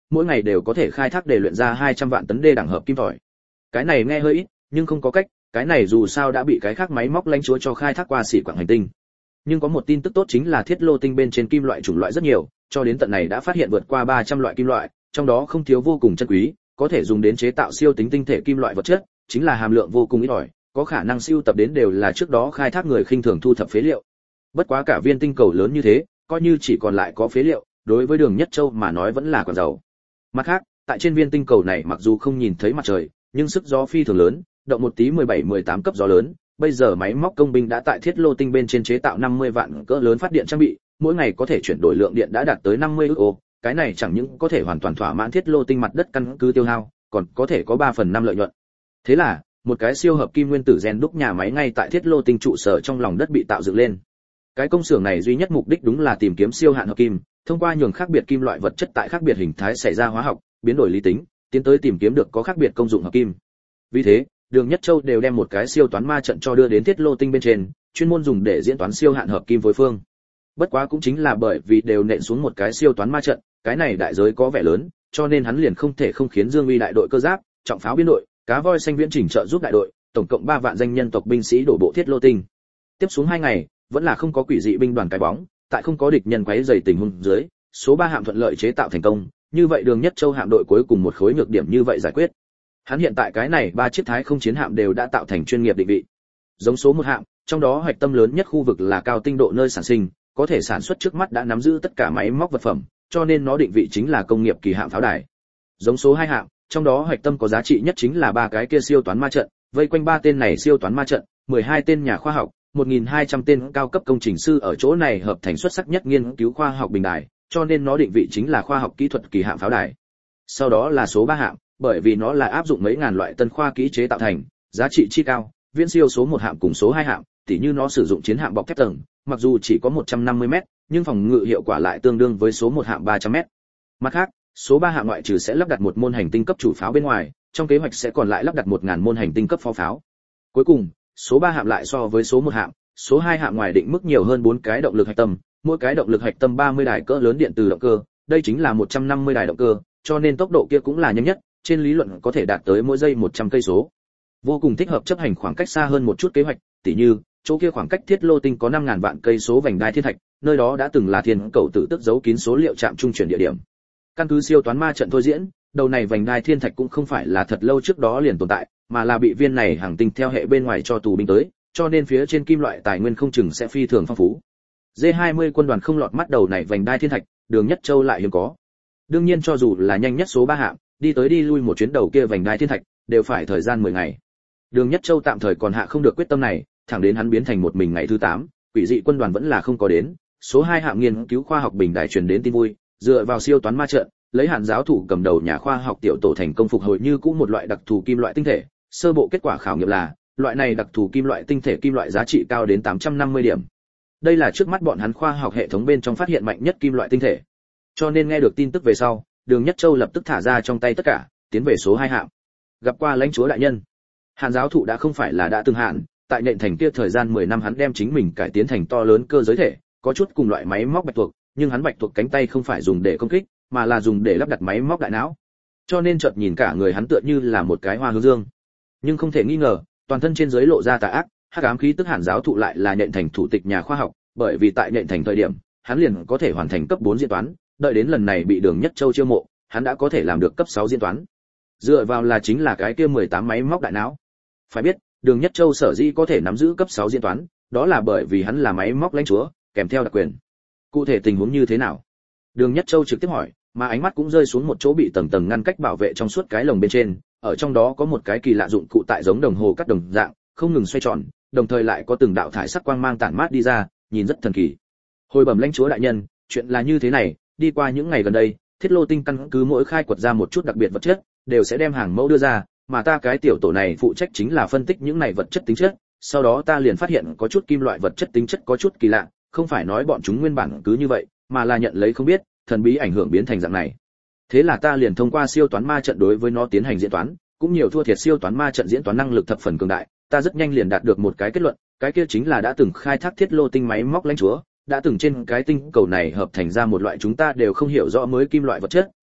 mỗi ngày đều có thể khai thác để luyện ra hai trăm vạn tấn đê đẳng hợp kim thỏi. Cái này nghe hơi ít, nhưng không có cách, cái này dù sao đã bị cái khác máy móc lãnh chúa cho khai thác qua xỉ quạng hành tinh. Nhưng có một tin tức tốt chính là thiết lô tinh bên trên kim loại chủng loại rất nhiều, cho đến tận này đã phát hiện vượt qua ba trăm loại kim loại, trong đó không thiếu vô cùng chân quý, có thể dùng đến chế tạo siêu tính tinh thể kim loại vật chất, chính là hàm lượng vô cùng ít ỏi, có khả năng siêu tập đến đều là trước đó khai thác người khinh thường thu thập phế liệu. Bất quá cả viên tinh cầu lớn như thế, coi như chỉ còn lại có phế liệu, đối với Đường Nhất Châu mà nói vẫn là còn giàu. Mặt khác, tại trên viên tinh cầu này mặc dù không nhìn thấy mặt trời, nhưng sức gió phi thường lớn, động một tí mười bảy mười tám cấp gió lớn, bây giờ máy móc công binh đã tại thiết lô tinh bên trên chế tạo năm mươi vạn cỡ lớn phát điện trang bị, mỗi ngày có thể chuyển đổi lượng điện đã đạt tới năm mươi ức ô, cái này chẳng những có thể hoàn toàn thỏa mãn thiết lô tinh mặt đất căn cứ tiêu hao, còn có thể có ba phần năm lợi nhuận. Thế là, một cái siêu hợp kim nguyên tử gen đúc nhà máy ngay tại thiết lô tinh trụ sở trong lòng đất bị tạo dựng lên. Cái công xưởng này duy nhất mục đích đúng là tìm kiếm siêu hạn hợp kim, thông qua nhường khác biệt kim loại vật chất tại khác biệt hình thái xảy ra hóa học, biến đổi lý tính, tiến tới tìm kiếm được có khác biệt công dụng hợp kim. Vì thế, Đường Nhất Châu đều đem một cái siêu toán ma trận cho đưa đến thiết lô tinh bên trên, chuyên môn dùng để diễn toán siêu hạn hợp kim phối phương. Bất quá cũng chính là bởi vì đều nện xuống một cái siêu toán ma trận, cái này đại giới có vẻ lớn, cho nên hắn liền không thể không khiến Dương Uy đại đội cơ giáp, trọng pháo biên đội, cá voi xanh viễn chỉnh trợ giúp đại đội, tổng cộng ba vạn danh nhân tộc binh sĩ đổ bộ thiết lô tinh. Tiếp xuống hai ngày, vẫn là không có quỷ dị binh đoàn cái bóng, tại không có địch nhân quấy rầy tình huống dưới, số ba hạm thuận lợi chế tạo thành công, như vậy Đường Nhất Châu hạm đội cuối cùng một khối nhược điểm như vậy giải quyết. Hắn hiện tại cái này ba chiếc thái không chiến hạm đều đã tạo thành chuyên nghiệp định vị. Giống số một hạm, trong đó hoạch tâm lớn nhất khu vực là cao tinh độ nơi sản sinh, có thể sản xuất trước mắt đã nắm giữ tất cả máy móc vật phẩm, cho nên nó định vị chính là công nghiệp kỳ hạm pháo đài. Giống số hai hạm, trong đó hoạch tâm có giá trị nhất chính là ba cái kia siêu toán ma trận, vây quanh ba tên này siêu toán ma trận, mười hai tên nhà khoa học, một nghìn hai trăm tên cao cấp công trình sư ở chỗ này hợp thành xuất sắc nhất nghiên cứu khoa học bình đài, cho nên nó định vị chính là khoa học kỹ thuật kỳ hạm pháo đài. Sau đó là số ba hạm, bởi vì nó là áp dụng mấy ngàn loại tân khoa kỹ chế tạo thành, giá trị chi cao, viễn siêu số một hạm cùng số hai hạm, tỉ như nó sử dụng chiến hạm bọc thép tầng, mặc dù chỉ có một trăm năm mươi mét, nhưng phòng ngự hiệu quả lại tương đương với số một hạm ba trăm mét. Mặt khác, số ba hạm ngoại trừ sẽ lắp đặt một môn hành tinh cấp chủ pháo bên ngoài, trong kế hoạch sẽ còn lại lắp đặt một nghìn môn hành tinh cấp pháo pháo. Cuối cùng, số ba hạm lại so với số một hạm, số hai hạm ngoài định mức nhiều hơn bốn cái động lực hạch tâm, mỗi cái động lực hạch tâm ba mươi đài cỡ lớn điện từ động cơ, đây chính là một trăm năm mươi đài động cơ, cho nên tốc độ kia cũng là nhanh nhất, trên lý luận có thể đạt tới mỗi giây một trăm cây số. Vô cùng thích hợp chấp hành khoảng cách xa hơn một chút kế hoạch, tỉ như, chỗ kia khoảng cách thiết lô tinh có năm nghìn vạn cây số vành đai thiên thạch, nơi đó đã từng là thiên cầu tử tức giấu kín số liệu trạm trung chuyển địa điểm. Căn cứ siêu toán ma trận thôi diễn, đầu này vành đai thiên thạch cũng không phải là thật lâu trước đó liền tồn tại, mà là bị viên này hàng tinh theo hệ bên ngoài cho tù binh tới, cho nên phía trên kim loại tài nguyên không chừng sẽ phi thường phong phú. D hai mươi quân đoàn không lọt mắt đầu này vành đai thiên thạch, Đường Nhất Châu lại hiếm có. Đương nhiên cho dù là nhanh nhất số ba hạm, đi tới đi lui một chuyến đầu kia vành đai thiên thạch, đều phải thời gian mười ngày. Đường Nhất Châu tạm thời còn hạ không được quyết tâm này, thẳng đến hắn biến thành một mình ngày thứ tám, quỷ dị quân đoàn vẫn là không có đến. Số hai hạm nghiên cứu khoa học bình đài truyền đến tin vui, dựa vào siêu toán ma trận, lấy Hàn giáo thủ cầm đầu nhà khoa học tiểu tổ thành công phục hồi như cũ một loại đặc thù kim loại tinh thể. Sơ bộ kết quả khảo nghiệm là, loại này đặc thù kim loại tinh thể kim loại giá trị cao đến tám trăm năm mươi điểm. Đây là trước mắt bọn hắn khoa học hệ thống bên trong phát hiện mạnh nhất kim loại tinh thể. Cho nên nghe được tin tức về sau, Đường Nhất Châu lập tức thả ra trong tay tất cả, tiến về số hai hạm. Gặp qua lãnh chúa đại nhân. Hàn giáo thụ đã không phải là đã từng hạn, tại nện thành kia thời gian mười năm hắn đem chính mình cải tiến thành to lớn cơ giới thể, có chút cùng loại máy móc bạch tuộc, nhưng hắn bạch tuộc cánh tay không phải dùng để công kích, mà là dùng để lắp đặt máy móc đại não. Cho nên chợt nhìn cả người hắn tựa như là một cái hoa hướng dương. Nhưng không thể nghi ngờ, toàn thân trên dưới lộ ra tà ác, hắc ám khí tức Hàn giáo thụ lại là nện thành thủ tịch nhà khoa học, bởi vì tại nện thành thời điểm, hắn liền có thể hoàn thành cấp bốn diễn toán, đợi đến lần này bị Đường Nhất Châu chiêu mộ, hắn đã có thể làm được cấp sáu diễn toán. Dựa vào là chính là cái kia mười tám máy móc đại não. Phải biết, Đường Nhất Châu sở dĩ có thể nắm giữ cấp sáu diễn toán, đó là bởi vì hắn là máy móc lãnh chúa, kèm theo đặc quyền. Cụ thể tình huống như thế nào? Đường Nhất Châu trực tiếp hỏi, mà ánh mắt cũng rơi xuống một chỗ bị tầng tầng ngăn cách bảo vệ trong suốt cái lồng bên trên, ở trong đó có một cái kỳ lạ dụng cụ tại giống đồng hồ cắt đồng dạng, không ngừng xoay tròn, đồng thời lại có từng đạo thải sắc quang mang tản mát đi ra, nhìn rất thần kỳ. Hồi bẩm lãnh chúa đại nhân, chuyện là như thế này, đi qua những ngày gần đây, Thiết Lô Tinh căn cứ mỗi khai quật ra một chút đặc biệt vật chất, đều sẽ đem hàng mẫu đưa ra, mà ta cái tiểu tổ này phụ trách chính là phân tích những này vật chất tính chất, sau đó ta liền phát hiện có chút kim loại vật chất tính chất có chút kỳ lạ, không phải nói bọn chúng nguyên bản cứ như vậy, mà là nhận lấy không biết, thần bí ảnh hưởng biến thành dạng này. Thế là ta liền thông qua siêu toán ma trận đối với nó tiến hành diễn toán, cũng nhiều thua thiệt siêu toán ma trận diễn toán năng lực thập phần cường đại, ta rất nhanh liền đạt được một cái kết luận, cái kia chính là đã từng khai thác Thiết Lô Tinh máy móc lãnh chúa, đã từng trên cái tinh cầu này hợp thành ra một loại chúng ta đều không hiểu rõ mới kim loại vật chất,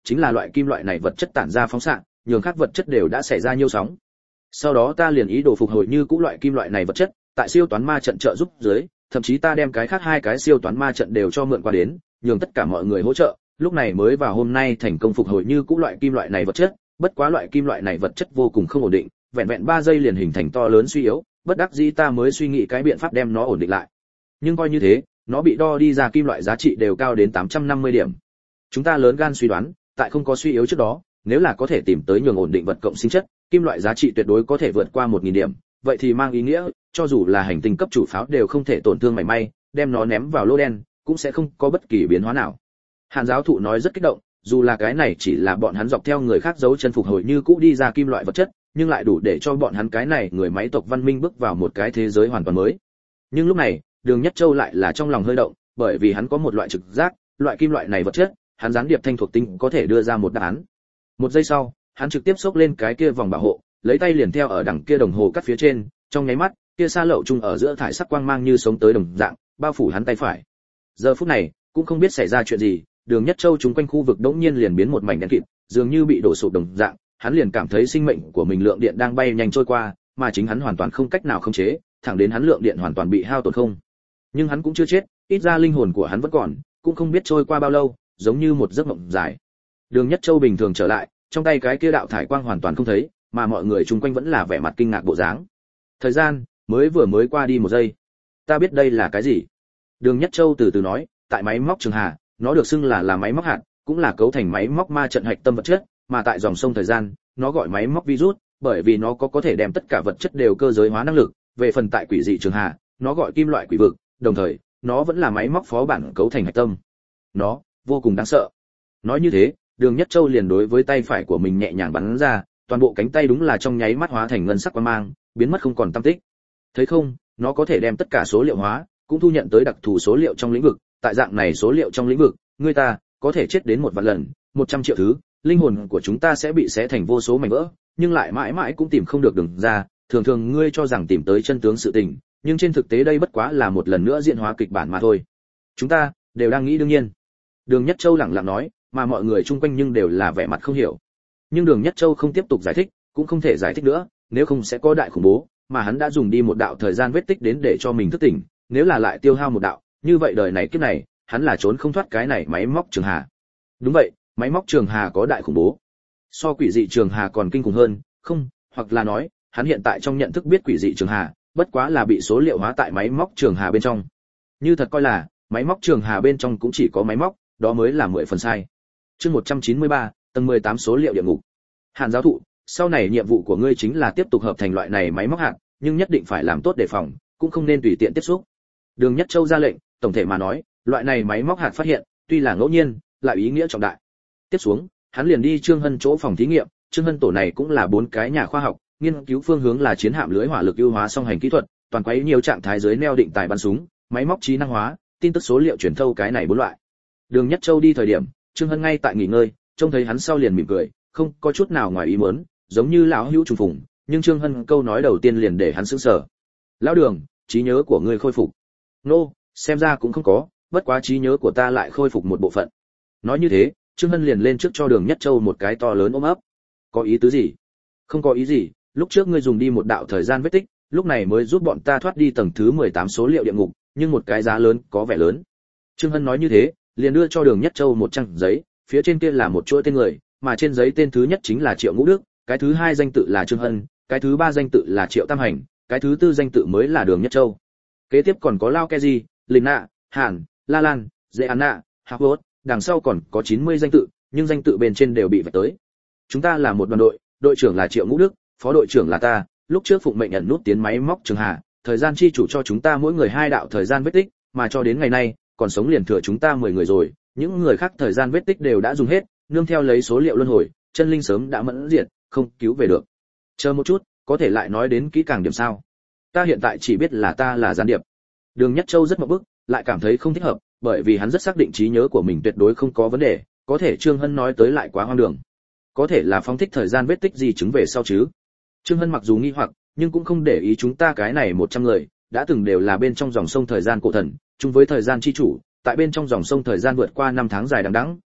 chính là loại kim loại này vật chất tản ra phóng xạ, nhường khác vật chất đều đã xảy ra nhiêu sóng. Sau đó ta liền ý đồ phục hồi như cũ loại kim loại này vật chất, tại siêu toán ma trận trợ giúp dưới, thậm chí ta đem cái khác hai cái siêu toán ma trận đều cho mượn qua đến, nhường tất cả mọi người hỗ trợ, lúc này mới vào hôm nay thành công phục hồi như cũ loại kim loại này vật chất, bất quá loại kim loại này vật chất vô cùng không ổn định, vẹn vẹn ba giây liền hình thành to lớn suy yếu, bất đắc dĩ ta mới suy nghĩ cái biện pháp đem nó ổn định lại. Nhưng coi như thế, nó bị đo đi ra kim loại giá trị đều cao đến tám trăm năm mươi điểm. Chúng ta lớn gan suy đoán, tại không có suy yếu trước đó, nếu là có thể tìm tới nhường ổn định vật cộng sinh chất, kim loại giá trị tuyệt đối có thể vượt qua một nghìn điểm, vậy thì mang ý nghĩa, cho dù là hành tinh cấp chủ pháo đều không thể tổn thương mảy may, đem nó ném vào lô đen, cũng sẽ không có bất kỳ biến hóa nào. Hàn giáo thụ nói rất kích động, dù là cái này chỉ là bọn hắn dọc theo người khác giấu chân phục hồi như cũ đi ra kim loại vật chất, nhưng lại đủ để cho bọn hắn cái này người máy tộc văn minh bước vào một cái thế giới hoàn toàn mới. Nhưng lúc này, Đường Nhất Châu lại là trong lòng hơi động, bởi vì hắn có một loại trực giác, loại kim loại này vật chất, hắn gián điệp thanh thuộc tính có thể đưa ra một đáp án. Một giây sau, hắn trực tiếp xốc lên cái kia vòng bảo hộ, lấy tay liền theo ở đằng kia đồng hồ cắt phía trên, trong nháy mắt, kia xa lậu chung ở giữa thải sắc quang mang như sống tới đồng dạng, bao phủ hắn tay phải. Giờ phút này, cũng không biết xảy ra chuyện gì, Đường Nhất Châu chúng quanh khu vực đống nhiên liền biến một mảnh đen kịt, dường như bị đổ sụp đồng dạng, hắn liền cảm thấy sinh mệnh của mình lượng điện đang bay nhanh trôi qua, mà chính hắn hoàn toàn không cách nào khống chế, thẳng đến hắn lượng điện hoàn toàn bị hao tổn không. Nhưng hắn cũng chưa chết, ít ra linh hồn của hắn vẫn còn, cũng không biết trôi qua bao lâu, giống như một giấc mộng dài. Đường Nhất Châu bình thường trở lại, trong tay cái kia đạo thải quang hoàn toàn không thấy, mà mọi người chung quanh vẫn là vẻ mặt kinh ngạc bộ dáng. Thời gian mới vừa mới qua đi một giây. Ta biết đây là cái gì. Đường Nhất Châu từ từ nói, tại máy móc Trường Hà, nó được xưng là là máy móc hạt, cũng là cấu thành máy móc ma trận hạch tâm vật chất, mà tại dòng sông thời gian, nó gọi máy móc virus, bởi vì nó có có thể đem tất cả vật chất đều cơ giới hóa năng lực, về phần tại quỷ dị Trường Hà, nó gọi kim loại quỷ vực, đồng thời, nó vẫn là máy móc phó bản cấu thành hạch tâm. Nó vô cùng đáng sợ. Nói như thế, Đường Nhất Châu liền đối với tay phải của mình nhẹ nhàng bắn ra, toàn bộ cánh tay đúng là trong nháy mắt hóa thành ngân sắc quang mang, biến mất không còn tăm tích. Thấy không, nó có thể đem tất cả số liệu hóa, cũng thu nhận tới đặc thù số liệu trong lĩnh vực, tại dạng này số liệu trong lĩnh vực, người ta có thể chết đến một vạn lần, một trăm triệu thứ, linh hồn của chúng ta sẽ bị xé thành vô số mảnh vỡ, nhưng lại mãi mãi cũng tìm không được đường ra, thường thường ngươi cho rằng tìm tới chân tướng sự tình, nhưng trên thực tế đây bất quá là một lần nữa diễn hóa kịch bản mà thôi. Chúng ta đều đang nghĩ đương nhiên. Đường Nhất Châu lẳng lặng nói, mà mọi người chung quanh nhưng đều là vẻ mặt không hiểu. Nhưng Đường Nhất Châu không tiếp tục giải thích, cũng không thể giải thích nữa, nếu không sẽ có đại khủng bố, mà hắn đã dùng đi một đạo thời gian vết tích đến để cho mình thức tỉnh, nếu là lại tiêu hao một đạo, như vậy đời này kiếp này, hắn là trốn không thoát cái này máy móc Trường Hà. Đúng vậy, máy móc Trường Hà có đại khủng bố. So quỷ dị Trường Hà còn kinh khủng hơn, không, hoặc là nói, hắn hiện tại trong nhận thức biết quỷ dị Trường Hà, bất quá là bị số liệu hóa tại máy móc Trường Hà bên trong. Như thật coi là, máy móc Trường Hà bên trong cũng chỉ có máy móc, đó mới là mười phần sai. Chương một trăm chín mươi ba, tầng mười tám số liệu địa ngục. Hàn giáo thụ, sau này nhiệm vụ của ngươi chính là tiếp tục hợp thành loại này máy móc hạt, nhưng nhất định phải làm tốt đề phòng, cũng không nên tùy tiện tiếp xúc. Đường Nhất Châu ra lệnh, tổng thể mà nói, loại này máy móc hạt phát hiện, tuy là ngẫu nhiên, lại ý nghĩa trọng đại. Tiếp xuống, hắn liền đi Trương Hân chỗ phòng thí nghiệm, Trương Hân tổ này cũng là bốn cái nhà khoa học, nghiên cứu phương hướng là chiến hạm lưới hỏa lực ưu hóa song hành kỹ thuật, toàn quấy nhiều trạng thái dưới neo định tài bắn súng, máy móc trí năng hóa, tin tức số liệu truyền thâu cái này bốn loại. Đường Nhất Châu đi thời điểm, Trương Hân ngay tại nghỉ ngơi, trông thấy hắn sau liền mỉm cười, không có chút nào ngoài ý muốn, giống như lão hữu trùng phùng, nhưng Trương Hân câu nói đầu tiên liền để hắn sửng sở. "Lão Đường, trí nhớ của ngươi khôi phục." "Nô, xem ra cũng không có, bất quá trí nhớ của ta lại khôi phục một bộ phận." Nói như thế, Trương Hân liền lên trước cho Đường Nhất Châu một cái to lớn ôm ấp. "Có ý tứ gì?" "Không có ý gì, lúc trước ngươi dùng đi một đạo thời gian vết tích, lúc này mới giúp bọn ta thoát đi tầng thứ mười tám số liệu địa ngục, nhưng một cái giá lớn, có vẻ lớn." Trương Hân nói như thế, liền đưa cho Đường Nhất Châu một trang giấy, phía trên kia là một chuỗi tên người, mà trên giấy tên thứ nhất chính là Triệu Ngũ Đức, cái thứ hai danh tự là Trương Hân, cái thứ ba danh tự là Triệu Tam Hành, cái thứ tư danh tự mới là Đường Nhất Châu. Kế tiếp còn có Lao Keji, Linh Nạ, Hàn, La Lan, Dễ Anna, Harvard, đằng sau còn có chín mươi danh tự, nhưng danh tự bên trên đều bị vạch tới. Chúng ta là một đoàn đội, đội trưởng là Triệu Ngũ Đức, phó đội trưởng là ta, lúc trước phụng mệnh nhận nút tiến máy móc Trường Hà, thời gian chi chủ cho chúng ta mỗi người hai đạo thời gian vết tích, mà cho đến ngày nay, còn sống liền thừa chúng ta mười người rồi, những người khác thời gian vết tích đều đã dùng hết, nương theo lấy số liệu luân hồi, chân linh sớm đã mẫn diệt, không cứu về được. Chờ một chút, có thể lại nói đến kỹ càng điểm sao? Ta hiện tại chỉ biết là ta là gián điệp. Đường Nhất Châu rất mộng bức, lại cảm thấy không thích hợp, bởi vì hắn rất xác định trí nhớ của mình tuyệt đối không có vấn đề, có thể Trương Hân nói tới lại quá hoang đường. Có thể là phóng thích thời gian vết tích gì chứng về sau chứ? Trương Hân mặc dù nghi hoặc, nhưng cũng không để ý chúng ta cái này một trăm người, đã từng đều là bên trong dòng sông thời gian cổ thần, chung với thời gian chi chủ, tại bên trong dòng sông thời gian vượt qua năm tháng dài đằng đẵng,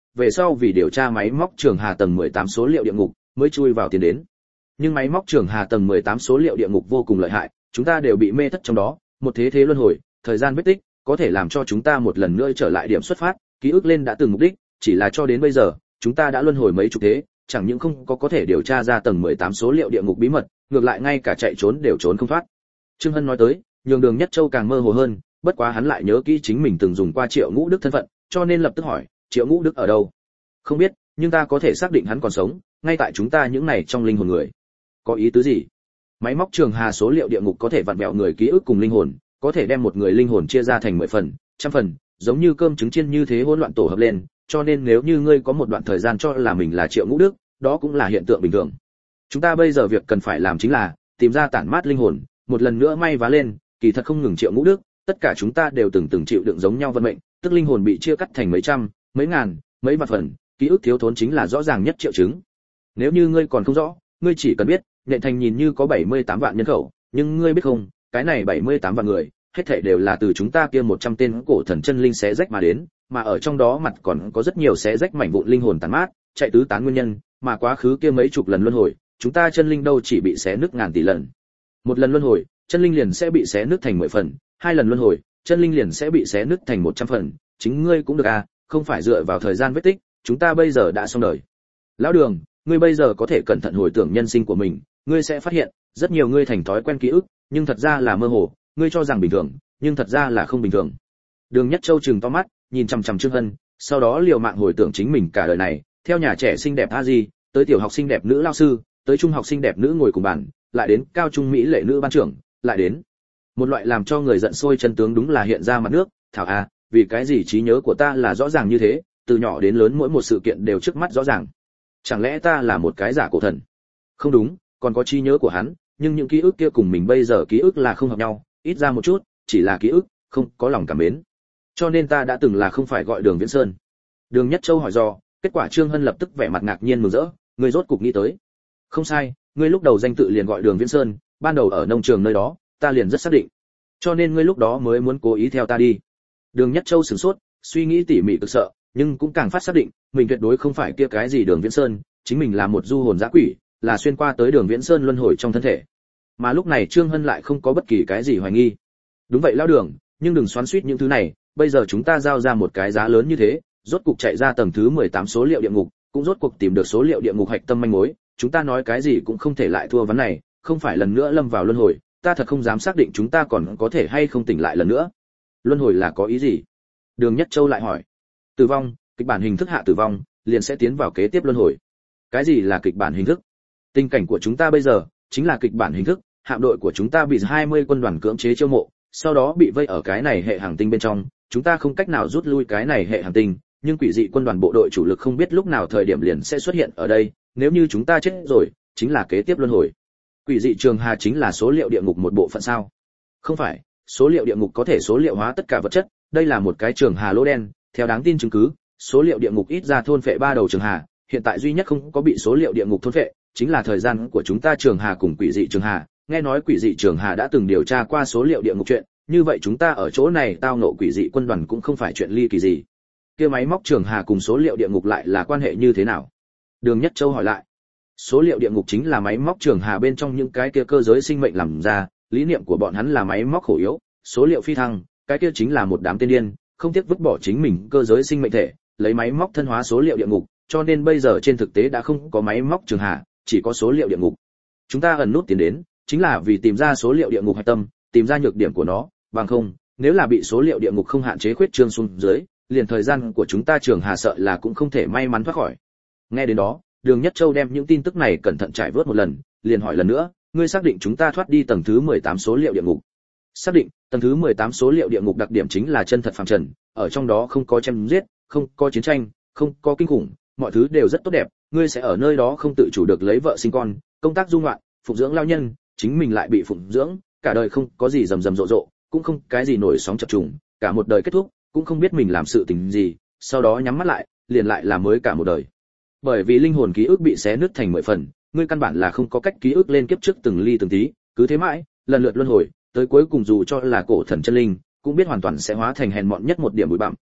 về sau vì điều tra máy móc Trường Hà tầng mười tám số liệu địa ngục, mới chui vào tiến đến. Nhưng máy móc Trường Hà tầng mười tám số liệu địa ngục vô cùng lợi hại, chúng ta đều bị mê thất trong đó, một thế thế luân hồi, thời gian vết tích, có thể làm cho chúng ta một lần nữa trở lại điểm xuất phát, ký ức lên đã từng mục đích, chỉ là cho đến bây giờ, chúng ta đã luân hồi mấy chục thế, chẳng những không có có thể điều tra ra tầng mười tám số liệu địa ngục bí mật, ngược lại ngay cả chạy trốn đều trốn không thoát. Trương Hân nói tới, nhường Đường Nhất Châu càng mơ hồ hơn, bất quá hắn lại nhớ kỹ chính mình từng dùng qua Triệu Ngũ Đức thân phận, cho nên lập tức hỏi, Triệu Ngũ Đức ở đâu? Không biết, nhưng ta có thể xác định hắn còn sống, ngay tại chúng ta những này trong linh hồn người. Có ý tứ gì? Máy móc Trường Hà số liệu địa ngục có thể vặn vẹo người ký ức cùng linh hồn, có thể đem một người linh hồn chia ra thành mười phần, trăm phần, giống như cơm trứng chiên như thế hỗn loạn tổ hợp lên, cho nên nếu như ngươi có một đoạn thời gian cho là mình là Triệu Ngũ Đức, đó cũng là hiện tượng bình thường. Chúng ta bây giờ việc cần phải làm chính là tìm ra tản mát linh hồn, một lần nữa may vá lên, kỳ thật không ngừng Triệu Ngũ Đức, tất cả chúng ta đều từng từng chịu đựng giống nhau vận mệnh, tức linh hồn bị chia cắt thành mấy trăm, mấy ngàn, mấy vạn phần, ký ức thiếu thốn chính là rõ ràng nhất triệu chứng. Nếu như ngươi còn không rõ, ngươi chỉ cần biết, Nhện Thành nhìn như có bảy mươi tám vạn nhân khẩu, nhưng ngươi biết không, cái này bảy mươi tám vạn người, hết thảy đều là từ chúng ta kia một trăm tên cổ thần chân linh xé rách mà đến, mà ở trong đó mặt còn có rất nhiều xé rách mảnh vụn linh hồn tàn mát, chạy tứ tán nguyên nhân, mà quá khứ kia mấy chục lần luân hồi, chúng ta chân linh đâu chỉ bị xé nứt ngàn tỷ lần. Một lần luân hồi, chân linh liền sẽ bị xé nứt thành mười phần, hai lần luân hồi, chân linh liền sẽ bị xé nứt thành một trăm phần, chính ngươi cũng được à, không phải dựa vào thời gian vết tích, chúng ta bây giờ đã xong đời. Lão Đường, ngươi bây giờ có thể cẩn thận hồi tưởng nhân sinh của mình, ngươi sẽ phát hiện, rất nhiều ngươi thành thói quen ký ức, nhưng thật ra là mơ hồ, ngươi cho rằng bình thường, nhưng thật ra là không bình thường. Đường Nhất Châu trừng to mắt, nhìn chằm chằm Trương Hân, sau đó liều mạng hồi tưởng chính mình cả đời này, theo nhà trẻ xinh đẹp a di, tới tiểu học xinh đẹp nữ lao sư, tới trung học xinh đẹp nữ ngồi cùng bàn, lại đến cao trung mỹ lệ nữ ban trưởng, lại đến một loại làm cho người giận sôi chân tướng đúng là hiện ra mặt nước. Thảo a, vì cái gì trí nhớ của ta là rõ ràng như thế, từ nhỏ đến lớn mỗi một sự kiện đều trước mắt rõ ràng. Chẳng lẽ ta là một cái giả cổ thần? Không đúng, còn có trí nhớ của hắn, nhưng những ký ức kia cùng mình bây giờ ký ức là không hợp nhau, ít ra một chút, chỉ là ký ức, không có lòng cảm mến. Cho nên ta đã từng là không phải gọi Đường Viễn Sơn. Đường Nhất Châu hỏi do, kết quả Trương Hân lập tức vẻ mặt ngạc nhiên mừng rỡ, ngươi rốt cục nghĩ tới. Không sai, ngươi lúc đầu danh tự liền gọi Đường Viễn Sơn, ban đầu ở nông trường nơi đó, ta liền rất xác định. Cho nên ngươi lúc đó mới muốn cố ý theo ta đi. Đường Nhất Châu sửng sốt, suy nghĩ tỉ mỉ cực sợ, nhưng cũng càng phát xác định, mình tuyệt đối không phải kia cái gì Đường Viễn Sơn, chính mình là một du hồn dã quỷ, là xuyên qua tới Đường Viễn Sơn luân hồi trong thân thể. Mà lúc này Trương Hân lại không có bất kỳ cái gì hoài nghi. Đúng vậy lão Đường, nhưng đừng xoắn xuýt những thứ này, bây giờ chúng ta giao ra một cái giá lớn như thế, rốt cục chạy ra tầng thứ mười tám số liệu địa ngục, cũng rốt cuộc tìm được số liệu địa ngục hạch tâm manh mối, chúng ta nói cái gì cũng không thể lại thua ván này, không phải lần nữa lâm vào luân hồi, ta thật không dám xác định chúng ta còn có thể hay không tỉnh lại lần nữa. Luân hồi là có ý gì? Đường Nhất Châu lại hỏi. Tử vong, kịch bản hình thức hạ tử vong, liền sẽ tiến vào kế tiếp luân hồi. Cái gì là kịch bản hình thức? Tình cảnh của chúng ta bây giờ chính là kịch bản hình thức, hạm đội của chúng ta bị hai mươi quân đoàn cưỡng chế chiêu mộ, sau đó bị vây ở cái này hệ hành tinh bên trong, chúng ta không cách nào rút lui cái này hệ hành tinh, nhưng quỷ dị quân đoàn bộ đội chủ lực không biết lúc nào thời điểm liền sẽ xuất hiện ở đây, nếu như chúng ta chết rồi, chính là kế tiếp luân hồi. Quỷ dị Trường Hà chính là số liệu địa ngục một bộ phận sao? Không phải, số liệu địa ngục có thể số liệu hóa tất cả vật chất, đây là một cái Trường Hà lỗ đen, theo đáng tin chứng cứ, số liệu địa ngục ít ra thôn phệ ba đầu Trường Hà, hiện tại duy nhất không có bị số liệu địa ngục thôn phệ, chính là thời gian của chúng ta Trường Hà cùng quỷ dị Trường Hà, nghe nói quỷ dị Trường Hà đã từng điều tra qua số liệu địa ngục chuyện, như vậy chúng ta ở chỗ này tao ngộ quỷ dị quân đoàn cũng không phải chuyện ly kỳ gì. Kia máy móc Trường Hà cùng số liệu địa ngục lại là quan hệ như thế nào? Đường Nhất Châu hỏi lại. Số liệu địa ngục chính là máy móc Trường Hà bên trong những cái kia cơ giới sinh mệnh làm ra, lý niệm của bọn hắn là máy móc khổ yếu, số liệu phi thăng, cái kia chính là một đám tên điên, không tiếc vứt bỏ chính mình cơ giới sinh mệnh thể, lấy máy móc thân hóa số liệu địa ngục, cho nên bây giờ trên thực tế đã không có máy móc Trường Hà, chỉ có số liệu địa ngục. Chúng ta ẩn nút tiến đến, chính là vì tìm ra số liệu địa ngục hạch tâm, tìm ra nhược điểm của nó, bằng không, nếu là bị số liệu địa ngục không hạn chế khuyết trương xuống dưới, liền thời gian của chúng ta Trường Hà sợ là cũng không thể may mắn thoát khỏi. Nghe đến đó, Đường Nhất Châu đem những tin tức này cẩn thận trải vớt một lần, liền hỏi lần nữa, ngươi xác định chúng ta thoát đi tầng thứ mười tám số liệu địa ngục? Xác định, tầng thứ mười tám số liệu địa ngục đặc điểm chính là chân thật phàm trần, ở trong đó không có chém giết, không có chiến tranh, không có kinh khủng, mọi thứ đều rất tốt đẹp, ngươi sẽ ở nơi đó không tự chủ được lấy vợ sinh con, công tác dung loạn, phụng dưỡng lao nhân, chính mình lại bị phụng dưỡng, cả đời không có gì rầm rầm rộ rộ, cũng không cái gì nổi sóng chập trùng, cả một đời kết thúc, cũng không biết mình làm sự tình gì, sau đó nhắm mắt lại, liền lại là mới cả một đời. Bởi vì linh hồn ký ức bị xé nứt thành mười phần, ngươi căn bản là không có cách ký ức lên kiếp trước từng ly từng tí, cứ thế mãi, lần lượt luân hồi, tới cuối cùng dù cho là cổ thần chân linh, cũng biết hoàn toàn sẽ hóa thành hèn mọn nhất một điểm bụi bặm,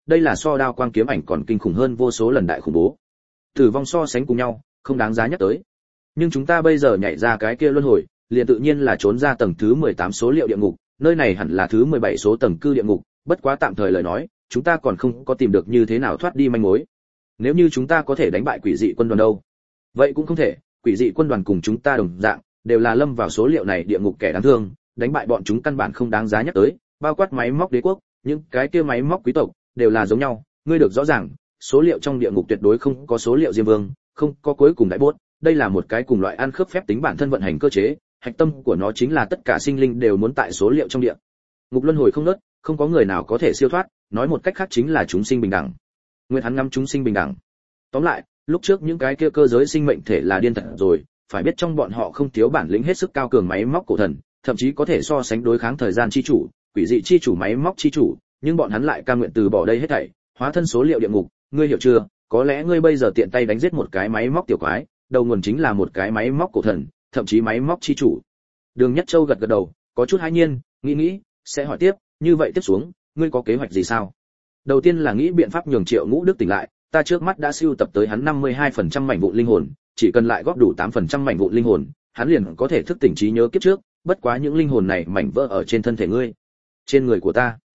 đây là so đao quang kiếm ảnh còn kinh khủng hơn vô số lần đại khủng bố. Tử vong so sánh cùng nhau, không đáng giá nhắc tới. Nhưng chúng ta bây giờ nhảy ra cái kia luân hồi, liền tự nhiên là trốn ra tầng thứ mười tám số liệu địa ngục, nơi này hẳn là thứ mười bảy số tầng cư địa ngục, bất quá tạm thời lời nói, chúng ta còn không có tìm được như thế nào thoát đi manh mối. Nếu như chúng ta có thể đánh bại quỷ dị quân đoàn đâu? Vậy cũng không thể, quỷ dị quân đoàn cùng chúng ta đồng dạng, đều là lâm vào số liệu này địa ngục kẻ đáng thương, đánh bại bọn chúng căn bản không đáng giá nhắc tới, bao quát máy móc đế quốc, những cái kia máy móc quý tộc đều là giống nhau, ngươi được rõ ràng, số liệu trong địa ngục tuyệt đối không có số liệu diêm vương, không có cuối cùng đại bốt, đây là một cái cùng loại ăn khớp phép tính bản thân vận hành cơ chế, hạch tâm của nó chính là tất cả sinh linh đều muốn tại số liệu trong địa ngục luân hồi không ngớt, không có người nào có thể siêu thoát, nói một cách khác chính là chúng sinh bình đẳng. Nguyên hắn ngắm chúng sinh bình đẳng. Tóm lại, lúc trước những cái kia cơ giới sinh mệnh thể là điên thật rồi, phải biết trong bọn họ không thiếu bản lĩnh hết sức cao cường máy móc cổ thần, thậm chí có thể so sánh đối kháng thời gian chi chủ, quỷ dị chi chủ máy móc chi chủ, nhưng bọn hắn lại cam nguyện từ bỏ đây hết thảy, hóa thân số liệu địa ngục, ngươi hiểu chưa? Có lẽ ngươi bây giờ tiện tay đánh giết một cái máy móc tiểu quái, đầu nguồn chính là một cái máy móc cổ thần, thậm chí máy móc chi chủ. Đường Nhất Châu gật gật đầu, có chút hãi nhiên, nghĩ nghĩ, sẽ hỏi tiếp, như vậy tiếp xuống, ngươi có kế hoạch gì sao? Đầu tiên là nghĩ biện pháp nhường Triệu Ngũ Đức tỉnh lại, ta trước mắt đã sưu tập tới hắn năm mươi hai phần trăm mảnh vụn linh hồn, chỉ cần lại góp đủ tám phần trăm mảnh vụn linh hồn, hắn liền có thể thức tỉnh trí nhớ kiếp trước, bất quá những linh hồn này mảnh vỡ ở trên thân thể ngươi, trên người của ta.